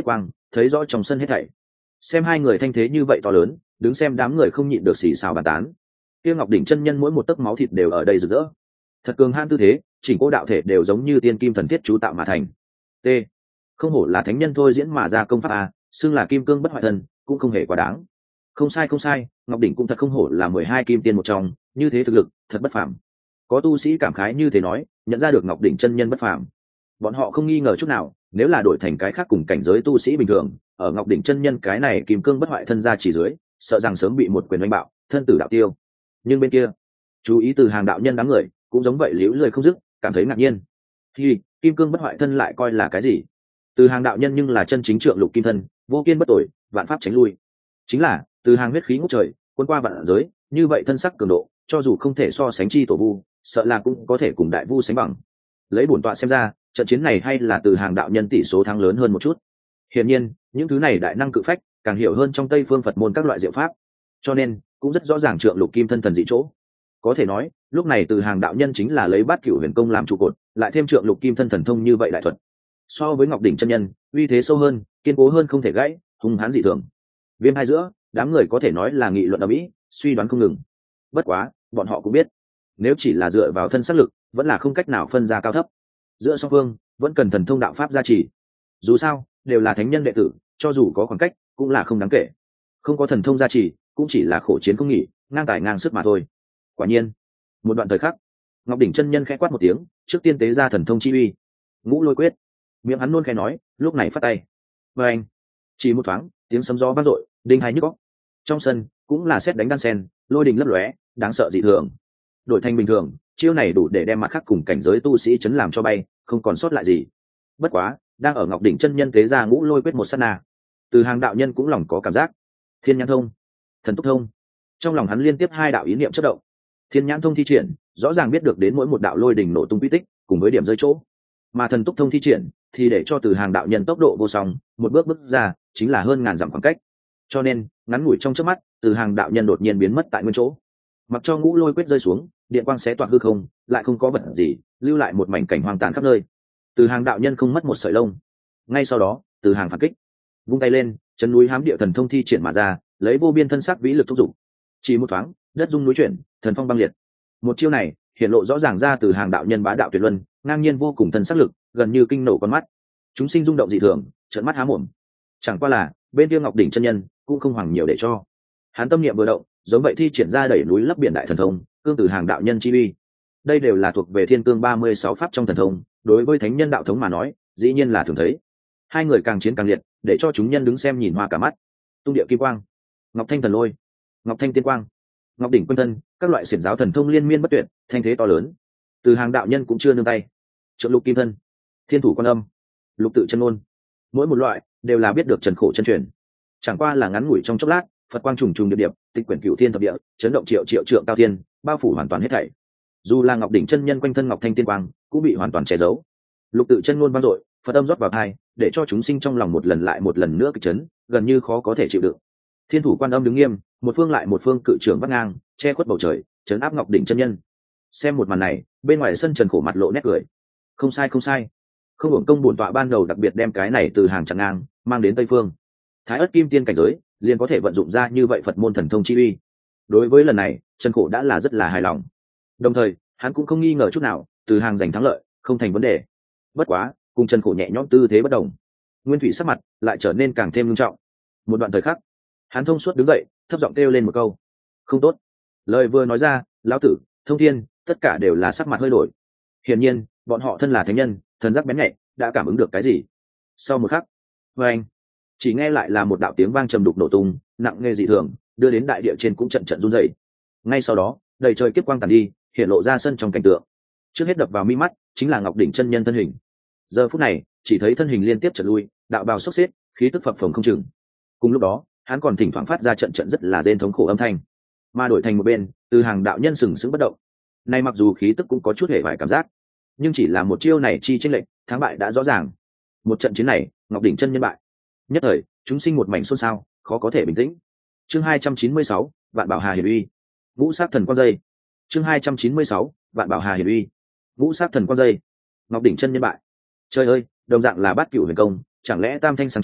thấy rõ trong sân hết thảy. Xem hai người thanh thế như vậy to lớn, đứng xem đám người không nhịn được xì xào bàn tán. Kia Ngọc đỉnh chân nhân mỗi một tấc máu thịt đều ở đây rực rỡ, thật cường hãn tư thế, chỉnh cố đạo thể đều giống như tiên kim thần thiết chú tạo mà thành. T. Không hổ là thánh nhân thôi diễn mà ra công pháp a, xưng là kim cương bất hoại thân, cũng không hề quá đáng. Không sai không sai, Ngọc đỉnh cũng thật không hổ là mười hai kim tiên một trong, như thế thực lực, thật bất phàm. Có tu sĩ cảm khái như thế nói, nhận ra được Ngọc đỉnh chân nhân bất phàm. Bọn họ không nghi ngờ chút nào, nếu là đổi thành cái khác cùng cảnh giới tu sĩ bình thường, ở Ngọc đỉnh chân nhân cái này kim cương bất hoại thân ra chỉ dưới, sợ rằng sớm bị một quyền đánh bạo, thân tử đạo tiêu. Nhưng bên kia, chú ý từ hàng đạo nhân đám người, cũng giống vậy liễu lười không dứt, cảm thấy ngạc nhiên. Thì kim cương bất hoại thân lại coi là cái gì? Từ hàng đạo nhân nhưng là chân chính trượng lục kim thân, vô kiên bất tội, vạn pháp tránh lui. Chính là từ hàng huyết khí ngút trời, quân qua vạn giới, như vậy thân sắc cường độ, cho dù không thể so sánh chi tổ vu, sợ là cũng có thể cùng đại vu sánh bằng. Lấy bổn tọa xem ra, trận chiến này hay là từ hàng đạo nhân tỷ số thắng lớn hơn một chút. Hiển nhiên, những thứ này đại năng cự phách, càng hiểu hơn trong Tây phương Phật môn các loại diệu pháp, cho nên cũng rất rõ ràng trượng lục kim thân thần dị chỗ. Có thể nói, lúc này từ hàng đạo nhân chính là lấy bát cửu huyền công làm trụ cột, lại thêm trượng lục kim thân thần thông như vậy đại thuật. So với Ngọc đỉnh chân nhân, uy thế sâu hơn, kiên cố hơn không thể gãy, hung hãn dị thường. Viêm hai giữa, đám người có thể nói là nghị luận ầm ĩ, suy đoán không ngừng. Bất quá, bọn họ cũng biết, nếu chỉ là dựa vào thân sắc lực, vẫn là không cách nào phân ra cao thấp. Giữa song phương, vẫn cần thần thông đạo pháp gia trì. Dù sao, đều là thánh nhân đệ tử, cho dù có khoảng cách, cũng là không đáng kể. Không có thần thông gia trì, cũng chỉ là khổ chiến không nghỉ, ngang tài ngang sức mà thôi. Quả nhiên, một đoạn thời khắc, Ngọc đỉnh chân nhân khẽ quát một tiếng, trước tiên tế ra thần thông chi uy, ngũ lôi quyết. Miệng hắn luôn khẽ nói, lúc này phát tay. Và anh, chỉ một thoáng, tiếng sấm gió vang dội, đinh hai nhức óc. Trong sân cũng là sét đánh đan sen, lôi đình lấp lóe, đáng sợ dị thường. Đổi thành bình thường, chiêu này đủ để đem mặt khác cùng cảnh giới tu sĩ chấn làm cho bay, không còn sót lại gì. Bất quá, đang ở Ngọc đỉnh chân nhân tế ra ngũ lôi quyết một sát na, từ hàng đạo nhân cũng lòng có cảm giác. Thiên nhãn thông, thần túc thông. Trong lòng hắn liên tiếp hai đạo ý niệm chớp động. Thiên nhãn thông thi triển, rõ ràng biết được đến mỗi một đạo lôi đỉnh nổ tung quy tích, cùng với điểm rơi chỗ. Mà thần túc thông thi triển, thì để cho từ hàng đạo nhân tốc độ vô song, một bước bước ra, chính là hơn ngàn dặm khoảng cách. Cho nên, ngắn ngủi trong chớp mắt, từ hàng đạo nhân đột nhiên biến mất tại nguyên chỗ. Mặc cho ngũ lôi quyết rơi xuống, điện quang xé toạc hư không, lại không có vật gì, lưu lại một mảnh cảnh hoang tàn khắp nơi. Từ hàng đạo nhân không mất một sợi lông. Ngay sau đó, từ hàng phản kích, vung tay lên, chân núi hám địa thần thông thi triển mà ra, lấy vô biên thân sắc vĩ lực thúc giục. Chỉ một thoáng, đất rung núi chuyển, thần phong băng liệt. Một chiêu này, hiện lộ rõ ràng ra từ hàng đạo nhân bá đạo tuyệt luân, ngang nhiên vô cùng thân sắc lực, gần như kinh nổ con mắt. Chúng sinh rung động dị thường, trợn mắt há mồm. Chẳng qua là, bên kia Ngọc đỉnh chân nhân cũng không hoảng nhiều để cho. Hắn tâm niệm vừa động, giống vậy thi triển ra đẩy núi lấp biển đại thần thông, cương từ hàng đạo nhân chi uy. Đây đều là thuộc về thiên cương ba mươi sáu pháp trong thần thông, đối với thánh nhân đạo thống mà nói, dĩ nhiên là thường thấy. Hai người càng chiến càng liệt, để cho chúng nhân đứng xem nhìn hoa cả mắt. Tung địa kim quang, Ngọc thanh thần lôi, Ngọc thanh tiên quang, Ngọc đỉnh quân thân, các loại xiển giáo thần thông liên miên bất tuyệt, thanh thế to lớn. Từ hàng đạo nhân cũng chưa nương tay. Trượng lục kim thân, thiên thủ quan âm, lục tự chân ngôn, mỗi một loại đều là biết được trần khổ chân truyền. Chẳng qua là ngắn ngủi trong chốc lát, Phật quang trùng trùng điệp điệp, tịch quyển cửu thiên thập địa, chấn động triệu triệu trượng cao thiên, bao phủ hoàn toàn hết thảy. Dù là Ngọc đỉnh chân nhân quanh thân Ngọc thanh tiên quang, cũng bị hoàn toàn che giấu. Lục tự chân ngôn vang dội, Phật âm rót vào tai, để cho chúng sinh trong lòng một lần lại một lần nữa kịch chấn, gần như khó có thể chịu đựng. Thiên thủ quan âm đứng nghiêm, một phương lại một phương cự trưởng vắt ngang, che khuất bầu trời, chấn áp Ngọc đỉnh chân nhân. Xem một màn này, bên ngoài sân Trần khổ mặt lộ nét cười. Không sai không sai, không hưởng công bổn tọa ban đầu đặc biệt đem cái này từ hàng chặn ngang, mang đến Tây phương. Thái ất kim tiên cảnh giới, liền có thể vận dụng ra như vậy Phật môn thần thông chi uy. Đối với lần này, Trần khổ đã là rất là hài lòng. Đồng thời, hắn cũng không nghi ngờ chút nào, từ hàng giành thắng lợi, không thành vấn đề. Bất quá, cùng Trần khổ nhẹ nhõm tư thế bất đồng, Nguyên Thủy sắc mặt lại trở nên càng thêm nghiêm trọng. Một đoạn thời khắc, hắn thông suốt đứng dậy, thấp giọng kêu lên một câu: "Không tốt." Lời vừa nói ra, lão tử, Thông Thiên, tất cả đều là sắc mặt hơi đổi. Hiển nhiên, bọn họ thân là thánh nhân, thần giác bén nhạy, đã cảm ứng được cái gì. Sau một khắc, oeng, chỉ nghe lại là một đạo tiếng vang trầm đục nổ tung, nặng nề dị thường, đưa đến đại địa trên cũng trận trận run rẩy. Ngay sau đó, đầy trời kiếp quang tàn đi, hiện lộ ra sân trong cảnh tượng. Trước hết đập vào mi mắt chính là Ngọc đỉnh chân nhân thân hình. Giờ phút này, chỉ thấy thân hình liên tiếp trật lui, đạo bào xốc xếp, khí tức phập phồng không chừng. Cùng lúc đó, hắn còn thỉnh thoảng phát ra trận trận rất là rên thống khổ âm thanh. Mà đổi thành một bên, từ hàng đạo nhân sừng sững bất động. Nay mặc dù khí tức cũng có chút hề vải cảm giác, nhưng chỉ là một chiêu này chi chênh lệnh, thắng bại đã rõ ràng. Một trận chiến này, Ngọc đỉnh chân nhân bại. Nhất thời, chúng sinh một mảnh xôn xao, khó có thể bình tĩnh. Chương hai trăm chín mươi sáu, Vạn Bảo Hà Hiển Uy. Ngũ Sát Thần Quang Dây. Chương hai trăm chín mươi sáu, Vạn Bảo Hà Hiển Uy. Ngũ Sát Thần Quang Dây. Ngọc đỉnh chân nhân bại. Trời ơi, đồng dạng là bát cửu huyền công, chẳng lẽ tam thanh sáng chế,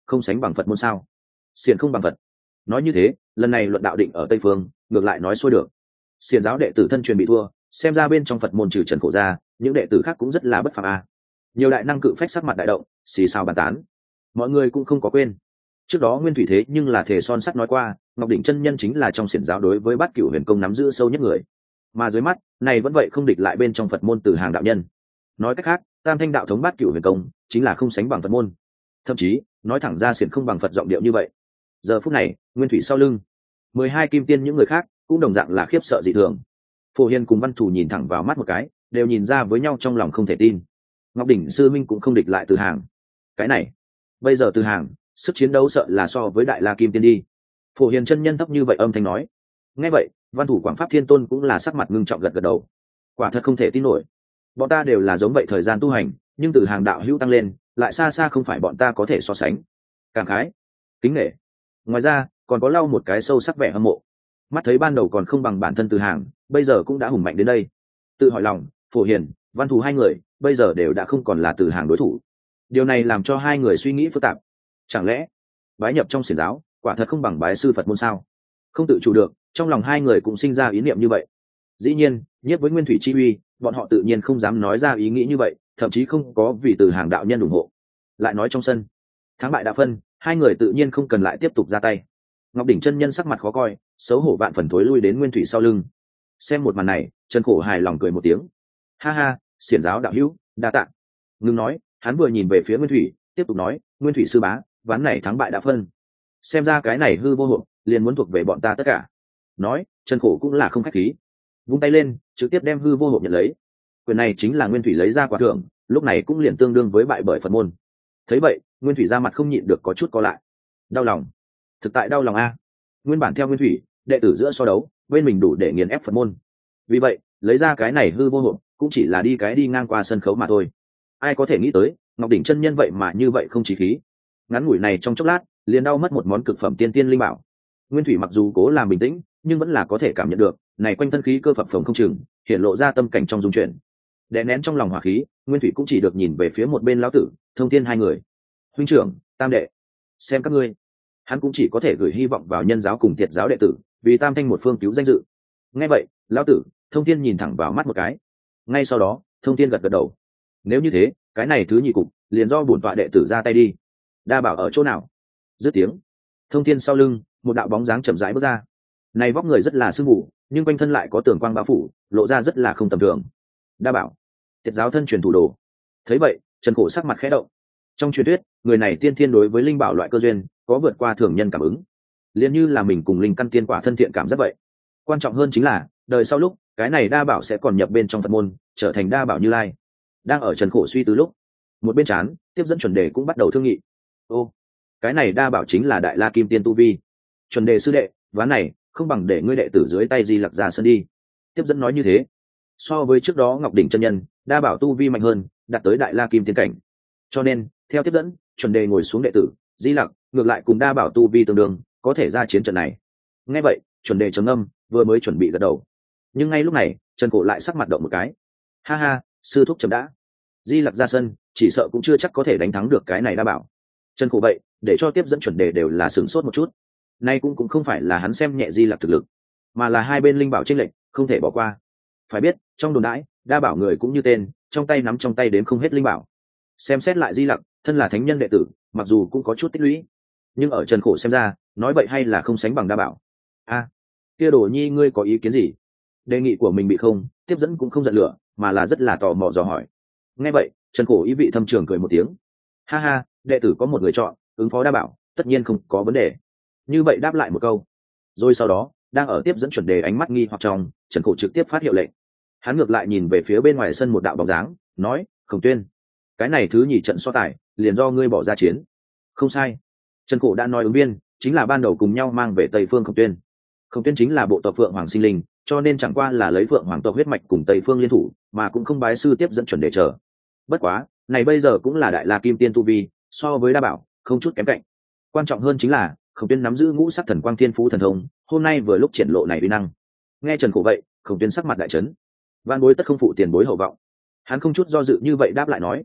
không sánh bằng Phật môn sao? Xiển không bằng Phật. Nói như thế, lần này luận đạo định ở Tây phương, ngược lại nói xuôi được. Xiển giáo đệ tử thân truyền bị thua, xem ra bên trong Phật môn trừ Trần Khổ ra, những đệ tử khác cũng rất là bất phàm a. Nhiều đại năng cự phách sắc mặt đại động, xì xào bàn tán. Mọi người cũng không có quên, trước đó Nguyên Thủy thế nhưng là thể son sắt nói qua, Ngọc Đỉnh chân nhân chính là trong xiển giáo đối với Bát Cửu Huyền Công nắm giữ sâu nhất người, mà dưới mắt này vẫn vậy không địch lại bên trong Phật môn Từ Hàng đạo nhân. Nói cách khác, Tam Thanh đạo thống Bát Cửu Huyền Công chính là không sánh bằng Phật môn, thậm chí nói thẳng ra xiển không bằng Phật giọng điệu như vậy. Giờ phút này, Nguyên Thủy sau lưng, mười hai kim tiên những người khác cũng đồng dạng là khiếp sợ dị thường. Phổ Hiền cùng Văn Thủ nhìn thẳng vào mắt một cái, đều nhìn ra với nhau trong lòng không thể tin. Ngọc Đỉnh sư minh cũng không địch lại Từ Hàng. Cái này, bây giờ Từ Hàng sức chiến đấu sợ là so với Đại La Kim Tiên đi. Phổ Hiền chân nhân thấp như vậy âm thanh nói. Nghe vậy, Văn Thủ Quảng Pháp Thiên Tôn cũng là sắc mặt ngưng trọng gật gật đầu. Quả thật không thể tin nổi. Bọn ta đều là giống vậy thời gian tu hành, nhưng Từ Hàng đạo hữu tăng lên, lại xa xa không phải bọn ta có thể so sánh. Cảm khái, kính nể. Ngoài ra, còn có lau một cái sâu sắc vẻ hâm mộ. Mắt thấy ban đầu còn không bằng bản thân Từ Hàng, bây giờ cũng đã hùng mạnh đến đây. Tự hỏi lòng, Phổ Hiền, Văn Thủ hai người, bây giờ đều đã không còn là Từ Hàng đối thủ. Điều này làm cho hai người suy nghĩ phức tạp. Chẳng lẽ bái nhập trong xiển giáo quả thật không bằng bái sư Phật môn sao? Không tự chủ được, trong lòng hai người cũng sinh ra ý niệm như vậy. Dĩ nhiên, nhất với Nguyên Thủy chi uy, bọn họ tự nhiên không dám nói ra ý nghĩ như vậy, thậm chí không có vì Từ Hàng đạo nhân ủng hộ. Lại nói trong sân, thắng bại đã phân, hai người tự nhiên không cần lại tiếp tục ra tay. Ngọc Đỉnh chân nhân sắc mặt khó coi, xấu hổ vạn phần thối lui đến Nguyên Thủy sau lưng. Xem một màn này, Trần Khổ hài lòng cười một tiếng. Ha ha, xiển giáo đạo hữu, đa tạ. Ngưng nói, hắn vừa nhìn về phía Nguyên Thủy, tiếp tục nói, Nguyên Thủy sư bá, ván này thắng bại đã phân, xem ra cái này hư vô hộ liền muốn thuộc về bọn ta tất cả. Nói, Trần Khổ cũng là không khách khí, vung tay lên trực tiếp đem hư vô hộ nhận lấy. Quyền này chính là Nguyên Thủy lấy ra quả thưởng, lúc này cũng liền tương đương với bại bởi Phật môn. Thấy vậy, Nguyên Thủy ra mặt không nhịn được có chút co lại, đau lòng, thực tại đau lòng a. Nguyên bản theo Nguyên Thủy, đệ tử giữa so đấu bên mình đủ để nghiền ép Phật môn, vì vậy lấy ra cái này hư vô hộ cũng chỉ là đi cái đi ngang qua sân khấu mà thôi. Ai có thể nghĩ tới Ngọc Đỉnh chân nhân vậy mà như vậy không chí khí, ngắn ngủi này trong chốc lát liền đau mất một món cực phẩm tiên tiên linh bảo. Nguyên Thủy mặc dù cố làm bình tĩnh, nhưng vẫn là có thể cảm nhận được này quanh thân khí cơ phập phồng không chừng, hiện lộ ra tâm cảnh trong dung chuyển. Đè nén trong lòng hỏa khí, Nguyên Thủy cũng chỉ được nhìn về phía một bên lão tử, Thông Thiên hai người. Huynh trưởng, tam đệ, xem các ngươi. Hắn cũng chỉ có thể gửi hy vọng vào nhân giáo cùng Tiệt giáo đệ tử, vì Tam Thanh một phương cứu danh dự. Nghe vậy, lão tử, Thông Thiên nhìn thẳng vào mắt một cái. Ngay sau đó, Thông Thiên gật gật đầu. Nếu như thế, cái này thứ nhị cục, liền do bổn tọa đệ tử ra tay đi. Đa bảo ở chỗ nào? Dứt tiếng, Thông Thiên sau lưng, một đạo bóng dáng chậm rãi bước ra. Này vóc người rất là sương mù, nhưng quanh thân lại có tường quang bao phủ, lộ ra rất là không tầm thường. Đa bảo, Tiệt giáo thân truyền thủ đồ. Thấy vậy, Trần Khổ sắc mặt khẽ động. Trong truyền thuyết, người này tiên thiên đối với linh bảo loại cơ duyên có vượt qua thường nhân cảm ứng, liền như là mình cùng linh căn tiên quả thân thiện cảm rất vậy. Quan trọng hơn chính là, đời sau lúc cái này đa bảo sẽ còn nhập bên trong Phật môn, trở thành đa bảo Như Lai. Đang ở Trần Khổ suy tư lúc, một bên chán tiếp dẫn chuẩn đề cũng bắt đầu thương nghị. Ô, cái này đa bảo chính là Đại La Kim Tiên tu vi. Chuẩn đề sư đệ, ván này không bằng để ngươi đệ tử dưới tay Di Lặc ra sân đi. Tiếp dẫn nói như thế, so với trước đó Ngọc Đỉnh chân nhân, đa bảo tu vi mạnh hơn, đạt tới Đại La Kim Tiên cảnh. Cho nên, theo tiếp dẫn, chuẩn đề ngồi xuống đệ tử, Di Lặc ngược lại cùng đa bảo tu vi tương đương, có thể ra chiến trận này. Nghe vậy, chuẩn đề trầm ngâm, vừa mới chuẩn bị gật đầu, nhưng ngay lúc này, Trần Cổ lại sắc mặt động một cái. Ha ha, sư thúc chậm đã. Di Lặc ra sân, chỉ sợ cũng chưa chắc có thể đánh thắng được cái này đa bảo. Trần Cổ vậy, để cho tiếp dẫn chuẩn đề đều là sửng sốt một chút. Nay cũng cũng không phải là hắn xem nhẹ Di Lặc thực lực, mà là hai bên linh bảo chênh lệch, không thể bỏ qua. Phải biết, trong đồn đãi, đa bảo người cũng như tên, trong tay nắm trong tay đến không hết linh bảo. Xem xét lại Di Lặc, thân là thánh nhân đệ tử, mặc dù cũng có chút tích lũy, nhưng ở Trần Khổ xem ra, nói vậy hay là không sánh bằng đa bảo. A, kia Đồ Nhi ngươi có ý kiến gì? Đề nghị của mình bị không, tiếp dẫn cũng không giận lửa, mà là rất là tò mò dò hỏi. Nghe vậy, Trần Khổ ý vị thâm trường cười một tiếng. Ha ha, đệ tử có một người chọn, ứng phó đa bảo, tất nhiên không có vấn đề. Như vậy đáp lại một câu. Rồi sau đó, đang ở tiếp dẫn chuẩn đề ánh mắt nghi hoặc trong, Trần Khổ trực tiếp phát hiệu lệnh. Hắn ngược lại nhìn về phía bên ngoài sân một đạo bóng dáng, nói, Khổng Tuyên, cái này thứ nhì trận so tài, liền do ngươi bỏ ra chiến. Không sai. Trần Khổ đã nói ứng viên, chính là ban đầu cùng nhau mang về Tây Phương Khổng Tuyên. Khổng Tuyên chính là bộ tộc Phượng Hoàng sinh linh, cho nên chẳng qua là lấy Phượng Hoàng tộc huyết mạch cùng Tây Phương liên thủ, mà cũng không bái sư tiếp dẫn chuẩn đề chờ. Bất quá, này bây giờ cũng là Đại La Kim Tiên tu vi, so với đa bảo, không chút kém cạnh. Quan trọng hơn chính là, Khổng Tuyên nắm giữ ngũ sắc thần quang thiên phú thần thông, hôm nay vừa lúc triển lộ này uy năng. Nghe Trần Khổ vậy, Khổng Tuyên sắc mặt đại chấn. Vạn bối tất không phụ tiền bối hậu vọng. Hắn không chút do dự như vậy đáp lại nói,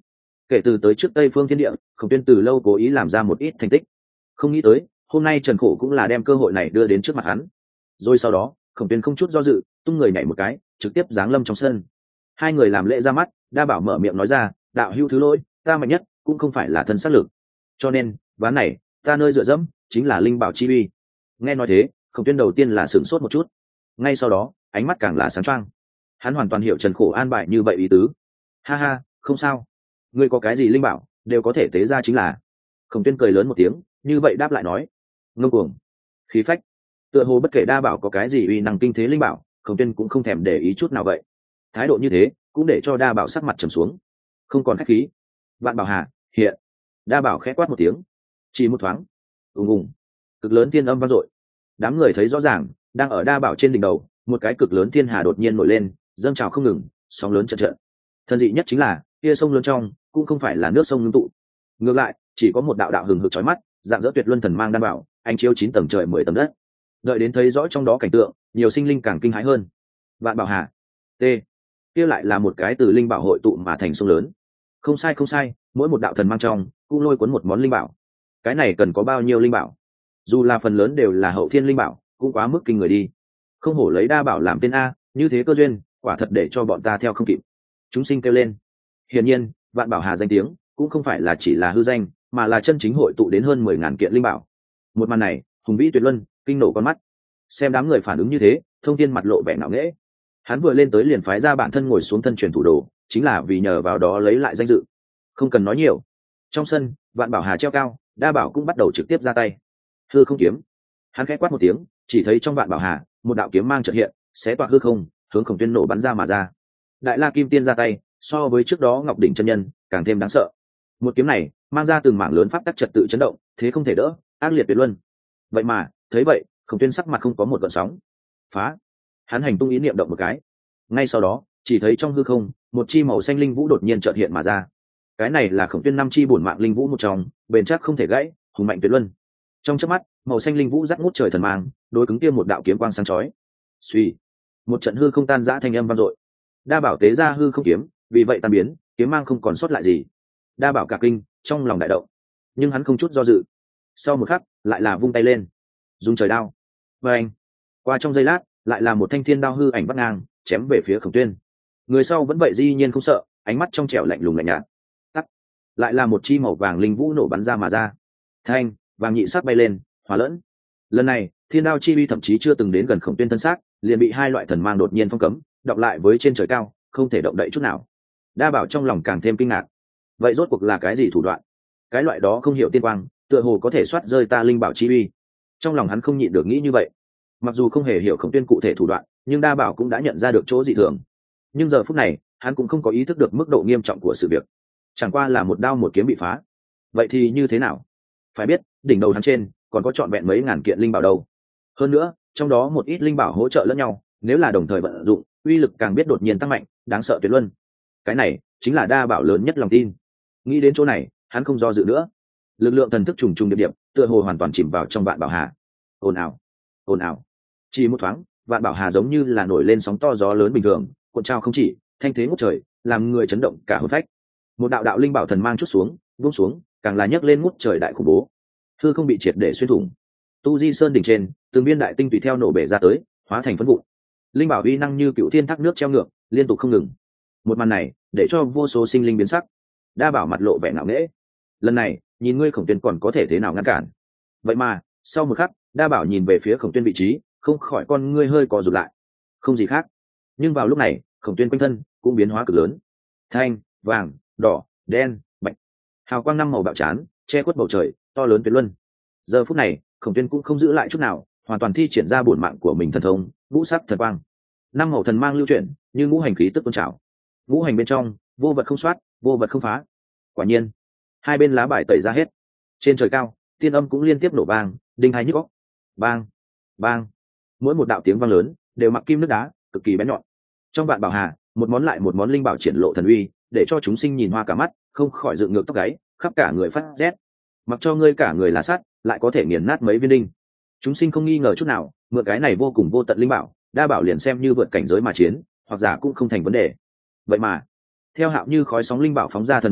Kể từ tới trước Tây Phương Thiên Địa, Khổng Tuyên từ lâu cố ý làm ra một ít thành tích. Không nghĩ tới, hôm nay Trần Khổ cũng là đem cơ hội này đưa đến trước mặt hắn. Rồi sau đó, Khổng Tuyên không chút do dự, tung người nhảy một cái, trực tiếp giáng lâm trong sân. Hai người làm lễ ra mắt, Đa Bảo mở miệng nói ra, đạo hữu thứ lỗi, ta mạnh nhất cũng không phải là thân sát lực. Cho nên, ván này, ta nơi dựa dẫm chính là linh bảo chi uy. Nghe nói thế, Khổng Tuyên đầu tiên là sửng sốt một chút. Ngay sau đó, ánh mắt càng là sáng choang. Hắn hoàn toàn hiểu Trần Khổ an bài như vậy ý tứ. Ha ha, không sao. Ngươi có cái gì linh bảo, đều có thể tế ra chính là. Khổng Tuyên cười lớn một tiếng, như vậy đáp lại nói. Ngông cuồng, khí phách. Tựa hồ bất kể Đa Bảo có cái gì uy năng kinh thế linh bảo, Khổng Tuyên cũng không thèm để ý chút nào vậy. Thái độ như thế, cũng để cho Đa Bảo sắc mặt trầm xuống. Không còn khách khí. Vạn Bảo Hà, hiện. Đa Bảo khẽ quát một tiếng. Chỉ một thoáng. Ùng ùng. Cực lớn thiên âm vang dội. Đám người thấy rõ ràng, đang ở Đa Bảo trên đỉnh đầu, một cái cực lớn thiên hà đột nhiên nổi lên, dâng trào không ngừng, sóng lớn chợt chợt. Thần dị nhất chính là, kia sông lớn trong cũng không phải là nước sông ngưng tụ, ngược lại chỉ có một đạo đạo hừng hực chói mắt, dạng dỡ tuyệt luân thần mang đan bảo, ánh chiếu chín tầng trời mười tầng đất. Đợi đến thấy rõ trong đó cảnh tượng, nhiều sinh linh càng kinh hãi hơn. Vạn Bảo Hà, t kia lại là một cái từ linh bảo hội tụ mà thành sông lớn. Không sai không sai, mỗi một đạo thần mang trong cũng lôi cuốn một món linh bảo. Cái này cần có bao nhiêu linh bảo? Dù là phần lớn đều là hậu thiên linh bảo, cũng quá mức kinh người đi. Không hổ lấy Đa Bảo làm tên a, như thế cơ duyên, quả thật để cho bọn ta theo không kịp. Chúng sinh kêu lên. Hiển nhiên, Vạn Bảo Hà danh tiếng cũng không phải là chỉ là hư danh, mà là chân chính hội tụ đến hơn mười ngàn kiện linh bảo. Một màn này, hùng vĩ tuyệt luân, kinh nổ con mắt. Xem đám người phản ứng như thế, Thông Thiên mặt lộ vẻ ngạo nghễ. Hắn vừa lên tới liền phái ra bản thân ngồi xuống thân truyền thủ đồ, chính là vì nhờ vào đó lấy lại danh dự. Không cần nói nhiều. Trong sân, Vạn Bảo Hà treo cao, Đa Bảo cũng bắt đầu trực tiếp ra tay. Hư không kiếm. Hắn khẽ quát một tiếng, chỉ thấy trong Vạn Bảo Hà, một đạo kiếm mang chợt hiện, xé toạc hư không, hướng Khổng Tuyên nổ bắn ra mà ra. Đại La Kim Tiên ra tay, so với trước đó Ngọc Đỉnh chân nhân càng thêm đáng sợ. Một kiếm này mang ra từng mảng lớn pháp tắc trật tự chấn động, thế không thể đỡ, ác liệt tuyệt luân. Vậy mà thấy vậy, Khổng Tuyên sắc mặt không có một gợn sóng. Phá. Hắn hành tung ý niệm động một cái, ngay sau đó chỉ thấy trong hư không một chi màu xanh linh vũ đột nhiên chợt hiện mà ra. Cái này là Khổng Tuyên năm chi bổn mạng linh vũ một trong, bền chắc không thể gãy, hùng mạnh tuyệt luân. Trong chớp mắt, màu xanh linh vũ rắc ngút trời thần mang, đối cứng kia một đạo kiếm quang sáng chói. Suy, một trận hư không tan rã thanh âm vang dội. Đa Bảo tế ra hư không kiếm, vì vậy tan biến, kiếm mang không còn sót lại gì. Đa Bảo cả kinh, trong lòng đại động, nhưng hắn không chút do dự. Sau một khắc, lại là vung tay lên, dùng trời đao. Và anh, qua trong giây lát, lại là một thanh thiên đao hư ảnh vắt ngang, chém về phía Khổng Tuyên. Người sau vẫn vậy dĩ nhiên không sợ, ánh mắt trong trẻo lạnh lùng lạnh nhạt. Tắt, lại là một chi màu vàng linh vũ nổ bắn ra mà ra. Thanh, vàng nhị sắc bay lên, hòa lẫn. Lần này, thiên đao chi uy thậm chí chưa từng đến gần Khổng Tuyên thân xác, liền bị hai loại thần mang đột nhiên phong cấm, đọc lại với trên trời cao, không thể động đậy chút nào. Đa Bảo trong lòng càng thêm kinh ngạc. Vậy rốt cuộc là cái gì thủ đoạn? Cái loại đó không hiểu tiên quang, tựa hồ có thể soát rơi ta linh bảo chi uy. Trong lòng hắn không nhịn được nghĩ như vậy. Mặc dù không hề hiểu Khổng Tuyên cụ thể thủ đoạn, nhưng Đa Bảo cũng đã nhận ra được chỗ dị thường. Nhưng giờ phút này, hắn cũng không có ý thức được mức độ nghiêm trọng của sự việc. Chẳng qua là một đao một kiếm bị phá. Vậy thì như thế nào? Phải biết, đỉnh đầu hắn trên còn có trọn vẹn mấy ngàn kiện linh bảo đâu. Hơn nữa, trong đó một ít linh bảo hỗ trợ lẫn nhau, nếu là đồng thời vận dụng, uy lực càng biết đột nhiên tăng mạnh, đáng sợ tuyệt luân. Cái này chính là Đa Bảo lớn nhất lòng tin. Nghĩ đến chỗ này, hắn không do dự nữa. Lực lượng thần thức trùng trùng điệp điệp, tựa hồ hoàn toàn chìm vào trong Vạn Bảo Hà. Ồn ào, ồn ào. Chỉ một thoáng, Vạn Bảo Hà giống như là nổi lên sóng to gió lớn bình thường, cuộn trào không chỉ, thanh thế ngút trời, làm người chấn động cả hồn phách. Một đạo đạo linh bảo thần mang chút xuống, buông xuống, càng là nhấc lên ngút trời đại khủng bố. Hư không bị triệt để xuyên thủng. Tu Di Sơn đỉnh trên, từng viên đại tinh tùy theo nổ bể ra tới, hóa thành phấn vụn. Linh bảo uy năng như cựu thiên thác nước treo ngược, liên tục không ngừng. Một màn này để cho vô số sinh linh biến sắc. Đa Bảo mặt lộ vẻ ngạo nghễ. Lần này, nhìn ngươi Khổng Tuyên còn có thể thế nào ngăn cản? Vậy mà, sau một khắc, Đa Bảo nhìn về phía Khổng Tuyên vị trí, không khỏi con ngươi hơi co rụt lại. Không gì khác. Nhưng vào lúc này, Khổng Tuyên quanh thân cũng biến hóa cực lớn. Thanh, vàng, đỏ, đen, bạch. Hào quang năm màu bạo chán, che khuất bầu trời, to lớn tuyệt luân. Giờ phút này, Khổng Tuyên cũng không giữ lại chút nào, hoàn toàn thi triển ra bổn mạng của mình thần thông, ngũ sắc thần quang. Năm màu thần mang lưu chuyển, như ngũ hành khí tức tôn trào. Ngũ hành bên trong, vô vật không soát, vô vật không phá. Quả nhiên, hai bên lá bài tẩy ra hết. Trên trời cao, tiên âm cũng liên tiếp nổ vang, đinh hai nhức óc. Bang, bang. Mỗi một đạo tiếng vang lớn đều mặc kim nước đá, cực kỳ bén nhọn. Trong Vạn Bảo Hà, một món lại một món linh bảo triển lộ thần uy, để cho chúng sinh nhìn hoa cả mắt, không khỏi dựng ngược tóc gáy, khắp cả người phát rét. Mặc cho ngươi cả người là sắt, lại có thể nghiền nát mấy viên đinh. Chúng sinh không nghi ngờ chút nào, mượn cái này vô cùng vô tận linh bảo, Đa Bảo liền xem như vượt cảnh giới mà chiến, hoặc giả cũng không thành vấn đề. Vậy mà, theo Hạo như khói sóng linh bảo phóng ra thần mang,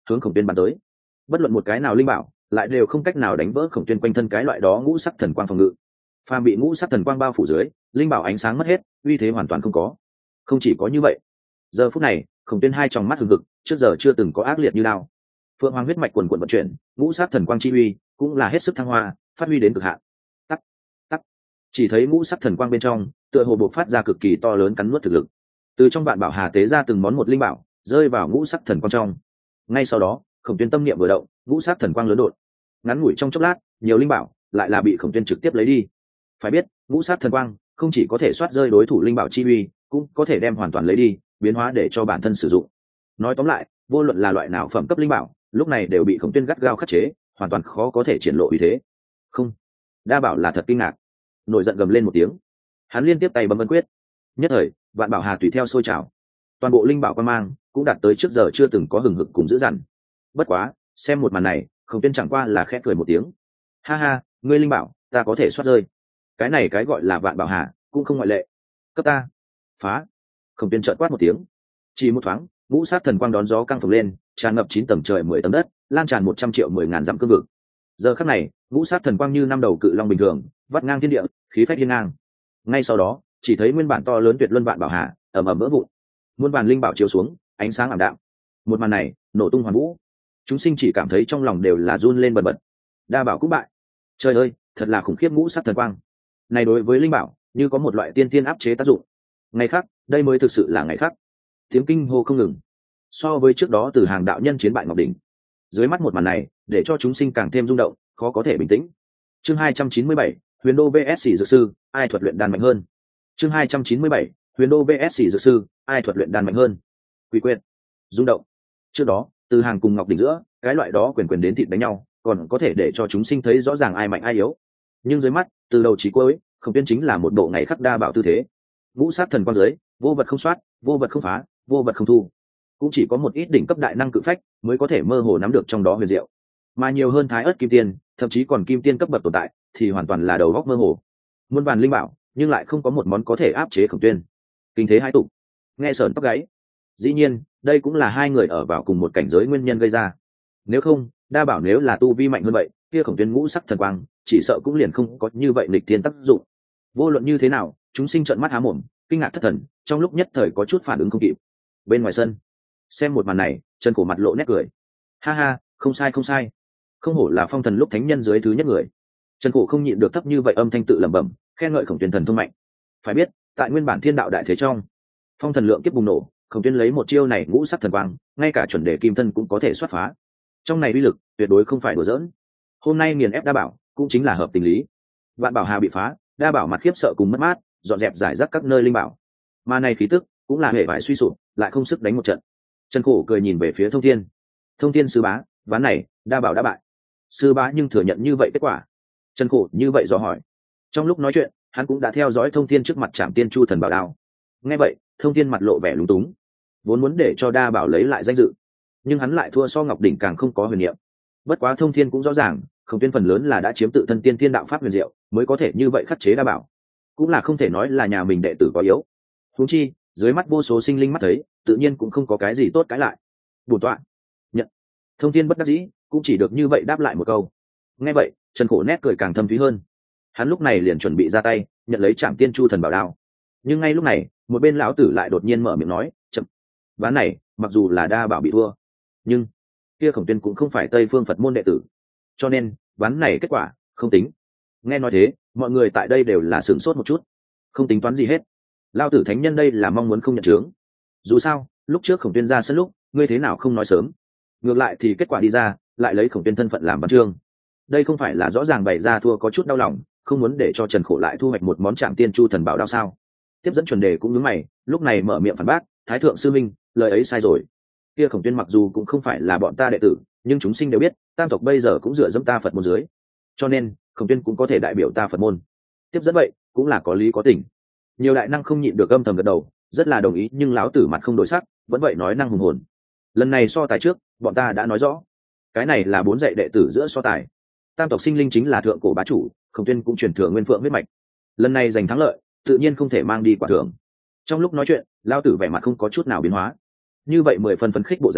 hướng Khổng Tuyên bắn tới. Bất luận một cái nào linh bảo lại đều không cách nào đánh vỡ Khổng Tuyên quanh thân cái loại đó ngũ sắc thần quang phòng ngự. Phàm bị ngũ sắc thần quang bao phủ dưới, linh bảo ánh sáng mất hết, uy thế hoàn toàn không có. Không chỉ có như vậy, giờ phút này Khổng Tuyên hai tròng mắt hừng hực, trước giờ chưa từng có ác liệt như lao. Phượng Hoàng huyết mạch quần quần vận chuyển, ngũ sắc thần quang chi uy cũng là hết sức thăng hoa, phát huy đến cực hạn. Tắc, tắc. Chỉ thấy ngũ sắc thần quang bên trong, tựa hồ bộc phát ra cực kỳ to lớn cắn nuốt thực lực. Từ trong vạn bảo hà tế ra từng món một linh bảo, rơi vào ngũ sắc thần quang trong. Ngay sau đó, Khổng Tuyên tâm niệm vừa động, ngũ sắc thần quang lớn đột. Ngắn ngủi trong chốc lát, nhiều linh bảo lại là bị Khổng Tuyên trực tiếp lấy đi. Phải biết, ngũ sắc thần quang không chỉ có thể soát rơi đối thủ linh bảo chi uy, cũng có thể đem hoàn toàn lấy đi, biến hóa để cho bản thân sử dụng. Nói tóm lại, vô luận là loại nào phẩm cấp linh bảo, lúc này đều bị Khổng Tuyên gắt gao khắc chế, hoàn toàn khó có thể triển lộ uy thế. Không, Đa Bảo là thật kinh ngạc, nổi giận gầm lên một tiếng. Hắn liên tiếp tay bấm ấn quyết, nhất thời vạn bảo hà tùy theo sôi trào, toàn bộ linh bảo quan mang cũng đạt tới trước giờ chưa từng có hừng hực cùng dữ dằn. Bất quá, xem một màn này, Khổng Tuyên chẳng qua là khẽ cười một tiếng. Ha ha, ngươi linh bảo, ta có thể soát rơi. Cái này cái gọi là vạn bảo hà, cũng không ngoại lệ. Cấp ta, phá. Khổng Tuyên trợn quát một tiếng, chỉ một thoáng, ngũ sát thần quang đón gió căng phồng lên, tràn ngập chín tầng trời mười tầng đất, lan tràn một trăm triệu mười ngàn dặm cương vực. Giờ khắc này, ngũ sát thần quang như năm đầu cự long bình thường, vắt ngang thiên địa, khí phách hiên ngang. Ngay sau đó, chỉ thấy nguyên bản to lớn tuyệt luân vạn bảo hà ầm ầm vỡ vụn, muôn vàn linh bảo chiếu xuống, ánh sáng ảm đạm. Một màn này, nổ tung hoàn vũ. Chúng sinh chỉ cảm thấy trong lòng đều là run lên bần bật. Đa Bảo cũng bại. Trời ơi, thật là khủng khiếp ngũ sát thần quang. Này đối với linh bảo, như có một loại tiên tiên áp chế tác dụng. Ngày khác, đây mới thực sự là ngày khác. Tiếng kinh hô không ngừng. So với trước đó từ hàng đạo nhân chiến bại Ngọc đỉnh, dưới mắt một màn này, để cho chúng sinh càng thêm rung động, khó có thể bình tĩnh. Chương hai trăm chín mươi bảy, Huyền Đô vs Dược sư, ai thuật luyện đan mạnh hơn? Chương hai trăm chín mươi bảy, Huyền Đô vs Dược sư, ai thuật luyện đan mạnh hơn? Quỷ quyệt, rung động. Trước đó, từ hàng cùng Ngọc đỉnh giữa, cái loại đó quyền quyền đến thịt đánh nhau, còn có thể để cho chúng sinh thấy rõ ràng ai mạnh ai yếu. Nhưng dưới mắt, từ đầu chí cuối, Khổng Tuyên chính là một bộ ngày khắc Đa Bảo tư thế. Ngũ sát thần quang dưới, vô vật không soát, vô vật không phá, vô vật không thu. Cũng chỉ có một ít đỉnh cấp đại năng cự phách mới có thể mơ hồ nắm được trong đó huyền diệu, mà nhiều hơn thái ớt kim tiên, thậm chí còn kim tiên cấp bậc tồn tại thì hoàn toàn là đầu góc mơ hồ. Muôn vàn linh bảo, nhưng lại không có một món có thể áp chế Khổng Tuyên. Kinh thế hai tục, nghe sởn tóc gáy. Dĩ nhiên, đây cũng là hai người ở vào cùng một cảnh giới nguyên nhân gây ra. Nếu không, Đa Bảo nếu là tu vi mạnh hơn vậy, kia Khổng Tuyên ngũ sắc thần quang chỉ sợ cũng liền không có như vậy nghịch thiên tác dụng. Vô luận như thế nào, chúng sinh trợn mắt há mồm, kinh ngạc thất thần, trong lúc nhất thời có chút phản ứng không kịp. Bên ngoài sân, xem một màn này, Trần Cổ mặt lộ nét cười. Ha ha, không sai không sai, không hổ là phong thần lúc thánh nhân dưới thứ nhất người. Trần Cổ không nhịn được thấp như vậy âm thanh tự lẩm bẩm, khen ngợi Khổng Tuyên thần thông mạnh. Phải biết, tại nguyên bản thiên đạo đại thế trong, phong thần lượng kiếp bùng nổ, Khổng Tuyên lấy một chiêu này ngũ sắc thần quang, ngay cả chuẩn đề kim thân cũng có thể xoát phá. Trong này uy lực tuyệt đối không phải đùa giỡn. Hôm nay nghiền ép Đa Bảo, cũng chính là hợp tình lý. Vạn bảo hà bị phá, Đa Bảo mặt khiếp sợ cùng mất mát, dọn dẹp giải rác các nơi linh bảo. Mà này khí tức cũng là hệ vải suy sụp, lại không sức đánh một trận. Trần Cổ cười nhìn về phía Thông Thiên. Thông Thiên sư bá, ván này Đa Bảo đã bại. Sư bá nhưng thừa nhận như vậy kết quả. Trần Cổ như vậy dò hỏi. Trong lúc nói chuyện, hắn cũng đã theo dõi Thông Thiên trước mặt Trảm Tiên Chu thần bảo đao. Nghe vậy, Thông Thiên mặt lộ vẻ lúng túng, vốn muốn để cho Đa Bảo lấy lại danh dự, nhưng hắn lại thua so Ngọc đỉnh càng không có huyền niệm. Bất quá Thông Thiên cũng rõ ràng, Khổng Tuyên phần lớn là đã chiếm tự thân tiên thiên đạo pháp huyền diệu, mới có thể như vậy khắc chế Đa Bảo, cũng là không thể nói là nhà mình đệ tử có yếu. Huống chi, dưới mắt vô số sinh linh mắt thấy, tự nhiên cũng không có cái gì tốt cãi lại. Bổn tọa nhận. Thông Thiên bất đắc dĩ, cũng chỉ được như vậy đáp lại một câu. Nghe vậy, Trần Cổ nét cười càng thâm thúy hơn. Hắn lúc này liền chuẩn bị ra tay, nhận lấy Trảm Tiên Chu thần bảo đao. Nhưng ngay lúc này, một bên lão tử lại đột nhiên mở miệng nói, chậm. Ván này, mặc dù là Đa Bảo bị thua, nhưng kia Khổng Tuyên cũng không phải Tây Phương Phật môn đệ tử, cho nên ván này kết quả không tính. Nghe nói thế, mọi người tại đây đều là sửng sốt một chút. Không tính toán gì hết. Lão tử thánh nhân đây là mong muốn không nhận chướng. Dù sao, lúc trước Khổng Tuyên ra sân lúc, ngươi thế nào không nói sớm? Ngược lại thì kết quả đi ra, lại lấy Khổng Tuyên thân phận làm văn chương. Đây không phải là rõ ràng bày ra thua có chút đau lòng, không muốn để cho Trần Khổ lại thu hoạch một món Trảm Tiên Chu thần bảo đao sao? Tiếp dẫn chuẩn đề cũng nhướng mày, lúc này mở miệng phản bác, Thái thượng sư minh, lời ấy sai rồi. Kia Khổng Tuyên mặc dù cũng không phải là bọn ta đệ tử, nhưng chúng sinh đều biết, tam tộc bây giờ cũng dựa dẫm ta Phật môn dưới, cho nên Khổng Tuyên cũng có thể đại biểu ta Phật môn. Tiếp dẫn vậy, cũng là có lý có tình. Nhiều đại năng không nhịn được âm thầm gật đầu, rất là đồng ý, nhưng lão tử mặt không đổi sắc, vẫn vậy nói năng hùng hồn. Lần này so tài trước, bọn ta đã nói rõ, cái này là bốn dạy đệ tử giữa so tài. Tam tộc sinh linh chính là thượng cổ bá chủ, Khổng Tuyên cũng truyền thừa nguyên phượng huyết mạch. Lần này giành thắng lợi, tự nhiên không thể mang đi quả thưởng. Trong lúc nói chuyện, lão tử vẻ mặt không có chút nào biến hóa, như vậy mười phần phấn khích bộ dáng,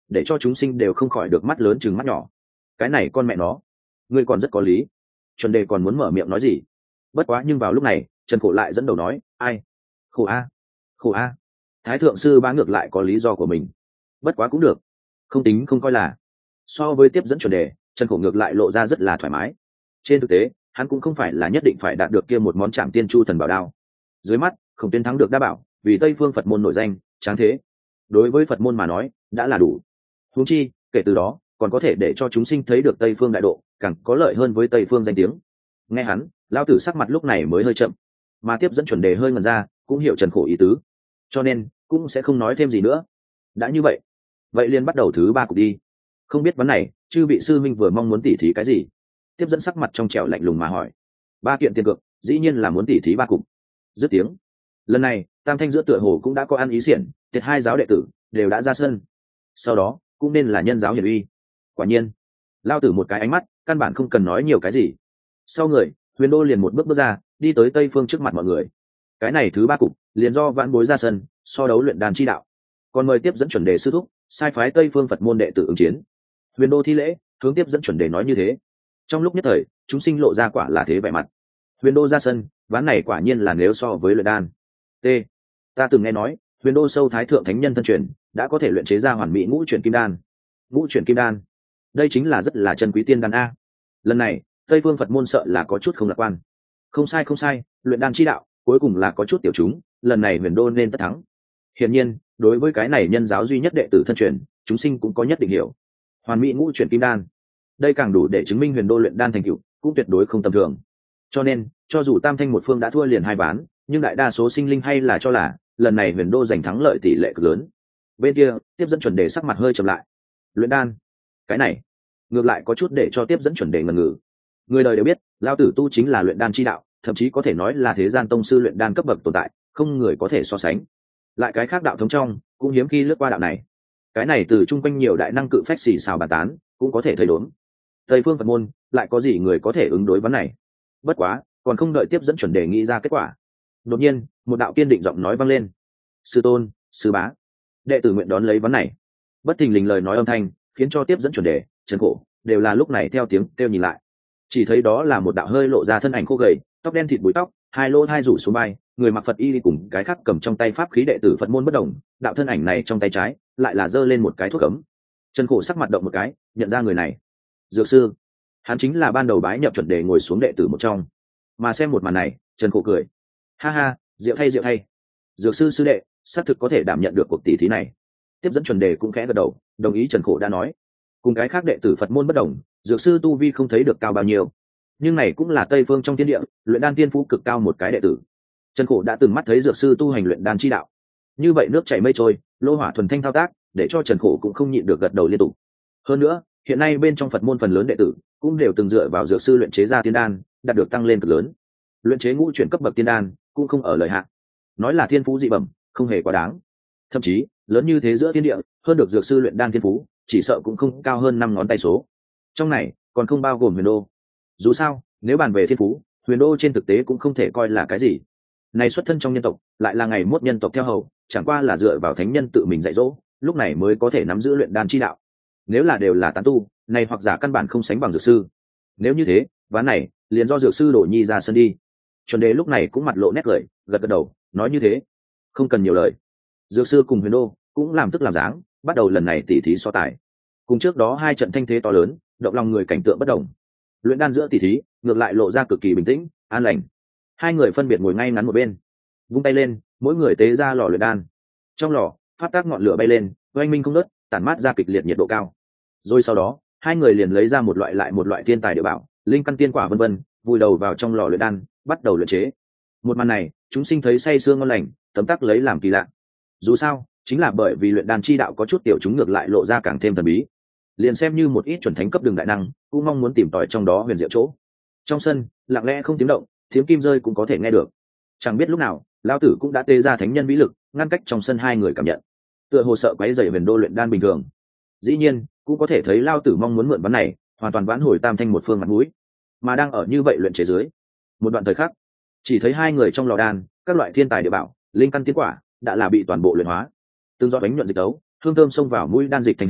để cho chúng sinh đều không khỏi được mắt lớn chừng mắt nhỏ. Cái này con mẹ nó, ngươi còn rất có lý. Chuẩn đề còn muốn mở miệng nói gì, bất quá nhưng vào lúc này Trần Khổ lại dẫn đầu nói, ai khổ a, khổ a. Thái thượng sư bá ngược lại có lý do của mình, bất quá cũng được, không tính không coi là. So với tiếp dẫn Chuẩn đề, Trần Khổ ngược lại lộ ra rất là thoải mái. Trên thực tế hắn cũng không phải là nhất định phải đạt được kia một món trảm tiên chu thần bảo đao. Dưới mắt Khổng Tuyên thắng được đa bảo, vì Tây Phương Phật môn nổi danh tráng thế, đối với Phật môn mà nói đã là đủ. Huống chi kể từ đó còn có thể để cho chúng sinh thấy được Tây Phương đại độ, càng có lợi hơn với Tây Phương danh tiếng. Nghe hắn, lão tử sắc mặt lúc này mới hơi chậm, mà tiếp dẫn Chuẩn đề hơi ngẩn ra, cũng hiểu Trần Khổ ý tứ, cho nên cũng sẽ không nói thêm gì nữa. Đã như vậy, vậy liền bắt đầu thứ ba cục đi. Không biết vấn này chư vị sư minh vừa mong muốn tỉ thí cái gì? Tiếp dẫn sắc mặt trong trẻo lạnh lùng mà hỏi. Ba kiện tiền cược, dĩ nhiên là muốn tỉ thí ba cục. Dứt tiếng, lần này tam thanh giữa tựa hồ cũng đã có ăn ý xiển, tiệt hai giáo đệ tử đều đã ra sân. Sau đó cũng nên là nhân giáo hiển uy. Quả nhiên, lao tử một cái ánh mắt, căn bản không cần nói nhiều cái gì. Sau người, Huyền Đô liền một bước bước ra, đi tới Tây Phương trước mặt mọi người. Cái này thứ ba cục liền do vãn bối ra sân, so đấu luyện đàn chi đạo. Còn mời tiếp dẫn Chuẩn đề sư thúc, sai phái Tây Phương Phật môn đệ tử ứng chiến. Huyền Đô thi lễ, hướng tiếp dẫn Chuẩn đề nói như thế. Trong lúc nhất thời, chúng sinh lộ ra quả là thế vẻ mặt. Huyền Đô ra sân, ván này quả nhiên là nếu so với luyện đan. T. Ta từng nghe nói, Huyền Đô sâu thái thượng thánh nhân thân truyền, đã có thể luyện chế ra hoàn mỹ ngũ chuyển kim đan. Ngũ chuyển kim đan, đây chính là rất là chân quý tiên đan a. Lần này, Tây Phương Phật môn sợ là có chút không lạc quan. Không sai không sai, luyện đan chi đạo, cuối cùng là có chút tiểu chúng, lần này Huyền Đô nên tất thắng. Hiển nhiên, đối với cái này nhân giáo duy nhất đệ tử thân truyền, chúng sinh cũng có nhất định hiểu. Hoàn mỹ ngũ chuyển kim đan, đây càng đủ để chứng minh Huyền Đô luyện đan thành tựu, cũng tuyệt đối không tầm thường. Cho nên, cho dù tam thanh một phương đã thua liền hai ván, nhưng đại đa số sinh linh hay là cho là lần này Huyền Đô giành thắng lợi tỷ lệ cực lớn. Bên kia, tiếp dẫn Chuẩn đề sắc mặt hơi trầm lại. Luyện đan, cái này ngược lại có chút để cho tiếp dẫn Chuẩn đề ngần ngừ. Người đời đều biết, lao tử tu chính là luyện đan chi đạo, thậm chí có thể nói là thế gian tông sư luyện đan cấp bậc tồn tại, không người có thể so sánh. Lại cái khác đạo thống trong, cũng hiếm khi lướt qua đạo này. Cái này từ chung quanh nhiều đại năng cự phách xì xào bàn tán, cũng có thể thấy đốn. Tây Phương Phật môn lại có gì người có thể ứng đối vấn này? Bất quá, còn không đợi tiếp dẫn Chuẩn đề nghĩ ra kết quả. Đột nhiên, một đạo kiên định giọng nói vang lên. Sư tôn, sư bá, đệ tử nguyện đón lấy vấn này. Bất thình lình lời nói âm thanh, khiến cho tiếp dẫn Chuẩn đề, Trần Khổ đều là lúc này theo tiếng kêu nhìn lại. Chỉ thấy đó là một đạo hơi lộ ra thân ảnh khô gầy, tóc đen thịt búi tóc, hai lỗ hai rủ xuống vai, người mặc Phật y đi cùng cái khác cầm trong tay pháp khí đệ tử Phật môn bất đồng. Đạo thân ảnh này trong tay trái lại là giơ lên một cái thuốc cấm. Trần Khổ sắc mặt động một cái, nhận ra người này. Dược sư. Hắn chính là ban đầu bái nhập Chuẩn đề ngồi xuống đệ tử một trong. Mà xem một màn này, Trần Khổ cười. Ha ha, diệu thay diệu thay. Dược sư sư đệ, xác thực có thể đảm nhận được cuộc tỷ thí này. Tiếp dẫn Chuẩn đề cũng khẽ gật đầu, đồng ý Trần Khổ đã nói. Cùng cái khác đệ tử Phật môn bất đồng, dược sư tu vi không thấy được cao bao nhiêu, nhưng này cũng là Tây Phương trong thiên địa luyện đan tiên phú cực cao một cái đệ tử. Trần Khổ đã từng mắt thấy dược sư tu hành luyện đan chi đạo, như vậy nước chảy mây trôi, lô hỏa thuần thanh thao tác, để cho Trần Khổ cũng không nhịn được gật đầu liên tục. Hơn nữa, hiện nay bên trong Phật môn phần lớn đệ tử cũng đều từng dựa vào dược sư luyện chế ra tiên đan, đạt được tăng lên cực lớn. Luyện chế ngũ chuyển cấp bậc tiên đan cũng không ở lợi hạn, nói là thiên phú dị bẩm, không hề quá đáng. Thậm chí, lớn như thế giữa thiên địa, hơn được dược sư luyện đan thiên phú, chỉ sợ cũng không cao hơn năm ngón tay số. Trong này còn không bao gồm Huyền Đô. Dù sao, nếu bàn về thiên phú, Huyền Đô trên thực tế cũng không thể coi là cái gì. Này xuất thân trong nhân tộc, lại là ngày mốt nhân tộc theo hầu, chẳng qua là dựa vào thánh nhân tự mình dạy dỗ, lúc này mới có thể nắm giữ luyện đan chi đạo. Nếu là đều là tán tu, này hoặc giả căn bản không sánh bằng dược sư. Nếu như thế, ván này liền do dược sư đổ nhi ra sân đi. Chuẩn đề lúc này cũng mặt lộ nét cười, gật gật đầu, nói như thế, không cần nhiều lời. Dược sư cùng Huyền Đô cũng làm tức làm dáng, bắt đầu lần này tỉ thí so tài. Cùng trước đó hai trận thanh thế to lớn, động lòng người cảnh tượng bất đồng. Luyện đan giữa tỉ thí ngược lại lộ ra cực kỳ bình tĩnh, an lành. Hai người phân biệt ngồi ngay ngắn một bên, vung tay lên, mỗi người tế ra lò luyện đan. Trong lò, phát tác ngọn lửa bay lên, oanh minh không ngớt, tản mát ra kịch liệt nhiệt độ cao. Rồi sau đó, hai người liền lấy ra một loại lại một loại thiên tài địa bảo, linh căn tiên quả vân vân, vùi đầu vào trong lò luyện đan, bắt đầu luyện chế. Một màn này, chúng sinh thấy say sương ngon lành, tấm tắc lấy làm kỳ lạ. Dù sao, chính là bởi vì luyện đan chi đạo có chút tiểu chúng ngược lại lộ ra càng thêm thần bí. Liền xem như một ít chuẩn thánh cấp đường đại năng, cũng mong muốn tìm tòi trong đó huyền diệu chỗ. Trong sân, lặng lẽ không tiếng động, tiếng kim rơi cũng có thể nghe được. Chẳng biết lúc nào, lão tử cũng đã tê ra thánh nhân vĩ lực, ngăn cách trong sân hai người cảm nhận. Tựa hồ sợ quấy rầy Huyền Đô luyện đan bình thường. Dĩ nhiên, cũng có thể thấy lão tử mong muốn mượn ván này, hoàn toàn vãn hồi tam thanh một phương mặt mũi. Mà đang ở như vậy luyện chế dưới, một đoạn thời khắc, chỉ thấy hai người trong lò đan, các loại thiên tài địa bảo, linh căn tiên quả đã là bị toàn bộ luyện hóa. Từng giọt bánh nhuận dịch đấu, hương thơm xông vào mũi đan dịch thành hình,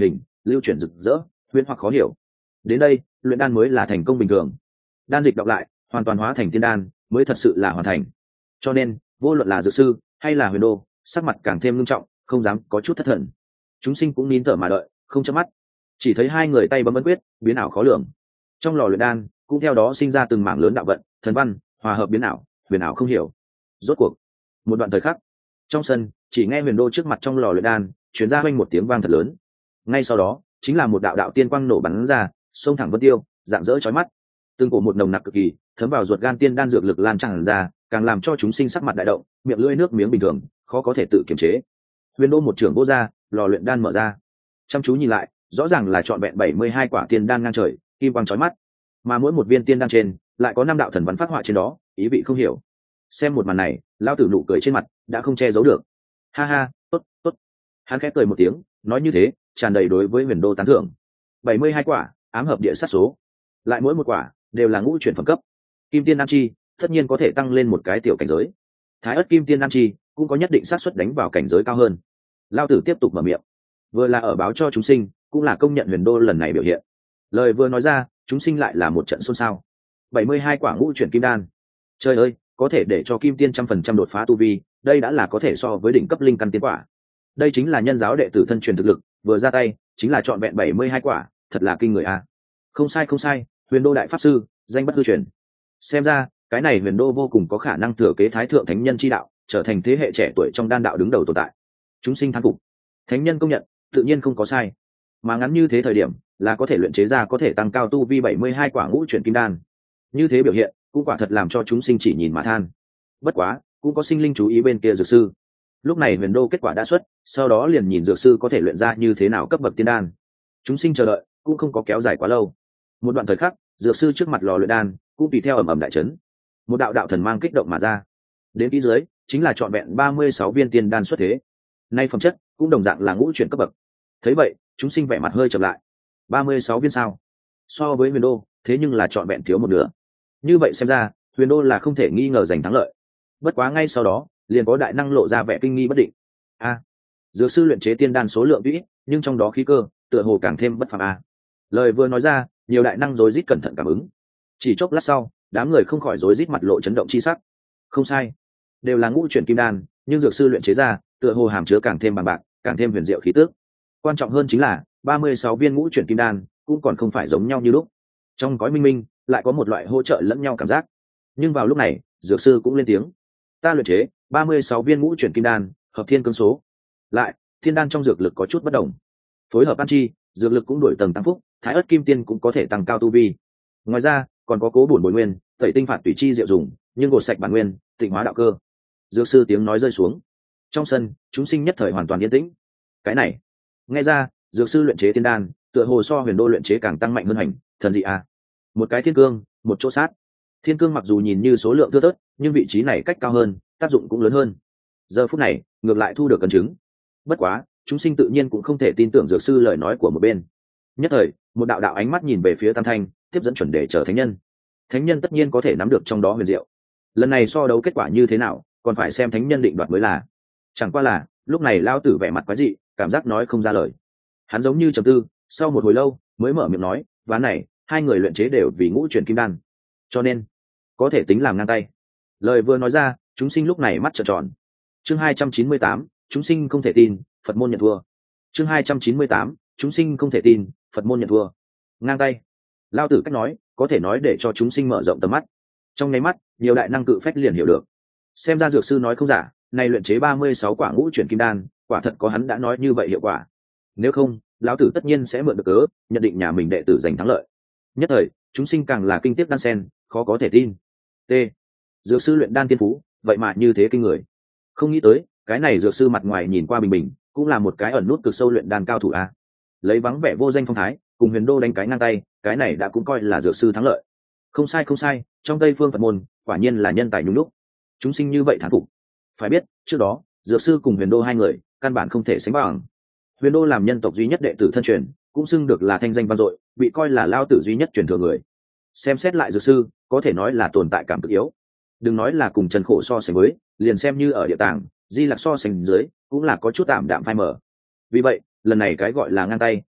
lưu chuyển rực rỡ, huyễn hoặc khó hiểu. Đến đây, luyện đan mới là thành công bình thường. Đan dịch đọc lại, hoàn toàn hóa thành tiên đan, mới thật sự là hoàn thành. Cho nên, vô luận là dược sư hay là Huyền Đô, sắc mặt càng thêm nghiêm trọng, không dám có chút thất thần. Chúng sinh cũng nín thở mà đợi, không chớp mắt. Chỉ thấy hai người tay bấm ấn quyết, biến ảo khó lường. Trong lò luyện đan, cũng theo đó sinh ra từng mảng lớn đạo vận, thần văn, hòa hợp biến ảo, huyền ảo không hiểu. Rốt cuộc, một đoạn thời khắc, trong sân, chỉ nghe Huyền Đô trước mặt trong lò luyện đan, truyền ra oanh một tiếng vang thật lớn. Ngay sau đó, chính là một đạo đạo tiên quang nổ bắn ra, xông thẳng vân tiêu, rạng rỡ chói mắt. Tương cổ một nồng nặc cực kỳ, thấm vào ruột gan tiên đan dược lực lan tràn ra, càng làm cho chúng sinh sắc mặt đại động, miệng lưỡi nước miếng bình thường, khó có thể tự kiềm chế. Huyền Đô một trưởng vô ra, lò luyện đan mở ra. Chăm chú nhìn lại, rõ ràng là trọn vẹn bảy mươi hai quả tiên đan ngang trời, kim quang chói mắt. Mà mỗi một viên tiên đan trên, lại có năm đạo thần văn phát họa trên đó, ý vị không hiểu. Xem một màn này, lão tử nụ cười trên mặt đã không che giấu được. Ha ha, tốt, tốt. Hắn khẽ cười một tiếng, nói như thế, tràn đầy đối với Huyền Đô tán thưởng. bảy mươi hai quả, ám hợp địa sát số. Lại mỗi một quả đều là ngũ chuyển phẩm cấp. Kim tiên an chi, tất nhiên có thể tăng lên một cái tiểu cảnh giới. Thái ất kim tiên an chi cũng có nhất định xác suất đánh vào cảnh giới cao hơn. Lão tử tiếp tục mở miệng, vừa là ở báo cho chúng sinh, cũng là công nhận Huyền Đô lần này biểu hiện. Lời vừa nói ra, chúng sinh lại là một trận xôn xao. bảy mươi hai quả ngũ chuyển kim đan, trời ơi, có thể để cho kim tiên trăm phần trăm đột phá tu vi, đây đã là có thể so với đỉnh cấp linh căn tiên quả. Đây chính là nhân giáo đệ tử thân truyền thực lực, vừa ra tay chính là trọn vẹn bảy mươi hai quả, thật là kinh người a. Không sai không sai, Huyền Đô đại pháp sư, danh bất hư truyền. Xem ra, cái này Huyền Đô vô cùng có khả năng thừa kế thái thượng thánh nhân chi đạo, trở thành thế hệ trẻ tuổi trong đan đạo đứng đầu tồn tại. Chúng sinh thán phục. Thánh nhân công nhận, tự nhiên không có sai. Mà ngắn như thế thời điểm, là có thể luyện chế ra có thể tăng cao tu vi bảy mươi hai quả ngũ chuyển kim đan. Như thế biểu hiện, cũng quả thật làm cho chúng sinh chỉ nhìn mà than. Bất quá, cũng có sinh linh chú ý bên kia dược sư. Lúc này Huyền Đô kết quả đã xuất, sau đó liền nhìn dược sư có thể luyện ra như thế nào cấp bậc tiên đan. Chúng sinh chờ đợi, cũng không có kéo dài quá lâu. Một đoạn thời khắc, dược sư trước mặt lò luyện đan cũng tùy theo ầm ầm đại chấn. Một đạo đạo thần mang kích động mà ra. Đến phía dưới, chính là trọn vẹn ba mươi sáu viên tiên đan xuất thế. Nay phẩm chất cũng đồng dạng là ngũ chuyển cấp bậc. Thấy vậy, chúng sinh vẻ mặt hơi chậm lại. ba mươi sáu viên sao? So với Huyền Đô, thế nhưng là trọn vẹn thiếu một nửa. Như vậy xem ra, Huyền Đô là không thể nghi ngờ giành thắng lợi. Bất quá ngay sau đó, liền có đại năng lộ ra vẻ kinh nghi bất định. A, dược sư luyện chế tiên đan số lượng ít, nhưng trong đó khí cơ tựa hồ càng thêm bất phàm a. Lời vừa nói ra, nhiều đại năng rối rít cẩn thận cảm ứng. Chỉ chốc lát sau, đám người không khỏi rối rít mặt lộ chấn động chi sắc. Không sai, đều là ngũ chuyển kim đan, nhưng dược sư luyện chế ra, tựa hồ hàm chứa càng thêm bằng bạc, càng thêm huyền diệu khí tức. Quan trọng hơn chính là, ba mươi sáu viên ngũ chuyển kim đan cũng còn không phải giống nhau như lúc. Trong cõi minh minh, lại có một loại hỗ trợ lẫn nhau cảm giác. Nhưng vào lúc này, dược sư cũng lên tiếng. Ta luyện chế ba mươi sáu viên ngũ chuyển kim đan, hợp thiên cương số. Lại, thiên đan trong dược lực có chút bất đồng. Phối hợp an chi, dược lực cũng đổi tầng tăng phúc, thái ớt kim tiên cũng có thể tăng cao tu vi. Ngoài ra, còn có cố bổn bồi nguyên, tẩy tinh phạt tùy chi diệu dùng, nhưng gột sạch bản nguyên, tịnh hóa đạo cơ. Dược sư tiếng nói rơi xuống. Trong sân, chúng sinh nhất thời hoàn toàn yên tĩnh. Cái này, nghe ra, dược sư luyện chế tiên đan, tựa hồ so Huyền Đô luyện chế càng tăng mạnh hơn hành, thần dị à? Một cái thiên cương, một chỗ sát. Thiên cương mặc dù nhìn như số lượng thưa thớt, nhưng vị trí này cách cao hơn, tác dụng cũng lớn hơn. Giờ phút này, ngược lại thu được cấn chứng. Bất quá, chúng sinh tự nhiên cũng không thể tin tưởng dược sư lời nói của một bên. Nhất thời, một đạo đạo ánh mắt nhìn về phía Tam Thanh, tiếp dẫn chuẩn đề trở thánh nhân. Thánh nhân tất nhiên có thể nắm được trong đó huyền diệu. Lần này so đấu kết quả như thế nào, còn phải xem thánh nhân định đoạt mới là. Chẳng qua là, lúc này lao tử vẻ mặt quái dị, cảm giác nói không ra lời. Hắn giống như trầm tư, sau một hồi lâu, mới mở miệng nói, ván này, hai người luyện chế đều vì ngũ chuyển kim đan, cho nên có thể tính làm ngang tay. Lời vừa nói ra, chúng sinh lúc này mắt trợn tròn. Chương hai trăm chín mươi tám, chúng sinh không thể tin, Phật môn nhận thua. Chương hai trăm chín mươi tám, chúng sinh không thể tin, Phật môn nhận thua. Ngang tay. Lao tử cách nói, có thể nói để cho chúng sinh mở rộng tầm mắt. Trong nháy mắt, nhiều đại năng cự phách liền hiểu được. Xem ra dược sư nói không giả, này luyện chế ba mươi sáu quả ngũ chuyển kim đan, quả thật có hắn đã nói như vậy hiệu quả. Nếu không, lão tử tất nhiên sẽ mượn được cớ, nhận định nhà mình đệ tử giành thắng lợi. Nhất thời, chúng sinh càng là kinh tiếc đan sen, khó có thể tin. T. Dược sư luyện đan tiên phú, vậy mà như thế kinh người. Không nghĩ tới, cái này dược sư mặt ngoài nhìn qua bình bình, cũng là một cái ẩn nút cực sâu luyện đan cao thủ a. Lấy vắng vẻ vô danh phong thái, cùng Huyền Đô đánh cái ngang tay, cái này đã cũng coi là dược sư thắng lợi. Không sai không sai, trong Tây phương Phật môn, quả nhiên là nhân tài nhúng đúc. Chúng sinh như vậy thán phục. Phải biết, trước đó, dược sư cùng Huyền Đô hai người, căn bản không thể sánh bằng. Huyền Đô làm nhân tộc duy nhất đệ tử thân truyền, cũng xưng được là thanh danh vang dội, bị coi là lao tử duy nhất truyền thừa người. Xem xét lại dược sư, có thể nói là tồn tại cảm cực yếu. Đừng nói là cùng Trần Khổ so sánh với, liền xem như ở địa tàng, Di Lặc so sánh dưới, cũng là có chút tạm đạm phai mờ. Vì vậy, lần này cái gọi là ngang tay,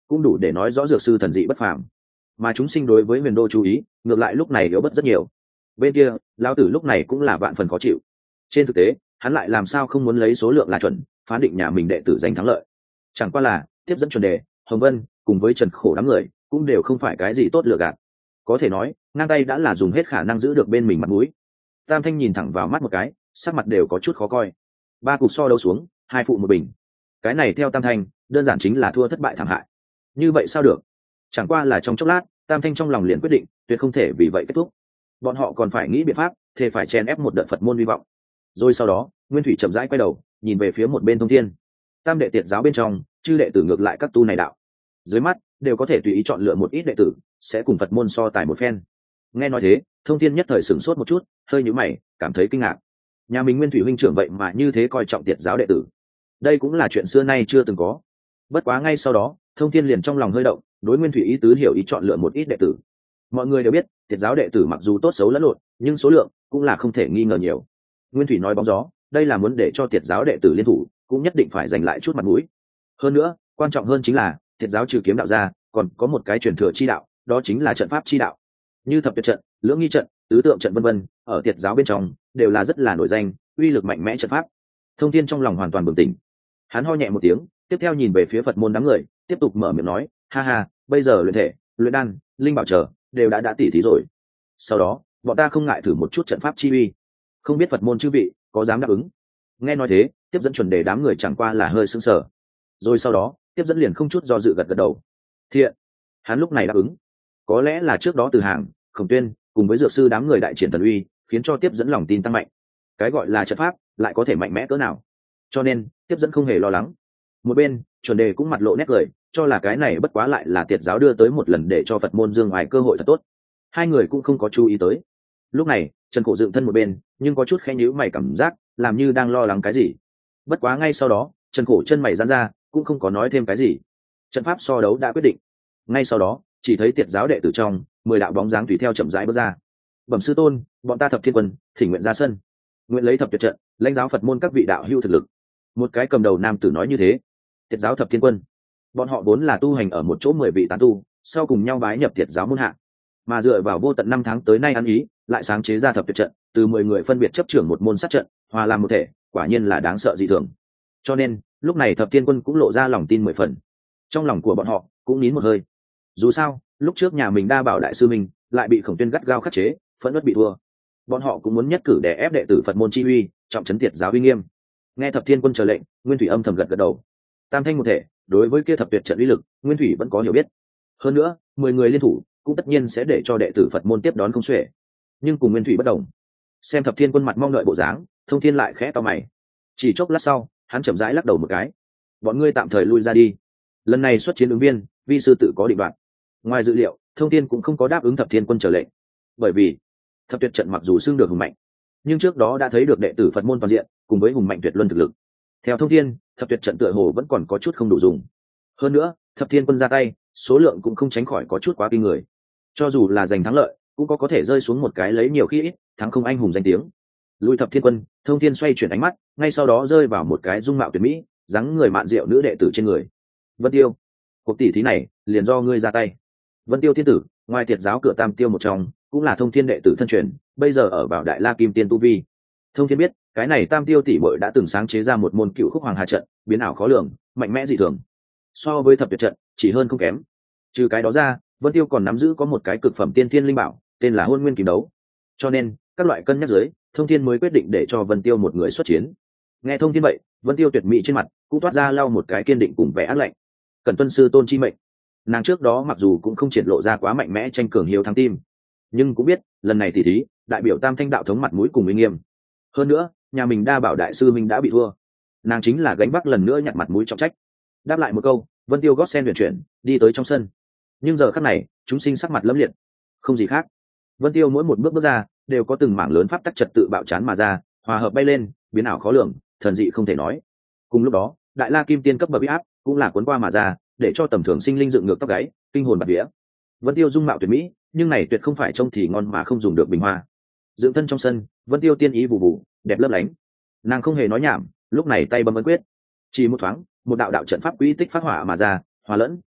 cũng đủ để nói rõ dược sư thần dị bất phàm. Mà chúng sinh đối với huyền đô chú ý ngược lại lúc này yếu bớt rất nhiều. Bên kia lão tử lúc này cũng là vạn phần khó chịu. Trên thực tế hắn lại làm sao không muốn lấy số lượng là chuẩn phán định nhà mình đệ tử giành thắng lợi. Chẳng qua là tiếp dẫn chuẩn đề, Hồng Vân cùng với Trần Khổ đám người cũng đều không phải cái gì tốt lựa gạt, có thể nói ngang tay đã là dùng hết khả năng giữ được bên mình mặt mũi. Tam Thanh nhìn thẳng vào mắt một cái, sắc mặt đều có chút khó coi. Ba cục so đấu xuống, hai phụ một bình, cái này theo Tam Thanh đơn giản chính là thua thất bại thảm hại. Như vậy sao được? Chẳng qua là trong chốc lát Tam Thanh trong lòng liền quyết định tuyệt không thể vì vậy kết thúc, bọn họ còn phải nghĩ biện pháp thề phải chen ép một đợt Phật môn hy vọng. Rồi sau đó Nguyên Thủy chậm rãi quay đầu nhìn về phía một bên Thông Thiên. Tam đệ tiệt giáo bên trong chư đệ tử ngược lại các tu này đạo dưới mắt đều có thể tùy ý chọn lựa một ít đệ tử sẽ cùng Phật môn so tài một phen. Nghe nói thế Thông Thiên nhất thời sửng sốt một chút, hơi nhíu mày cảm thấy kinh ngạc. Nhà mình Nguyên Thủy huynh trưởng vậy mà như thế coi trọng tiệt giáo đệ tử, đây cũng là chuyện xưa nay chưa từng có. Bất quá ngay sau đó Thông Thiên liền trong lòng hơi động, đối Nguyên Thủy ý tứ hiểu ý chọn lựa một ít đệ tử. Mọi người đều biết tiệt giáo đệ tử mặc dù tốt xấu lẫn lộn nhưng số lượng cũng là không thể nghi ngờ nhiều. Nguyên Thủy nói bóng gió, đây là muốn để cho tiệt giáo đệ tử liên thủ cũng nhất định phải giành lại chút mặt mũi. Hơn nữa quan trọng hơn chính là tiệt giáo trừ kiếm đạo ra còn có một cái truyền thừa chi đạo, đó chính là trận pháp chi đạo, như thập tuyệt trận, lưỡng nghi trận, tứ tượng trận vân vân, ở tiệt giáo bên trong đều là rất là nổi danh, uy lực mạnh mẽ trận pháp. Thông Thiên trong lòng hoàn toàn bừng tỉnh, hắn ho nhẹ một tiếng, tiếp theo nhìn về phía Phật môn đám người, tiếp tục mở miệng nói, ha ha, bây giờ luyện thể, luyện đan, linh bảo chờ đều đã đã tỉ thí rồi, sau đó bọn ta không ngại thử một chút trận pháp chi uy, không biết Phật môn chư vị có dám đáp ứng? Nghe nói thế tiếp dẫn chuẩn đề đám người chẳng qua là hơi sững sờ, rồi sau đó tiếp dẫn liền không chút do dự gật gật đầu. Thiện, hắn lúc này đáp ứng. Có lẽ là trước đó Từ Hàng, Khổng Tuyên cùng với dược sư đám người đại triển thần uy khiến cho tiếp dẫn lòng tin tăng mạnh, cái gọi là trận pháp lại có thể mạnh mẽ cỡ nào, cho nên tiếp dẫn không hề lo lắng. Một bên chuẩn đề cũng mặt lộ nét cười, cho là cái này bất quá lại là tiệt giáo đưa tới một lần để cho Phật môn dương ngoài cơ hội thật tốt. Hai người cũng không có chú ý tới. Lúc này Trần Cổ dựng thân một bên nhưng có chút khẽ nhíu mày, cảm giác làm như đang lo lắng cái gì. Bất quá ngay sau đó Trần Cổ chân mày giãn ra, cũng không có nói thêm cái gì. Trận pháp so đấu đã quyết định. Ngay sau đó chỉ thấy tiệt giáo đệ tử trong mười đạo bóng dáng tùy theo chậm rãi bước ra. Bẩm sư tôn, bọn ta Thập Thiên Quân thỉnh nguyện ra sân, nguyện lấy thập tuyệt trận lãnh giáo Phật môn các vị đạo hữu thực lực. Một cái cầm đầu nam tử nói như thế. Tiệt giáo Thập Thiên Quân, bọn họ vốn là tu hành ở một chỗ mười vị tán tu, sau cùng nhau bái nhập tiệt giáo môn hạ, mà dựa vào vô tận năm tháng tới nay ăn ý, lại sáng chế ra thập tuyệt trận, từ mười người phân biệt chấp trưởng một môn sát trận, hòa làm một thể, quả nhiên là đáng sợ dị thường. Cho nên lúc này Thập Thiên Quân cũng lộ ra lòng tin mười phần. Trong lòng của bọn họ cũng nín một hơi. Dù sao lúc trước nhà mình Đa Bảo đại sư mình lại bị Khổng Tuyên gắt gao khắc chế, phẫn uất bị thua, bọn họ cũng muốn nhất cử để ép đệ tử Phật môn chi uy, trọng trấn tiệt giáo uy nghiêm. Nghe Thập Thiên Quân chờ lệnh, Nguyên Thủy âm thầm gật gật đầu. Tam thanh một thể, đối với kia thập tuyệt trận uy lực Nguyên Thủy vẫn có hiểu biết. Hơn nữa mười người liên thủ cũng tất nhiên sẽ để cho đệ tử Phật môn tiếp đón không xuể. Nhưng cùng Nguyên Thủy bất đồng, xem Thập Thiên Quân mặt mong đợi bộ dáng, Thông Thiên lại khẽ to mày. Chỉ chốc lát sau hắn chậm rãi lắc đầu một cái, bọn ngươi tạm thời lui ra đi, lần này xuất chiến ứng viên vi sư tự có định đoạt. Ngoài dự liệu Thông Thiên cũng không có đáp ứng Thập Thiên Quân trở lệnh, bởi vì thập tuyệt trận mặc dù xưng được hùng mạnh, nhưng trước đó đã thấy được đệ tử Phật môn toàn diện cùng với hùng mạnh tuyệt luân thực lực. Theo Thông Thiên, thập tuyệt trận tựa hồ vẫn còn có chút không đủ dùng. Hơn nữa Thập Thiên Quân ra tay số lượng cũng không tránh khỏi có chút quá kinh người, cho dù là giành thắng lợi cũng có có thể rơi xuống một cái lấy nhiều khi ít thắng không anh hùng danh tiếng. Lui Thập Thiên Quân, Thông Thiên xoay chuyển ánh mắt, ngay sau đó rơi vào một cái dung mạo tuyệt mỹ dáng người mạn diệu nữ đệ tử trên người. Vân Tiêu, cuộc tỷ thí này liền do ngươi ra tay. Vân Tiêu thiên tử, ngoài tiệt giáo cửa Tam Tiêu một trong, cũng là Thông Thiên đệ tử thân truyền, bây giờ ở vào Đại La Kim Tiên tu vi. Thông Thiên biết cái này Tam Tiêu tỷ muội đã từng sáng chế ra một môn Cựu Khúc Hoàng Hà trận, biến ảo khó lường, mạnh mẽ dị thường, so với thập tuyệt trận chỉ hơn không kém. Trừ cái đó ra, Vân Tiêu còn nắm giữ có một cái cực phẩm tiên thiên linh bảo, tên là Hôn Nguyên Kìm Đấu. Cho nên các loại cân nhắc dưới, Thông Thiên mới quyết định để cho Vân Tiêu một người xuất chiến. Nghe Thông Thiên vậy, Vân Tiêu tuyệt mỹ trên mặt cũng toát ra lau một cái kiên định cùng vẻ ác lạnh. Cần tuân sư tôn chi mệnh. Nàng trước đó mặc dù cũng không triển lộ ra quá mạnh mẽ tranh cường hiếu thắng tim, nhưng cũng biết lần này tỷ thí đại biểu Tam Thanh đạo thống mặt mũi cùng uy nghiêm. Hơn nữa nhà mình Đa Bảo đại sư minh đã bị thua, nàng chính là gánh vác lần nữa nhặt mặt mũi trọng trách. Đáp lại một câu, Vân Tiêu gót sen huyền chuyển đi tới trong sân. Nhưng giờ khắc này chúng sinh sắc mặt lẫm liệt, không gì khác. Vân Tiêu mỗi một bước bước ra đều có từng mảng lớn pháp tắc trật tự bạo chán mà ra, hòa hợp bay lên, biến ảo khó lường, thần dị không thể nói. Cùng lúc đó Đại La Kim Tiên cấp bậc uy áp cũng là cuốn qua mà ra, để cho tầm thường sinh linh dựng ngược tóc gáy, kinh hồn bạt vía. Vân Tiêu dung mạo tuyệt mỹ, nhưng này tuyệt không phải trông thì ngon mà không dùng được bình hoa. Dựng thân trong sân, Vân Tiêu tiên ý vụ vụ, đẹp lấp lánh. Nàng không hề nói nhảm, lúc này tay bấm ấn quyết, chỉ một thoáng, một đạo đạo trận pháp quỹ tích phát hỏa mà ra, hòa lẫn,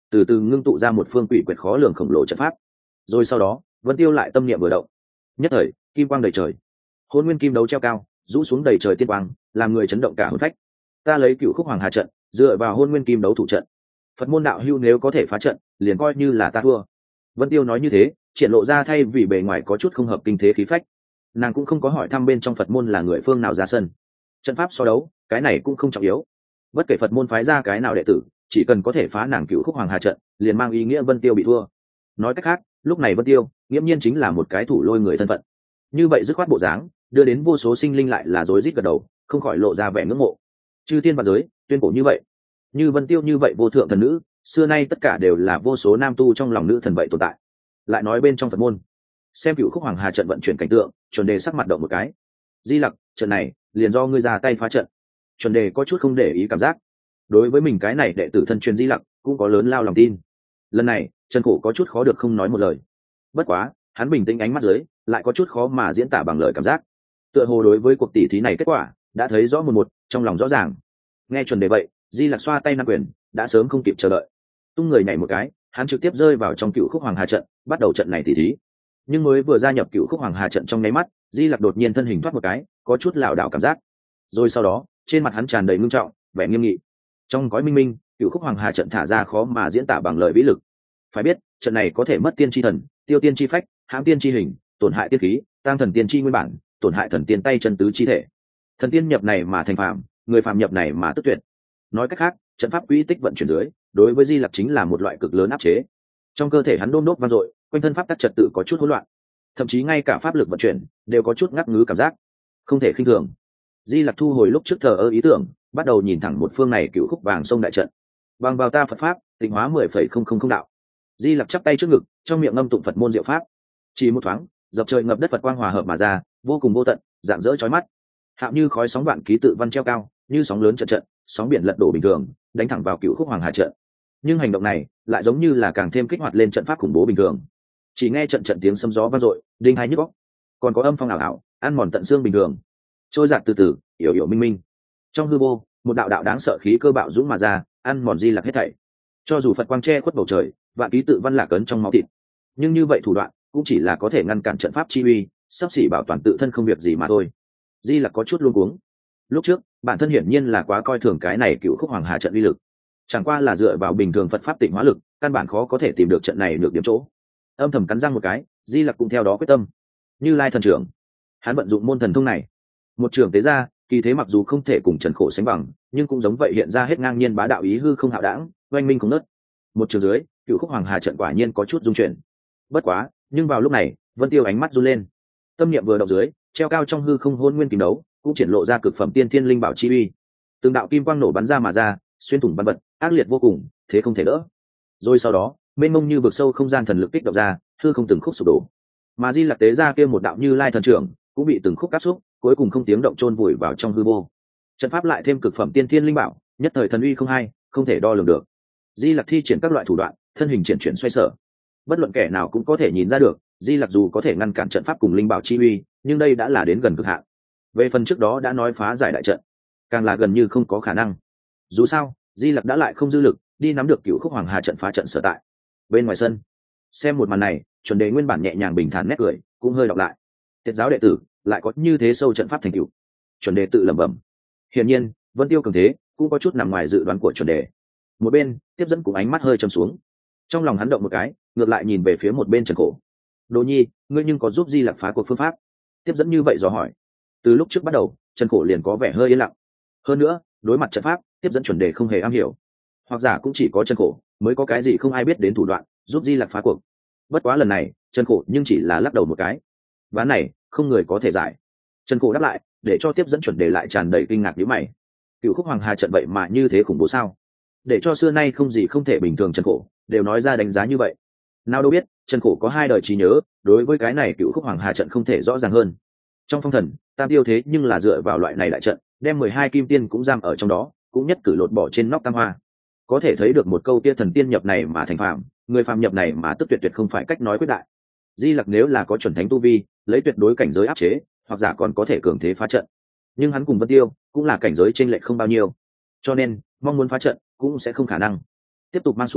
từ từ ngưng tụ ra một phương quỷ quyệt khó lường khổng lồ trận pháp. Rồi sau đó Vân Tiêu lại tâm niệm vừa động, nhất thời kim quang đầy trời, hôn nguyên kim đấu treo cao rũ xuống đầy trời tiên quang, làm người chấn động cả hồn phách. Ta lấy Cựu Khúc Hoàng Hà trận dựa vào hôn nguyên kim đấu thủ trận, Phật môn đạo hưu nếu có thể phá trận liền coi như là ta thua. Vân Tiêu nói như thế, triển lộ ra thay vì bề ngoài có chút không hợp kinh thế khí phách. Nàng cũng không có hỏi thăm bên trong Phật môn là người phương nào ra sân, trận pháp so đấu cái này cũng không trọng yếu. Bất kể Phật môn phái ra cái nào đệ tử, chỉ cần có thể phá nàng Cựu Khúc Hoàng Hà trận liền mang ý nghĩa Vân Tiêu bị thua. Nói cách khác, lúc này Vân Tiêu nghiễm nhiên chính là một cái thủ lôi người thân phận. Như vậy dứt khoát bộ dáng đưa đến vô số sinh linh lại là rối rít gật đầu, không khỏi lộ ra vẻ ngưỡng mộ. Chư tiên và giới tuyên cổ như vậy, như Vân Tiêu như vậy vô thượng thần nữ, xưa nay tất cả đều là vô số nam tu trong lòng nữ thần vậy tồn tại. Lại nói bên trong Phật môn, xem Cựu Khúc Hoàng Hà trận vận chuyển cảnh tượng, chuẩn đề sắc mặt động một cái. Di Lặc, trận này liền do ngươi ra tay phá trận. Chuẩn đề có chút không để ý cảm giác, đối với mình cái này đệ tử thân truyền Di Lặc cũng có lớn lao lòng tin. Lần này Trần Khổ có chút khó được không nói một lời. Bất quá hắn bình tĩnh ánh mắt dưới lại có chút khó mà diễn tả bằng lời cảm giác, tựa hồ đối với cuộc tỷ thí này kết quả đã thấy rõ một một trong lòng rõ ràng. Nghe Chuẩn đề vậy, Di Lặc xoa tay nam quyền, đã sớm không kịp chờ đợi, tung người nhảy một cái, hắn trực tiếp rơi vào trong Cựu Khúc Hoàng Hà trận, bắt đầu trận này tỷ thí. Nhưng mới vừa gia nhập Cựu Khúc Hoàng Hà trận trong nháy mắt, Di Lặc đột nhiên thân hình thoát một cái, có chút lảo đảo cảm giác. Rồi sau đó trên mặt hắn tràn đầy ngưng trọng, vẻ nghiêm nghị. Trong gói minh minh, Cựu Khúc Hoàng Hà trận thả ra khó mà diễn tả bằng lời vĩ lực. Phải biết trận này có thể mất tiên tri thần, tiêu tiên tri phách, hãm tiên tri hình, tổn hại tiên khí, tăng thần tiên tri nguyên bản, tổn hại thần tiên tay chân tứ chi thể. Thần tiên nhập này mà thành phàm, người phàm nhập này mà tức tuyệt. Nói cách khác, trận pháp quỹ tích vận chuyển dưới, đối với Di Lặc chính là một loại cực lớn áp chế. Trong cơ thể hắn đôm đốt vang dội, quanh thân pháp tắc trật tự có chút hỗn loạn, thậm chí ngay cả pháp lực vận chuyển đều có chút ngắc ngứ cảm giác, không thể khinh thường. Di Lặc thu hồi lúc trước thờ ơ ý tưởng, bắt đầu nhìn thẳng một phương này Cựu Khúc vàng sông đại trận. Bằng vào ta Phật pháp, tịnh hóa mười phẩy không không không đạo. Di Lặc chắp tay trước ngực, trong miệng ngâm tụng Phật môn diệu pháp. Chỉ một thoáng, dập trời ngập đất Phật quang hòa hợp mà ra, vô cùng vô tận, rạng rỡ chói mắt. Hạo như khói sóng vạn ký tự văn treo cao, như sóng lớn trận trận, sóng biển lật đổ bình thường, đánh thẳng vào Cựu Khúc Hoàng Hà trận. Nhưng hành động này lại giống như là càng thêm kích hoạt lên trận pháp khủng bố bình thường. Chỉ nghe trận trận tiếng sấm gió vang dội, đinh hai nhức óc, còn có âm phong ảo ảo, ăn mòn tận xương bình thường, trôi giạt từ từ, yểu yểu minh minh. Trong hư vô, một đạo đạo đáng sợ khí cơ bạo dũng mà ra, ăn mòn Di Lặc hết thảy. Cho dù Phật quang che khuất bầu trời, vạn ký tự văn lạc ấn trong máu thịt, nhưng như vậy thủ đoạn cũng chỉ là có thể ngăn cản trận pháp chi uy, sắp xỉ bảo toàn tự thân không việc gì mà thôi. Di Lặc có chút luống cuống. Lúc trước bản thân hiển nhiên là quá coi thường cái này Cựu Khúc Hoàng Hà trận uy lực, chẳng qua là dựa vào bình thường Phật pháp tịnh hóa lực, căn bản khó có thể tìm được trận này được điểm chỗ. Âm thầm cắn răng một cái, Di Lặc cũng theo đó quyết tâm. Như Lai thần trưởng, hắn vận dụng môn thần thông này, một trường tế ra, kỳ thế mặc dù không thể cùng Trần Khổ sánh bằng, nhưng cũng giống vậy hiện ra hết ngang nhiên bá đạo ý hư không hạo đãng, oanh minh không nớt. Một trường dưới, Cựu Khúc Hoàng Hà trận quả nhiên có chút rung chuyển. Bất quá, nhưng vào lúc này, Vân Tiêu ánh mắt run lên. Tâm niệm vừa động dưới, treo cao trong hư không hôn nguyên kim đấu, cũng triển lộ ra cực phẩm tiên thiên linh bảo chi uy. Từng đạo kim quang nổ bắn ra mà ra, xuyên thủng bắn bật, ác liệt vô cùng, thế không thể đỡ. Rồi sau đó, mênh mông như vực sâu không gian thần lực kích động ra, hư không từng khúc sụp đổ. Mà Di Lặc tế ra kia một đạo Như Lai thần trưởng, cũng bị từng khúc áp xúc, cuối cùng không tiếng động chôn vùi vào trong hư vô. Trận pháp lại thêm cực phẩm tiên thiên linh bảo, nhất thời thần uy không hai, không thể đo lường được. Di Lặc thi triển các loại thủ đoạn, thân hình triển chuyển xoay sở. Bất luận kẻ nào cũng có thể nhìn ra được, Di Lặc dù có thể ngăn cản trận pháp cùng linh bảo chi uy, nhưng đây đã là đến gần cực hạn. Về phần trước đó đã nói phá giải đại trận, càng là gần như không có khả năng. Dù sao, Di Lặc đã lại không dư lực đi nắm được Cựu Khúc Hoàng Hà trận phá trận sở tại. Bên ngoài sân, xem một màn này, Chuẩn đề nguyên bản nhẹ nhàng bình thản nét cười cũng hơi đọc lại. Tiết giáo đệ tử lại có như thế sâu trận pháp thành cựu. Chuẩn đề tự lẩm bẩm. Hiển nhiên, Vân Tiêu cường thế cũng có chút nằm ngoài dự đoán của Chuẩn đề. Một bên, Tiếp dẫn cùng ánh mắt hơi trầm xuống. Trong lòng hắn động một cái, ngược lại nhìn về phía một bên Trần Khổ. Đồ Nhi, ngươi nhưng có giúp Di Lặc phá cuộc phương pháp? Tiếp dẫn như vậy dò hỏi. Từ lúc trước bắt đầu, Trần Khổ liền có vẻ hơi yên lặng. Hơn nữa, đối mặt trận pháp, Tiếp dẫn Chuẩn đề không hề am hiểu, hoặc giả cũng chỉ có Trần Khổ mới có cái gì không ai biết đến thủ đoạn giúp Di Lặc phá cuộc. Bất quá lần này, Trần Khổ nhưng chỉ là lắc đầu một cái. Ván này, không người có thể giải. Trần Khổ đáp lại, để cho Tiếp dẫn Chuẩn đề lại tràn đầy kinh ngạc nhíu mày. Cựu Khúc Hoàng Hà trận vậy mà như thế khủng bố sao? Để cho xưa nay không gì không thể bình thường Trần Khổ đều nói ra đánh giá như vậy. Nào đâu biết, Trần Khổ có hai đời trí nhớ, đối với cái này Cựu Khúc Hoàng Hà trận không thể rõ ràng hơn. Trong phong thần, Tam Tiêu thế nhưng là dựa vào loại này đại trận, đem mười hai kim tiên cũng giam ở trong đó, cũng nhất cử lột bỏ trên nóc tam hoa. Có thể thấy được một câu tia thần tiên nhập này mà thành phàm, người phàm nhập này mà tức tuyệt tuyệt không phải cách nói quyết đại. Di Lặc nếu là có chuẩn thánh tu vi, lấy tuyệt đối cảnh giới áp chế, hoặc giả còn có thể cường thế phá trận. Nhưng hắn cùng Vân Tiêu cũng là cảnh giới chênh lệch không bao nhiêu, cho nên mong muốn phá trận cũng sẽ không khả năng. Tiếp tục mang xuống,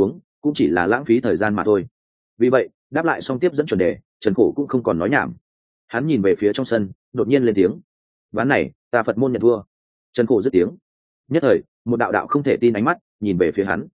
cũng chỉ là lãng phí thời gian mà thôi. Vì vậy đáp lại xong tiếp dẫn chuẩn đề, Trần Khổ cũng không còn nói nhảm. Hắn nhìn về phía trong sân, đột nhiên lên tiếng: ván này ta Phật môn nhận thua. Trần Khổ dứt tiếng, nhất thời một đạo đạo không thể tin ánh mắt nhìn về phía hắn.